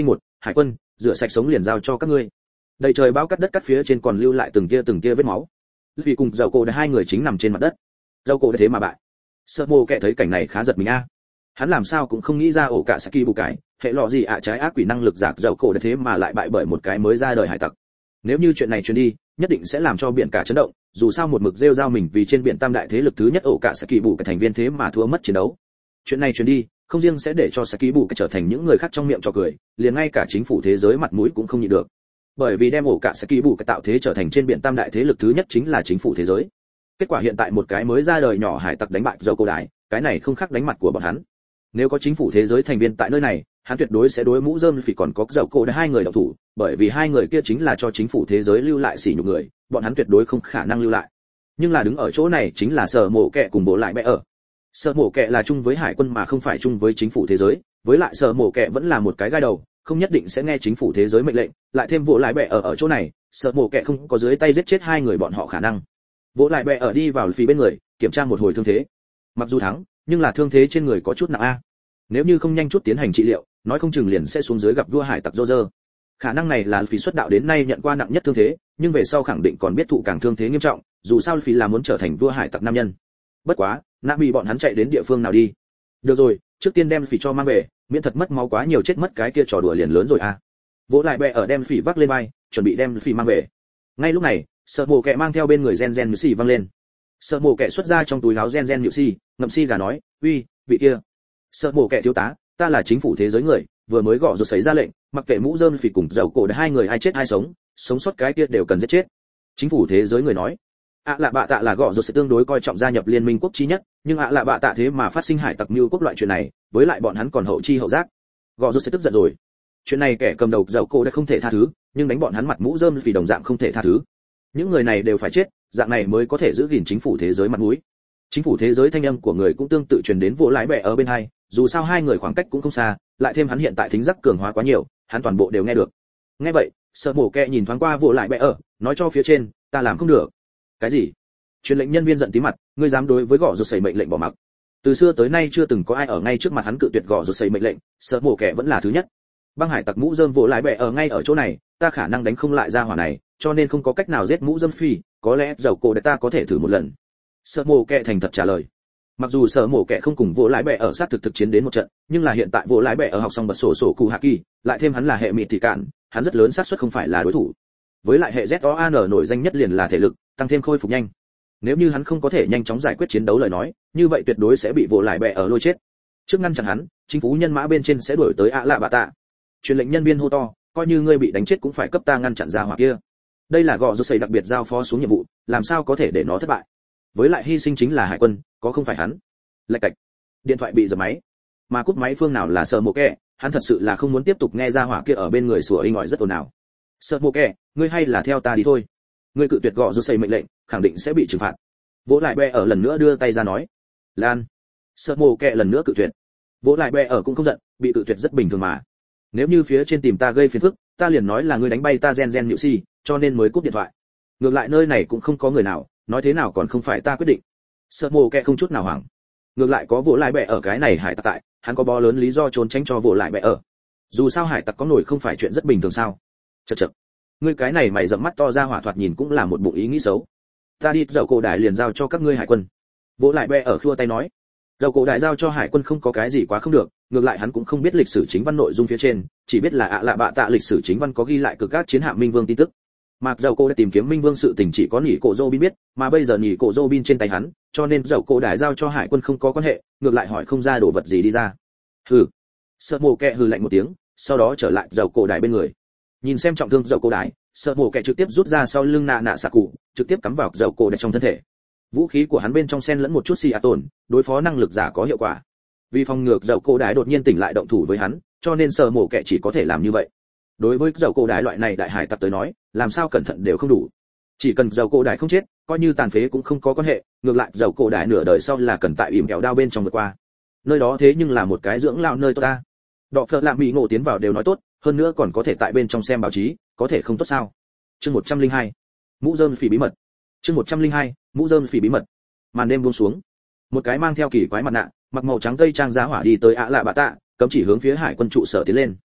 Speaker 1: hải quân rửa sạch sống liền giao cho các ngươi. Đầy trời bao cắt đất cắt phía trên còn lưu lại từng tia từng tia vết máu. Vì cùng dầu cổ đã hai người chính nằm trên mặt đất. Dầu cổ đã thế mà bại. Sợ mồ kệ thấy cảnh này khá giật mình a. Hắn làm sao cũng không nghĩ ra ổ cả Saki bù cái, hệ lọ gì ạ trái ác quỷ năng lực giạc dầu cổ đã thế mà lại bại bởi một cái mới ra đời hải tặc. Nếu như chuyện này truyền đi, nhất định sẽ làm cho biển cả chấn động, dù sao một mực rêu rao mình vì trên biển tam đại thế lực thứ nhất ổ cả Saki bù cái thành viên thế mà thua mất chiến đấu. Chuyện này truyền đi, không riêng sẽ để cho Saki bù cái trở thành những người khác trong miệng trò cười, liền ngay cả chính phủ thế giới mặt mũi cũng không nhịn được. Bởi vì đem ổ cả Saki bù cái tạo thế trở thành trên biển tam đại thế lực thứ nhất chính là chính phủ thế giới. Kết quả hiện tại một cái mới ra đời nhỏ hải tặc đánh bại dầu cổ đại, cái này không khác đánh mặt của bọn hắn. Nếu có chính phủ thế giới thành viên tại nơi này, hắn tuyệt đối sẽ đối mũ rơm phỉ còn có dầu cổ đại hai người độc thủ, bởi vì hai người kia chính là cho chính phủ thế giới lưu lại sỉ nhục người, bọn hắn tuyệt đối không khả năng lưu lại. Nhưng là đứng ở chỗ này chính là Sở Mộ Kệ cùng Bố Lại Bẽ ở. Sở Mộ Kệ là chung với hải quân mà không phải chung với chính phủ thế giới, với lại Sở Mộ Kệ vẫn là một cái gai đầu, không nhất định sẽ nghe chính phủ thế giới mệnh lệnh, lại thêm Bố Lại Bẽ ở ở chỗ này, Sở Mộ Kệ không có dưới tay giết chết hai người bọn họ khả năng. Bố Lại Bẽ ở đi vào phía bên người, kiểm tra một hồi thương thế. Mặc dù thắng, nhưng là thương thế trên người có chút nặng a. Nếu như không nhanh chút tiến hành trị liệu, nói không chừng liền sẽ xuống dưới gặp vua hải tặc Roger. Khả năng này là phí xuất đạo đến nay nhận qua nặng nhất thương thế, nhưng về sau khẳng định còn biết thụ càng thương thế nghiêm trọng, dù sao phí là muốn trở thành vua hải tặc nam nhân. Bất quá, Nabi bọn hắn chạy đến địa phương nào đi? Được rồi, trước tiên đem phí cho mang về, miễn thật mất máu quá nhiều chết mất cái kia trò đùa liền lớn rồi a. Vỗ lại bẹ ở đem phí vác lên vai, chuẩn bị đem phí mang về. Ngay lúc này, Sợ Mộ Kệ mang theo bên người gen gen nhự xì văng lên. Sợ Mộ Kệ xuất ra trong túi áo gen gen nhự xì, ngậm xì gà nói, uy, vị kia. Sợ Mộ Kệ thiếu tá, ta là chính phủ thế giới người, vừa mới gõ rồi xảy ra lệnh, mặc kệ mũ rơm phỉ cùng dầu cổ để hai người ai chết ai sống, sống sót cái kia đều cần giết chết. Chính phủ thế giới người nói, ạ lạ bạ tạ là gõ rồi sẽ tương đối coi trọng gia nhập liên minh quốc chí nhất, nhưng ạ lạ bạ tạ thế mà phát sinh hải tặc mưu quốc loại chuyện này, với lại bọn hắn còn hậu chi hậu giác. Gõ rồi sẽ tức giận rồi. Chuyện này kẻ cầm đầu dầu cổ đã không thể tha thứ, nhưng đánh bọn hắn mặt mũ rơm vì đồng dạng không thể tha thứ. Những người này đều phải chết, dạng này mới có thể giữ gìn chính phủ thế giới mặt mũi. Chính phủ thế giới thanh âm của người cũng tương tự truyền đến Vô Lái Bẹ ở bên hai, dù sao hai người khoảng cách cũng không xa, lại thêm hắn hiện tại thính giác cường hóa quá nhiều, hắn toàn bộ đều nghe được. Nghe vậy, Sợ Mộ Kệ nhìn thoáng qua Vô Lái Bẹ ở, nói cho phía trên, ta làm không được. Cái gì? Truyền lệnh nhân viên giận tí mặt, ngươi dám đối với gõ rột sẩy mệnh lệnh bỏ mặc? Từ xưa tới nay chưa từng có ai ở ngay trước mặt hắn cự tuyệt gõ rột sẩy mệnh lệnh, Sợ Mộ Kệ vẫn là thứ nhất. Băng hải tặc mũ rơm Vô Lái Bẹ ở ngay ở chỗ này, ta khả năng đánh không lại ra hỏa này, cho nên không có cách nào giết mũ rơm phi, có lẽ dầu cổ để ta có thể thử một lần. Sợ Mộ Kệ thành thật trả lời. Mặc dù Sợ Mộ Kệ không cùng Vô Lái Bẹ ở sát thực thực chiến đến một trận, nhưng là hiện tại Vô Lái Bẹ ở học xong bật sổ sổ cụ hạ kỳ, lại thêm hắn là hệ mịt thì cạn, hắn rất lớn xác suất không phải là đối thủ. Với lại hệ Z O A N nổi danh nhất liền là thể lực, tăng thêm khôi phục nhanh. Nếu như hắn không có thể nhanh chóng giải quyết chiến đấu lời nói, như vậy tuyệt đối sẽ bị Vô Lái Bẹ ở lôi chết. Trước ngăn chặn hắn, chính phủ nhân mã bên trên sẽ đuổi tới ạ lạ bạ tạ. Truyền lệnh nhân viên hô to, coi như ngươi bị đánh chết cũng phải cấp ta ngăn chặn ra hỏa kia. Đây là gò rô xây đặc biệt giao phó xuống nhiệm vụ, làm sao có thể để nó thất bại. Với lại hy sinh chính là hải quân, có không phải hắn. Lạch cạch, điện thoại bị giật máy, mà cúp máy phương nào là Sợ Mộ Kệ, hắn thật sự là không muốn tiếp tục nghe ra hỏa kia ở bên người sủa inh ỏi rất ồn ào. Sợ Mộ Kệ, ngươi hay là theo ta đi thôi. Ngươi cự tuyệt gò rô xây mệnh lệnh, khẳng định sẽ bị trừng phạt. Vỗ lại Bẹ ở lần nữa đưa tay ra nói, lan. Sợ Mộ Kệ lần nữa cự tuyệt. Vỗ lại Bẹ ở cũng không giận, bị cự tuyệt rất bình thường mà. Nếu như phía trên tìm ta gây phiền phức, ta liền nói là ngươi đánh bay ta gen gen nhự si, cho nên mới cúp điện thoại. Ngược lại nơi này cũng không có người nào, nói thế nào còn không phải ta quyết định. Sợ Mộ Kệ không chút nào hoảng. Ngược lại có Vô Lại Bẹ ở cái này hải tặc tại, hắn có bó lớn lý do trốn tránh cho Vô Lại Bẹ ở. Dù sao hải tặc có nổi không phải chuyện rất bình thường sao? Chậc chậc. Ngươi cái này mày rậm mắt to ra hỏa thoạt nhìn cũng là một bụng ý nghĩ xấu. Ta đi dậu cổ đại liền giao cho các ngươi hải quân. Vô Lại Bẹ ở khua tay nói. Dậu cổ đại giao cho hải quân không có cái gì quá không được, ngược lại hắn cũng không biết lịch sử chính văn nội dung phía trên, chỉ biết là ạ lạ bạ tạ lịch sử chính văn có ghi lại cực các chiến hạm Minh Vương tin tức. Mặc dầu cô đã tìm kiếm Minh Vương sự tình chỉ có nhị cổ Robin biết, mà bây giờ nhị cổ Robin trên tay hắn, cho nên dầu cô đại giao cho hải quân không có quan hệ, ngược lại hỏi không ra đồ vật gì đi ra. Hừ. Sợ Mộ Kệ hừ lạnh một tiếng, sau đó trở lại dầu cổ đại bên người. Nhìn xem trọng thương dầu cổ đại, Sợ Mộ Kệ trực tiếp rút ra sau lưng nạ nạ xạ cụ, trực tiếp cắm vào dầu cổ đại trong thân thể. Vũ khí của hắn bên trong xen lẫn một chút xì a tổn, đối phó năng lực giả có hiệu quả. Vì phòng ngừa dầu cổ đại đột nhiên tỉnh lại động thủ với hắn, cho nên Sợ Mộ Kệ chỉ có thể làm như vậy. Đối với dầu cổ đại loại này đại hải tặc tới nói, làm sao cẩn thận đều không đủ. Chỉ cần dầu cổ đại không chết, coi như tàn phế cũng không có quan hệ, ngược lại dầu cổ đại nửa đời sau là cần tại ỉm kéo đao bên trong vượt qua. Nơi đó thế nhưng là một cái dưỡng lão nơi tốt ta. Đọ Phật Lạm Mỹ ngộ tiến vào đều nói tốt, hơn nữa còn có thể tại bên trong xem báo chí, có thể không tốt sao? Chương một trăm lẻ hai, mũ rơm phỉ bí mật. Chương một trăm lẻ hai, mũ rơm phỉ bí mật. Màn đêm buông xuống, một cái mang theo kỳ quái mặt nạ, mặc màu trắng tây trang giá hỏa đi tới ạ lạ bạ tạ, cấm chỉ hướng phía hải quân trụ sở tiến lên.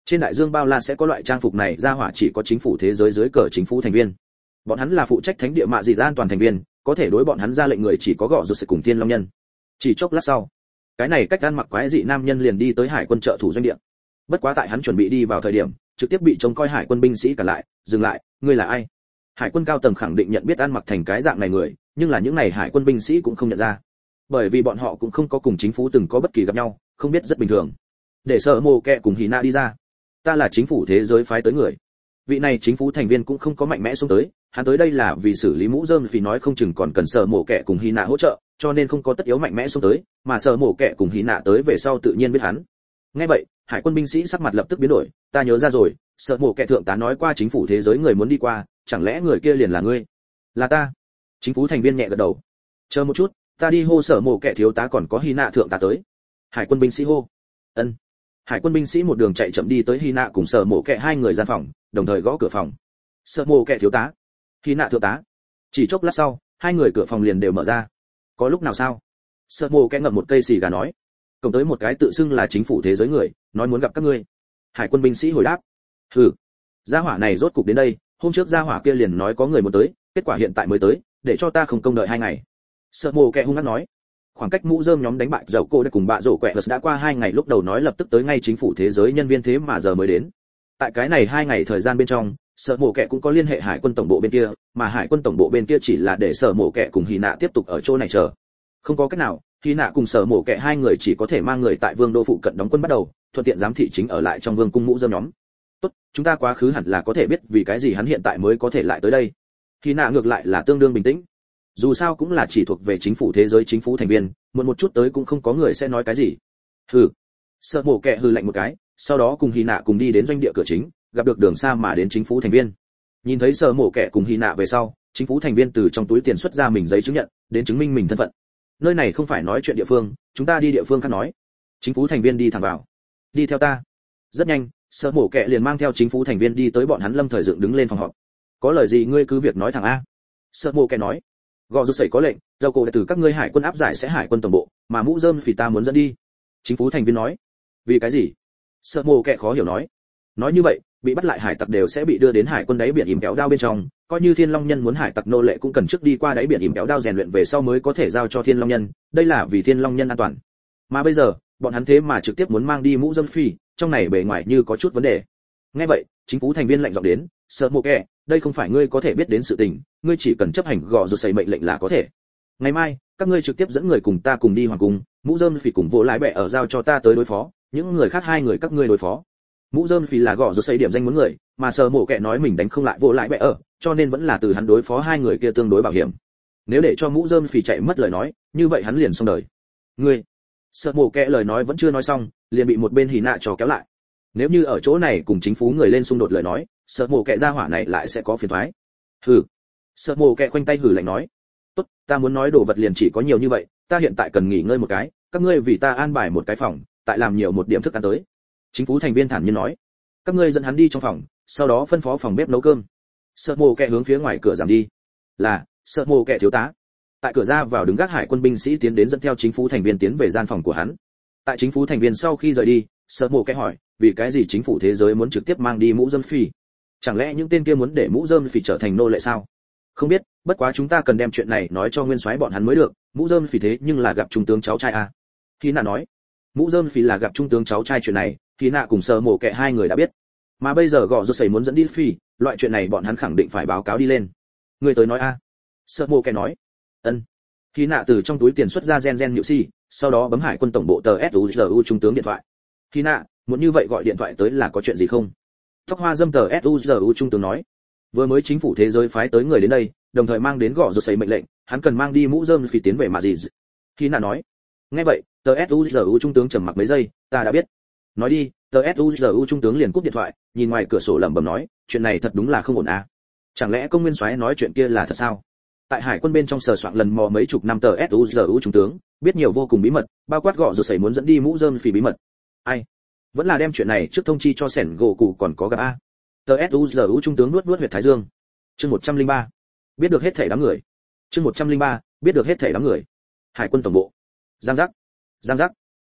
Speaker 1: Trên đại dương bao la sẽ có loại trang phục này ra hỏa chỉ có chính phủ thế giới dưới cờ chính phủ thành viên. Bọn hắn là phụ trách thánh địa mạ dị an toàn thành viên, có thể đối bọn hắn ra lệnh người chỉ có gọ rụt sẽ cùng thiên long nhân. Chỉ chốc lát sau, cái này cách ăn mặc quái dị nam nhân liền đi tới hải quân trợ thủ doanh địa. Bất quá tại hắn chuẩn bị đi vào thời điểm, trực tiếp bị trông coi hải quân binh sĩ cản lại, dừng lại, ngươi là ai? Hải quân cao tầng khẳng định nhận biết ăn mặc thành cái dạng này người, nhưng là những này hải quân binh sĩ cũng không nhận ra, bởi vì bọn họ cũng không có cùng chính phủ từng có bất kỳ gặp nhau, không biết rất bình thường. Để sợ mồ kẹ cùng Hina đi ra. Ta là chính phủ thế giới phái tới người. Vị này chính phủ thành viên cũng không có mạnh mẽ xuống tới, hắn tới đây là vì xử lý mũ rơm, vì nói không chừng còn cần sợ mồ kẹ cùng Hina hỗ trợ, cho nên không có tất yếu mạnh mẽ xuống tới, mà sợ mồ kẹ cùng Hina tới về sau tự nhiên biết hắn. Nghe vậy, hải quân binh sĩ sắc mặt lập tức biến đổi, ta nhớ ra rồi, sợ mồ kẹ thượng tá nói qua chính phủ thế giới người muốn đi qua, chẳng lẽ người kia liền là ngươi? Là ta. Chính phủ thành viên nhẹ gật đầu. Chờ một chút, ta đi hô sở mồ kẹ thiếu tá còn có Hina thượng tá tới. Hải quân binh sĩ hô. Ân. Hải quân binh sĩ một đường chạy chậm đi tới Hina cùng sở mồ kẹ hai người gian phòng, đồng thời gõ cửa phòng. Sở mồ kẹ thiếu tá, Hina thượng tá. Chỉ chốc lát sau, hai người cửa phòng liền đều mở ra. Có lúc nào sao? Sở mồ kẹ ngậm một cây xì gà nói. Cộng tới một cái tự xưng là chính phủ thế giới người, nói muốn gặp các ngươi. Hải quân binh sĩ hồi đáp. Hừ. Gia hỏa này rốt cục đến đây, hôm trước gia hỏa kia liền nói có người muốn tới, kết quả hiện tại mới tới, để cho ta không công đợi hai ngày. Sở mồ kẹ hung hăng nói. Khoảng cách mũ rơm nhóm đánh bại dầu cô đã cùng bạ rổ quẹ đã qua hai ngày, lúc đầu nói lập tức tới ngay chính phủ thế giới nhân viên thế mà giờ mới đến. Tại cái này hai ngày thời gian bên trong, sở mổ kẹ cũng có liên hệ hải quân tổng bộ bên kia, mà hải quân tổng bộ bên kia chỉ là để sở mổ kẹ cùng Hy nạ tiếp tục ở chỗ này chờ. Không có cách nào, Hy nạ cùng sở mổ kẹ hai người chỉ có thể mang người tại vương đô phụ cận đóng quân bắt đầu, thuận tiện giám thị chính ở lại trong vương cung mũ rơm nhóm. Tốt, chúng ta quá khứ hẳn là có thể biết vì cái gì hắn hiện tại mới có thể lại tới đây. Hy nạ ngược lại là tương đương bình tĩnh. Dù sao cũng là chỉ thuộc về chính phủ thế giới chính phủ thành viên, muộn một chút tới cũng không có người sẽ nói cái gì. Hừ. Sở mổ kẹ hừ lạnh một cái, sau đó cùng Hy nạ cùng đi đến doanh địa cửa chính, gặp được đường xa mà đến chính phủ thành viên. Nhìn thấy sở mổ kẹ cùng Hy nạ về sau, chính phủ thành viên từ trong túi tiền xuất ra mình giấy chứng nhận, đến chứng minh mình thân phận. Nơi này không phải nói chuyện địa phương, chúng ta đi địa phương khác nói. Chính phủ thành viên đi thẳng vào. Đi theo ta. Rất nhanh, sở mổ kẹ liền mang theo chính phủ thành viên đi tới bọn hắn lâm thời dựng đứng lên phòng họp. Có lời gì ngươi cứ việc nói thẳng a. Sở mổ kẹ nói. Gò rút sẩy có lệnh, dầu cổ từ các ngươi hải quân áp giải sẽ hải quân tổng bộ, mà mũ rơm phỉ ta muốn dẫn đi. Chính phủ thành viên nói. Vì cái gì? Sở mổ kẹ khó hiểu nói. Nói như vậy, bị bắt lại hải tặc đều sẽ bị đưa đến hải quân đáy biển ỉm kéo đao bên trong, coi như Thiên Long Nhân muốn hải tặc nô lệ cũng cần trước đi qua đáy biển ỉm kéo đao rèn luyện về sau mới có thể giao cho Thiên Long Nhân, đây là vì Thiên Long Nhân an toàn. Mà bây giờ, bọn hắn thế mà trực tiếp muốn mang đi mũ rơm phi, trong này bề ngoài như có chút vấn đề. Nghe vậy, chính phủ thành viên lạnh giọng đến, "Sở Mộ Kẻ, đây không phải ngươi có thể biết đến sự tình, ngươi chỉ cần chấp hành gò rụt sẩy mệnh lệnh là có thể. Ngày mai, các ngươi trực tiếp dẫn người cùng ta cùng đi hoàng cung, mũ rơm phỉ cùng vô lái bẹ ở giao cho ta tới đối phó, những người khác hai người các ngươi đối phó." Mũ rơm phỉ là gò rụt sẩy điểm danh muốn người, mà Sở Mộ Kẻ nói mình đánh không lại vô lái bẹ ở, cho nên vẫn là từ hắn đối phó hai người kia tương đối bảo hiểm. Nếu để cho mũ rơm phỉ chạy mất lời nói, như vậy hắn liền xong đời. Ngươi, Sở Mộ Kẻ lời nói vẫn chưa nói xong, liền bị một bên Hỉ Nạ trò kéo lại. Nếu như ở chỗ này cùng chính phủ người lên xung đột lời nói, Sở Mộ Kẻ gia hỏa này lại sẽ có phiền toái. Hừ. Sở Mộ Kẻ khoanh tay hừ lạnh nói. Tốt, ta muốn nói đồ vật liền chỉ có nhiều như vậy, ta hiện tại cần nghỉ ngơi một cái, các ngươi vì ta an bài một cái phòng, tại làm nhiều một điểm thức ăn tới. Chính phủ thành viên thản nhiên nói. Các ngươi dẫn hắn đi trong phòng, sau đó phân phó phòng bếp nấu cơm. Sở Mộ Kẻ hướng phía ngoài cửa giảm đi. Là, Sở Mộ Kẻ thiếu tá. Tại cửa ra vào đứng gác hải quân binh sĩ tiến đến dẫn theo chính phủ thành viên tiến về gian phòng của hắn. Tại chính phủ thành viên sau khi rời đi, Sở Mộ Kẻ hỏi, vì cái gì chính phủ thế giới muốn trực tiếp mang đi mũ rơm phi? Chẳng lẽ những tên kia muốn để mũ rơm phi trở thành nô lệ sao? Không biết, bất quá chúng ta cần đem chuyện này nói cho nguyên soái bọn hắn mới được, mũ rơm phi thế nhưng là gặp trung tướng cháu trai a. Khi nạ nói, mũ rơm phi là gặp trung tướng cháu trai chuyện này, khi nạ cùng Sở Mộ Kẻ hai người đã biết. Mà bây giờ gò rút sẩy muốn dẫn đi phi, loại chuyện này bọn hắn khẳng định phải báo cáo đi lên. Người tới nói a. Sở Mộ Kẻ nói. Ân. Khi nạ từ trong túi tiền xuất ra gen gen nhự si, sau đó bấm hải quân tổng bộ tờ suzu trung tướng điện thoại. Khi nạ, muốn như vậy gọi điện thoại tới là có chuyện gì không? Tóc hoa dâm tờ suzu trung tướng nói. Vừa mới chính phủ thế giới phái tới người đến đây, đồng thời mang đến gõ rột sấy mệnh lệnh, hắn cần mang đi mũ rơm phi tiến về mà gì. Khi nạ nói. Nghe vậy, tờ suzu trung tướng trầm mặc mấy giây, ta đã biết. Nói đi, tờ suzu trung tướng liền cúp điện thoại, nhìn ngoài cửa sổ lẩm bẩm nói, chuyện này thật đúng là không ổn à. Chẳng lẽ công nguyên soái nói chuyện kia là thật sao? Tại hải quân bên trong sờ soạn lần mò mấy chục năm tờ suzu trung tướng, biết nhiều vô cùng bí mật, bao quát gõ rột sấy muốn dẫn đi mũ rơm phi bí mật. Ai? Vẫn là đem chuyện này trước thông chi cho sẻn gỗ cụ còn có gặp a. Tờ suzu trung tướng nuốt nuốt huyệt thái dương. Chương một trăm lẻ ba. Biết được hết thảy đám người. Chương một trăm lẻ ba. Biết được hết thảy đám người. Hải quân tổng bộ. Giang giác. Giang giác.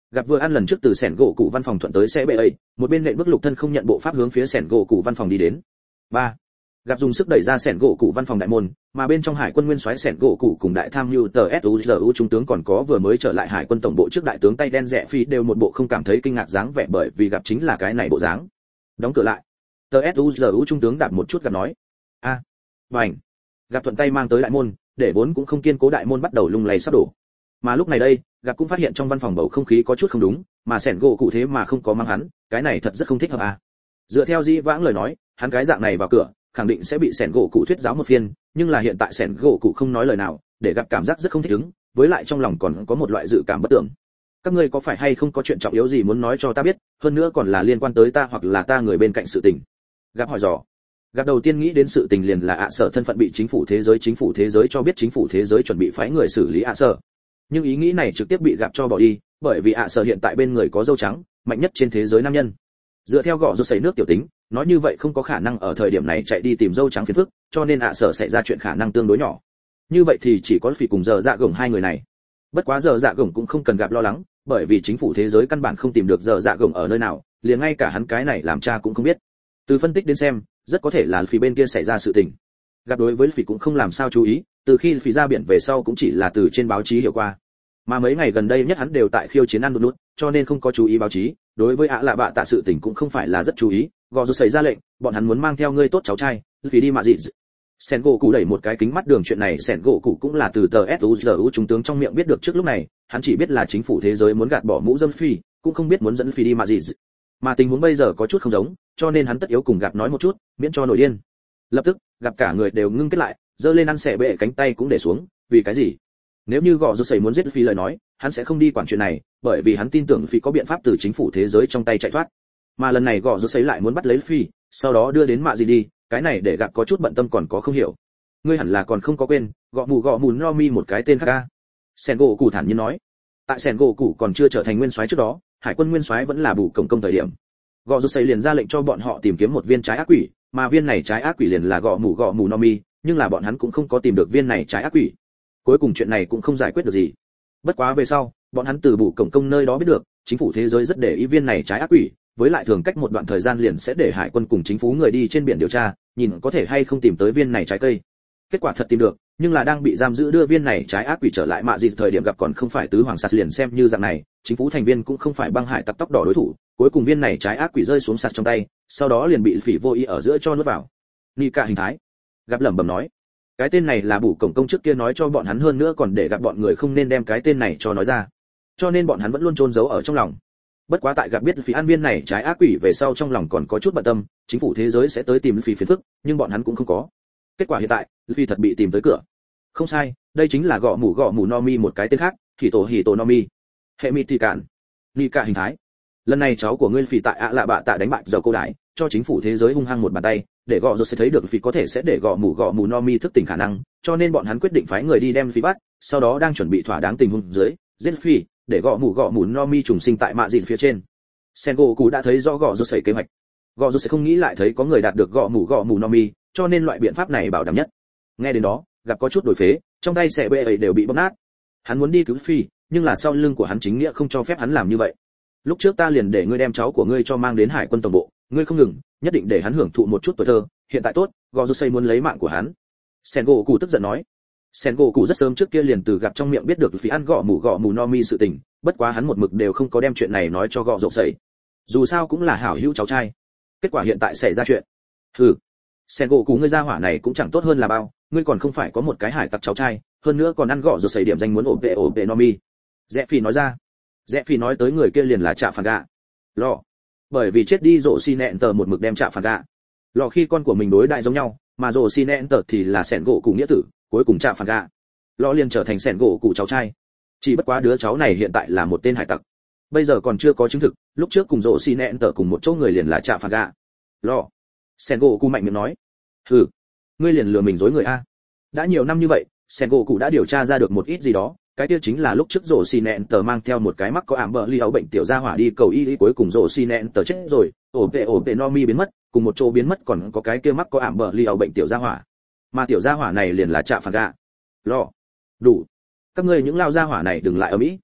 Speaker 1: Gặp vừa ăn lần trước từ sẻn gỗ cụ văn phòng thuận tới xe bệ ấy, một bên nện bước lục thân không nhận bộ pháp hướng phía sẻn gỗ cụ văn phòng đi đến. ba Gặp dùng sức đẩy ra sẻn gỗ cụ văn phòng đại môn, mà bên trong hải quân nguyên soái sẻn gỗ cụ cùng đại tham mưu tờ suzu trung tướng còn có vừa mới trở lại hải quân tổng bộ trước đại tướng tay đen rẽ phi đều một bộ không cảm thấy kinh ngạc dáng vẻ, bởi vì gặp chính là cái này bộ dáng. Đóng cửa lại. Tờ suzu trung tướng đạp một chút gặp nói: "A." À, bành. Gặp thuận tay mang tới đại môn, để vốn cũng không kiên cố đại môn bắt đầu lung lay sắp đổ. Mà lúc này đây, gặp cũng phát hiện trong văn phòng bầu không khí có chút không đúng, mà sẻn gỗ cụ thế mà không có mang hắn, cái này thật rất không thích hợp à. Dựa theo Dĩ Vãng lời nói, hắn cái dạng này vào cửa, khẳng định sẽ bị sẻn gỗ cụ thuyết giáo một phiên, nhưng là hiện tại sẻn gỗ cụ không nói lời nào, để gặp cảm giác rất không thích ứng, với lại trong lòng còn có một loại dự cảm bất tưởng. Các ngươi có phải hay không có chuyện trọng yếu gì muốn nói cho ta biết, hơn nữa còn là liên quan tới ta hoặc là ta người bên cạnh sự tình. Gặp hỏi dò. Gặp đầu tiên nghĩ đến sự tình liền là ạ sở thân phận bị chính phủ thế giới chính phủ thế giới cho biết chính phủ thế giới chuẩn bị phái người xử lý ạ sở. Nhưng ý nghĩ này trực tiếp bị gặp cho bỏ đi, bởi vì ạ sở hiện tại bên người có dâu trắng, mạnh nhất trên thế giới nam nhân. Dựa theo gõ rút sấy nước tiểu tính, nói như vậy không có khả năng ở thời điểm này chạy đi tìm dâu trắng phiền phức, cho nên ạ sở xảy ra chuyện khả năng tương đối nhỏ. Như vậy thì chỉ có Phỉ cùng giờ dạ gồng hai người này. Bất quá giờ dạ gồng cũng không cần gặp lo lắng, bởi vì chính phủ thế giới căn bản không tìm được giờ dạ gồng ở nơi nào, liền ngay cả hắn cái này làm cha cũng không biết. Từ phân tích đến xem, rất có thể là Phỉ bên kia xảy ra sự tình. Gặp đối với Phỉ cũng không làm sao chú ý, từ khi Phỉ ra biển về sau cũng chỉ là từ trên báo chí hiểu qua. Mà mấy ngày gần đây nhất hắn đều tại khiêu chiến ăn nút, cho nên không có chú ý báo chí, đối với ạ lạ bạ tạ sự tình cũng không phải là rất chú ý. Gò dù xảy ra lệnh, bọn hắn muốn mang theo ngươi tốt cháu trai, Phỉ đi mà gì. Sen gỗ cụ đẩy một cái kính mắt đường chuyện này, Sen gỗ cụ cũng là từ tờ suzu trung tướng trong miệng biết được trước lúc này, hắn chỉ biết là chính phủ thế giới muốn gạt bỏ mũ dâm Phi, cũng không biết muốn dẫn Phi đi mà gì. Mà tình huống bây giờ có chút không giống, cho nên hắn tất yếu cùng gặp nói một chút, miễn cho nổi điên. Lập tức, gặp cả người đều ngưng kết lại, giơ lên ăn xẻ bệ cánh tay cũng để xuống, vì cái gì? Nếu như gò rút sẩy muốn giết Phi lời nói, hắn sẽ không đi quản chuyện này, bởi vì hắn tin tưởng Phi có biện pháp từ chính phủ thế giới trong tay chạy thoát. Mà lần này gò rút sẩy lại muốn bắt lấy Phi, sau đó đưa đến mạ gì đi, cái này để gặp có chút bận tâm còn có không hiểu. Ngươi hẳn là còn không có quên, gọ mù gọ mù no mi một cái tên khác a. Sen gỗ cụ thản nhiên nói. Tại Sen gỗ cụ còn chưa trở thành nguyên soái trước đó, hải quân nguyên soái vẫn là bù cổng công thời điểm. Gò rút sẩy liền ra lệnh cho bọn họ tìm kiếm một viên trái ác quỷ, mà viên này trái ác quỷ liền là gọ mù gọ mù no mi, nhưng là bọn hắn cũng không có tìm được viên này trái ác quỷ. Cuối cùng chuyện này cũng không giải quyết được gì. Bất quá về sau, bọn hắn từ bù cổng công nơi đó biết được, chính phủ thế giới rất để ý viên này trái ác quỷ, với lại thường cách một đoạn thời gian liền sẽ để hải quân cùng chính phủ người đi trên biển điều tra, nhìn có thể hay không tìm tới viên này trái cây. Kết quả thật tìm được, nhưng là đang bị giam giữ đưa viên này trái ác quỷ trở lại mạ gì thời điểm gặp còn không phải tứ hoàng sạt liền xem như dạng này, chính phủ thành viên cũng không phải băng hải tặc tóc đỏ đối thủ, cuối cùng viên này trái ác quỷ rơi xuống sạt trong tay, sau đó liền bị Phỉ vô ý ở giữa cho nuốt vào. Nika hình thái. Gặp lẩm bẩm nói, cái tên này là bù cổng công trước kia nói cho bọn hắn, hơn nữa còn để gặp bọn người không nên đem cái tên này cho nói ra, cho nên bọn hắn vẫn luôn trôn giấu ở trong lòng. Bất quá tại gặp biết Phỉ ăn viên này trái ác quỷ về sau trong lòng còn có chút bận tâm, chính phủ thế giới sẽ tới tìm Phỉ phiền phức, nhưng bọn hắn cũng không có. Kết quả hiện tại, Phỉ thật bị tìm tới cửa. Không sai, đây chính là gọ mù gọ mù no mi một cái tên khác, hỉ tổ hỉ tổ no mi. Hệ mịt thì cản. Nika hình thái. Lần này cháu của ngươi Phỉ tại ạ lạ bạ tạ đánh bại dầu cô đái, cho chính phủ thế giới hung hăng một bàn tay, để gọ rồi sẽ thấy được Phỉ có thể sẽ để gọ mù gọ mù no mi thức tỉnh khả năng, cho nên bọn hắn quyết định phái người đi đem Phỉ bắt, sau đó đang chuẩn bị thỏa đáng tình huống dưới, giết Phỉ, để gọ mù gọ mù no mi trùng sinh tại mạ dịt phía trên. Sengoku đã thấy rõ gọ rút sẩy kế hoạch. Gọ rút sẽ không nghĩ lại thấy có người đạt được gọ mù gọ mù no mi, cho nên loại biện pháp này bảo đảm nhất. Nghe đến đó, gặp có chút đổi phế, trong tay xẻ bệ ấy đều bị bóp nát. Hắn muốn đi cứu Phi, nhưng là sau lưng của hắn chính nghĩa không cho phép hắn làm như vậy. Lúc trước ta liền để ngươi đem cháu của ngươi cho mang đến hải quân tổng bộ, ngươi không ngừng, nhất định để hắn hưởng thụ một chút tuổi thơ, hiện tại tốt, gọ rút sẩy muốn lấy mạng của hắn. Sengoku tức giận nói. Sengoku rất sớm trước kia liền từ gặp trong miệng biết được Phỉ ăn gọ mù gọ mù no mi sự tình, bất quá hắn một mực đều không có đem chuyện này nói cho gọ rột sẩy. Dù sao cũng là hảo hữu cháu trai. Kết quả hiện tại xảy ra chuyện. Hừ. Sengoku ngươi gia hỏa này cũng chẳng tốt hơn là bao, ngươi còn không phải có một cái hải tặc cháu trai, hơn nữa còn ăn gọ rột sẩy điểm danh muốn ổn vệ ổn vệ no mi. Rẽ Phi nói ra. Rẽ Phi nói tới người kia liền là Trạ Phản Gạ. Lọ. Bởi vì chết đi rộ xi nẹn tờ một mực đem Trạ Phản Gạ. Lọ khi con của mình đối đại giống nhau, mà rộ xi nẹn tờ thì là Sengoku nghĩa tử, cuối cùng Trạ Phản Gạ. Lọ liền trở thành Sengoku cháu trai. Chỉ bất quá đứa cháu này hiện tại là một tên hải tặc, bây giờ còn chưa có chứng thực, lúc trước cùng rộ xi nẹn tờ cùng một chỗ người liền là Trạ Phản Gạ. Lọ. Sengoku mạnh miệng nói. Hừ, ngươi liền lừa mình dối người a. Đã nhiều năm như vậy, Sengoku đã điều tra ra được một ít gì đó, cái kia chính là lúc trước rộ xi nẹn tờ mang theo một cái mắc có ảm bờ li ấu bệnh tiểu gia hỏa đi cầu y, cuối cùng rộ xi nẹn tờ chết rồi, ổ vệ ổ vệ no mi biến mất, cùng một chỗ biến mất còn có cái kia mắc có ảm bờ li ấu bệnh tiểu gia hỏa, mà tiểu gia hỏa này liền là Trạ Phản Gạ. Lọ. Đủ. Các ngươi những lao gia hỏa này đừng lại ở mỹ.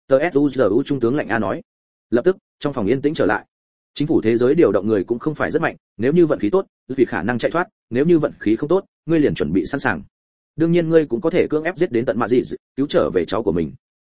Speaker 1: tsuzu trung tướng lạnh a nói. Lập tức trong phòng yên tĩnh trở lại. Chính phủ thế giới điều động người cũng không phải rất mạnh, nếu như vận khí tốt vì khả năng chạy thoát, nếu như vận khí không tốt ngươi liền chuẩn bị sẵn sàng. Đương nhiên ngươi cũng có thể cưỡng ép giết đến tận mạ dị cứu trở về cháu của mình.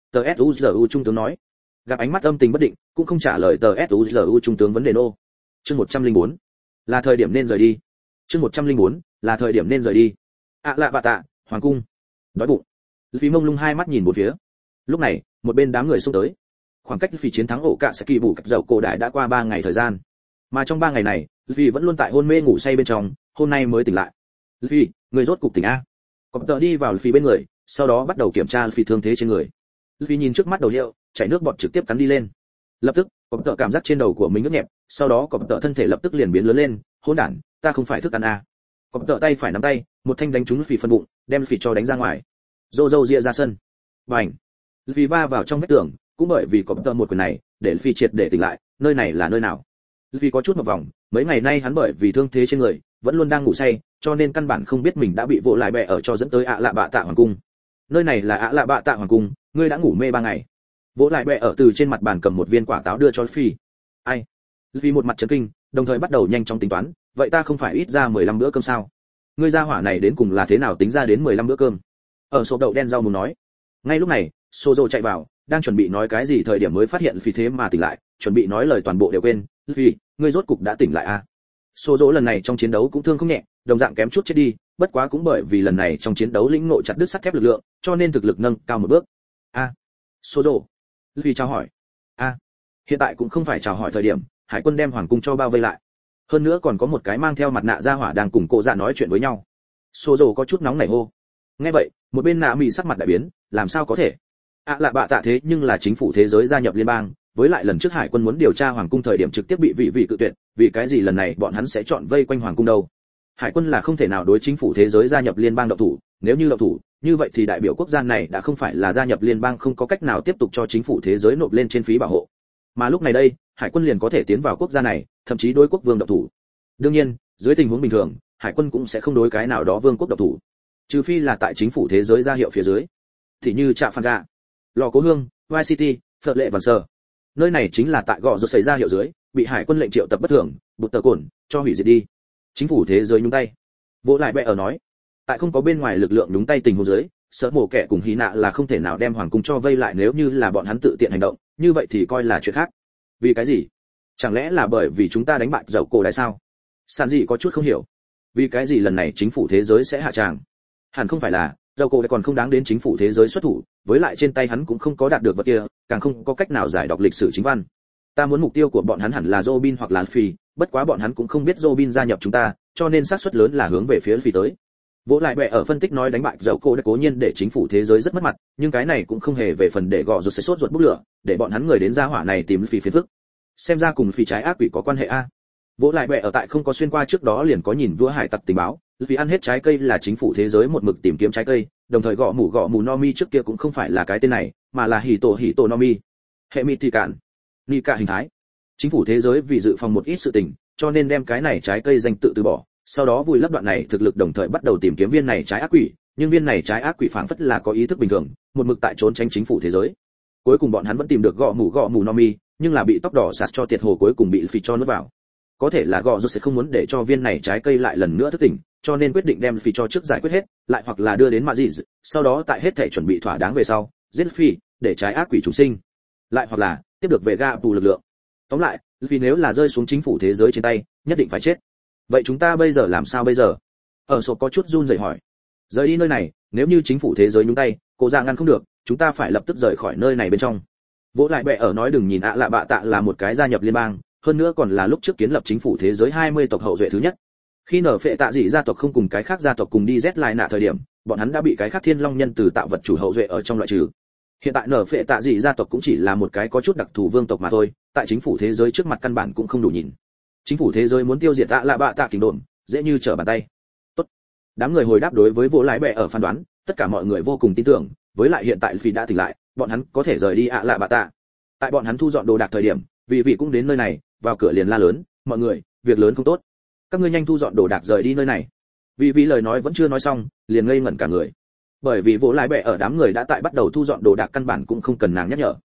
Speaker 1: tsuzu trung tướng nói. Gặp ánh mắt âm tình bất định cũng không trả lời tsuzu trung tướng vấn đề nô. Chương một trăm lẻ bốn là thời điểm nên rời đi. Chương một trăm lẻ bốn là thời điểm nên rời đi. ạ à lạ bạ tạ hoàng cung. Đói bụng. Vì mông lung hai mắt nhìn một phía. Lúc này một bên đám người xông tới. Khoảng cách vì chiến thắng ổ cạ sẽ kỳ bù cách dầu cổ đại đã qua ba ngày thời gian, mà trong ba ngày này vì vẫn luôn tại hôn mê ngủ say bên trong, hôm nay mới tỉnh lại. Vì người rốt cục tỉnh a. Cọp tờ đi vào vì bên người, sau đó bắt đầu kiểm tra vì thương thế trên người. Vì nhìn trước mắt đầu hiệu chảy nước bọt trực tiếp cắn đi lên. Lập tức cọp tờ cảm giác trên đầu của mình ướt nhẹp, sau đó cọp tờ thân thể lập tức liền biến lớn lên. Hỗn đản, ta không phải thức ăn a. Cọp tờ tay phải nắm tay, một thanh đánh trúng vì phần bụng, đem vì cho đánh ra ngoài. Rô rô rịa ra sân. Bành. Vì va vào trong vách tường, cũng bởi vì có tờ một quyền này để phi triệt để tỉnh lại. Nơi này là nơi nào? Vì có chút một vòng, mấy ngày nay hắn bởi vì thương thế trên người vẫn luôn đang ngủ say, cho nên căn bản không biết mình đã bị vỗ lại bẹ ở cho dẫn tới ạ lạ bạ tạ hoàng cung. Nơi này là ạ lạ bạ tạ hoàng cung, ngươi đã ngủ mê ba ngày. Vỗ lại bẹ ở từ trên mặt bàn cầm một viên quả táo đưa cho phi. Ai? Vì một mặt chấn kinh, đồng thời bắt đầu nhanh chóng tính toán, vậy ta không phải ít ra mười lăm bữa cơm sao? Ngươi gia hỏa này đến cùng là thế nào tính ra đến mười lăm bữa cơm? Ở sộp đậu đen rau muốn nói. Ngay lúc này Sozo chạy vào, đang chuẩn bị nói cái gì thời điểm mới phát hiện phi thế mà tỉnh lại, chuẩn bị nói lời toàn bộ đều quên. Vì ngươi rốt cục đã tỉnh lại à? Sozo lần này trong chiến đấu cũng thương không nhẹ, đồng dạng kém chút chết đi, bất quá cũng bởi vì lần này trong chiến đấu lĩnh ngộ chặt đứt sắt thép lực lượng, cho nên thực lực nâng cao một bước. A, à, Sozo. Vì chào hỏi. A, à, hiện tại cũng không phải chào hỏi thời điểm, hải quân đem hoàng cung cho bao vây lại. Hơn nữa còn có một cái mang theo mặt nạ ra hỏa đang cùng cô dạ nói chuyện với nhau. Sozo có chút nóng nảy hô. Nghe vậy, một bên nạ mì sắc mặt đại biến, làm sao có thể? ạ à lạ bạ tạ thế nhưng là chính phủ thế giới gia nhập liên bang, với lại lần trước hải quân muốn điều tra hoàng cung thời điểm trực tiếp bị vị vị cự tuyệt, vì cái gì lần này bọn hắn sẽ chọn vây quanh hoàng cung đâu? Hải quân là không thể nào đối chính phủ thế giới gia nhập liên bang động thủ, nếu như động thủ, như vậy thì đại biểu quốc gia này đã không phải là gia nhập liên bang, không có cách nào tiếp tục cho chính phủ thế giới nộp lên trên phí bảo hộ. Mà lúc này đây, hải quân liền có thể tiến vào quốc gia này, thậm chí đối quốc vương động thủ. Đương nhiên, dưới tình huống bình thường, hải quân cũng sẽ không đối cái nào đó vương quốc động thủ, trừ phi là tại chính phủ thế giới ra hiệu phía dưới, thì như trạm phản gạ, lò cố hương, Vice City, Phật lệ và sở. Nơi này chính là tại gò rồi xảy ra hiệu dưới, bị hải quân lệnh triệu tập bất thường, bụt tờ cồn, cho hủy diệt đi. Chính phủ thế giới nhúng tay. Vỗ lại bẹ ở nói, tại không có bên ngoài lực lượng nhúng tay tình huống dưới, sợ mổ kẻ cùng hí nạ là không thể nào đem hoàng cung cho vây lại, nếu như là bọn hắn tự tiện hành động, như vậy thì coi là chuyện khác. Vì cái gì? Chẳng lẽ là bởi vì chúng ta đánh bại dậu cổ đại sao? Sản dị có chút không hiểu. Vì cái gì lần này chính phủ thế giới sẽ hạ tràng? Hẳn không phải là dầu cổ còn không đáng đến chính phủ thế giới xuất thủ, với lại trên tay hắn cũng không có đạt được vật kia, càng không có cách nào giải đọc lịch sử chính văn. Ta muốn mục tiêu của bọn hắn hẳn là Robin hoặc là Phi, bất quá bọn hắn cũng không biết Robin gia nhập chúng ta, cho nên xác suất lớn là hướng về phía Phi tới. Vỗ lại bẹ ở phân tích nói đánh bại dầu cổ đã cố nhiên để chính phủ thế giới rất mất mặt, nhưng cái này cũng không hề về phần để gọ rồi sẽ sốt ruột bốc lửa, để bọn hắn người đến gia hỏa này tìm Phi phiền phức. Xem ra cùng Phi trái ác quỷ có quan hệ a. Vỗ lại bẹ ở tại không có xuyên qua trước đó liền có nhìn vua hải tặc tình báo, vì ăn hết trái cây là chính phủ thế giới một mực tìm kiếm trái cây, đồng thời gõ mù gõ mù Nomi trước kia cũng không phải là cái tên này, mà là hỉ tổ hỉ tổ Nomi. Hệ mịt thì cạn, ni cả hình thái. Chính phủ thế giới vì dự phòng một ít sự tình, cho nên đem cái này trái cây danh tự từ bỏ, sau đó vùi lấp đoạn này thực lực, đồng thời bắt đầu tìm kiếm viên này trái ác quỷ, nhưng viên này trái ác quỷ phảng phất là có ý thức bình thường, một mực tại trốn tránh chính phủ thế giới. Cuối cùng bọn hắn vẫn tìm được gõ mù gõ mù Nomi, nhưng là bị tóc đỏ sạt cho tiệt hồ, cuối cùng bị Phi cho nuốt vào. Có thể là gọ rốt sẽ không muốn để cho viên này trái cây lại lần nữa thức tỉnh, cho nên quyết định đem Phi cho trước giải quyết hết, lại hoặc là đưa đến Madrid, sau đó tại hết thể chuẩn bị thỏa đáng về sau, giết Phi, để trái ác quỷ chủ sinh, lại hoặc là tiếp được về ga bù lực lượng. Tóm lại, vì nếu là rơi xuống chính phủ thế giới trên tay, nhất định phải chết. Vậy chúng ta bây giờ làm sao bây giờ? Ở sổ có chút run rẩy hỏi. Rời đi nơi này, nếu như chính phủ thế giới nhúng tay, cô ra ngăn không được, chúng ta phải lập tức rời khỏi nơi này bên trong. Vỗ lại bẹ ở nói đừng nhìn ạ lạ bạ tạ là một cái gia nhập liên bang, hơn nữa còn là lúc trước kiến lập chính phủ thế giới hai mươi tộc hậu duệ thứ nhất. Khi nở phệ tạ dị gia tộc không cùng cái khác gia tộc cùng đi rét lại nạ thời điểm, bọn hắn đã bị cái khác thiên long nhân từ tạo vật chủ hậu duệ ở trong loại trừ. Hiện tại nở phệ tạ dị gia tộc cũng chỉ là một cái có chút đặc thù vương tộc mà thôi, tại chính phủ thế giới trước mặt căn bản cũng không đủ nhìn. Chính phủ thế giới muốn tiêu diệt ạ lạ bạ tạ kình đồn, dễ như trở bàn tay. Tốt. Đám người hồi đáp đối với Vô Lái Bẹ ở phán đoán, tất cả mọi người vô cùng tin tưởng, với lại hiện tại Phi đã tỉnh lại, bọn hắn có thể rời đi ạ lạ bạ tạ. Tại bọn hắn thu dọn đồ đạc thời điểm, vì vị cũng đến nơi này, vào cửa liền la lớn, mọi người, việc lớn không tốt, các ngươi nhanh thu dọn đồ đạc rời đi nơi này. Vì vị lời nói vẫn chưa nói xong, liền ngây ngẩn cả người, bởi vì Vô Lái Bẹ ở đám người đã tại bắt đầu thu dọn đồ đạc, căn bản cũng không cần nàng nhắc nhở.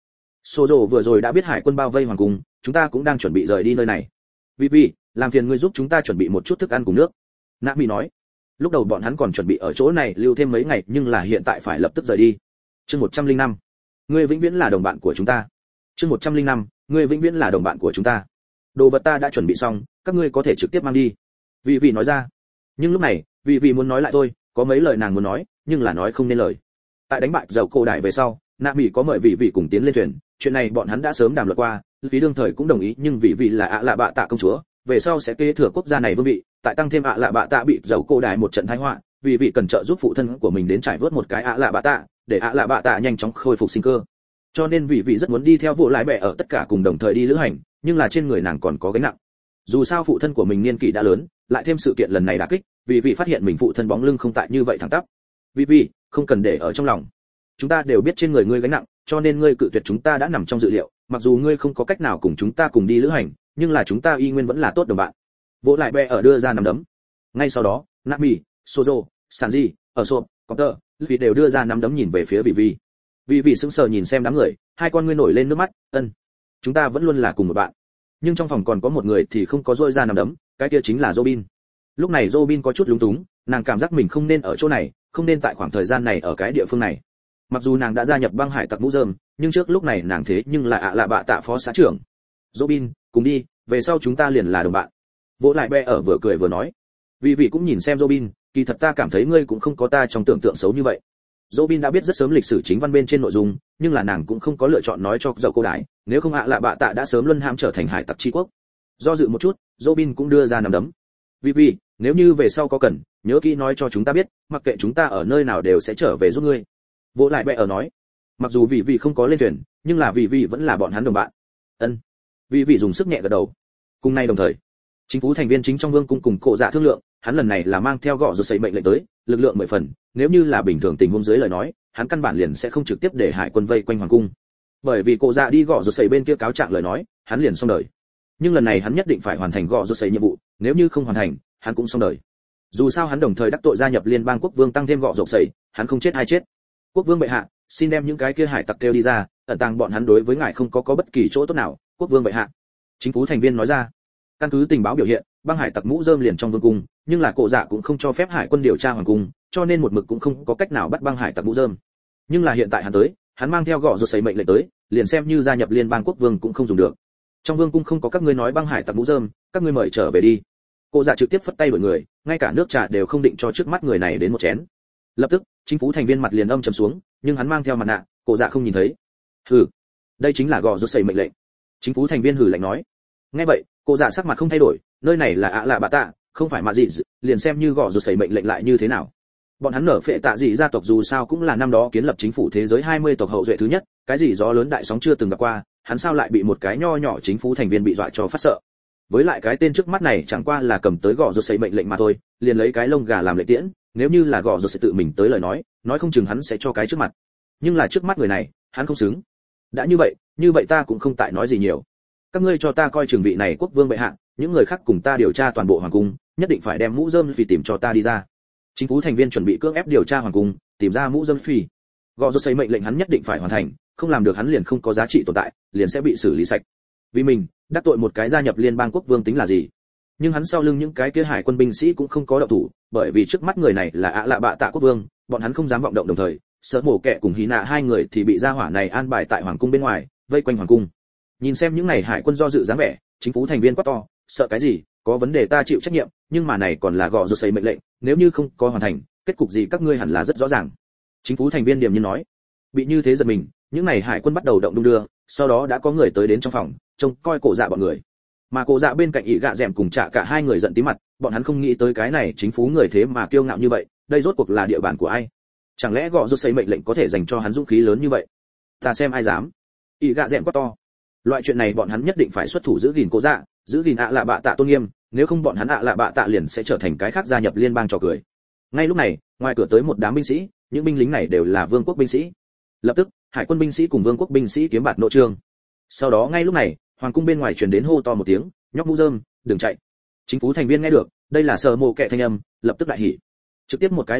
Speaker 1: Sozo vừa rồi đã biết hải quân bao vây hoàng cung, chúng ta cũng đang chuẩn bị rời đi nơi này. Vì vì, làm phiền ngươi giúp chúng ta chuẩn bị một chút thức ăn cùng nước. Nami nói. Lúc đầu bọn hắn còn chuẩn bị ở chỗ này lưu thêm mấy ngày, nhưng là hiện tại phải lập tức rời đi. Chương một trăm lẻ năm, ngươi vĩnh viễn là đồng bạn của chúng ta. Chương một trăm lẻ năm, ngươi vĩnh viễn là đồng bạn của chúng ta. Đồ vật ta đã chuẩn bị xong, các ngươi có thể trực tiếp mang đi. Vì vì nói ra. Nhưng lúc này, vì vì muốn nói lại thôi, có mấy lời nàng muốn nói, nhưng là nói không nên lời. Tại đánh bại dầu cổ đại về sau, Nami có mời vị vị cùng tiến lên thuyền, chuyện này bọn hắn đã sớm đàm luận qua, phí đương thời cũng đồng ý, nhưng vị vị là ạ lạ bạ tạ công chúa, về sau sẽ kế thừa quốc gia này vương vị, tại tăng thêm ạ lạ bạ tạ bị dầu cổ đại một trận tai họa, vì vị cần trợ giúp phụ thân của mình đến trải vớt một cái ạ lạ bạ tạ, để ạ lạ bạ tạ nhanh chóng khôi phục sinh cơ. Cho nên vị vị rất muốn đi theo vụ lái bè ở tất cả cùng đồng thời đi lữ hành, nhưng là trên người nàng còn có gánh nặng. Dù sao phụ thân của mình niên kỷ đã lớn, lại thêm sự kiện lần này đả kích, vì vị phát hiện mình phụ thân bóng lưng không tại như vậy thẳng tắp. Vì vị, không cần để ở trong lòng. Chúng ta đều biết trên người ngươi gánh nặng, cho nên ngươi cự tuyệt chúng ta đã nằm trong dự liệu, mặc dù ngươi không có cách nào cùng chúng ta cùng đi lữ hành, nhưng là chúng ta y nguyên vẫn là tốt đồng bạn. Vỗ lại bè ở đưa ra nắm đấm. Ngay sau đó, Nami, Sozo, Sanji, ở sộp, Copter, vì đều đưa ra nắm đấm nhìn về phía Vị Vị. Vị Vị sững sờ nhìn xem đám người, hai con ngươi nổi lên nước mắt, ân, chúng ta vẫn luôn là cùng một bạn. Nhưng trong phòng còn có một người thì không có rôi ra nắm đấm, cái kia chính là Robin. Lúc này Robin có chút lúng túng, nàng cảm giác mình không nên ở chỗ này, không nên tại khoảng thời gian này ở cái địa phương này. Mặc dù nàng đã gia nhập băng hải tặc mũ rơm, nhưng trước lúc này nàng thế nhưng là ạ lạ bạ tạ phó xã trưởng. Robin, cùng đi, về sau chúng ta liền là đồng bạn. Vỗ lại bè ở vừa cười vừa nói. Vì vị cũng nhìn xem Robin, kỳ thật ta cảm thấy ngươi cũng không có ta trong tưởng tượng xấu như vậy. Robin đã biết rất sớm lịch sử chính văn bên trên nội dung, nhưng là nàng cũng không có lựa chọn nói cho dầu cô đại, nếu không ạ lạ bạ tạ đã sớm luân hãm trở thành hải tặc tri quốc. Do dự một chút, Robin cũng đưa ra nắm đấm. Vì vì, nếu như về sau có cần, nhớ kỹ nói cho chúng ta biết, mặc kệ chúng ta ở nơi nào đều sẽ trở về giúp ngươi. Vỗ lại bè ở nói. Mặc dù vì vì không có lên thuyền, nhưng là vì vì vẫn là bọn hắn đồng bạn. Ân. Vì vì dùng sức nhẹ gật đầu. Cùng nay đồng thời, chính phủ thành viên chính trong vương cung cùng cổ dạ thương lượng, hắn lần này là mang theo gọ rồi xây mệnh lệnh tới, lực lượng mười phần, nếu như là bình thường tình huống dưới lời nói, hắn căn bản liền sẽ không trực tiếp để hải quân vây quanh hoàng cung. Bởi vì cổ dạ đi gọ rồi xây bên kia cáo trạng lời nói, hắn liền xong đời. Nhưng lần này hắn nhất định phải hoàn thành gọ rồi xây nhiệm vụ, nếu như không hoàn thành, hắn cũng xong đời. Dù sao hắn đồng thời đắc tội gia nhập liên bang quốc vương tăng thêm gọ rộp sẩy, hắn không chết hay chết. Quốc vương bệ hạ, xin đem những cái kia hải tặc kêu đi ra, ẩn tàng bọn hắn đối với ngài không có có bất kỳ chỗ tốt nào. Quốc vương bệ hạ. Chính phủ thành viên nói ra. Căn cứ tình báo biểu hiện, băng hải tặc mũ rơm liền trong vương cung, nhưng là cổ dạ cũng không cho phép hải quân điều tra hoàng cung, cho nên một mực cũng không có cách nào bắt băng hải tặc mũ rơm. Nhưng là hiện tại hắn tới, hắn mang theo gọ rộp sẩy mệnh lệnh tới, liền xem như gia nhập liên bang quốc vương cũng không dùng được. Trong vương cung không có các ngươi nói băng hải tặc mũ rơm, các ngươi mời trở về đi. Cổ dạ trực tiếp phất tay đuổi người, ngay cả nước trà đều không định cho trước mắt người này đến một chén. Lập tức, chính phủ thành viên mặt liền âm trầm xuống, nhưng hắn mang theo mặt nạ, cổ dạ không nhìn thấy. Hừ, đây chính là gò rốt sẩy mệnh lệnh. Chính phủ thành viên hừ lạnh nói. Nghe vậy, cổ dạ sắc mặt không thay đổi, nơi này là ạ lạ bạ tạ, không phải mà gì, liền xem như gò rốt sẩy mệnh lệnh lại như thế nào. Bọn hắn nở phệ tạ gì gia tộc dù sao cũng là năm đó kiến lập chính phủ thế giới hai mươi tộc hậu duệ thứ nhất, cái gì gió lớn đại sóng chưa từng gặp qua, hắn sao lại bị một cái nho nhỏ chính phủ thành viên bị dọa cho phát sợ. Với lại cái tên trước mắt này chẳng qua là cầm tới gò rốt sẩy mệnh lệnh mà thôi, liền lấy cái lông gà làm lệ tiễn, nếu như là gò rốt sẽ tự mình tới lời nói, nói không chừng hắn sẽ cho cái trước mặt. Nhưng là trước mắt người này, hắn không xứng. Đã như vậy, như vậy ta cũng không tại nói gì nhiều. Các ngươi cho ta coi trường vị này quốc vương bệ hạ, những người khác cùng ta điều tra toàn bộ hoàng cung, nhất định phải đem mũ rơm phỉ tìm cho ta đi ra. Chính phủ thành viên chuẩn bị cưỡng ép điều tra hoàng cung, tìm ra mũ rơm phỉ. Gò rốt xây mệnh lệnh hắn nhất định phải hoàn thành, không làm được hắn liền không có giá trị tồn tại, liền sẽ bị xử lý sạch. Vì mình, đắc tội một cái gia nhập liên bang quốc vương tính là gì? Nhưng hắn sau lưng những cái kia hải quân binh sĩ cũng không có động thủ, bởi vì trước mắt người này là ạ lạ bạ tạ quốc vương, bọn hắn không dám vọng động đồng thời, sợ mổ kẹ cùng hí nạ hai người thì bị gia hỏa này an bài tại hoàng cung bên ngoài, vây quanh hoàng cung. Nhìn xem những này hải quân do dự dáng vẻ, chính phủ thành viên quát to, sợ cái gì, có vấn đề ta chịu trách nhiệm, nhưng mà này còn là gò rốt xây mệnh lệnh, nếu như không có hoàn thành, kết cục gì các ngươi hẳn là rất rõ ràng. Chính phủ thành viên điềm nhiên nói. Bị như thế giật mình, những này hải quân bắt đầu động đung đưa, sau đó đã có người tới đến trong phòng, trông coi cổ dạ bọn người. Mà cổ dạ bên cạnh ị gạ dẻm cùng trả cả hai người giận tí mặt, bọn hắn không nghĩ tới cái này chính phủ người thế mà kiêu ngạo như vậy, đây rốt cuộc là địa bàn của ai? Chẳng lẽ gọ rốt xây mệnh lệnh có thể dành cho hắn dũng khí lớn như vậy? Ta xem ai dám. ị gạ dẻm quá to. Loại chuyện này bọn hắn nhất định phải xuất thủ giữ gìn cổ dạ, giữ gìn ạ lạ bạ tạ tôn nghiêm, nếu không bọn hắn ạ lạ bạ tạ liền sẽ trở thành cái khác gia nhập liên bang trò cười. Ngay lúc này, ngoài cửa tới một đám binh sĩ, những binh lính này đều là vương quốc binh sĩ. Lập tức, hải quân binh sĩ cùng vương quốc binh sĩ kiếm bạt nội trương. Sau đó ngay lúc này, hoàng cung bên ngoài truyền đến hô to một tiếng, nhóc mũ rơm, đừng chạy. Chính phủ thành viên nghe được, đây là sở mộ kệ thanh âm, lập tức đại hỉ. Trực tiếp một cái là mình,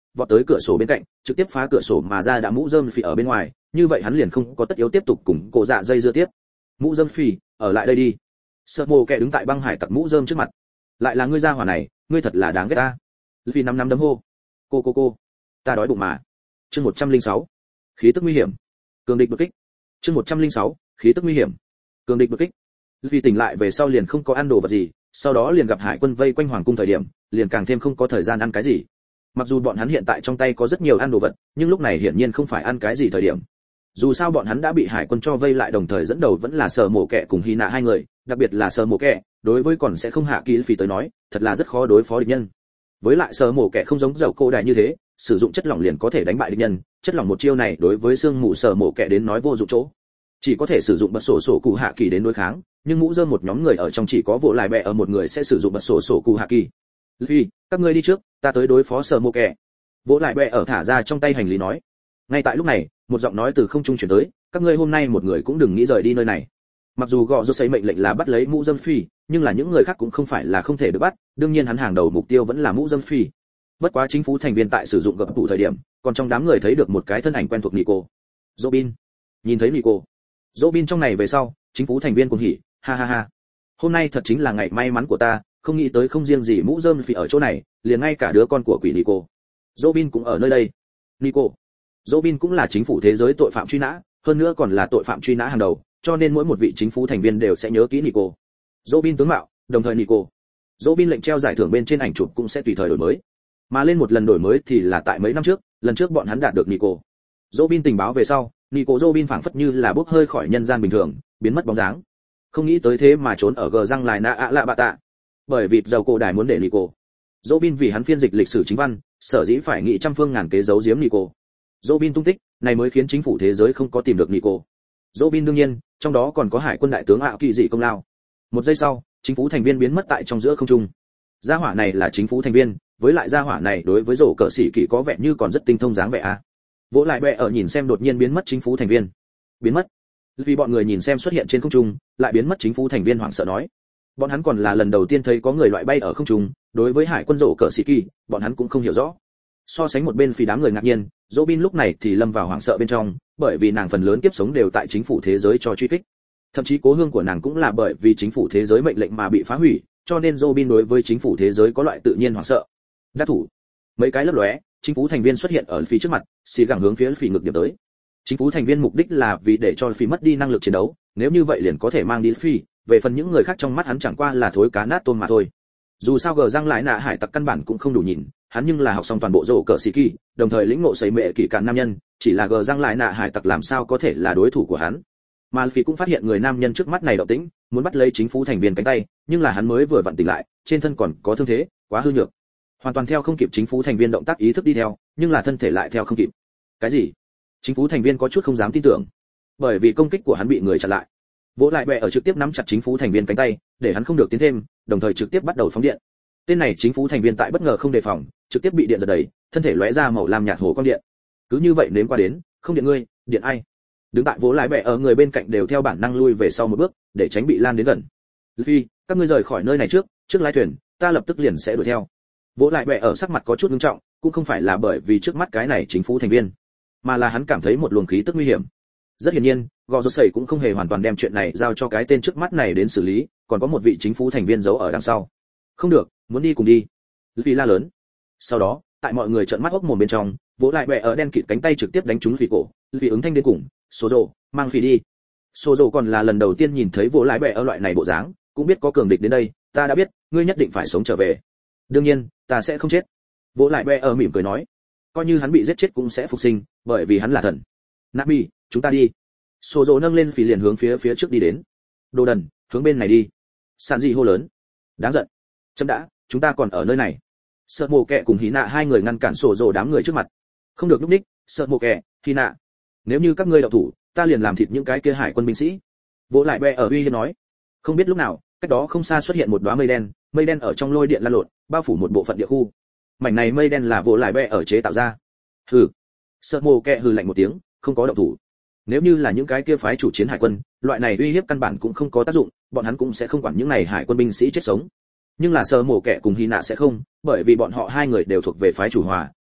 Speaker 1: vọt tới cửa sổ bên cạnh, trực tiếp phá cửa sổ mà ra đã mũ rơm phì ở bên ngoài, như vậy hắn liền không có tất yếu tiếp tục cùng cổ dạ dây dưa tiếp. Mũ rơm phì, ở lại đây đi. Sợ mồ kẹ đứng tại băng hải tặc mũ rơm trước mặt. Lại là ngươi gia hỏa này, ngươi thật là đáng ghét ta. Phi năm năm đấm hô. Cô cô cô, ta đói bụng mà. Chương một trăm lẻ sáu, khí tức nguy hiểm. Cường địch đột kích. Chương một trăm lẻ sáu, khí tức nguy hiểm. Cường địch đột kích. Phi tỉnh lại về sau liền không có ăn đồ vật gì, sau đó liền gặp hải quân vây quanh hoàng cung thời điểm, liền càng thêm không có thời gian ăn cái gì. Mặc dù bọn hắn hiện tại trong tay có rất nhiều ăn đồ vật, nhưng lúc này hiển nhiên không phải ăn cái gì thời điểm. Dù sao bọn hắn đã bị hải quân cho vây lại, đồng thời dẫn đầu vẫn là Sở Mộ Kệ cùng Hy Nạ hai người, đặc biệt là Sở Mộ Kệ, đối với còn sẽ không hạ kỳ Phi tới nói, thật là rất khó đối phó địch nhân. Với lại Sở Mộ Kệ không giống dầu cô đài như thế, sử dụng chất lỏng liền có thể đánh bại địch nhân, chất lỏng một chiêu này đối với xương mù Sở Mộ Kệ đến nói vô dụng chỗ, chỉ có thể sử dụng bật sổ sổ cụ hạ kỳ đến đối kháng, nhưng mũ rơm một nhóm người ở trong chỉ có Vỗ Lại Bẹ ở một người sẽ sử dụng bật sổ sổ cụ hạ kỳ. Phi, các ngươi đi trước, ta tới đối phó Sở Mộ Kệ. Vỗ Lại Bẹ ở thả ra trong tay hành lý nói. Ngay tại lúc này, một giọng nói từ không trung truyền tới, các ngươi hôm nay một người cũng đừng nghĩ rời đi nơi này. Mặc dù gọ rốt xây mệnh lệnh là bắt lấy mũ rơm Phi, nhưng là những người khác cũng không phải là không thể được bắt, đương nhiên hắn hàng đầu mục tiêu vẫn là mũ rơm Phi. Bất quá chính phủ thành viên tại sử dụng gập tủ thời điểm, còn trong đám người thấy được một cái thân ảnh quen thuộc Nico. Robin. Nhìn thấy Nico. Robin trong này về sau, chính phủ thành viên cùng hỉ, ha ha ha. Hôm nay thật chính là ngày may mắn của ta, không nghĩ tới không riêng gì mũ rơm Phi ở chỗ này, liền ngay cả đứa con của quỷ Nico. Robin cũng ở nơi đây. Nico. Robin cũng là chính phủ thế giới tội phạm truy nã, hơn nữa còn là tội phạm truy nã hàng đầu, cho nên mỗi một vị chính phủ thành viên đều sẽ nhớ kỹ Nico. Robin tướng mạo, đồng thời Nico. Robin lệnh treo giải thưởng bên trên ảnh chụp cũng sẽ tùy thời đổi mới. Mà lên một lần đổi mới thì là tại mấy năm trước, lần trước bọn hắn đạt được Nico. Robin tình báo về sau, Nico Robin phảng phất như là bốc hơi khỏi nhân gian bình thường, biến mất bóng dáng. Không nghĩ tới thế mà trốn ở gờ răng lại na ạ lạ bạ tạ. Bởi vì dầu cổ đài muốn để Nico. Robin vì hắn phiên dịch lịch sử chính văn, sở dĩ phải nghĩ trăm phương ngàn kế giấu giếm Nico. Robin tung tích, này mới khiến chính phủ thế giới không có tìm được Nico. Robin đương nhiên, trong đó còn có hải quân đại tướng ảo kỳ dị công lao. Một giây sau, chính phủ thành viên biến mất tại trong giữa không trung. Gia hỏa này là chính phủ thành viên, với lại gia hỏa này đối với rổ cờ sĩ kỳ có vẻ như còn rất tinh thông dáng vẻ a. À. Vỗ Lại Bẹ ở nhìn xem đột nhiên biến mất chính phủ thành viên. Biến mất. Vì bọn người nhìn xem xuất hiện trên không trung, lại biến mất chính phủ thành viên hoảng sợ nói. Bọn hắn còn là lần đầu tiên thấy có người loại bay ở không trung, đối với hải quân rổ cờ sĩ kỳ, bọn hắn cũng không hiểu rõ. So sánh một bên phi đám người ngạc nhiên, Robin lúc này thì lâm vào hoảng sợ bên trong, bởi vì nàng phần lớn kiếp sống đều tại chính phủ thế giới cho truy kích. Thậm chí cố hương của nàng cũng là bởi vì chính phủ thế giới mệnh lệnh mà bị phá hủy, cho nên Robin đối với chính phủ thế giới có loại tự nhiên hoảng sợ. Đắc thủ. Mấy cái lấp lóe, chính phủ thành viên xuất hiện ở phía trước mặt, xì gẳng hướng phía phỉ ngực điểm tới. Chính phủ thành viên mục đích là vì để cho phỉ mất đi năng lực chiến đấu, nếu như vậy liền có thể mang đi phi, về phần những người khác trong mắt hắn chẳng qua là thối cá nát tôm mà thôi. Dù sao gờ răng lại nạ hải tặc căn bản cũng không đủ nhìn, hắn nhưng là học xong toàn bộ rổ cờ sĩ kỳ, đồng thời lĩnh ngộ sấy mệ kỳ cạn nam nhân, chỉ là gờ răng lại nạ hải tặc làm sao có thể là đối thủ của hắn. Mà Phi cũng phát hiện người nam nhân trước mắt này động tĩnh, muốn bắt lấy chính phủ thành viên cánh tay, nhưng là hắn mới vừa vặn tỉnh lại, trên thân còn có thương thế, quá hư nhược, hoàn toàn theo không kịp chính phủ thành viên động tác ý thức đi theo, nhưng là thân thể lại theo không kịp. Cái gì? Chính phủ thành viên có chút không dám tin tưởng, bởi vì công kích của hắn bị người chặn lại. Vỗ Lại Bẹ ở trực tiếp nắm chặt chính phủ thành viên cánh tay, để hắn không được tiến thêm, đồng thời trực tiếp bắt đầu phóng điện. Tên này chính phủ thành viên tại bất ngờ không đề phòng, trực tiếp bị điện giật đầy, thân thể lóe ra màu lam nhạt hồ quang điện. Cứ như vậy nếm qua đến, không điện ngươi, điện ai? Đứng tại Vỗ Lại Bẹ ở người bên cạnh đều theo bản năng lui về sau một bước, để tránh bị lan đến gần. Luffy, các ngươi rời khỏi nơi này trước, trước lái thuyền, ta lập tức liền sẽ đuổi theo. Vỗ Lại Bẹ ở sắc mặt có chút nghiêm trọng, cũng không phải là bởi vì trước mắt cái này chính phủ thành viên, mà là hắn cảm thấy một luồng khí tức nguy hiểm. Rất hiển nhiên, Gò Rốt Sẩy cũng không hề hoàn toàn đem chuyện này giao cho cái tên trước mắt này đến xử lý, còn có một vị chính phủ thành viên giấu ở đằng sau. Không được, muốn đi cùng đi. Luffy la lớn. Sau đó, tại mọi người trợn mắt ốc mồm bên trong, Vỗ Lại Bẹ ở đen kịt cánh tay trực tiếp đánh trúng Luffy cổ, Luffy ứng thanh đến cùng, "Sô Dô, mang Luffy đi." Sô Dô còn là lần đầu tiên nhìn thấy Vỗ Lại Bẹ ở loại này bộ dáng, cũng biết có cường địch đến đây, "Ta đã biết, ngươi nhất định phải sống trở về." "Đương nhiên, ta sẽ không chết." Vỗ Lại Bẹ ở mỉm cười nói, coi như hắn bị giết chết cũng sẽ phục sinh, bởi vì hắn là thần. "Nabi, chúng ta đi." Sô Dô nâng lên Phỉ liền hướng phía phía trước đi đến. "Đồ đần, hướng bên này đi." Sàn Dị hô lớn. "Đáng giận. Chấm đã, chúng ta còn ở nơi này." Sợ Mộ Kệ cùng Hí Nạ hai người ngăn cản Sô Dô đám người trước mặt. "Không được lúc ních, Sợ Mộ Kệ, Hí Nạ. Nếu như các ngươi động thủ, ta liền làm thịt những cái kia hải quân binh sĩ." Vỗ Lại Bẹ ở uy hiếp nói. Không biết lúc nào, cách đó không xa xuất hiện một đóa mây đen, mây đen ở trong lôi điện lan lộn, bao phủ một bộ phận địa khu. Mảnh này mây đen là Vỗ Lại Bẹ ở chế tạo ra. Hừ. Sợ Mộ Kệ hừ lạnh một tiếng, không có động thủ. Nếu như là những cái kia phái chủ chiến hải quân, loại này uy hiếp căn bản cũng không có tác dụng, bọn hắn cũng sẽ không quản những này hải quân binh sĩ chết sống. Nhưng là Sợ Mộ Kệ cùng Hy Nạ sẽ không, bởi vì bọn họ hai người đều thuộc về phái chủ hòa,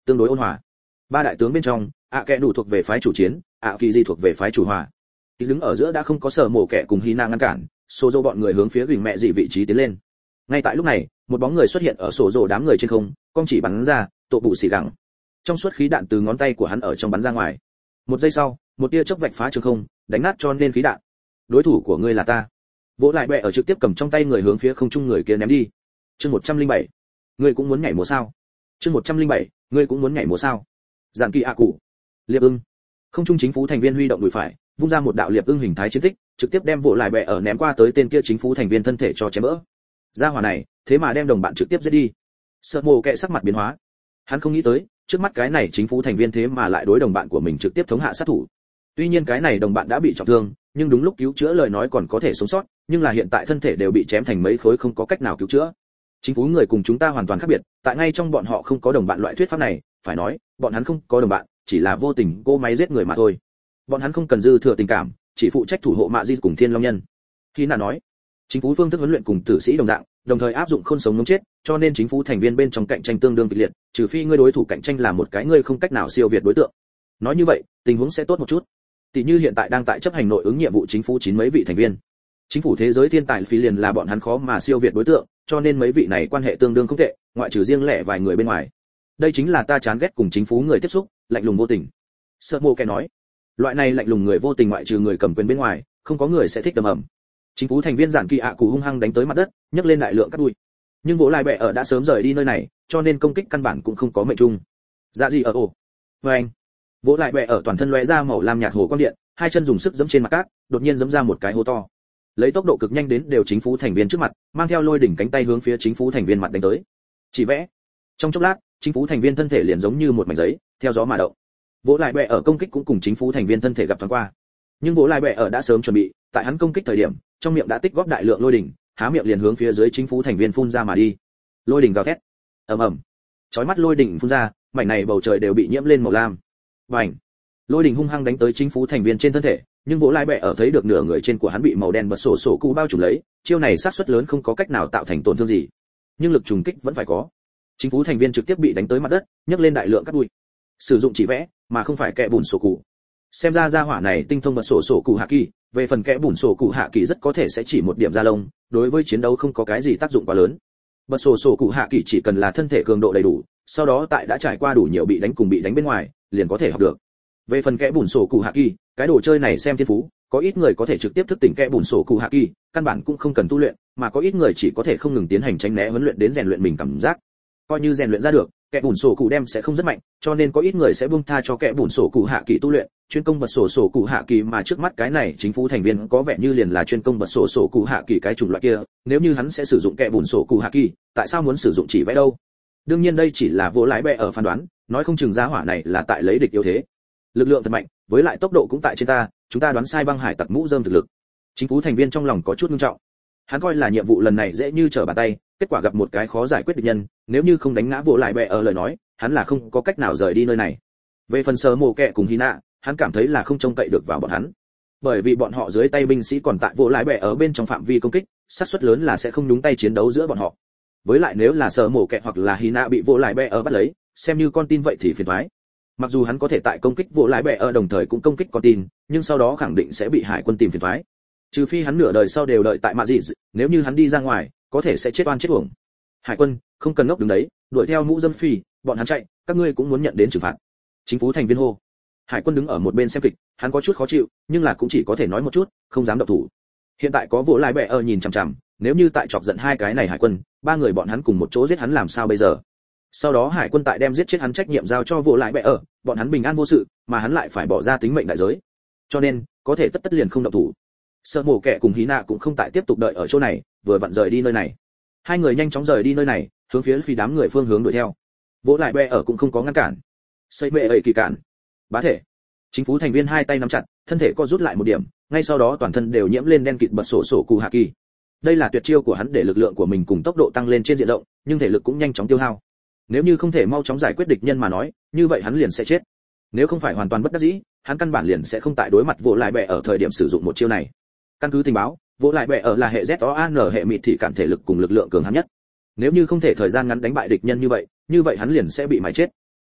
Speaker 1: tương đối ôn hòa. Ba đại tướng bên trong, ạ kẽ đủ thuộc về phái chủ chiến, ạ kỳ gì thuộc về phái chủ hòa. Ý đứng ở giữa đã không có sở mổ kẻ cùng Hina ngăn cản, sổ dô bọn người hướng phía gửi mẹ dị vị trí tiến lên. Ngay tại lúc này, một bóng người xuất hiện ở sổ dô đám người trên không, con chỉ bắn ra, tổ bụ xì gẳng. Trong suốt khí đạn từ ngón tay của hắn ở trong bắn ra ngoài. Một giây sau, một tia chớp vạch phá trường không, đánh nát cho nên khí đạn. Đối thủ của ngươi là ta. Vỗ lại bẹ ở trực tiếp cầm trong tay người hướng phía không trung người kia ném đi. Chương một trăm lẻ bảy, ngươi cũng muốn nhảy múa sao? Chương một trăm lẻ bảy, ngươi cũng muốn nhảy múa sao? Giản kỳ ạ cụ. Liệp ưng. Không trung chính phủ thành viên huy động đùi phải, vung ra một đạo liệp ưng hình thái chiến tích, trực tiếp đem vỗ lại bẹ ở ném qua tới tên kia chính phủ thành viên thân thể cho chém vỡ. Gia hỏa này, thế mà đem đồng bạn trực tiếp giết đi. Sợ mồ kệ sắc mặt biến hóa. Hắn không nghĩ tới, trước mắt cái này chính phủ thành viên thế mà lại đối đồng bạn của mình trực tiếp thống hạ sát thủ. Tuy nhiên cái này đồng bạn đã bị trọng thương, nhưng đúng lúc cứu chữa lời nói còn có thể sống sót, nhưng là hiện tại thân thể đều bị chém thành mấy khối không có cách nào cứu chữa. Chính phủ người cùng chúng ta hoàn toàn khác biệt, tại ngay trong bọn họ không có đồng bạn loại thuyết pháp này, phải nói, bọn hắn không có đồng bạn, chỉ là vô tình cô máy giết người mà thôi. Bọn hắn không cần dư thừa tình cảm, chỉ phụ trách thủ hộ Mạ Di cùng Thiên Long Nhân. Khi nào nói, chính phủ phương thức huấn luyện cùng tử sĩ đồng dạng, đồng thời áp dụng khôn sống ngống chết, cho nên chính phủ thành viên bên trong cạnh tranh tương đương kịch liệt, trừ phi ngươi đối thủ cạnh tranh là một cái ngươi không cách nào siêu việt đối tượng. Nói như vậy, tình huống sẽ tốt một chút. Tỷ như hiện tại đang tại chấp hành nội ứng nhiệm vụ chính phủ chín mấy vị thành viên. Chính phủ thế giới thiên tài phí liền là bọn hắn khó mà siêu việt đối tượng, cho nên mấy vị này quan hệ tương đương không tệ, ngoại trừ riêng lẻ vài người bên ngoài. Đây chính là ta chán ghét cùng chính phủ người tiếp xúc, lạnh lùng vô tình. Sợ Mộ Kẻ nói, loại này lạnh lùng người vô tình ngoại trừ người cầm quyền bên ngoài, không có người sẽ thích đầm ẩm. Chính phủ thành viên giản kỳ ạ cụ hung hăng đánh tới mặt đất, nhấc lên đại lượng cát bụi. Nhưng vỗ lại bẹ ở đã sớm rời đi nơi này, cho nên công kích căn bản cũng không có mệnh trung. Dạ gì ở ổ. Với anh, vỗ lại bẹ ở toàn thân lóe ra màu lam nhạt hồ quang điện, hai chân dùng sức giẫm trên mặt cát, đột nhiên giẫm ra một cái hố to. Lấy tốc độ cực nhanh đến đều chính phủ thành viên trước mặt, mang theo lôi đỉnh cánh tay hướng phía chính phủ thành viên mặt đánh tới. Chỉ vẽ, trong chốc lát, chính phủ thành viên thân thể liền giống như một mảnh giấy, theo gió mà động. Vỗ lại bẹ ở công kích cũng cùng chính phủ thành viên thân thể gặp thoáng qua. Nhưng vỗ lại bẹ ở đã sớm chuẩn bị, tại hắn công kích thời điểm, trong miệng đã tích góp đại lượng lôi đỉnh, há miệng liền hướng phía dưới chính phủ thành viên phun ra mà đi. Lôi đỉnh gào thét, ầm ầm, chói mắt lôi đỉnh phun ra, mảnh này bầu trời đều bị nhiễm lên màu lam. Bành, lôi đỉnh hung hăng đánh tới chính phủ thành viên trên thân thể, nhưng vỗ lại bẹ ở thấy được nửa người trên của hắn bị màu đen bật sổ sổ cụ bao trùm lấy, chiêu này sát suất lớn không có cách nào tạo thành tổn thương gì, nhưng lực trùng kích vẫn phải có. Chính phủ thành viên trực tiếp bị đánh tới mặt đất, nhấc lên đại lượng cát bụi. Sử dụng chỉ vẽ, mà không phải kẽ bùn sổ cụ. Xem ra gia hỏa này tinh thông bật sổ sổ cụ hạ kỳ, về phần kẽ bùn sổ cụ hạ kỳ rất có thể sẽ chỉ một điểm da lông, đối với chiến đấu không có cái gì tác dụng quá lớn. Bật sổ sổ cụ hạ kỳ chỉ cần là thân thể cường độ đầy đủ, sau đó tại đã trải qua đủ nhiều bị đánh cùng bị đánh bên ngoài, liền có thể học được. Về phần kẽ bùn sổ cụ hạ kỳ, cái đồ chơi này xem thiên phú, có ít người có thể trực tiếp thức tỉnh kẽ bùn sổ cụ hạ kỳ, căn bản cũng không cần tu luyện, mà có ít người chỉ có thể không ngừng tiến hành tránh né huấn luyện đến rèn luyện mình cảm giác. Coi như rèn luyện ra được, kẽ bùn sổ cụ đem sẽ không rất mạnh, cho nên có ít người sẽ buông tha cho kẽ bùn sổ cụ hạ kỳ tu luyện, chuyên công bật sổ sổ cụ hạ kỳ, mà trước mắt cái này chính phủ thành viên có vẻ như liền là chuyên công bật sổ sổ cụ hạ kỳ cái chủng loại kia, nếu như hắn sẽ sử dụng kẽ bùn sổ cụ hạ kỳ, tại sao muốn sử dụng chỉ vẽ đâu? Đương nhiên đây chỉ là vô lái bẹ ở phán đoán, nói không chừng gia hỏa này là tại lấy địch yếu thế. Lực lượng thật mạnh, với lại tốc độ cũng tại trên ta, chúng ta đoán sai băng hải tặc mũ rơm thực lực. Chính phủ thành viên trong lòng có chút nghiêm trọng. Hắn coi là nhiệm vụ lần này dễ như trở bàn tay, kết quả gặp một cái khó giải quyết địch nhân, nếu như không đánh ngã vô lại bẹ ở lời nói, hắn là không có cách nào rời đi nơi này. Về phần Sơ Mộ Kẻ cùng Hina, hắn cảm thấy là không trông cậy được vào bọn hắn, bởi vì bọn họ dưới tay binh sĩ còn tại vô lại bẹ ở bên trong phạm vi công kích, xác suất lớn là sẽ không nhúng tay chiến đấu giữa bọn họ. Với lại nếu là Sơ Mộ Kẻ hoặc là Hina bị vô lại bẹ ở bắt lấy, xem như con tin vậy thì phiền toái. Mặc dù hắn có thể tại công kích vô lại bẹ ở đồng thời cũng công kích con tin, nhưng sau đó khẳng định sẽ bị hải quân tìm phiền toái. Trừ phi hắn nửa đời sau đều đợi tại Mạ Dị, nếu như hắn đi ra ngoài, có thể sẽ chết oan chết uổng. Hải quân, không cần ngốc đứng đấy, đuổi theo mũ dâm phi, bọn hắn chạy, các ngươi cũng muốn nhận đến trừng phạt. Chính phủ thành viên hô. Hải quân đứng ở một bên xem kịch, hắn có chút khó chịu, nhưng là cũng chỉ có thể nói một chút, không dám động thủ. Hiện tại có vô lại bẹ ở nhìn chằm chằm, nếu như tại chọc giận hai cái này hải quân, ba người bọn hắn cùng một chỗ giết hắn làm sao bây giờ? Sau đó hải quân tại đem giết chết hắn trách nhiệm giao cho vô lại bẹ ở, bọn hắn bình an vô sự, mà hắn lại phải bỏ ra tính mệnh đại giới. Cho nên, có thể tất tất liền không động thủ. Sợ Mộ Kẻ cùng Hina cũng không tại tiếp tục đợi ở chỗ này, vừa vặn rời đi nơi này. Hai người nhanh chóng rời đi nơi này, hướng phía phi đám người phương hướng đuổi theo. Vỗ lại bẹ ở cũng không có ngăn cản. Xây bệ ấy kỳ cản. Bá thể. Chính phủ thành viên hai tay nắm chặt, thân thể co rút lại một điểm, ngay sau đó toàn thân đều nhiễm lên đen kịt bật sổ sổ cụ hạ kỳ. Đây là tuyệt chiêu của hắn để lực lượng của mình cùng tốc độ tăng lên trên diện rộng, nhưng thể lực cũng nhanh chóng tiêu hao. Nếu như không thể mau chóng giải quyết địch nhân mà nói, như vậy hắn liền sẽ chết. Nếu không phải hoàn toàn bất đắc dĩ, hắn căn bản liền sẽ không tại đối mặt vỗ lại bẹ ở thời điểm sử dụng một chiêu này. Căn cứ tình báo, vỗ lại bẹ ở là hệ Z O A N hệ mịt thị cản thể lực cùng lực lượng cường hãn nhất. Nếu như không thể thời gian ngắn đánh bại địch nhân như vậy, như vậy hắn liền sẽ bị mái chết.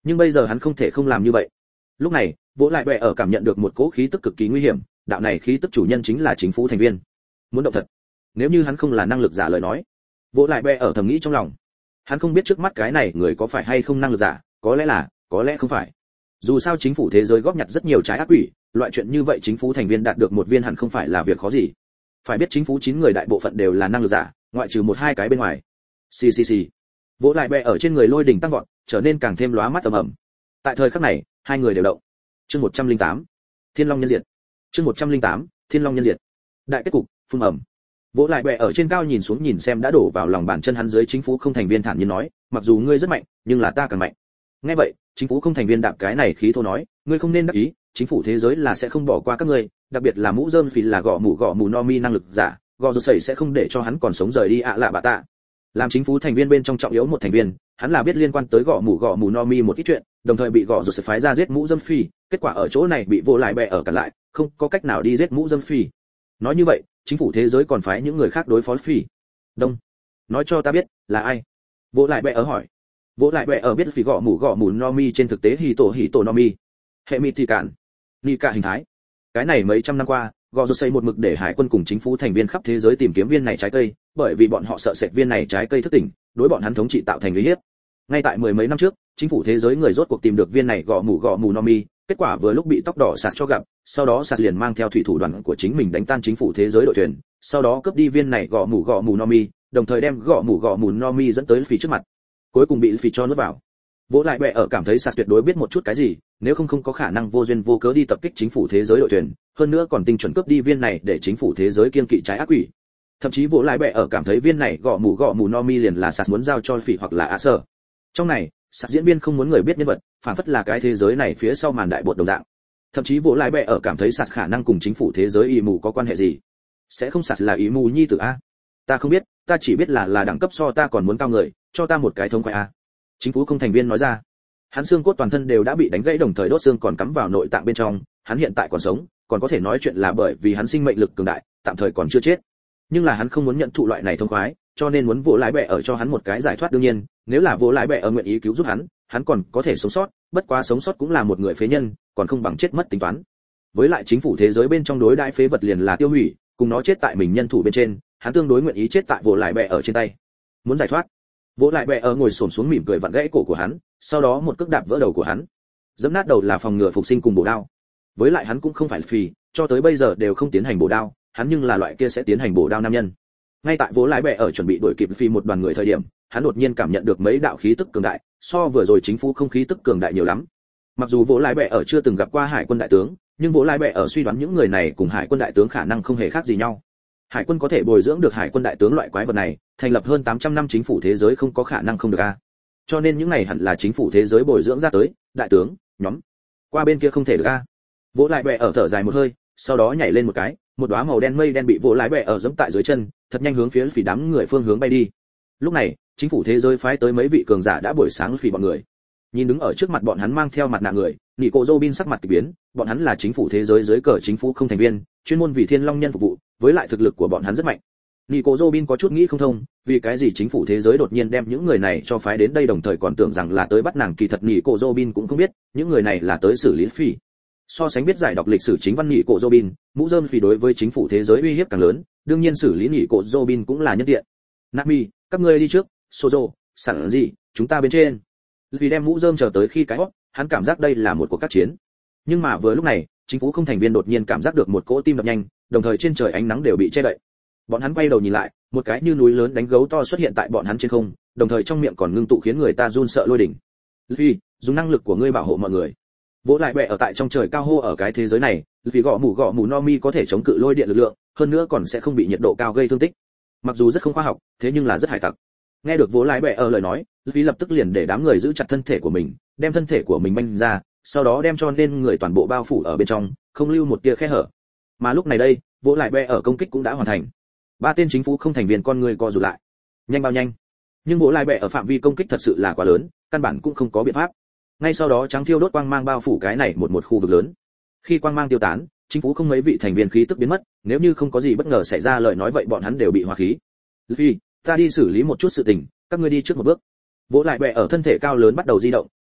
Speaker 1: nhưng bây giờ hắn không thể không làm như vậy. Lúc này, Vỗ Lại Bệ ở cảm nhận được một cỗ khí tức cực kỳ nguy hiểm, đạo này khí tức chủ nhân chính là chính phủ thành viên. Muốn động thật, nếu như hắn không là năng lực giả lời nói. Vỗ Lại Bệ ở thầm nghĩ trong lòng. Hắn không biết trước mắt cái này người có phải hay không năng lực giả, có lẽ là, có lẽ không phải. Dù sao chính phủ thế giới góp nhặt rất nhiều trái ác quỷ, loại chuyện như vậy chính phủ thành viên đạt được một viên hẳn không phải là việc khó gì. Phải biết chính phủ chín người đại bộ phận đều là năng lực giả, ngoại trừ một hai cái bên ngoài. Xì xì xì. Vỗ Lại Bệ ở trên người lôi đỉnh tăng vọt, trở nên càng thêm lóa mắt ầm ầm. Tại thời khắc này, hai người đều động. Chương một trăm lẻ tám, Thiên Long nhân diệt. Chương một trăm lẻ tám, Thiên Long nhân diệt. Đại kết cục, phun ầm. Vỗ Lại Bệ ở trên cao nhìn xuống nhìn xem đã đổ vào lòng bàn chân hắn dưới chính phủ không thành viên thản nhiên nói, mặc dù ngươi rất mạnh, nhưng là ta càng mạnh. Nghe vậy, chính phủ không thành viên đạp cái này khí thô nói, ngươi không nên đắc ý, chính phủ thế giới là sẽ không bỏ qua các ngươi, đặc biệt là mũ rơm phì là gõ mũ gõ mũ no mi năng lực giả, gõ rồ sẩy sẽ không để cho hắn còn sống rời đi ạ à lạ bà tạ. Làm chính phủ thành viên bên trong trọng yếu một thành viên, hắn là biết liên quan tới gõ mũ gõ mũ no mi một ít chuyện, đồng thời bị gõ rồ sẩy phái ra giết mũ rơm phì, kết quả ở chỗ này bị Vô Lại Bệ ở cản lại, không có cách nào đi giết mũ rơm phì. Nói như vậy, chính phủ thế giới còn phái những người khác đối phó phì. Đông, nói cho ta biết là ai? Vô Lại Bệ ở hỏi. Vô Lại Bệ ở biết phì gõ mũ gõ mũ no mi trên thực tế hỉ tổ hỉ tổ no mi, hệ mịt thì cản, ni cả hình thái. Cái này mấy trăm năm qua, gò rột xây một mực để hải quân cùng chính phủ thành viên khắp thế giới tìm kiếm viên này trái cây, bởi vì bọn họ sợ sệt viên này trái cây thức tỉnh, đối bọn hắn thống trị tạo thành uy hiếp. Ngay tại mười mấy năm trước, chính phủ thế giới người rốt cuộc tìm được viên này gò mũ gò mũ no mi, kết quả vừa lúc bị tóc đỏ sạt cho gặp, sau đó sạt liền mang theo thủy thủ đoàn của chính mình đánh tan chính phủ thế giới đội thuyền, sau đó cướp đi viên này gò mũ gò mũ no mi, đồng thời đem gò mũ gò mũ no mi dẫn tới phì trước mặt, cuối cùng bị phì cho nuốt vào. Vỗ Lại Bệ ở cảm thấy sạt tuyệt đối biết một chút cái gì, nếu không không có khả năng vô duyên vô cớ đi tập kích chính phủ thế giới đội thuyền, hơn nữa còn tinh chuẩn cướp đi viên này để chính phủ thế giới kiên kỵ trái ác quỷ. Thậm chí Vỗ Lại Bệ ở cảm thấy viên này gõ mù gõ mù no mi liền là sạt muốn giao cho phỉ hoặc là á sở. Trong này, sạt diễn viên không muốn người biết nhân vật, phản phất là cái thế giới này phía sau màn đại bột đồng dạng. Thậm chí Vỗ Lại Bệ ở cảm thấy sạt khả năng cùng chính phủ thế giới y mù có quan hệ gì. Sẽ không sạt là y mù nhi tử a? Ta không biết, ta chỉ biết là là đẳng cấp so ta còn muốn cao người, cho ta một cái thông khoái a. Chính phủ không thành viên nói ra. Hắn xương cốt toàn thân đều đã bị đánh gãy, đồng thời đốt xương còn cắm vào nội tạng bên trong, hắn hiện tại còn sống, còn có thể nói chuyện là bởi vì hắn sinh mệnh lực cường đại, tạm thời còn chưa chết. Nhưng là hắn không muốn nhận thụ loại này thông khoái, cho nên muốn Vô Lại Bệ ở cho hắn một cái giải thoát. Đương nhiên, nếu là Vô Lại Bệ ở nguyện ý cứu giúp hắn, hắn còn có thể sống sót, bất quá sống sót cũng là một người phế nhân, còn không bằng chết mất tính toán. Với lại chính phủ thế giới bên trong đối đãi phế vật liền là tiêu hủy, cùng nó chết tại mình nhân thủ bên trên, hắn tương đối nguyện ý chết tại Vô Lại Bệ ở trên tay. Muốn giải thoát. Vô Lại Bệ ở ngồi xổm xuống mỉm cười vặn gãy cổ của hắn, sau đó một cước đạp vỡ đầu của hắn. Giẫm nát đầu là phòng ngừa phục sinh cùng bổ đao. Với lại hắn cũng không phải phì, cho tới bây giờ đều không tiến hành bổ đao, hắn nhưng là loại kia sẽ tiến hành bổ đao nam nhân. Ngay tại Vô Lại Bệ ở chuẩn bị đuổi kịp phi một đoàn người thời điểm, hắn đột nhiên cảm nhận được mấy đạo khí tức cường đại, so vừa rồi chính phủ không khí tức cường đại nhiều lắm. Mặc dù Vô Lại Bệ ở chưa từng gặp qua hải quân đại tướng, nhưng Vô Lại Bệ ở suy đoán những người này cùng hải quân đại tướng khả năng không hề khác gì nhau. Hải quân có thể bồi dưỡng được hải quân đại tướng loại quái vật này, thành lập hơn tám trăm năm chính phủ thế giới không có khả năng không được a. Cho nên những này hẳn là chính phủ thế giới bồi dưỡng ra tới, đại tướng, nhóm. Qua bên kia không thể được a. Vỗ Lại Bệ ở thở dài một hơi, sau đó nhảy lên một cái, một đóa màu đen mây đen bị Vỗ Lại Bệ ở giẫm tại dưới chân, thật nhanh hướng phía phỉ đám người phương hướng bay đi. Lúc này, chính phủ thế giới phái tới mấy vị cường giả đã buổi sáng phỉ bọn người. Nhìn đứng ở trước mặt bọn hắn mang theo mặt nạ người, Nico Robin sắc mặt kỳ biến, bọn hắn là chính phủ thế giới dưới cờ chính phủ không thành viên, chuyên môn vì Thiên Long nhân phục vụ, với lại thực lực của bọn hắn rất mạnh. Nico Robin có chút nghĩ không thông, vì cái gì chính phủ thế giới đột nhiên đem những người này cho phái đến đây, đồng thời còn tưởng rằng là tới bắt nàng, kỳ thật Nico Robin cũng không biết, những người này là tới xử lý phỉ. So sánh biết giải đọc lịch sử chính văn Nico Robin, mũ rơm phỉ đối với chính phủ thế giới uy hiếp càng lớn, đương nhiên xử lý Nico Robin cũng là nhân tiện. Nami, các ngươi đi trước, Sozo, sẵn gì, chúng ta bên trên. Vì đem mũ rơm chờ tới khi cái hót, hắn cảm giác đây là một cuộc các chiến. Nhưng mà vừa lúc này, chính phủ không thành viên đột nhiên cảm giác được một cỗ tim đập nhanh, đồng thời trên trời ánh nắng đều bị che đậy. Bọn hắn quay đầu nhìn lại, một cái như núi lớn đánh gấu to xuất hiện tại bọn hắn trên không, đồng thời trong miệng còn ngưng tụ khiến người ta run sợ lôi đỉnh. Vì dùng năng lực của ngươi bảo hộ mọi người. Vỗ Lại Bệ ở tại trong trời cao hô ở cái thế giới này, vì gõ mù gõ mù Nomi có thể chống cự lôi điện lực lượng, hơn nữa còn sẽ không bị nhiệt độ cao gây thương tích. Mặc dù rất không khoa học, thế nhưng là rất hài tặc. Nghe được Vỗ Lại Bệ ở lời nói, vì lập tức liền để đám người giữ chặt thân thể của mình, đem thân thể của mình banh ra, sau đó đem cho nên người toàn bộ bao phủ ở bên trong, không lưu một tia khe hở. Mà lúc này đây, Vỗ Lại Bệ ở công kích cũng đã hoàn thành. Ba tên chính phủ không thành viên con người co rụt lại. Nhanh bao nhanh. Nhưng Vỗ Lại Bệ ở phạm vi công kích thật sự là quá lớn, căn bản cũng không có biện pháp. Ngay sau đó trắng thiêu đốt quang mang bao phủ cái này một một khu vực lớn. Khi quang mang tiêu tán, chính phủ không mấy vị thành viên khí tức biến mất, nếu như không có gì bất ngờ xảy ra lời nói vậy bọn hắn đều bị hóa khí. Vì, ta đi xử lý một chút sự tình, các ngươi đi trước một bước. Vỗ Lại Bệ ở thân thể cao lớn bắt đầu di động,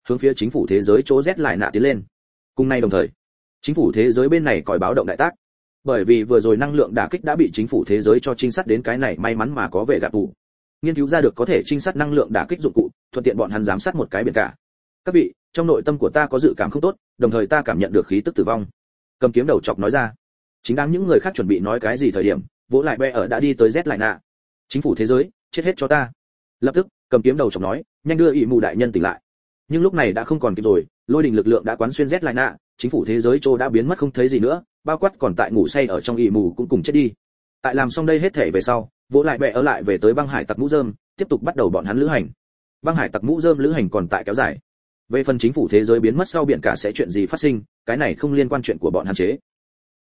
Speaker 1: hướng phía chính phủ thế giới chỗ Z lại nạ tiến lên. Cùng nay đồng thời, chính phủ thế giới bên này còi báo động đại tác. Bởi vì vừa rồi năng lượng đả kích đã bị chính phủ thế giới cho trinh sát đến cái này may mắn mà có vẻ gặp tù. Nghiên cứu ra được có thể trinh sát năng lượng đả kích dụng cụ, thuận tiện bọn hắn giám sát một cái biển cả. Các vị, trong nội tâm của ta có dự cảm không tốt, đồng thời ta cảm nhận được khí tức tử vong. Cầm kiếm đầu chọc nói ra. Chính đang những người khác chuẩn bị nói cái gì thời điểm, vỗ lại bè ở đã đi tới Z lại nạ. Chính phủ thế giới, chết hết cho ta. Lập tức, cầm kiếm đầu chọc nói, nhanh đưa ỷ mù đại nhân tỉnh lại. Nhưng lúc này đã không còn kịp rồi, lôi đình lực lượng đã quán xuyên Z lại nạ, chính phủ thế giới châu đã biến mất không thấy gì nữa, bao quát còn tại ngủ say ở trong ỷ mù cũng cùng chết đi. Tại làm xong đây hết thể về sau, vỗ lại bè ở lại về tới băng hải tặc mũ rơm, tiếp tục bắt đầu bọn hắn lữ hành. Băng hải tặc mũ rơm lữ hành còn tại kéo dài. Về phần chính phủ thế giới biến mất sau biển cả sẽ chuyện gì phát sinh, cái này không liên quan chuyện của bọn hắn chế.